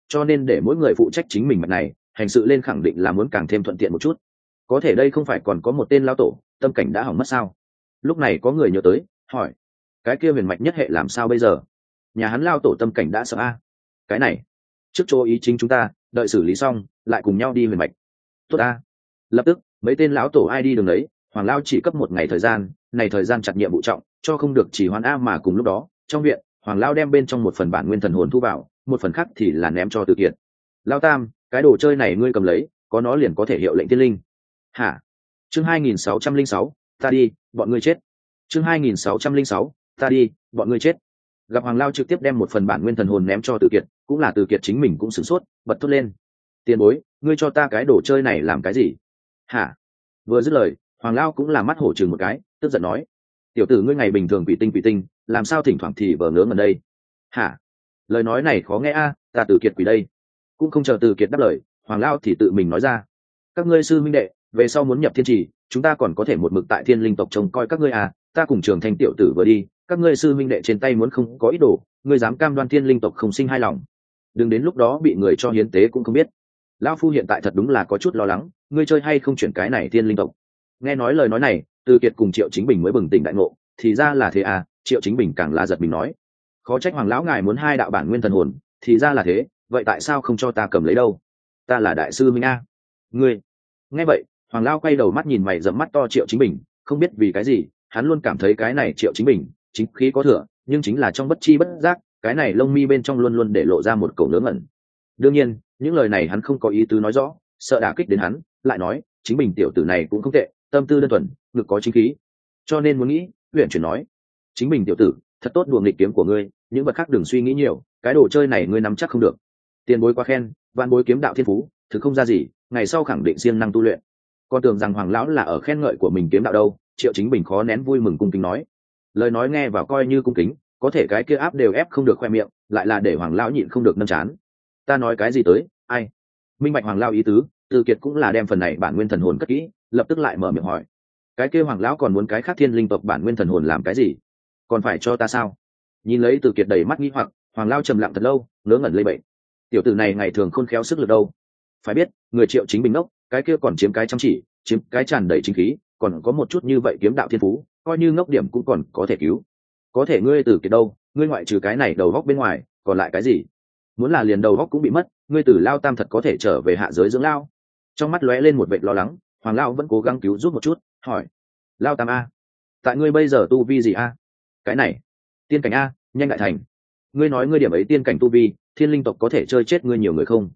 Speaker 1: cho nên để mỗi người phụ trách chính mình mạch này, hành sự lên khẳng định là muốn càng thêm thuận tiện một chút. Có thể đây không phải còn có một tên lão tổ, tâm cảnh đã hỏng mất sao? Lúc này có người nhớ tới, hỏi: cái kia huyền mạch nhất hệ làm sao bây giờ? Nhà hắn lao tổ tâm cảnh đã sợ a. Cái này, trước chỗ ý chính chúng ta, đợi xử lý xong, lại cùng nhau đi huyền mạch. Tốt a. Lập tức, mấy tên lão tổ ai đi đường đấy, Hoàng Lao chỉ cấp một ngày thời gian, này thời gian chặt nhiệm vụ trọng, cho không được chỉ hoan a. Mà cùng lúc đó, trong viện, Hoàng Lao đem bên trong một phần bản nguyên thần hồn thu vào, một phần khác thì là ném cho Từ Kiệt. Lao Tam, cái đồ chơi này ngươi cầm lấy, có nó liền có thể hiệu lệnh tiên linh. Hả? Chương 2606, ta đi, bọn ngươi chết. Chương 2606, ta đi, bọn ngươi chết. Gặp Hoàng Lao trực tiếp đem một phần bản nguyên thần hồn ném cho Từ Kiệt, cũng là Từ Kiệt chính mình cũng sửng sốt, bật thốt lên: tiền bối, ngươi cho ta cái đồ chơi này làm cái gì? Hả? Vừa dứt lời, Hoàng Lao cũng là mắt hổ chừng một cái, tức giận nói: tiểu tử ngươi ngày bình thường quỷ tinh, làm sao thỉnh thoảng thì vờ ngớ ngẩn đây? Hả? Lời nói này khó nghe a, ta Từ Kiệt quỷ đây. Cũng không chờ Từ Kiệt đáp lời, Hoàng Lao thì tự mình nói ra: các ngươi sư minh đệ, về sau muốn nhập thiên trì, chúng ta còn có thể một mực tại thiên linh tộc trông coi các ngươi à, ta cùng Trường Thanh tiểu tử vừa đi, các ngươi sư minh đệ trên tay muốn không có ý đồ, ngươi dám cam đoan thiên linh tộc không sinh hai lòng, đừng đến lúc đó bị người cho hiến tế cũng không biết. Lão phu hiện tại thật đúng là có chút lo lắng, ngươi chơi hay không chuyển cái này thiên linh tộc. Nghe nói lời nói này, Từ Kiệt cùng Triệu Chính Bình mới bừng tỉnh đại ngộ, thì ra là thế à. Triệu Chính Bình càng là giật mình nói: khó trách Hoàng lão ngài muốn hai đạo bản nguyên thần hồn, thì ra là thế, vậy tại sao không cho ta cầm lấy đâu? Ta là đại sư minh a. Ngươi. Nghe vậy, Hoàng lão quay đầu mắt nhìn mày rậm mắt to Triệu Chính Bình, không biết vì cái gì, hắn luôn cảm thấy cái này Triệu Chính Bình chính khí có thừa, nhưng chính là trong bất chi bất giác, cái này lông mi bên trong luôn luôn để lộ ra một cổ ngớ ngẩn. Đương nhiên, những lời này hắn không có ý tứ nói rõ, sợ đả kích đến hắn, lại nói: Chính Bình tiểu tử này cũng không tệ, tâm tư đơn thuần, ngực có chính khí, cho nên muốn nghĩ. Huyền chuyển nói: Chính Bình tiểu tử, thật tốt đùa nghịch kiếm của ngươi, những vật khác đừng suy nghĩ nhiều, cái đồ chơi này ngươi nắm chắc không được. Tiền bối quá khen, vạn bối kiếm đạo thiên phú thực không ra gì, ngày sau khẳng định siêng năng tu luyện. Con tưởng rằng Hoàng lão là ở khen ngợi của mình kiếm đạo đâu. Triệu Chính Bình khó nén vui mừng cung kính nói. Lời nói nghe vào coi như cung kính, có thể cái kia áp đều ép không được khoe miệng, lại là để Hoàng lão nhịn không được nâng chán. Ta nói cái gì tới, ai? Minh bạch Hoàng lão ý tứ, Từ Kiệt cũng là đem phần này bản nguyên thần hồn cất kỹ, lập tức lại mở miệng hỏi: cái kia Hoàng lão còn muốn cái khác thiên linh tộc bản nguyên thần hồn làm cái gì? Còn phải cho ta sao? Nhìn lấy Từ Kiệt đầy mắt nghi hoặc, Hoàng lão trầm lặng thật lâu, ngớ ngẩn lây bệnh. Tiểu tử này ngày thường khôn khéo sức lực đâu. Phải biết, người Triệu Chính Bình ngốc, cái kia còn chiếm cái chăm chỉ, chiếm cái tràn đầy chính khí, còn có một chút như vậy kiếm đạo thiên phú, coi như ngốc điểm cũng còn có thể cứu. Có thể ngươi Từ Kiệt đâu, ngươi ngoại trừ cái này đầu góc bên ngoài, còn lại cái gì? Muốn là liền đầu góc cũng bị mất, ngươi Tử Lao Tam thật có thể trở về hạ giới dưỡng lao. Trong mắt lóe lên một vệt lo lắng, Hoàng lão vẫn cố gắng cứu giúp một chút, hỏi: Lao Tam a, tại ngươi bây giờ tu vi gì a? Cái này, tiên cảnh a, nhanh đại thành. Ngươi nói ngươi điểm ấy tiên cảnh tu vi, thiên linh tộc có thể chơi chết ngươi nhiều người không?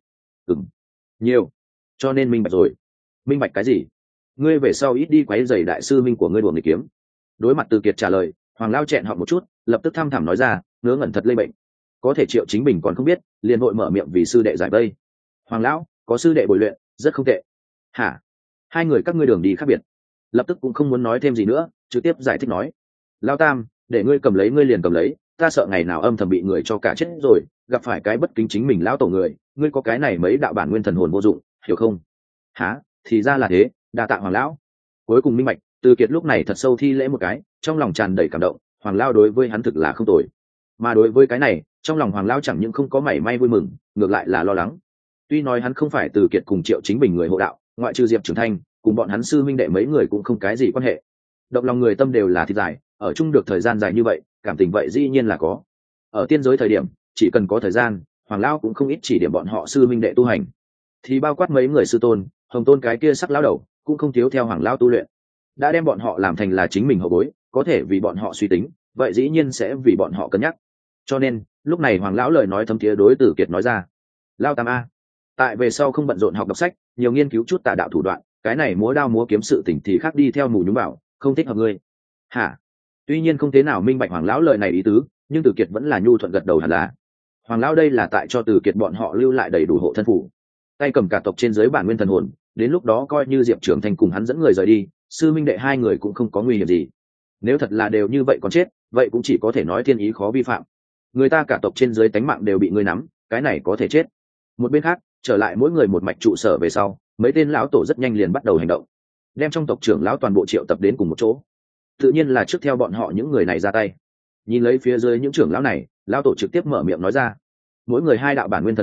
Speaker 1: Nhiều, cho nên minh bạch rồi. Minh bạch cái gì? Ngươi về sau ít đi quấy rầy đại sư minh của ngươi đùa nghịch kiếm. Đối mặt Từ Kiệt trả lời, Hoàng lao chẹn họ một chút, lập tức thăm thẳm nói ra, ngớ ngẩn thật lây bệnh. Có thể Triệu Chính Bình còn không biết, liền vội mở miệng vì sư đệ giải vây. Hoàng lão, có sư đệ bồi luyện, rất không tệ. Hả? Hai người các ngươi đường đi khác biệt. Lập tức cũng không muốn nói thêm gì nữa, trực tiếp giải thích nói: Lao Tam, để ngươi cầm lấy ngươi liền cầm lấy, ta sợ ngày nào âm thầm bị người cho cả chết rồi, gặp phải cái bất kính chính mình lão tổ người, ngươi có cái này mấy đạo bản nguyên thần hồn vô dụng, hiểu không? Hả? Thì ra là thế, đa tạ Hoàng lão. Cuối cùng minh bạch, Từ Kiệt lúc này thật sâu thi lễ một cái, trong lòng tràn đầy cảm động. Hoàng lao đối với hắn thực là không tồi, mà đối với cái này, trong lòng Hoàng lao chẳng những không có mảy may vui mừng, ngược lại là lo lắng. Tuy nói hắn không phải Từ Kiệt cùng Triệu Chính Bình người hộ đạo, ngoại trừ Diệp Trường Thanh, cùng bọn hắn sư minh đệ mấy người cũng không cái gì quan hệ. Động lòng người tâm đều là thịt dài, ở chung được thời gian dài như vậy, cảm tình vậy dĩ nhiên là có. Ở tiên giới thời điểm, chỉ cần có thời gian, Hoàng lao cũng không ít chỉ điểm bọn họ sư minh đệ tu hành, thì bao quát mấy người sư tôn, Hồng Tôn cái kia sắc lão đầu, cũng không thiếu theo Hoàng lao tu luyện. Đã đem bọn họ làm thành là chính mình hậu bối, có thể vì bọn họ suy tính, vậy dĩ nhiên sẽ vì bọn họ cân nhắc. Cho nên lúc này Hoàng lão lời nói thấm thía đối Tử Kiệt nói ra: Lao Tam a, tại về sau không bận rộn học đọc sách, nhiều nghiên cứu chút tà đạo thủ đoạn, cái này múa đao múa kiếm sự tình thì khác đi theo mù nhúng bảo, không thích hợp ngươi. Hả? Tuy nhiên không thế nào minh bạch Hoàng lão lời này ý tứ, nhưng Tử Kiệt vẫn là nhu thuận gật đầu hẳn là. Hoàng lão đây là tại cho Tử Kiệt bọn họ lưu lại đầy đủ hộ thân phủ, tay cầm cả tộc trên dưới bản nguyên thần hồn, đến lúc đó coi như Diệp Trường Thành cùng hắn dẫn người rời đi, sư minh đệ hai người cũng không có nguy hiểm gì. Nếu thật là đều như vậy còn chết, vậy cũng chỉ có thể nói thiên ý khó vi phạm. Người ta cả tộc trên dưới tánh mạng đều bị ngươi nắm, cái này có thể chết. Một bên khác, trở lại mỗi người một mạch trụ sở về sau, mấy tên lão tổ rất nhanh liền bắt đầu hành động, đem trong tộc trưởng lão toàn bộ triệu tập đến cùng một chỗ. Tự nhiên là trước theo bọn họ những người này ra tay. Nhìn lấy phía dưới những trưởng lão này, lão tổ trực tiếp mở miệng nói ra: mỗi người hai đạo bản nguyên thần hồn,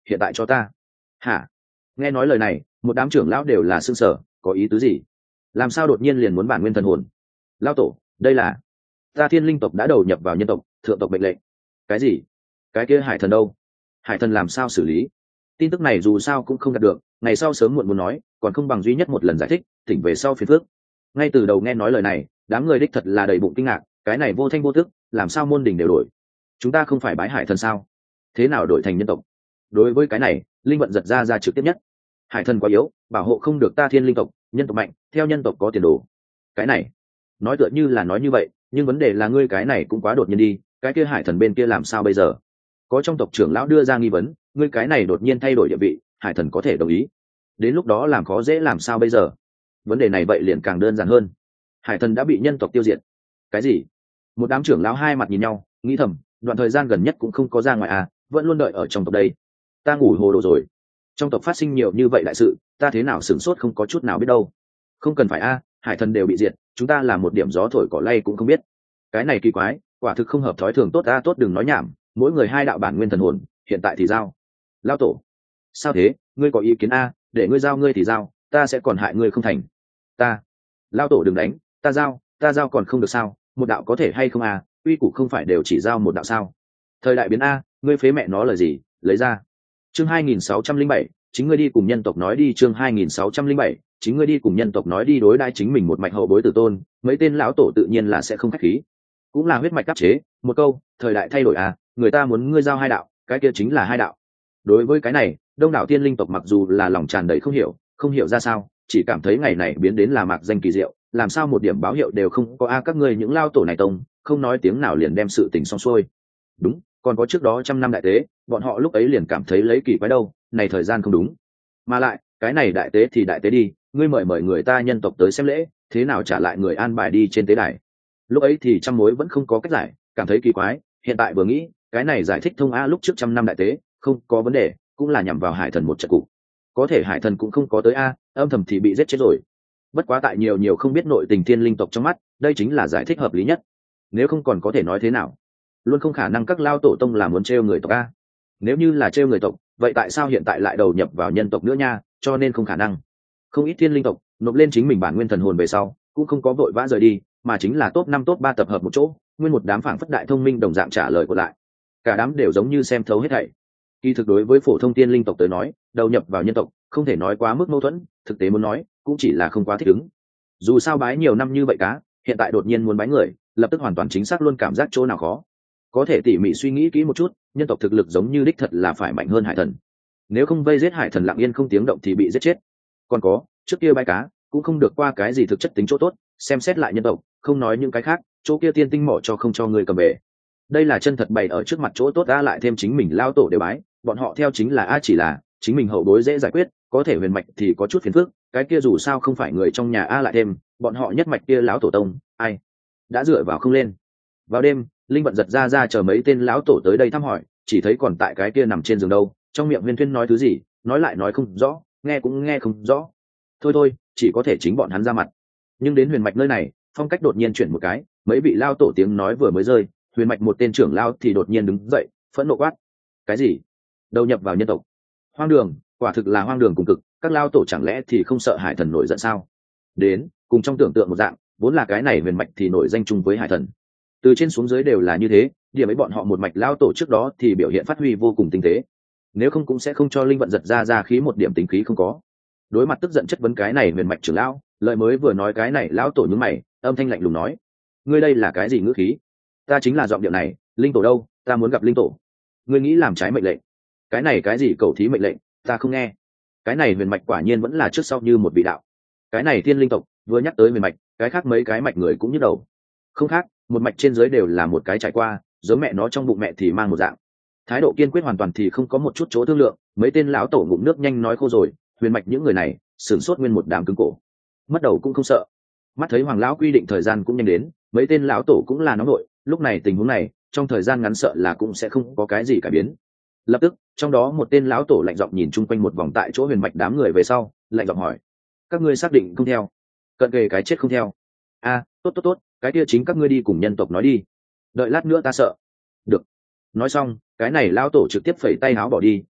Speaker 1: hiện tại cho ta. Hả? Nghe nói lời này, một đám trưởng lão đều là sưng sở, có ý tứ gì? Làm sao đột nhiên liền muốn bản nguyên thần hồn? Lão tổ, đây là ta thiên linh tộc đã đầu nhập vào nhân tộc, thượng tộc mệnh lệnh. Cái gì? Cái kia hải thần đâu? Hải thần làm sao xử lý? Tin tức này dù sao cũng không đạt được, ngày sau sớm muộn muốn nói, còn không bằng duy nhất một lần giải thích, tỉnh về sau phiền phước. Ngay từ đầu nghe nói lời này, đám người đích thật là đầy bụng kinh ngạc, cái này vô thanh vô tức, làm sao môn đình đều đổi? Chúng ta không phải bái hải thần sao? Thế nào đổi thành nhân tộc? Đối với cái này, linh vận giật ra trực tiếp nhất. Hải thần quá yếu, bảo hộ không được ta thiên linh tộc, nhân tộc mạnh, theo nhân tộc có tiền đồ. Cái này, nói tựa như là nói như vậy, nhưng vấn đề là ngươi cái này cũng quá đột nhiên đi, cái kia hải thần bên kia làm sao bây giờ? Có trong tộc trưởng lão đưa ra nghi vấn, ngươi cái này đột nhiên thay đổi địa vị, hải thần có thể đồng ý, đến lúc đó làm khó dễ làm sao bây giờ? Vấn đề này vậy liền càng đơn giản hơn. Hải thần đã bị nhân tộc tiêu diệt. Cái gì? Một đám trưởng lão hai mặt nhìn nhau, nghĩ thầm, đoạn thời gian gần nhất cũng không có ra ngoài à, vẫn luôn đợi ở trong tộc đây. Ta ngủ hồ đồ rồi. Trong tộc phát sinh nhiều như vậy đại sự, ta thế nào sửng sốt không có chút nào biết đâu. Không cần phải a, hải thần đều bị diệt, chúng ta làm một điểm gió thổi cỏ lay cũng không biết. Cái này kỳ quái, quả thực không hợp thói thường. Tốt ta, tốt đừng nói nhảm, mỗi người hai đạo bản nguyên thần hồn, hiện tại thì giao. Lao tổ, sao thế, ngươi có ý kiến a? Để ngươi giao ngươi thì giao, ta sẽ còn hại ngươi không thành. Ta, Lao tổ đừng đánh, ta giao còn không được sao? Một đạo có thể hay không a? Uy củ không phải đều chỉ giao một đạo sao? Thời đại biến a, ngươi phế mẹ nó lời gì, lấy ra. Chương 2607, chính ngươi đi cùng nhân tộc nói đi. Chương 2607, chính ngươi đi cùng nhân tộc nói đi. Đối đãi chính mình một mạch hậu bối tử tôn, mấy tên lão tổ tự nhiên là sẽ không khách khí, cũng là huyết mạch đắc chế. Một câu, thời đại thay đổi à, người ta muốn ngươi giao hai đạo, cái kia chính là hai đạo. Đối với cái này, đông đảo tiên linh tộc mặc dù là lòng tràn đầy không hiểu ra sao, chỉ cảm thấy ngày này biến đến là mạc danh kỳ diệu, làm sao một điểm báo hiệu đều không có a. Các ngươi những lao tổ này tông, không nói tiếng nào liền đem sự tình xong xuôi. Đúng, còn có trước đó 100 năm đại tế, bọn họ lúc ấy liền cảm thấy lấy kỳ quái đâu, này thời gian không đúng. Mà lại, cái này đại tế thì đại tế đi, ngươi mời người ta nhân tộc tới xem lễ, thế nào trả lại người an bài đi trên tế đài. Lúc ấy thì trăm mối vẫn không có cách giải, cảm thấy kỳ quái, hiện tại vừa nghĩ, cái này giải thích thông a. Lúc trước 100 năm đại tế, không có vấn đề, cũng là nhằm vào hải thần một trận cục. Có thể hải thần cũng không có tới a, âm thầm thì bị giết chết rồi. Bất quá tại nhiều không biết nội tình thiên linh tộc trong mắt, đây chính là giải thích hợp lý nhất. Nếu không còn có thể nói thế nào? Luôn không khả năng các lao tổ tông là muốn trêu người tộc a. Nếu như là trêu người tộc, vậy tại sao hiện tại lại đầu nhập vào nhân tộc nữa nha? Cho nên không khả năng. Không ít thiên linh tộc nộp lên chính mình bản nguyên thần hồn về sau, cũng không có vội vã rời đi, mà chính là top 5 top 3 tập hợp một chỗ, nguyên một đám phảng phất đại thông minh đồng dạng trả lời của lại. Cả đám đều giống như xem thấu hết thảy. Kỳ thực đối với phổ thông tiên linh tộc tới nói, đầu nhập vào nhân tộc không thể nói quá mức mâu thuẫn, thực tế muốn nói cũng chỉ là không quá thích ứng. Dù sao bái nhiều năm như vậy cá, hiện tại đột nhiên muốn bái người, lập tức hoàn toàn chính xác luôn cảm giác chỗ nào khó. Có thể tỉ mỉ suy nghĩ kỹ một chút, nhân tộc thực lực giống như đích thật là phải mạnh hơn hải thần. Nếu không vây giết hải thần lặng yên không tiếng động thì bị giết chết. Còn có, trước kia bái cá cũng không được qua cái gì thực chất tính chỗ tốt, xem xét lại nhân tộc, không nói những cái khác, chỗ kia tiên tinh mỏ cho không cho người cầm về. Đây là chân thật bày ở trước mặt chỗ tốt a, lại thêm chính mình lao tổ đều bái, bọn họ theo chính là a, chỉ là chính mình hậu bối dễ giải quyết, có thể huyền mạch thì có chút phiền phức, cái kia dù sao không phải người trong nhà a, lại thêm bọn họ nhất mạch kia lão tổ tông, ai đã dựa vào không lên. Vào đêm, linh vận giật ra chờ mấy tên lão tổ tới đây thăm hỏi, chỉ thấy còn tại cái kia nằm trên giường đâu, trong miệng huyên thuyên nói thứ gì, nói lại nói không rõ, nghe cũng nghe không rõ. Thôi, chỉ có thể chính bọn hắn ra mặt. Nhưng đến huyền mạch nơi này, phong cách đột nhiên chuyển một cái, mấy vị lao tổ tiếng nói vừa mới rơi, huyền mạch một tên trưởng lao thì đột nhiên đứng dậy, phẫn nộ quát: cái gì? Đầu nhập vào nhân tộc? Hoang đường, quả thực là hoang đường cùng cực, các lao tổ chẳng lẽ thì không sợ hải thần nổi giận sao? Đến, cùng trong tưởng tượng một dạng, vốn là cái này huyền mạch thì nổi danh chung với hải thần. Từ trên xuống dưới đều là như thế, điểm ấy bọn họ một mạch lao tổ trước đó thì biểu hiện phát huy vô cùng tinh tế. Nếu không cũng sẽ không cho linh vận giật ra khí một điểm tính khí không có. Đối mặt tức giận chất vấn cái này huyền mạch trưởng lão, lời mới vừa nói cái này lão tổ nhướng mày, âm thanh lạnh lùng nói: ngươi đây là cái gì ngữ khí? Ta chính là giọng điệu này, linh tổ đâu, ta muốn gặp linh tổ. Ngươi nghĩ làm trái mệnh lệnh? Cái này cái gì cầu thí mệnh lệnh, ta không nghe. Cái này huyền mạch quả nhiên vẫn là trước sau như một vị đạo. Cái này thiên linh tộc vừa nhắc tới huyền mạch, cái khác mấy cái mạch người cũng nhức đầu. Không khác, một mạch trên dưới đều là một cái trải qua, giống mẹ nó trong bụng mẹ thì mang một dạng. Thái độ kiên quyết hoàn toàn thì không có một chút chỗ thương lượng, mấy tên lão tổ ngụm nước nhanh nói khô rồi, huyền mạch những người này sửng sốt nguyên một đám cứng cổ, mất đầu cũng không sợ. Mắt thấy hoàng lão quy định thời gian cũng nhanh đến, mấy tên lão tổ cũng là nóng nội, lúc này tình huống này trong thời gian ngắn sợ là cũng sẽ không có cái gì cải biến. Lập tức trong đó một tên lão tổ lạnh giọng nhìn chung quanh một vòng tại chỗ huyền mạch đám người về sau, lạnh giọng hỏi: các ngươi xác định không theo? Cận kề cái chết không theo? A, tốt, cái kia chính các ngươi đi cùng nhân tộc nói đi, đợi lát nữa ta sợ. Được. Nói xong, cái này lão tổ trực tiếp phẩy tay áo bỏ đi,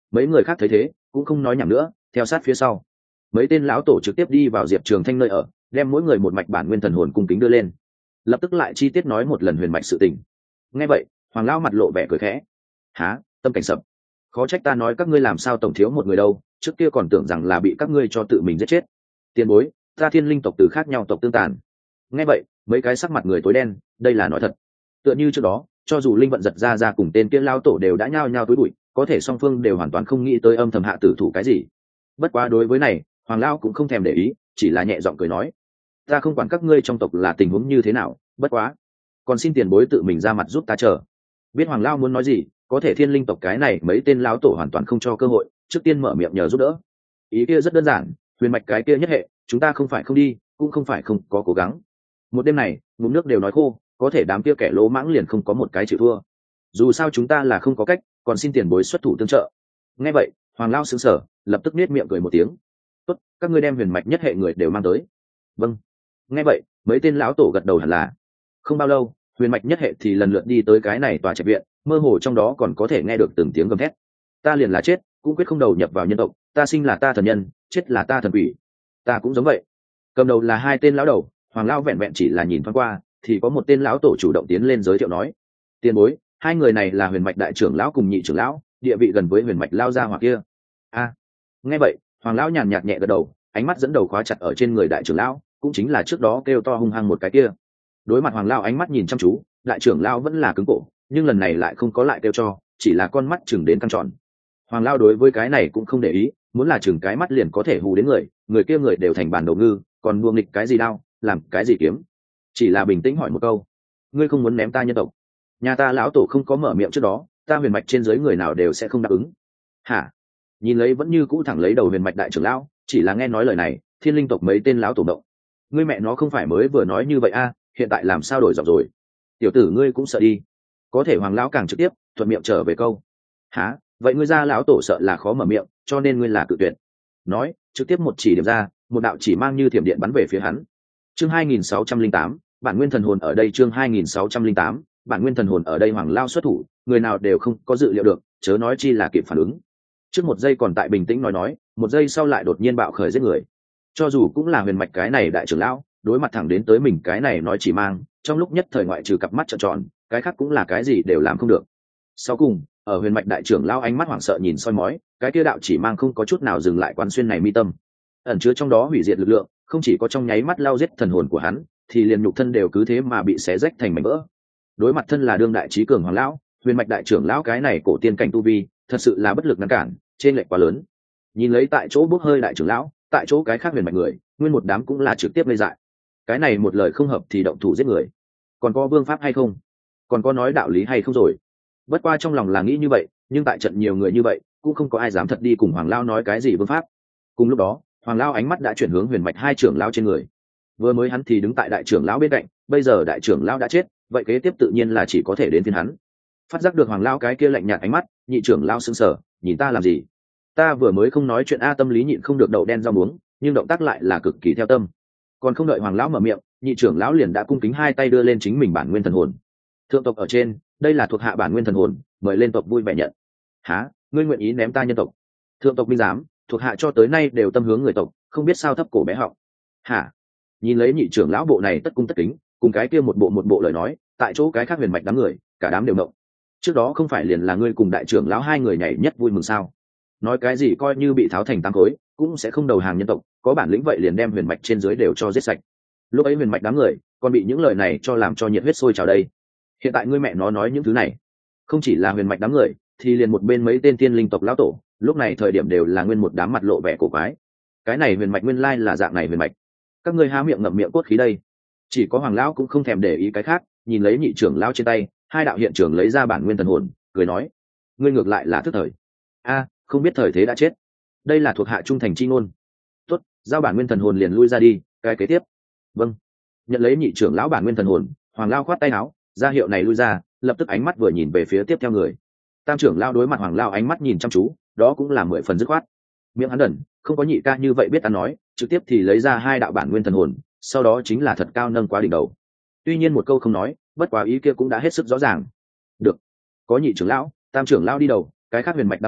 Speaker 1: Mấy người khác thấy thế cũng không nói nhảm nữa, theo sát phía sau. Mấy tên lão tổ trực tiếp đi vào Diệp Trường Thanh nơi ở, đem mỗi người một mạch bản nguyên thần hồn cung kính đưa lên, lập tức lại chi tiết nói một lần huyền mạch sự tình. Nghe vậy, Hoàng lão mặt lộ vẻ cười khẽ. Há, tâm cảnh sập. Khó trách ta nói các ngươi làm sao tổng thiếu một người đâu, trước kia còn tưởng rằng là bị các ngươi cho tự mình giết chết. Tiền bối, ta Thiên Linh tộc từ khác nhau tộc tương tàn. Nghe vậy, mấy cái sắc mặt người tối đen, đây là nói thật. Tựa như trước đó, cho dù linh vận giật ra cùng tên kia lao tổ đều đã nhao nhao túi bụi, có thể song phương đều hoàn toàn không nghĩ tới âm thầm hạ tử thủ cái gì. Bất quá đối với này, Hoàng lão cũng không thèm để ý, chỉ là nhẹ giọng cười nói: ta không quản các ngươi trong tộc là tình huống như thế nào, bất quá còn xin tiền bối tự mình ra mặt giúp ta chờ. Biết Hoàng lão muốn nói gì, có thể Thiên Linh tộc cái này mấy tên lão tổ hoàn toàn không cho cơ hội, trước tiên mở miệng nhờ giúp đỡ. Ý kia rất đơn giản, huyền mạch cái kia nhất hệ, chúng ta không phải không đi, cũng không phải không có cố gắng. Một đêm này, ngụm nước đều nói khô, có thể đám kia kẻ lỗ mãng liền không có một cái chịu thua. Dù sao chúng ta là không có cách, còn xin tiền bối xuất thủ tương trợ. Nghe vậy, Hoàng lão sững sờ, lập tức nết miệng cười một tiếng. Tốt, các ngươi đem huyền mạch nhất hệ người đều mang tới. Vâng. Nghe vậy, mấy tên lão tổ gật đầu hẳn là. Không bao lâu, huyền mạch nhất hệ thì lần lượt đi tới cái này tòa trạch viện, mơ hồ trong đó còn có thể nghe được từng tiếng gầm thét. Ta liền là chết, cũng quyết không đầu nhập vào nhân tộc, ta sinh là ta thần nhân, chết là ta thần quỷ. Ta cũng giống vậy. Cầm đầu là hai tên lão đầu, Hoàng lão vẹn vẹn chỉ là nhìn thoáng qua, thì có một tên lão tổ chủ động tiến lên giới thiệu nói: tiền bối, hai người này là huyền mạch đại trưởng lão cùng nhị trưởng lão, địa vị gần với huyền mạch lao gia hoặc kia. A. Nghe vậy, Hoàng lão nhàn nhạt nhẹ gật đầu, ánh mắt dẫn đầu khóa chặt ở trên người đại trưởng lão, cũng chính là trước đó kêu to hung hăng một cái kia. Đối mặt Hoàng lão ánh mắt nhìn chăm chú, đại trưởng lão vẫn là cứng cổ, nhưng lần này lại không có lại kêu cho, chỉ là con mắt chừng đến căng tròn. Hoàng lão đối với cái này cũng không để ý, muốn là chừng cái mắt liền có thể hù đến người, người kia người đều thành bàn đầu ngư, còn đùa nghịch cái gì đao, làm cái gì kiếm. Chỉ là bình tĩnh hỏi một câu: ngươi không muốn ném ta nhân tộc? Nhà ta lão tổ không có mở miệng trước đó, ta huyền mạch trên dưới người nào đều sẽ không đáp ứng. Hả? Nhìn lấy vẫn như cũ thẳng lấy đầu huyền mạch đại trưởng lão, chỉ là nghe nói lời này, Thiên Linh tộc mấy tên lão tổ động. Ngươi mẹ nó không phải mới vừa nói như vậy a, hiện tại làm sao đổi giọng rồi? Tiểu tử ngươi cũng sợ đi. Có thể Hoàng lão càng trực tiếp, thuận miệng trở về câu: hả? Vậy ngươi ra lão tổ sợ là khó mở miệng, cho nên ngươi là cự tuyệt. Nói, trực tiếp một chỉ điểm ra, một đạo chỉ mang như thiểm điện bắn về phía hắn. Chương 2608, bản nguyên thần hồn ở đây. Chương 2608, bản nguyên thần hồn ở đây. Hoàng lão xuất thủ, người nào đều không có dự liệu được, chớ nói chi là kịp phản ứng. Trước một giây còn tại bình tĩnh nói, một giây sau lại đột nhiên bạo khởi giết người. Cho dù cũng là huyền mạch cái này đại trưởng lão, đối mặt thẳng đến tới mình cái này nói chỉ mang, trong lúc nhất thời ngoại trừ cặp mắt trợn tròn, cái khác cũng là cái gì đều làm không được. Sau cùng, ở huyền mạch đại trưởng lão ánh mắt hoảng sợ nhìn soi mói, cái kia đạo chỉ mang không có chút nào dừng lại quán xuyên này mi tâm, ẩn chứa trong đó hủy diệt lực lượng, không chỉ có trong nháy mắt lao giết thần hồn của hắn, thì liền nhục thân đều cứ thế mà bị xé rách thành mảnh vỡ. Đối mặt thân là đương đại trí cường hoàng lão, huyền mạch đại trưởng lão cái này cổ tiên cảnh tu vi, thật sự là bất lực ngăn cản, trên lệch quá lớn. Nhìn lấy tại chỗ bốc hơi đại trưởng lão, tại chỗ cái khác huyền mạch người, nguyên một đám cũng là trực tiếp lây dại. Cái này một lời không hợp thì động thủ giết người, còn có vương pháp hay không, còn có nói đạo lý hay không rồi. Bất qua trong lòng là nghĩ như vậy, nhưng tại trận nhiều người như vậy, cũng không có ai dám thật đi cùng hoàng lão nói cái gì vương pháp. Cùng lúc đó, hoàng lão ánh mắt đã chuyển hướng huyền mạch hai trưởng lão trên người. Vừa mới hắn thì đứng tại đại trưởng lão bên cạnh, bây giờ đại trưởng lão đã chết, vậy kế tiếp tự nhiên là chỉ có thể đến phiên hắn. Phát giác được hoàng lão cái kia lạnh nhạt ánh mắt, nhị trưởng lão sững sờ, nhìn ta làm gì? Ta vừa mới không nói chuyện a, tâm lý nhịn không được đậu đen rau muống, nhưng động tác lại là cực kỳ theo tâm. Còn không đợi hoàng lão mở miệng, nhị trưởng lão liền đã cung kính hai tay đưa lên chính mình bản nguyên thần hồn. Thượng tộc ở trên, đây là thuộc hạ bản nguyên thần hồn, mời lên tộc vui vẻ nhận. Há, ngươi nguyện ý ném ta nhân tộc? Thượng tộc minh giám, thuộc hạ cho tới nay đều tâm hướng người tộc, không biết sao thấp cổ bé họng. Hả? Nhìn lấy nhị trưởng lão bộ này tất cung tất kính, cùng cái kia một bộ lời nói, tại chỗ cái khác huyền mạch đám người, cả đám đều động. Trước đó không phải liền là ngươi cùng đại trưởng lão hai người nhảy nhất vui mừng sao? Nói cái gì coi như bị tháo thành tám khối, cũng sẽ không đầu hàng nhân tộc, có bản lĩnh vậy liền đem huyền mạch trên dưới đều cho giết sạch. Lúc ấy huyền mạch đám người còn bị những lời này cho làm cho nhiệt huyết sôi trào đây. Hiện tại ngươi mẹ nó nói những thứ này, không chỉ là huyền mạch đám người, thì liền một bên mấy tên tiên linh tộc lão tổ, lúc này thời điểm đều là nguyên một đám mặt lộ vẻ cổ quái. Cái này huyền mạch nguyên lai là dạng này huyền mạch, các ngươi há miệng ngậm miệng cốt khí đây. Chỉ có hoàng lão cũng không thèm để ý cái khác, nhìn lấy nhị trưởng lão trên tay hai đạo hiện trường lấy ra bản nguyên thần hồn, cười nói: ngươi ngược lại là thức thời. A, không biết thời thế đã chết, đây là thuộc hạ trung thành chi ngôn. Tốt, giao bản nguyên thần hồn liền lui ra đi, cái kế tiếp. Vâng. Nhận lấy nhị trưởng lão bản nguyên thần hồn, hoàng lão khoát tay áo ra hiệu này lui ra, lập tức ánh mắt vừa nhìn về phía tiếp theo người. Tam trưởng lão đối mặt hoàng lão ánh mắt nhìn chăm chú, đó cũng là 10 phần dứt khoát. Miệng hắn đần, không có nhị ca như vậy biết ăn nói, trực tiếp thì lấy ra hai đạo bản nguyên thần hồn, sau đó chính là thật cao nâng quá đỉnh đầu. Tuy nhiên một câu không nói, bất quá ý kia cũng đã hết sức rõ ràng. Được, có nhị trưởng lão, tam trưởng lão đi đầu, cái khác huyền mạch đám người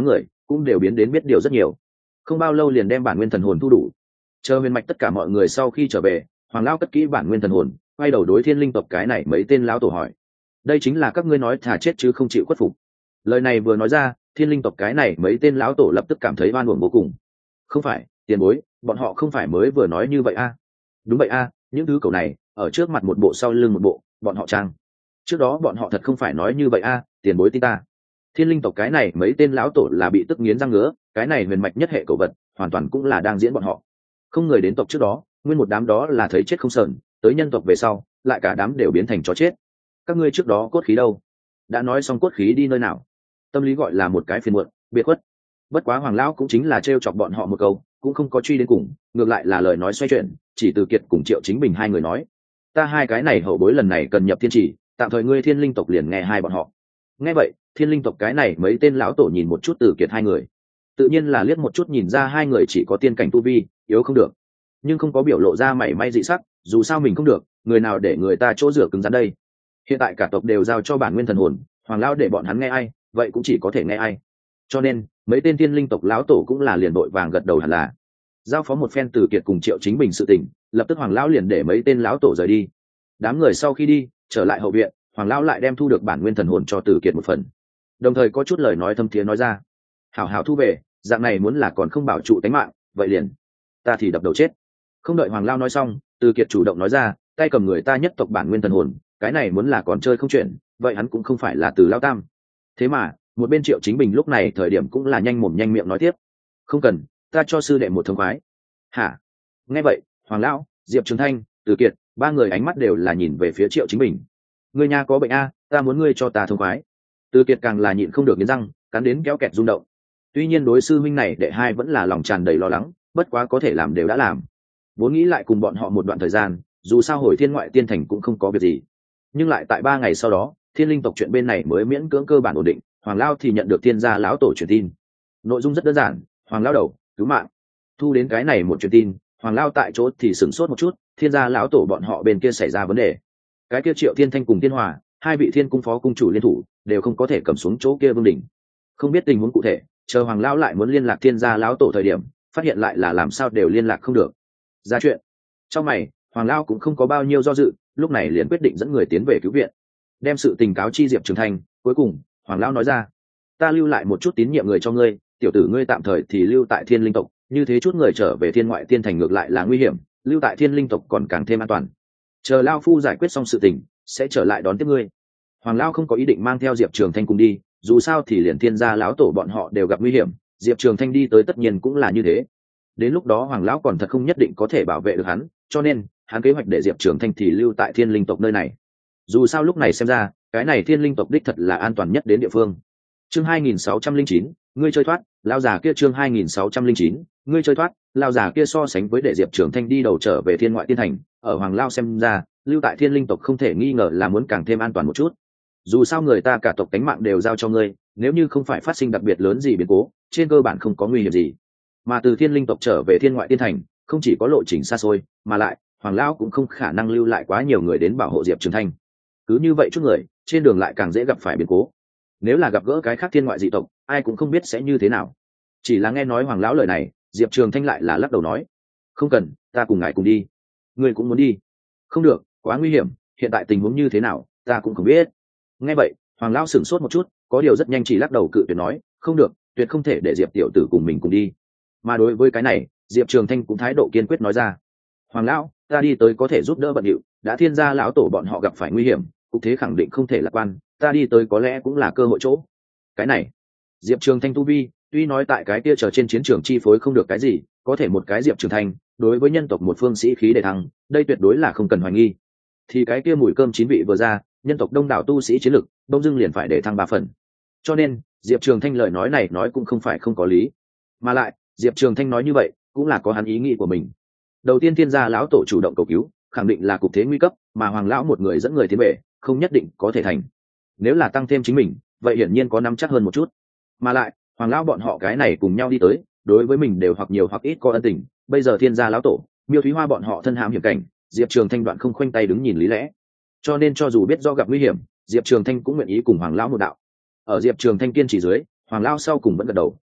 Speaker 1: cũng đều biến đến biết điều rất nhiều. Không bao lâu liền đem bản nguyên thần hồn thu đủ. Chờ huyền mạch tất cả mọi người sau khi trở về, Hoàng lão cất kỹ bản nguyên thần hồn, quay đầu đối Thiên Linh tộc cái này mấy tên lão tổ hỏi: đây chính là các ngươi nói thà chết chứ không chịu khuất phục? Lời này vừa nói ra, Thiên Linh tộc cái này mấy tên lão tổ lập tức cảm thấy oan uổng vô cùng. Không phải, tiền bối, bọn họ không phải mới vừa nói như vậy a? Đúng vậy a, những thứ cầu này ở trước mặt một bộ sau lưng một bộ, bọn họ trang. Trước đó bọn họ thật không phải nói như vậy a, tiền bối tin ta. Thiên Linh tộc cái này mấy tên lão tổ là bị tức nghiến răng ngứa, cái này huyền mạch nhất hệ cầu vật hoàn toàn cũng là đang diễn bọn họ. Không người đến tộc trước đó, nguyên một đám đó là thấy chết không sờn, tới nhân tộc về sau lại cả đám đều biến thành chó chết. Các ngươi trước đó cốt khí đâu? Đã nói xong cốt khí đi nơi nào? Tâm lý gọi là một cái phiền muộn, biệt khuất. Bất quá Hoàng lão cũng chính là trêu chọc bọn họ một câu, cũng không có truy đến cùng, ngược lại là lời nói xoay chuyển, chỉ Từ Kiệt cùng Triệu Chính Bình hai người nói: ta hai cái này hậu bối lần này cần nhập thiên chỉ, tạm thời ngươi Thiên Linh tộc liền nghe hai bọn họ. Nghe vậy, Thiên Linh tộc cái này mấy tên lão tổ nhìn một chút Từ Kiệt hai người, tự nhiên là liếc một chút nhìn ra hai người chỉ có tiên cảnh tu vi, yếu không được, nhưng không có biểu lộ ra mảy may dị sắc, dù sao mình không được, người nào để người ta chỗ rửa cứng rắn đây. Hiện tại cả tộc đều giao cho bản nguyên thần hồn, Hoàng lão để bọn hắn nghe ai, vậy cũng chỉ có thể nghe ai. Cho nên mấy tên Thiên Linh tộc lão tổ cũng là liền đội vàng gật đầu hẳn là. Giao phó một phen Từ Kiệt cùng Triệu Chính Bình sự tình, lập tức Hoàng lão liền để mấy tên lão tổ rời đi. Đám người sau khi đi trở lại hậu viện, Hoàng lão lại đem thu được bản nguyên thần hồn cho Từ Kiệt một phần, đồng thời có chút lời nói thâm thiế nói ra: hảo hảo thu về, dạng này muốn là còn không bảo trụ tính mạng, vậy liền ta thì đập đầu chết. Không đợi Hoàng lão nói xong, Từ Kiệt chủ động nói ra, tay cầm người ta nhất tộc bản nguyên thần hồn, cái này muốn là còn chơi không chuyện, vậy hắn cũng không phải là Từ lão tam. Thế mà một bên Triệu Chính Bình lúc này thời điểm cũng là nhanh mồm nhanh miệng nói tiếp: không cần, ta cho sư đệ một thông khoái. Hả? Nghe vậy, Hoàng lão, Diệp Trường Thanh, Từ Kiệt, ba người ánh mắt đều là nhìn về phía Triệu Chính Bình. Ngươi nha có bệnh a, ta muốn ngươi cho ta thông khoái. Từ Kiệt càng là nhịn không được nghiến răng, cắn đến kéo kẹt rung động. Tuy nhiên đối sư huynh này đệ hai vẫn là lòng tràn đầy lo lắng, bất quá có thể làm đều đã làm. Vốn nghĩ lại cùng bọn họ một đoạn thời gian, dù sao hồi Thiên Ngoại Tiên Thành cũng không có việc gì. Nhưng lại tại 3 ngày sau đó, Thiên Linh tộc chuyện bên này mới miễn cưỡng cơ bản ổn định, Hoàng lão thì nhận được Thiên gia lão tổ truyền tin. Nội dung rất đơn giản: Hoàng lão đầu, cứu mạng. Thu đến cái này một truyền tin, Hoàng lão tại chỗ thì sửng sốt một chút, Thiên gia lão tổ bọn họ bên kia xảy ra vấn đề. Cái kia Triệu Thiên Thanh cùng Thiên Hòa, hai vị Thiên cung phó cung chủ liên thủ, đều không có thể cầm xuống chỗ kia vương đỉnh. Không biết tình huống cụ thể, chờ Hoàng lão lại muốn liên lạc Thiên gia lão tổ thời điểm, phát hiện lại là làm sao đều liên lạc không được. Ra chuyện. Trong mày, Hoàng lão cũng không có bao nhiêu do dự, lúc này liền quyết định dẫn người tiến về cứu viện, đem sự tình cáo chi Diệp Trường Thanh. Cuối cùng Hoàng lão nói ra: ta lưu lại một chút tín nhiệm người cho ngươi, tiểu tử ngươi tạm thời thì lưu tại Thiên Linh tộc, như thế chút người trở về Thiên Ngoại Tiên Thành ngược lại là nguy hiểm, lưu tại Thiên Linh tộc còn càng thêm an toàn. Chờ lao phu giải quyết xong sự tình, sẽ trở lại đón tiếp ngươi. Hoàng lão không có ý định mang theo Diệp Trường Thanh cùng đi, dù sao thì liền Thiên gia lão tổ bọn họ đều gặp nguy hiểm, Diệp Trường Thanh đi tới tất nhiên cũng là như thế. Đến lúc đó Hoàng lão còn thật không nhất định có thể bảo vệ được hắn, cho nên hắn kế hoạch để Diệp Trường Thanh thì lưu tại Thiên Linh tộc nơi này. Dù sao lúc này xem ra, cái này Thiên Linh tộc đích thật là an toàn nhất đến địa phương. Chương 2609, ngươi chơi thoát, lão già kia. Chương 2609, ngươi chơi thoát, lão già kia. So sánh với để Diệp Trường Thanh đi đầu trở về Thiên Ngoại Tiên Thành, ở Hoàng lão xem ra, lưu tại Thiên Linh tộc không thể nghi ngờ là muốn càng thêm an toàn một chút. Dù sao người ta cả tộc cánh mạng đều giao cho ngươi, nếu như không phải phát sinh đặc biệt lớn gì biến cố, trên cơ bản không có nguy hiểm gì. Mà từ Thiên Linh tộc trở về Thiên Ngoại Tiên Thành, không chỉ có lộ trình xa xôi, mà lại Hoàng lão cũng không khả năng lưu lại quá nhiều người đến bảo hộ Diệp Trường Thanh. Cứ như vậy chút người, trên đường lại càng dễ gặp phải biến cố. Nếu là gặp gỡ cái khác thiên ngoại dị tộc, ai cũng không biết sẽ như thế nào. Chỉ là nghe nói Hoàng lão lời này, Diệp Trường Thanh lại là lắc đầu nói: không cần, ta cùng ngài cùng đi. Ngươi cũng muốn đi? Không được, quá nguy hiểm, hiện tại tình huống như thế nào ta cũng không biết. Nghe vậy, Hoàng lão sửng sốt một chút, có điều rất nhanh chỉ lắc đầu cự tuyệt nói: không được, tuyệt không thể để Diệp tiểu tử cùng mình cùng đi. Mà đối với cái này, Diệp Trường Thanh cũng thái độ kiên quyết nói ra: Hoàng lão, ta đi tới có thể giúp đỡ bận điệu, đã Thiên gia lão tổ bọn họ gặp phải nguy hiểm, cục thế khẳng định không thể lạc quan, ta đi tới có lẽ cũng là cơ hội chỗ. Cái này, Diệp Trường Thanh tu vi tuy nói tại cái kia chờ trên chiến trường chi phối không được cái gì, có thể một cái Diệp Trường Thanh đối với nhân tộc một phương sĩ khí để thăng, đây tuyệt đối là không cần hoài nghi. Thì cái kia mùi cơm chín vị vừa ra, nhân tộc đông đảo tu sĩ chiến lực đông dưng liền phải để thăng 3 phần. Cho nên Diệp Trường Thanh lời nói này nói cũng không phải không có lý, mà lại Diệp Trường Thanh nói như vậy cũng là có hắn ý nghĩ của mình. Đầu tiên Thiên gia lão tổ chủ động cầu cứu, khẳng định là cục thế nguy cấp, mà Hoàng lão một người dẫn người tiến về, không nhất định có thể thành. Nếu là tăng thêm chính mình, vậy hiển nhiên có nắm chắc hơn một chút. Mà lại Hoàng lão bọn họ cái này cùng nhau đi tới, đối với mình đều hoặc nhiều hoặc ít có ân tình. Bây giờ Thiên gia lão tổ, Miêu Thúy Hoa bọn họ thân hãm hiểm cảnh, Diệp Trường Thanh đoạn không khoanh tay đứng nhìn lý lẽ. Cho nên cho dù biết do gặp nguy hiểm, Diệp Trường Thanh cũng nguyện ý cùng Hoàng lão một đạo. Ở Diệp Trường Thanh kiên trì dưới, Hoàng lão sau cùng vẫn gật đầu,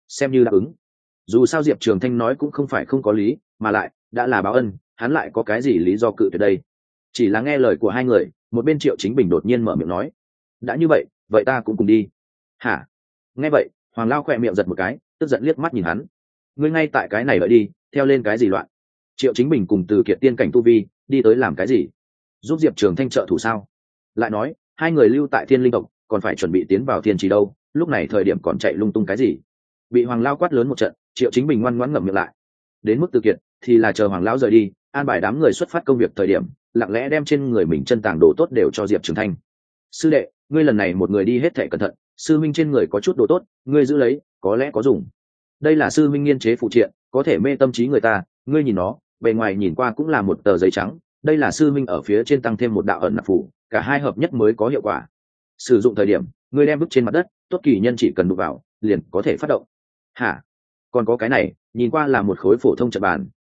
Speaker 1: xem như đáp ứng. Dù sao Diệp Trường Thanh nói cũng không phải không có lý, mà lại đã là báo ân, hắn lại có cái gì lý do cự tuyệt đây? Chỉ là nghe lời của hai người, một bên Triệu Chính Bình đột nhiên mở miệng nói: đã như vậy, vậy ta cũng cùng đi. Hả? Nghe vậy, Hoàng Lao khỏe miệng giật một cái, tức giận liếc mắt nhìn hắn: ngươi ngay tại cái này lợi đi, theo lên cái gì loạn? Triệu Chính Bình cùng Từ Kiệt tiên cảnh tu vi đi tới làm cái gì? Giúp Diệp Trường Thanh trợ thủ sao? Lại nói, hai người lưu tại Thiên Linh tộc, còn phải chuẩn bị tiến vào Thiên Trì đâu, lúc này thời điểm còn chạy lung tung cái gì? Bị Hoàng Lao quát lớn một trận, Triệu Chính Bình ngoan ngoãn ngậm miệng lại. Đến mức Từ Kiệt thì là chờ Hoàng Lão rời đi, an bài đám người xuất phát công việc thời điểm, lặng lẽ đem trên người mình chân tàng đồ tốt đều cho Diệp Trường Thanh. Sư đệ, ngươi lần này một người đi hết thảy cẩn thận, sư minh trên người có chút đồ tốt, ngươi giữ lấy, có lẽ có dùng. Đây là sư minh nghiên chế phụ triện, có thể mê tâm trí người ta, ngươi nhìn nó, bề ngoài nhìn qua cũng là một tờ giấy trắng, đây là sư minh ở phía trên tăng thêm một đạo ẩn nặc phủ, cả hai hợp nhất mới có hiệu quả. Sử dụng thời điểm, ngươi đem vứt trên mặt đất, tốt kỳ nhân chỉ cần đụng vào, liền có thể phát động. Hả? Còn có cái này, nhìn qua là một khối phổ thông trận bàn,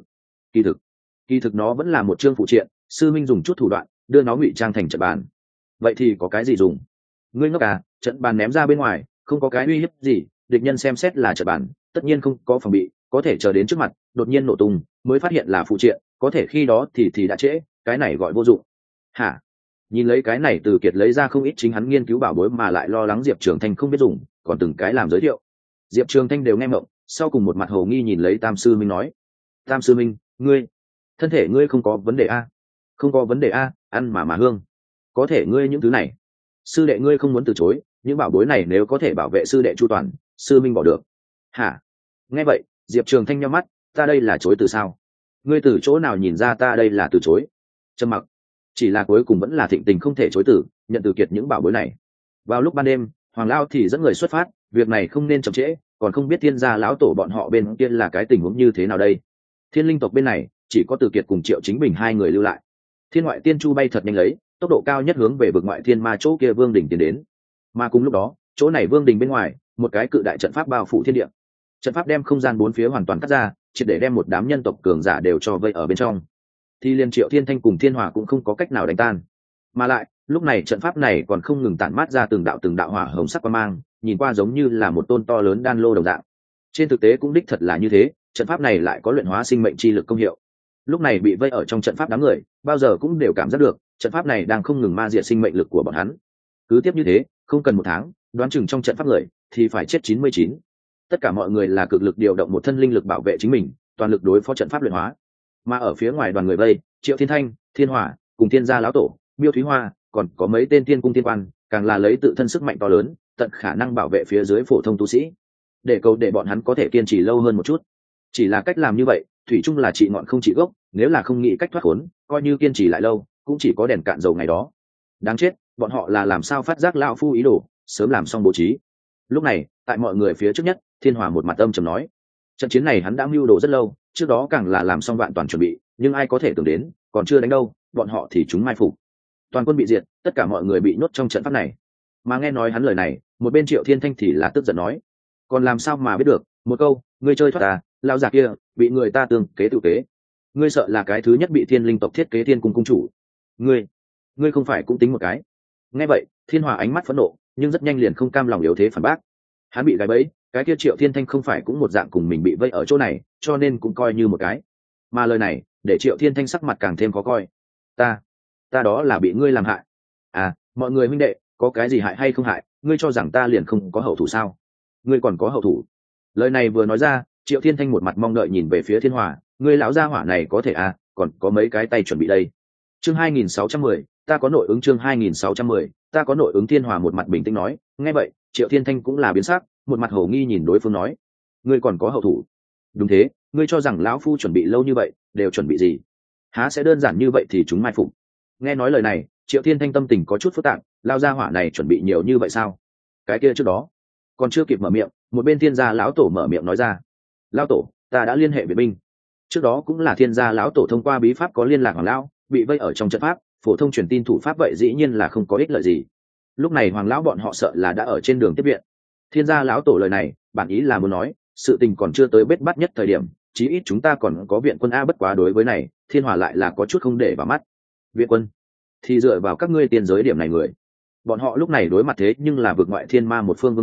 Speaker 1: kỳ thực nó vẫn là một chương phụ triện, sư minh dùng chút thủ đoạn đưa nó ngụy trang thành trận bàn. Vậy thì có cái gì dùng? Ngươi ngốc à, trận bàn ném ra bên ngoài, không có cái uy hiếp gì, địch nhân xem xét là trận bàn, tất nhiên không có phòng bị, có thể chờ đến trước mặt, đột nhiên nổ tung, mới phát hiện là phụ triện, có thể khi đó thì đã trễ, cái này gọi vô dụng. Hả? Nhìn lấy cái này Từ Kiệt lấy ra không ít chính hắn nghiên cứu bảo bối mà lại lo lắng Diệp Trường Thanh không biết dùng, còn từng cái làm giới thiệu. Diệp Trường Thanh đều nghe mộng, sau cùng một mặt hồ nghi nhìn lấy Tam sư minh nói: Tam sư minh, ngươi thân thể ngươi không có vấn đề a? Không có vấn đề a, ăn mà hương. Có thể ngươi những thứ này, sư đệ ngươi không muốn từ chối, những bảo bối này nếu có thể bảo vệ sư đệ chu toàn, sư minh bỏ được. Hả? Nghe vậy, Diệp Trường Thanh nhắm mắt, ta đây là chối từ sao? Ngươi từ chỗ nào nhìn ra ta đây là từ chối? Trầm mặc, chỉ là cuối cùng vẫn là thịnh tình không thể chối từ, nhận Từ Kiệt những bảo bối này. Vào lúc ban đêm, Hoàng Lao thì dẫn người xuất phát, việc này không nên chậm trễ, còn không biết Thiên gia lão tổ bọn họ bên kia là cái tình huống như thế nào đây. Thiên Linh tộc bên này chỉ có Từ Kiệt cùng Triệu Chính Bình hai người lưu lại. Thiên ngoại tiên chu bay thật nhanh lấy tốc độ cao nhất hướng về vực ngoại thiên ma chỗ kia vương đỉnh tiến đến. Mà cùng lúc đó, chỗ này vương đỉnh bên ngoài, một cái cự đại trận pháp bao phủ thiên địa. Trận pháp đem không gian bốn phía hoàn toàn cắt ra, triệt để đem một đám nhân tộc cường giả đều cho vây ở bên trong. Thì liên Triệu Thiên Thanh cùng Thiên Hỏa cũng không có cách nào đánh tan. Mà lại, lúc này trận pháp này còn không ngừng tản mát ra từng đạo hỏa hồng sắc quang mang, nhìn qua giống như là một tôn to lớn đan lô đồng dạng. Trên thực tế cũng đích thật là như thế, trận pháp này lại có luyện hóa sinh mệnh chi lực công hiệu. Lúc này bị vây ở trong trận pháp đám người, bao giờ cũng đều cảm giác được, trận pháp này đang không ngừng ma diệt sinh mệnh lực của bọn hắn. Cứ tiếp như thế, không cần một tháng, đoán chừng trong trận pháp người thì phải chết 99. Tất cả mọi người là cực lực điều động một thân linh lực bảo vệ chính mình, toàn lực đối phó trận pháp luyện hóa. Mà ở phía ngoài đoàn người vây, Triệu Thiên Thanh, Thiên Hỏa, cùng Thiên gia lão tổ, Miêu Thúy Hoa, còn có mấy tên tiên cung tiên quan, càng là lấy tự thân sức mạnh to lớn, tận khả năng bảo vệ phía dưới phổ thông tu sĩ, để cầu để bọn hắn có thể kiên trì lâu hơn một chút. Chỉ là cách làm như vậy, thủy chung là trị ngọn không trị gốc, nếu là không nghĩ cách thoát khốn, coi như kiên trì lại lâu, cũng chỉ có đèn cạn dầu ngày đó. Đáng chết, bọn họ là làm sao phát giác lão phu ý đồ, sớm làm xong bố trí. Lúc này, tại mọi người phía trước nhất, Thiên Hòa một mặt âm trầm nói: trận chiến này hắn đã mưu đồ rất lâu, trước đó càng là làm xong vạn toàn chuẩn bị, nhưng ai có thể tưởng đến, còn chưa đánh đâu, bọn họ thì chúng mai phục. Toàn quân bị diệt, tất cả mọi người bị nhốt trong trận pháp này. Mà nghe nói hắn lời này, một bên Triệu Thiên Thanh thì là tức giận nói: còn làm sao mà biết được, một câu, ngươi chơi thoát à, lão già kia, bị người ta tương kế tự kế. Ngươi sợ là cái thứ nhất bị Thiên Linh tộc thiết kế Thiên cung cung chủ. Ngươi không phải cũng tính một cái. Nghe vậy, Thiên Hòa ánh mắt phẫn nộ, nhưng rất nhanh liền không cam lòng yếu thế phản bác. Hắn bị gài bẫy, cái kia Triệu Thiên Thanh không phải cũng một dạng cùng mình bị vây ở chỗ này, cho nên cũng coi như một cái. Mà lời này, để Triệu Thiên Thanh sắc mặt càng thêm khó coi. Ta đó là bị ngươi làm hại. À, mọi người huynh đệ, có cái gì hại hay không hại, ngươi cho rằng ta liền không có hậu thủ sao? Ngươi còn có hậu thủ? Lời này vừa nói ra, Triệu Thiên Thanh một mặt mong đợi nhìn về phía Thiên Hòa, ngươi lão gia hỏa này có thể à, còn có mấy cái tay chuẩn bị đây. Chương 2610, ta có nội ứng. Chương 2610, ta có nội ứng. Thiên Hòa một mặt bình tĩnh nói. Nghe vậy, Triệu Thiên Thanh cũng là biến sắc, một mặt hồ nghi nhìn đối phương nói: ngươi còn có hậu thủ? Đúng thế, ngươi cho rằng lão phu chuẩn bị lâu như vậy, đều chuẩn bị gì? Há sẽ đơn giản như vậy thì chúng mai phục? Nghe nói lời này, Triệu Thiên Thanh tâm tình có chút phức tạp, lao gia hỏa này chuẩn bị nhiều như vậy sao? Cái kia trước đó còn chưa kịp mở miệng, một bên Thiên gia lão tổ mở miệng nói ra: lão tổ, ta đã liên hệ viện binh. Trước đó cũng là Thiên gia lão tổ thông qua bí pháp có liên lạc Hoàng lão, bị vây ở trong trận pháp, phổ thông truyền tin thủ pháp vậy dĩ nhiên là không có ích lợi gì. Lúc này Hoàng lão bọn họ sợ là đã ở trên đường tiếp viện. Thiên gia lão tổ lời này, bản ý là muốn nói, sự tình còn chưa tới bết bát nhất thời điểm, chí ít chúng ta còn có viện quân a. Bất quá đối với này, Thiên Hòa lại là có chút không để vào mắt. Viện quân thì dựa vào các ngươi tiên giới điểm này người, bọn họ lúc này đối mặt thế nhưng là vượt ngoại thiên ma một phương vương đỉnh,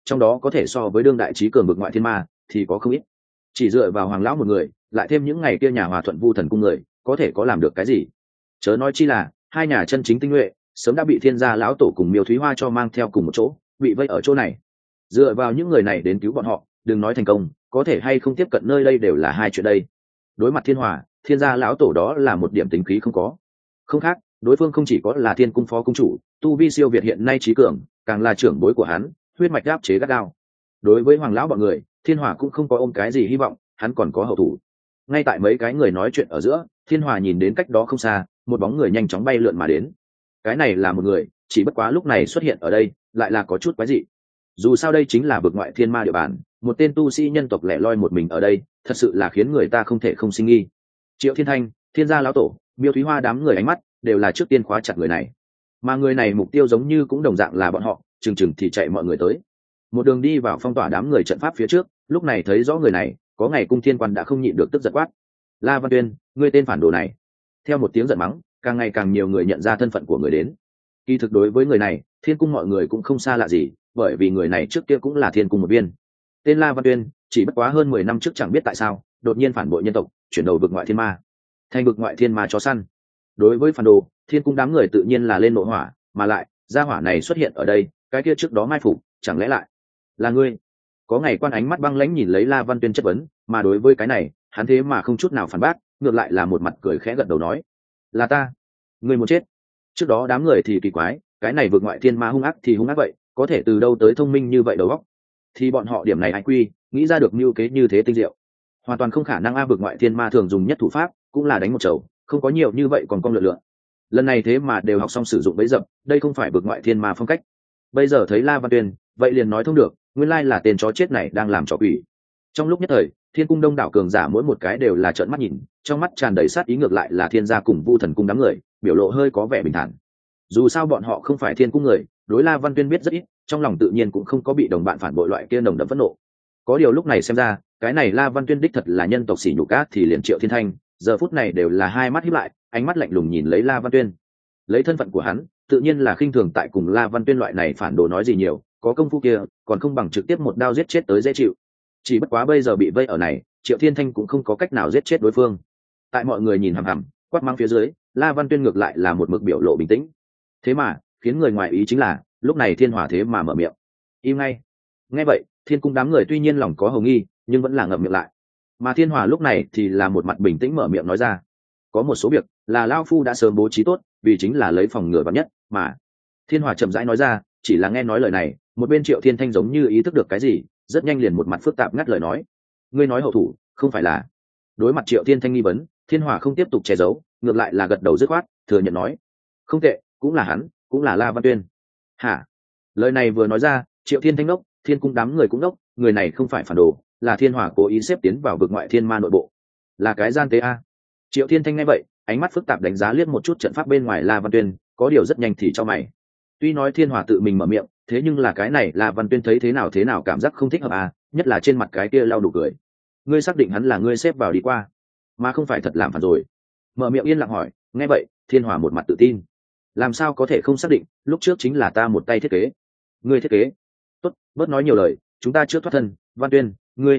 Speaker 1: trong đó có thể so với đương đại trí cường vực ngoại thiên ma thì có không ít. Chỉ dựa vào Hoàng lão một người, lại thêm những ngày kia nhà Hòa Thuận Vu Thần cung người, có thể có làm được cái gì? Chớ nói chi là hai nhà chân chính tinh nhuệ sớm đã bị Thiên gia lão tổ cùng Miêu Thúy Hoa cho mang theo cùng một chỗ, bị vây ở chỗ này. Dựa vào những người này đến cứu bọn họ, đừng nói thành công, có thể hay không tiếp cận nơi đây đều là hai chuyện đây. Đối mặt Thiên Hòa, Thiên gia lão tổ đó là một điểm tính khí không có. Không khác, đối phương không chỉ có là Thiên cung phó cung chủ, tu vi siêu việt hiện nay trí cường, càng là trưởng bối của hắn, huyết mạch áp chế gắt gao. Đối với Hoàng lão bọn người, Thiên Hòa cũng không có ôm cái gì hy vọng, hắn còn có hậu thủ. Ngay tại mấy cái người nói chuyện ở giữa, Thiên Hòa nhìn đến cách đó không xa, một bóng người nhanh chóng bay lượn mà đến. Cái này là một người, chỉ bất quá lúc này xuất hiện ở đây, lại là có chút quái dị. Dù sao đây chính là vực ngoại thiên ma địa bàn, một tên tu sĩ nhân tộc lẻ loi một mình ở đây, thật sự là khiến người ta không thể không sinh nghi. Triệu Thiên Thanh, Thiên gia lão tổ, Miêu Thúy Hoa đám người ánh mắt đều là trước tiên khóa chặt người này. Mà người này mục tiêu giống như cũng đồng dạng là bọn họ, chừng thì chạy mọi người tới. Một đường đi vào phong tỏa đám người trận pháp phía trước, lúc này thấy rõ người này, có ngày cung thiên quan đã không nhịn được tức giận quát: La Văn Tuyên, ngươi tên phản đồ này! Theo một tiếng giận mắng, càng ngày càng nhiều người nhận ra thân phận của người đến. Kỳ thực đối với người này, Thiên cung mọi người cũng không xa lạ gì, bởi vì người này trước kia cũng là Thiên cung một viên. Tên La Văn Tuyên, chỉ bất quá hơn 10 năm trước chẳng biết tại sao, đột nhiên phản bội nhân tộc, chuyển đầu vực ngoại thiên ma, thành vực ngoại thiên ma chó săn. Đối với phản đồ, Thiên cung đám người tự nhiên là lên nộ hỏa, mà lại, gia hỏa này xuất hiện ở đây, cái kia trước đó mai phục, chẳng lẽ lại là ngươi? Có ngày quan ánh mắt băng lãnh nhìn lấy La Văn Tuyên chất vấn, mà đối với cái này, hắn thế mà không chút nào phản bác, ngược lại là một mặt cười khẽ gật đầu nói: là ta. Ngươi muốn chết? Trước đó đám người thì kỳ quái, cái này vượt ngoại thiên ma hung ác thì hung ác vậy, có thể từ đâu tới thông minh như vậy đầu óc? Thì bọn họ điểm này ai quy, nghĩ ra được mưu kế như thế tinh diệu, hoàn toàn không khả năng. A, vượt ngoại thiên ma thường dùng nhất thủ pháp cũng là đánh một chầu, không có nhiều như vậy còn công lượn lượn. Lần này thế mà đều học xong sử dụng bẫy dập, đây không phải vượt ngoại thiên ma phong cách. Bây giờ thấy La Văn Tuyên, vậy liền nói thông được, nguyên lai là tên chó chết này đang làm trò quỷ. Trong lúc nhất thời, Thiên cung đông đảo cường giả mỗi một cái đều là trợn mắt nhìn, trong mắt tràn đầy sát ý. Ngược lại là Thiên gia cùng Vu Thần cung đám người, biểu lộ hơi có vẻ bình thản. Dù sao bọn họ không phải Thiên cung người, đối La Văn Tuyên biết rất ít, trong lòng tự nhiên cũng không có bị đồng bạn phản bội loại kia nồng đậm phẫn nộ. Có điều lúc này xem ra, cái này La Văn Tuyên đích thật là nhân tộc sỉ nhục ác, thì liền Triệu Thiên Thanh, giờ phút này đều là hai mắt híp lại, ánh mắt lạnh lùng nhìn lấy La Văn Tuyên. Lấy thân phận của hắn, tự nhiên là khinh thường tại cùng La Văn Tuyên loại này phản đồ nói gì nhiều, có công phu kia, còn không bằng trực tiếp một đao giết chết tới dễ chịu. Chỉ bất quá bây giờ bị vây ở này, Triệu Thiên Thanh cũng không có cách nào giết chết đối phương. Tại mọi người nhìn hằm hằm, quát mắng phía dưới, La Văn Tuyên ngược lại là một mực biểu lộ bình tĩnh. Thế mà, khiến người ngoài ý chính là, lúc này Thiên Hỏa thế mà mở miệng: im ngay. Nghe vậy, Thiên cung đám người tuy nhiên lòng có hầu nghi, nhưng vẫn là ngậm miệng lại. Mà Thiên Hỏa lúc này thì là một mặt bình tĩnh mở miệng nói ra: có một số việc là lão phu đã sớm bố trí tốt, vì chính là lấy phòng ngừa vạn nhất mà. Thiên Hỏa chậm rãi nói ra, chỉ là nghe nói lời này, một bên Triệu Thiên Thanh giống như ý thức được cái gì, rất nhanh liền một mặt phức tạp ngắt lời nói: ngươi nói hậu thủ không phải là? Đối mặt Triệu Thiên Thanh nghi vấn, Thiên Hỏa không tiếp tục che giấu, ngược lại là gật đầu dứt khoát, thừa nhận nói: không tệ, cũng là hắn, cũng là La Văn Tuyên. Hả? Lời này vừa nói ra, Triệu Thiên Thanh ngốc, Thiên cung đám người cũng ngốc, người này không phải phản đồ, là Thiên Hỏa cố ý xếp tiến vào vực ngoại thiên ma nội bộ, là cái gian tế a. Triệu Thiên Thanh nghe vậy, ánh mắt phức tạp đánh giá liếc một chút trận pháp bên ngoài La Văn Tuyên, có điều rất nhanh thì cho mày. Tuy nói Thiên Hỏa tự mình mở miệng, thế nhưng là cái này La Văn Tuyên thấy thế nào cảm giác không thích hợp à, nhất là trên mặt cái kia lau đủ cười. Ngươi xác định hắn là ngươi xếp vào đi qua, mà không phải thật làm phản rồi? Mở miệng yên lặng hỏi. Nghe vậy, Thiên Hỏa một mặt tự tin: làm sao có thể không xác định, lúc trước chính là ta một tay thiết kế. Ngươi thiết kế? Tốt, bớt nói nhiều lời, chúng ta trước thoát thân. Văn Tuyên,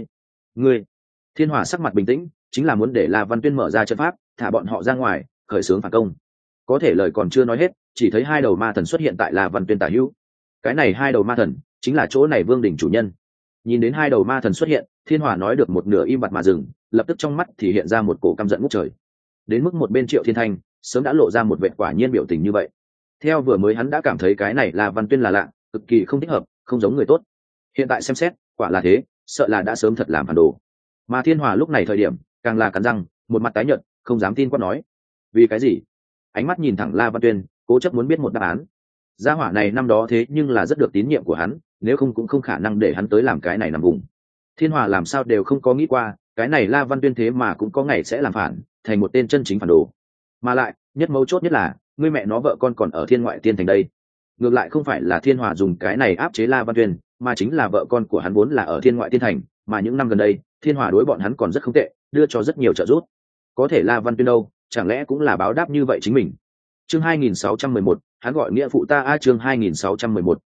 Speaker 1: ngươi. Thiên Hỏa sắc mặt bình tĩnh, chính là muốn để La Văn Tuyên mở ra trận pháp, thả bọn họ ra ngoài, khởi xướng phản công. Có thể lời còn chưa nói hết, chỉ thấy hai đầu ma thần xuất hiện tại La Văn Tuyên tả hữu. Cái này hai đầu ma thần chính là chỗ này vương đỉnh chủ nhân. Nhìn đến hai đầu ma thần xuất hiện, Thiên Hỏa nói được một nửa im bặt mà dừng, lập tức trong mắt thì hiện ra một cổ căm giận ngút trời. Đến mức một bên Triệu Thiên Thanh sớm đã lộ ra một vẻ quả nhiên biểu tình như vậy. Theo vừa mới hắn đã cảm thấy cái này La Văn Tuyên là lạ, cực kỳ không thích hợp, không giống người tốt. Hiện tại xem xét, quả là thế, sợ là đã sớm thật làm phản đồ. Mà Thiên Hỏa lúc này thời điểm càng là cắn răng, một mặt tái nhợt, không dám tin quát nói: vì cái gì? Ánh mắt nhìn thẳng La Văn Tuyên, cố chấp muốn biết một đáp án. Gia hỏa này năm đó thế nhưng là rất được tín nhiệm của hắn, nếu không cũng không khả năng để hắn tới làm cái này nằm vùng. Thiên Hỏa làm sao đều không có nghĩ qua, cái này La Văn Tuyên thế mà cũng có ngày sẽ làm phản, thành một tên chân chính phản đồ. Mà lại, nhất mấu chốt nhất là, ngươi mẹ nó vợ con còn ở Thiên Ngoại Tiên thành đây. Ngược lại không phải là Thiên Hỏa dùng cái này áp chế La Văn Tuyên, mà chính là vợ con của hắn vốn là ở Thiên Ngoại Tiên thành, mà những năm gần đây, Thiên Hỏa đối bọn hắn còn rất không tệ, đưa cho rất nhiều trợ giúp. Có thể La Văn Tuyên đâu, chẳng lẽ cũng là báo đáp như vậy chính mình? Chương 2611, hắn gọi nghĩa phụ ta a. Chương 2611,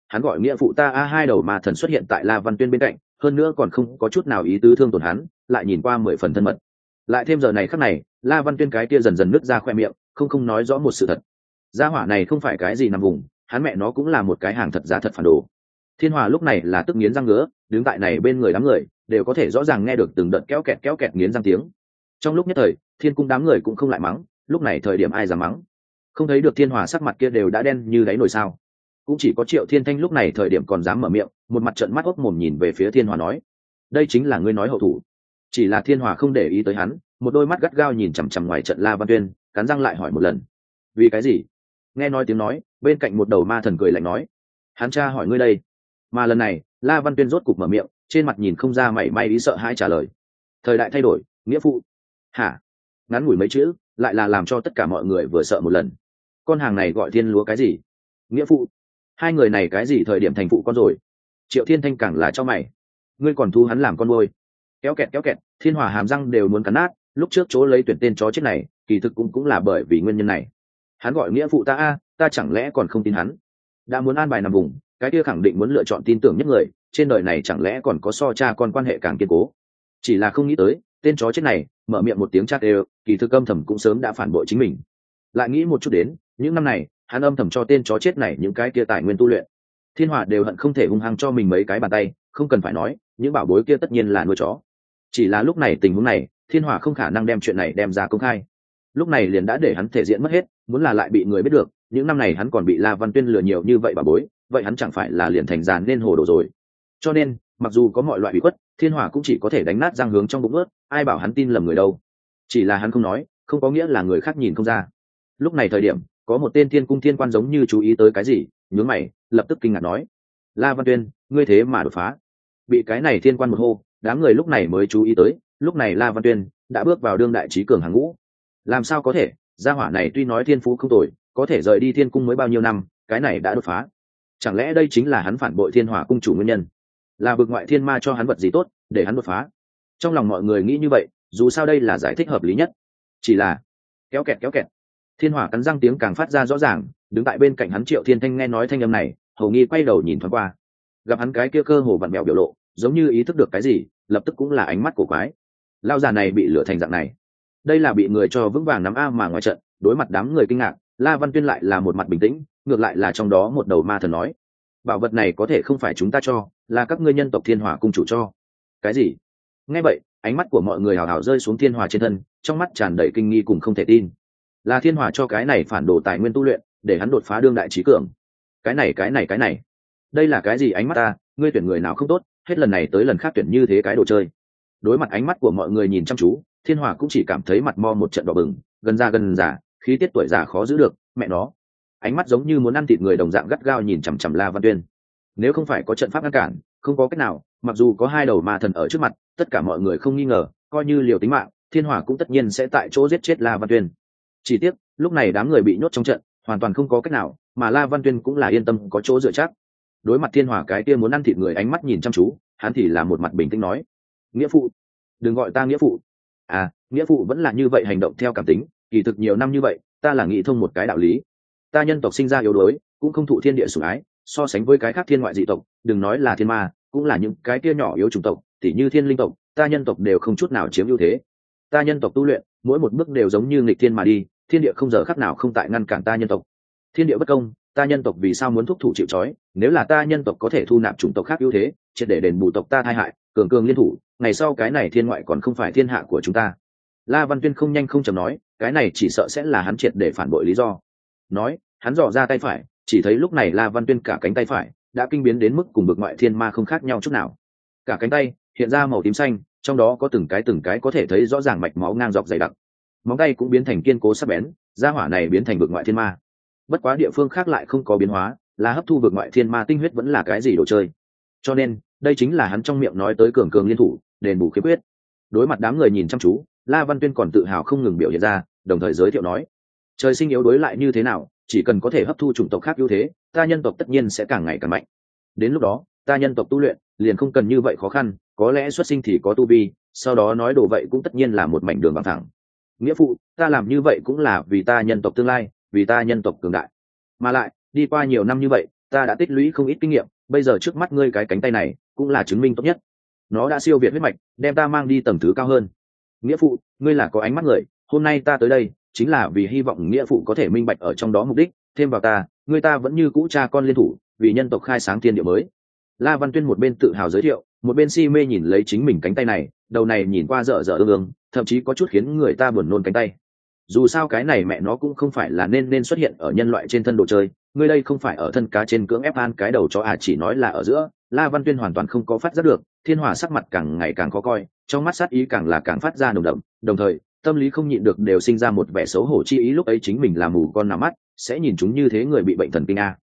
Speaker 1: hắn gọi nghĩa phụ ta a. Hai đầu ma thần xuất hiện tại La Văn Tuyên bên cạnh, hơn nữa còn không có chút nào ý tứ thương tổn hắn, lại nhìn qua 10 phần thân mật. Lại thêm giờ này khắc này, La Văn Tuyên cái kia dần dần nứt ra khoe miệng, không nói rõ một sự thật. Gia hỏa này không phải cái gì nằm vùng, hắn mẹ nó cũng là một cái hàng thật giá thật phản đồ. Thiên Hòa lúc này là tức nghiến răng ngứa, đứng tại này bên người đám người đều có thể rõ ràng nghe được từng đợt kéo kẹt nghiến răng tiếng. Trong lúc nhất thời, Thiên Cung đám người cũng không lại mắng, lúc này thời điểm ai dám mắng? Không thấy được Thiên Hòa sắc mặt kia đều đã đen như đáy nồi sao? Cũng chỉ có Triệu Thiên Thanh lúc này thời điểm còn dám mở miệng, một mặt trợn mắt ốc mồm nhìn về phía Thiên Hòa nói: "Đây chính là ngươi nói hậu thủ." Chỉ là Thiên Hòa không để ý tới hắn, một đôi mắt gắt gao nhìn chằm chằm ngoài trận La Văn Tuyên, cắn răng lại hỏi một lần: "Vì cái gì?" Nghe nói tiếng nói, bên cạnh một đầu ma thần cười lạnh nói: "Hắn cha hỏi ngươi đây." Mà lần này, La Văn Tuyên rốt cục mở miệng, trên mặt nhìn không ra mảy may ý sợ hãi trả lời: "Thời đại thay đổi, nghĩa phụ." Hả? Ngắn ngủi mấy chữ, lại là làm cho tất cả mọi người vừa sợ một lần. Con hàng này gọi Thiên Lúa cái gì? Nghĩa phụ? Hai người này cái gì thời điểm thành phụ con rồi? Triệu Thiên Thanh càng là cho mày. Ngươi còn thu hắn làm con nuôi? Kéo kẹt, Thiên Hòa hàm răng đều muốn cắn nát, lúc trước chỗ lấy tuyển tên chó chết này, kỳ thực cũng là bởi vì nguyên nhân này. Hắn gọi nghĩa phụ ta a, ta chẳng lẽ còn không tin hắn? Đã muốn an bài nằm vùng, cái kia khẳng định muốn lựa chọn tin tưởng nhất người, trên đời này chẳng lẽ còn có so cha con quan hệ càng kiên cố? Chỉ là không nghĩ tới, tên chó chết này, mở miệng một tiếng chát đều, kỳ thực âm thầm cũng sớm đã phản bội chính mình. Lại nghĩ một chút đến, những năm này, hắn âm thầm cho tên chó chết này những cái kia tài nguyên tu luyện. Thiên Hòa đều hận không thể hung hăng cho mình mấy cái bàn tay, không cần phải nói, những bảo bối kia tất nhiên là nuôi chó. Chỉ là lúc này tình huống này, Thiên Hòa không khả năng đem chuyện này đem ra công khai. Lúc này liền đã để hắn thể diện mất hết, muốn là lại bị người biết được, những năm này hắn còn bị La Văn Tuyên lừa nhiều như vậy bảo bối, vậy hắn chẳng phải là liền thành giàn nên hồ đồ rồi. Cho nên, mặc dù có mọi loại bị khuất, Thiên Hòa cũng chỉ có thể đánh nát răng hướng trong bụng ướt, ai bảo hắn tin lầm người đâu. Chỉ là hắn không nói, không có nghĩa là người khác nhìn không ra. Lúc này thời điểm, có một tên Thiên Cung thiên quan giống như chú ý tới cái gì, nhướng mày, lập tức kinh ngạc nói: "La Văn Tuyên, ngươi thế mà đột phá!" Bị cái này thiên quan một hô, đám người lúc này mới chú ý tới, lúc này La Văn Tuyên đã bước vào đương đại trí cường hàng ngũ. Làm sao có thể, gia hỏa này tuy nói thiên phú không tồi, có thể rời đi Thiên Cung mới bao nhiêu năm, cái này đã đột phá. Chẳng lẽ đây chính là hắn phản bội Thiên Hỏa cung chủ nguyên nhân? Là vực ngoại thiên ma cho hắn vật gì tốt để hắn đột phá? Trong lòng mọi người nghĩ như vậy, dù sao đây là giải thích hợp lý nhất. Chỉ là kéo kẹt, Thiên Hỏa cắn răng tiếng càng phát ra rõ ràng, đứng tại bên cạnh hắn Triệu Thiên Thanh nghe nói thanh âm này, hầu nghi quay đầu nhìn thoáng qua, gặp hắn cái kia cơ hồ vặn mèo biểu lộ, giống như ý thức được cái gì, lập tức cũng là ánh mắt của quái. Lao già này bị lửa thành dạng này, đây là bị người cho vững vàng nắm a mà ngoài trận, đối mặt đám người kinh ngạc, La Văn Tuyên lại là một mặt bình tĩnh, ngược lại là trong đó một đầu ma thần nói: "Bảo vật này có thể không phải chúng ta cho, là các ngươi nhân tộc Thiên Hỏa cung chủ cho." Cái gì? Nghe vậy, ánh mắt của mọi người hào hào rơi xuống Thiên Hỏa trên thân, trong mắt tràn đầy kinh nghi cùng không thể tin. Là Thiên Hỏa cho cái này phản đồ tài nguyên tu luyện, để hắn đột phá đương đại trí cường. Cái này, đây là cái gì ánh mắt ta, ngươi tuyển người nào không tốt, hết lần này tới lần khác tuyển như thế cái đồ chơi. Đối mặt ánh mắt của mọi người nhìn chăm chú, Thiên Hỏa cũng chỉ cảm thấy mặt mo một trận đỏ bừng, gần già, khí tiết tuổi già khó giữ được, mẹ nó. Ánh mắt giống như muốn ăn thịt người đồng dạng gắt gao nhìn chằm chằm La Văn Tuyên. Nếu không phải có trận pháp ngăn cản, không có cách nào, mặc dù có hai đầu ma thần ở trước mặt, tất cả mọi người không nghi ngờ, coi như liều tính mạng, Thiên Hỏa cũng tất nhiên sẽ tại chỗ giết chết La Văn Tuyên. Chỉ tiếc, lúc này đám người bị nhốt trong trận, hoàn toàn không có cách nào, mà La Văn Tuyên cũng là yên tâm có chỗ dựa chắc. Đối mặt Thiên Hỏa cái kia muốn ăn thịt người ánh mắt nhìn chăm chú, hắn thì là một mặt bình tĩnh nói: "Nghĩa phụ, đừng gọi ta nghĩa phụ." À, nghĩa phụ vẫn là như vậy hành động theo cảm tính, kỳ thực nhiều năm như vậy, ta là nghĩ thông một cái đạo lý. Ta nhân tộc sinh ra yếu đuối, cũng không thụ thiên địa sủng ái, so sánh với cái khác thiên ngoại dị tộc, đừng nói là thiên ma, cũng là những cái kia nhỏ yếu chủng tộc, tỉ như thiên linh tộc, ta nhân tộc đều không chút nào chiếm ưu thế. Ta nhân tộc tu luyện, mỗi một bước đều giống như nghịch thiên mà đi, thiên địa không giờ khắc nào không tại ngăn cản ta nhân tộc. Thiên địa bất công, ta nhân tộc vì sao muốn thúc thủ chịu trói? Nếu là ta nhân tộc có thể thu nạp chủng tộc khác ưu thế, triệt để đền bù tộc ta tai hại, cường liên thủ, ngày sau cái này thiên ngoại còn không phải thiên hạ của chúng ta. La Văn Tuyên không nhanh không chậm nói, cái này chỉ sợ sẽ là hắn triệt để phản bội lý do. Nói, hắn dò ra tay phải, chỉ thấy lúc này La Văn Tuyên cả cánh tay phải đã kinh biến đến mức cùng bực ngoại thiên ma không khác nhau chút nào. Cả cánh tay hiện ra màu tím xanh, trong đó có từng cái có thể thấy rõ ràng mạch máu ngang dọc dày đặc. Móng tay cũng biến thành kiên cố sắc bén, gia hỏa này biến thành bực ngoại thiên ma. Bất quá địa phương khác lại không có biến hóa, là hấp thu bực ngoại thiên ma tinh huyết vẫn là cái gì đồ chơi. Cho nên, đây chính là hắn trong miệng nói tới cường liên thủ, đền bù khiếm khuyết. Đối mặt đám người nhìn chăm chú, La Văn Tuyên còn tự hào không ngừng biểu hiện ra, đồng thời giới thiệu nói: trời sinh yếu đối lại như thế nào, chỉ cần có thể hấp thu chủng tộc khác ưu thế, ta nhân tộc tất nhiên sẽ càng ngày càng mạnh. Đến lúc đó, ta nhân tộc tu luyện liền không cần như vậy khó khăn, có lẽ xuất sinh thì có tu vi, sau đó nói đồ vậy cũng tất nhiên là một mảnh đường bằng thẳng. Nghĩa phụ, ta làm như vậy cũng là vì ta nhân tộc tương lai, vì ta nhân tộc cường đại. Mà lại, đi qua nhiều năm như vậy, ta đã tích lũy không ít kinh nghiệm, bây giờ trước mắt ngươi cái cánh tay này cũng là chứng minh tốt nhất. Nó đã siêu việt huyết mạch, đem ta mang đi tầng thứ cao hơn. Nghĩa phụ, ngươi là có ánh mắt người, hôm nay ta tới đây chính là vì hy vọng nghĩa phụ có thể minh bạch ở trong đó mục đích, thêm vào ta, ngươi ta vẫn như cũ cha con liên thủ, vì nhân tộc khai sáng thiên địa mới. La Văn Tuyên một bên tự hào giới thiệu, một bên si mê nhìn lấy chính mình cánh tay này, đầu này nhìn qua dở dở ương ương, thậm chí có chút khiến người ta buồn nôn cánh tay. Dù sao cái này mẹ nó cũng không phải là nên xuất hiện ở nhân loại trên thân đồ chơi, ngươi đây không phải ở thân cá trên cưỡng ép an cái đầu cho chỉ nói là ở giữa. La Văn Tuyên hoàn toàn không có phát giác được, Thiên Hòa sắc mặt càng ngày càng khó coi, trong mắt sát ý càng là càng phát ra nồng đậm, đồng thời tâm lý không nhịn được đều sinh ra một vẻ xấu hổ chi ý, lúc ấy chính mình là mù con nào mắt, sẽ nhìn chúng như thế người bị bệnh thần kinh a.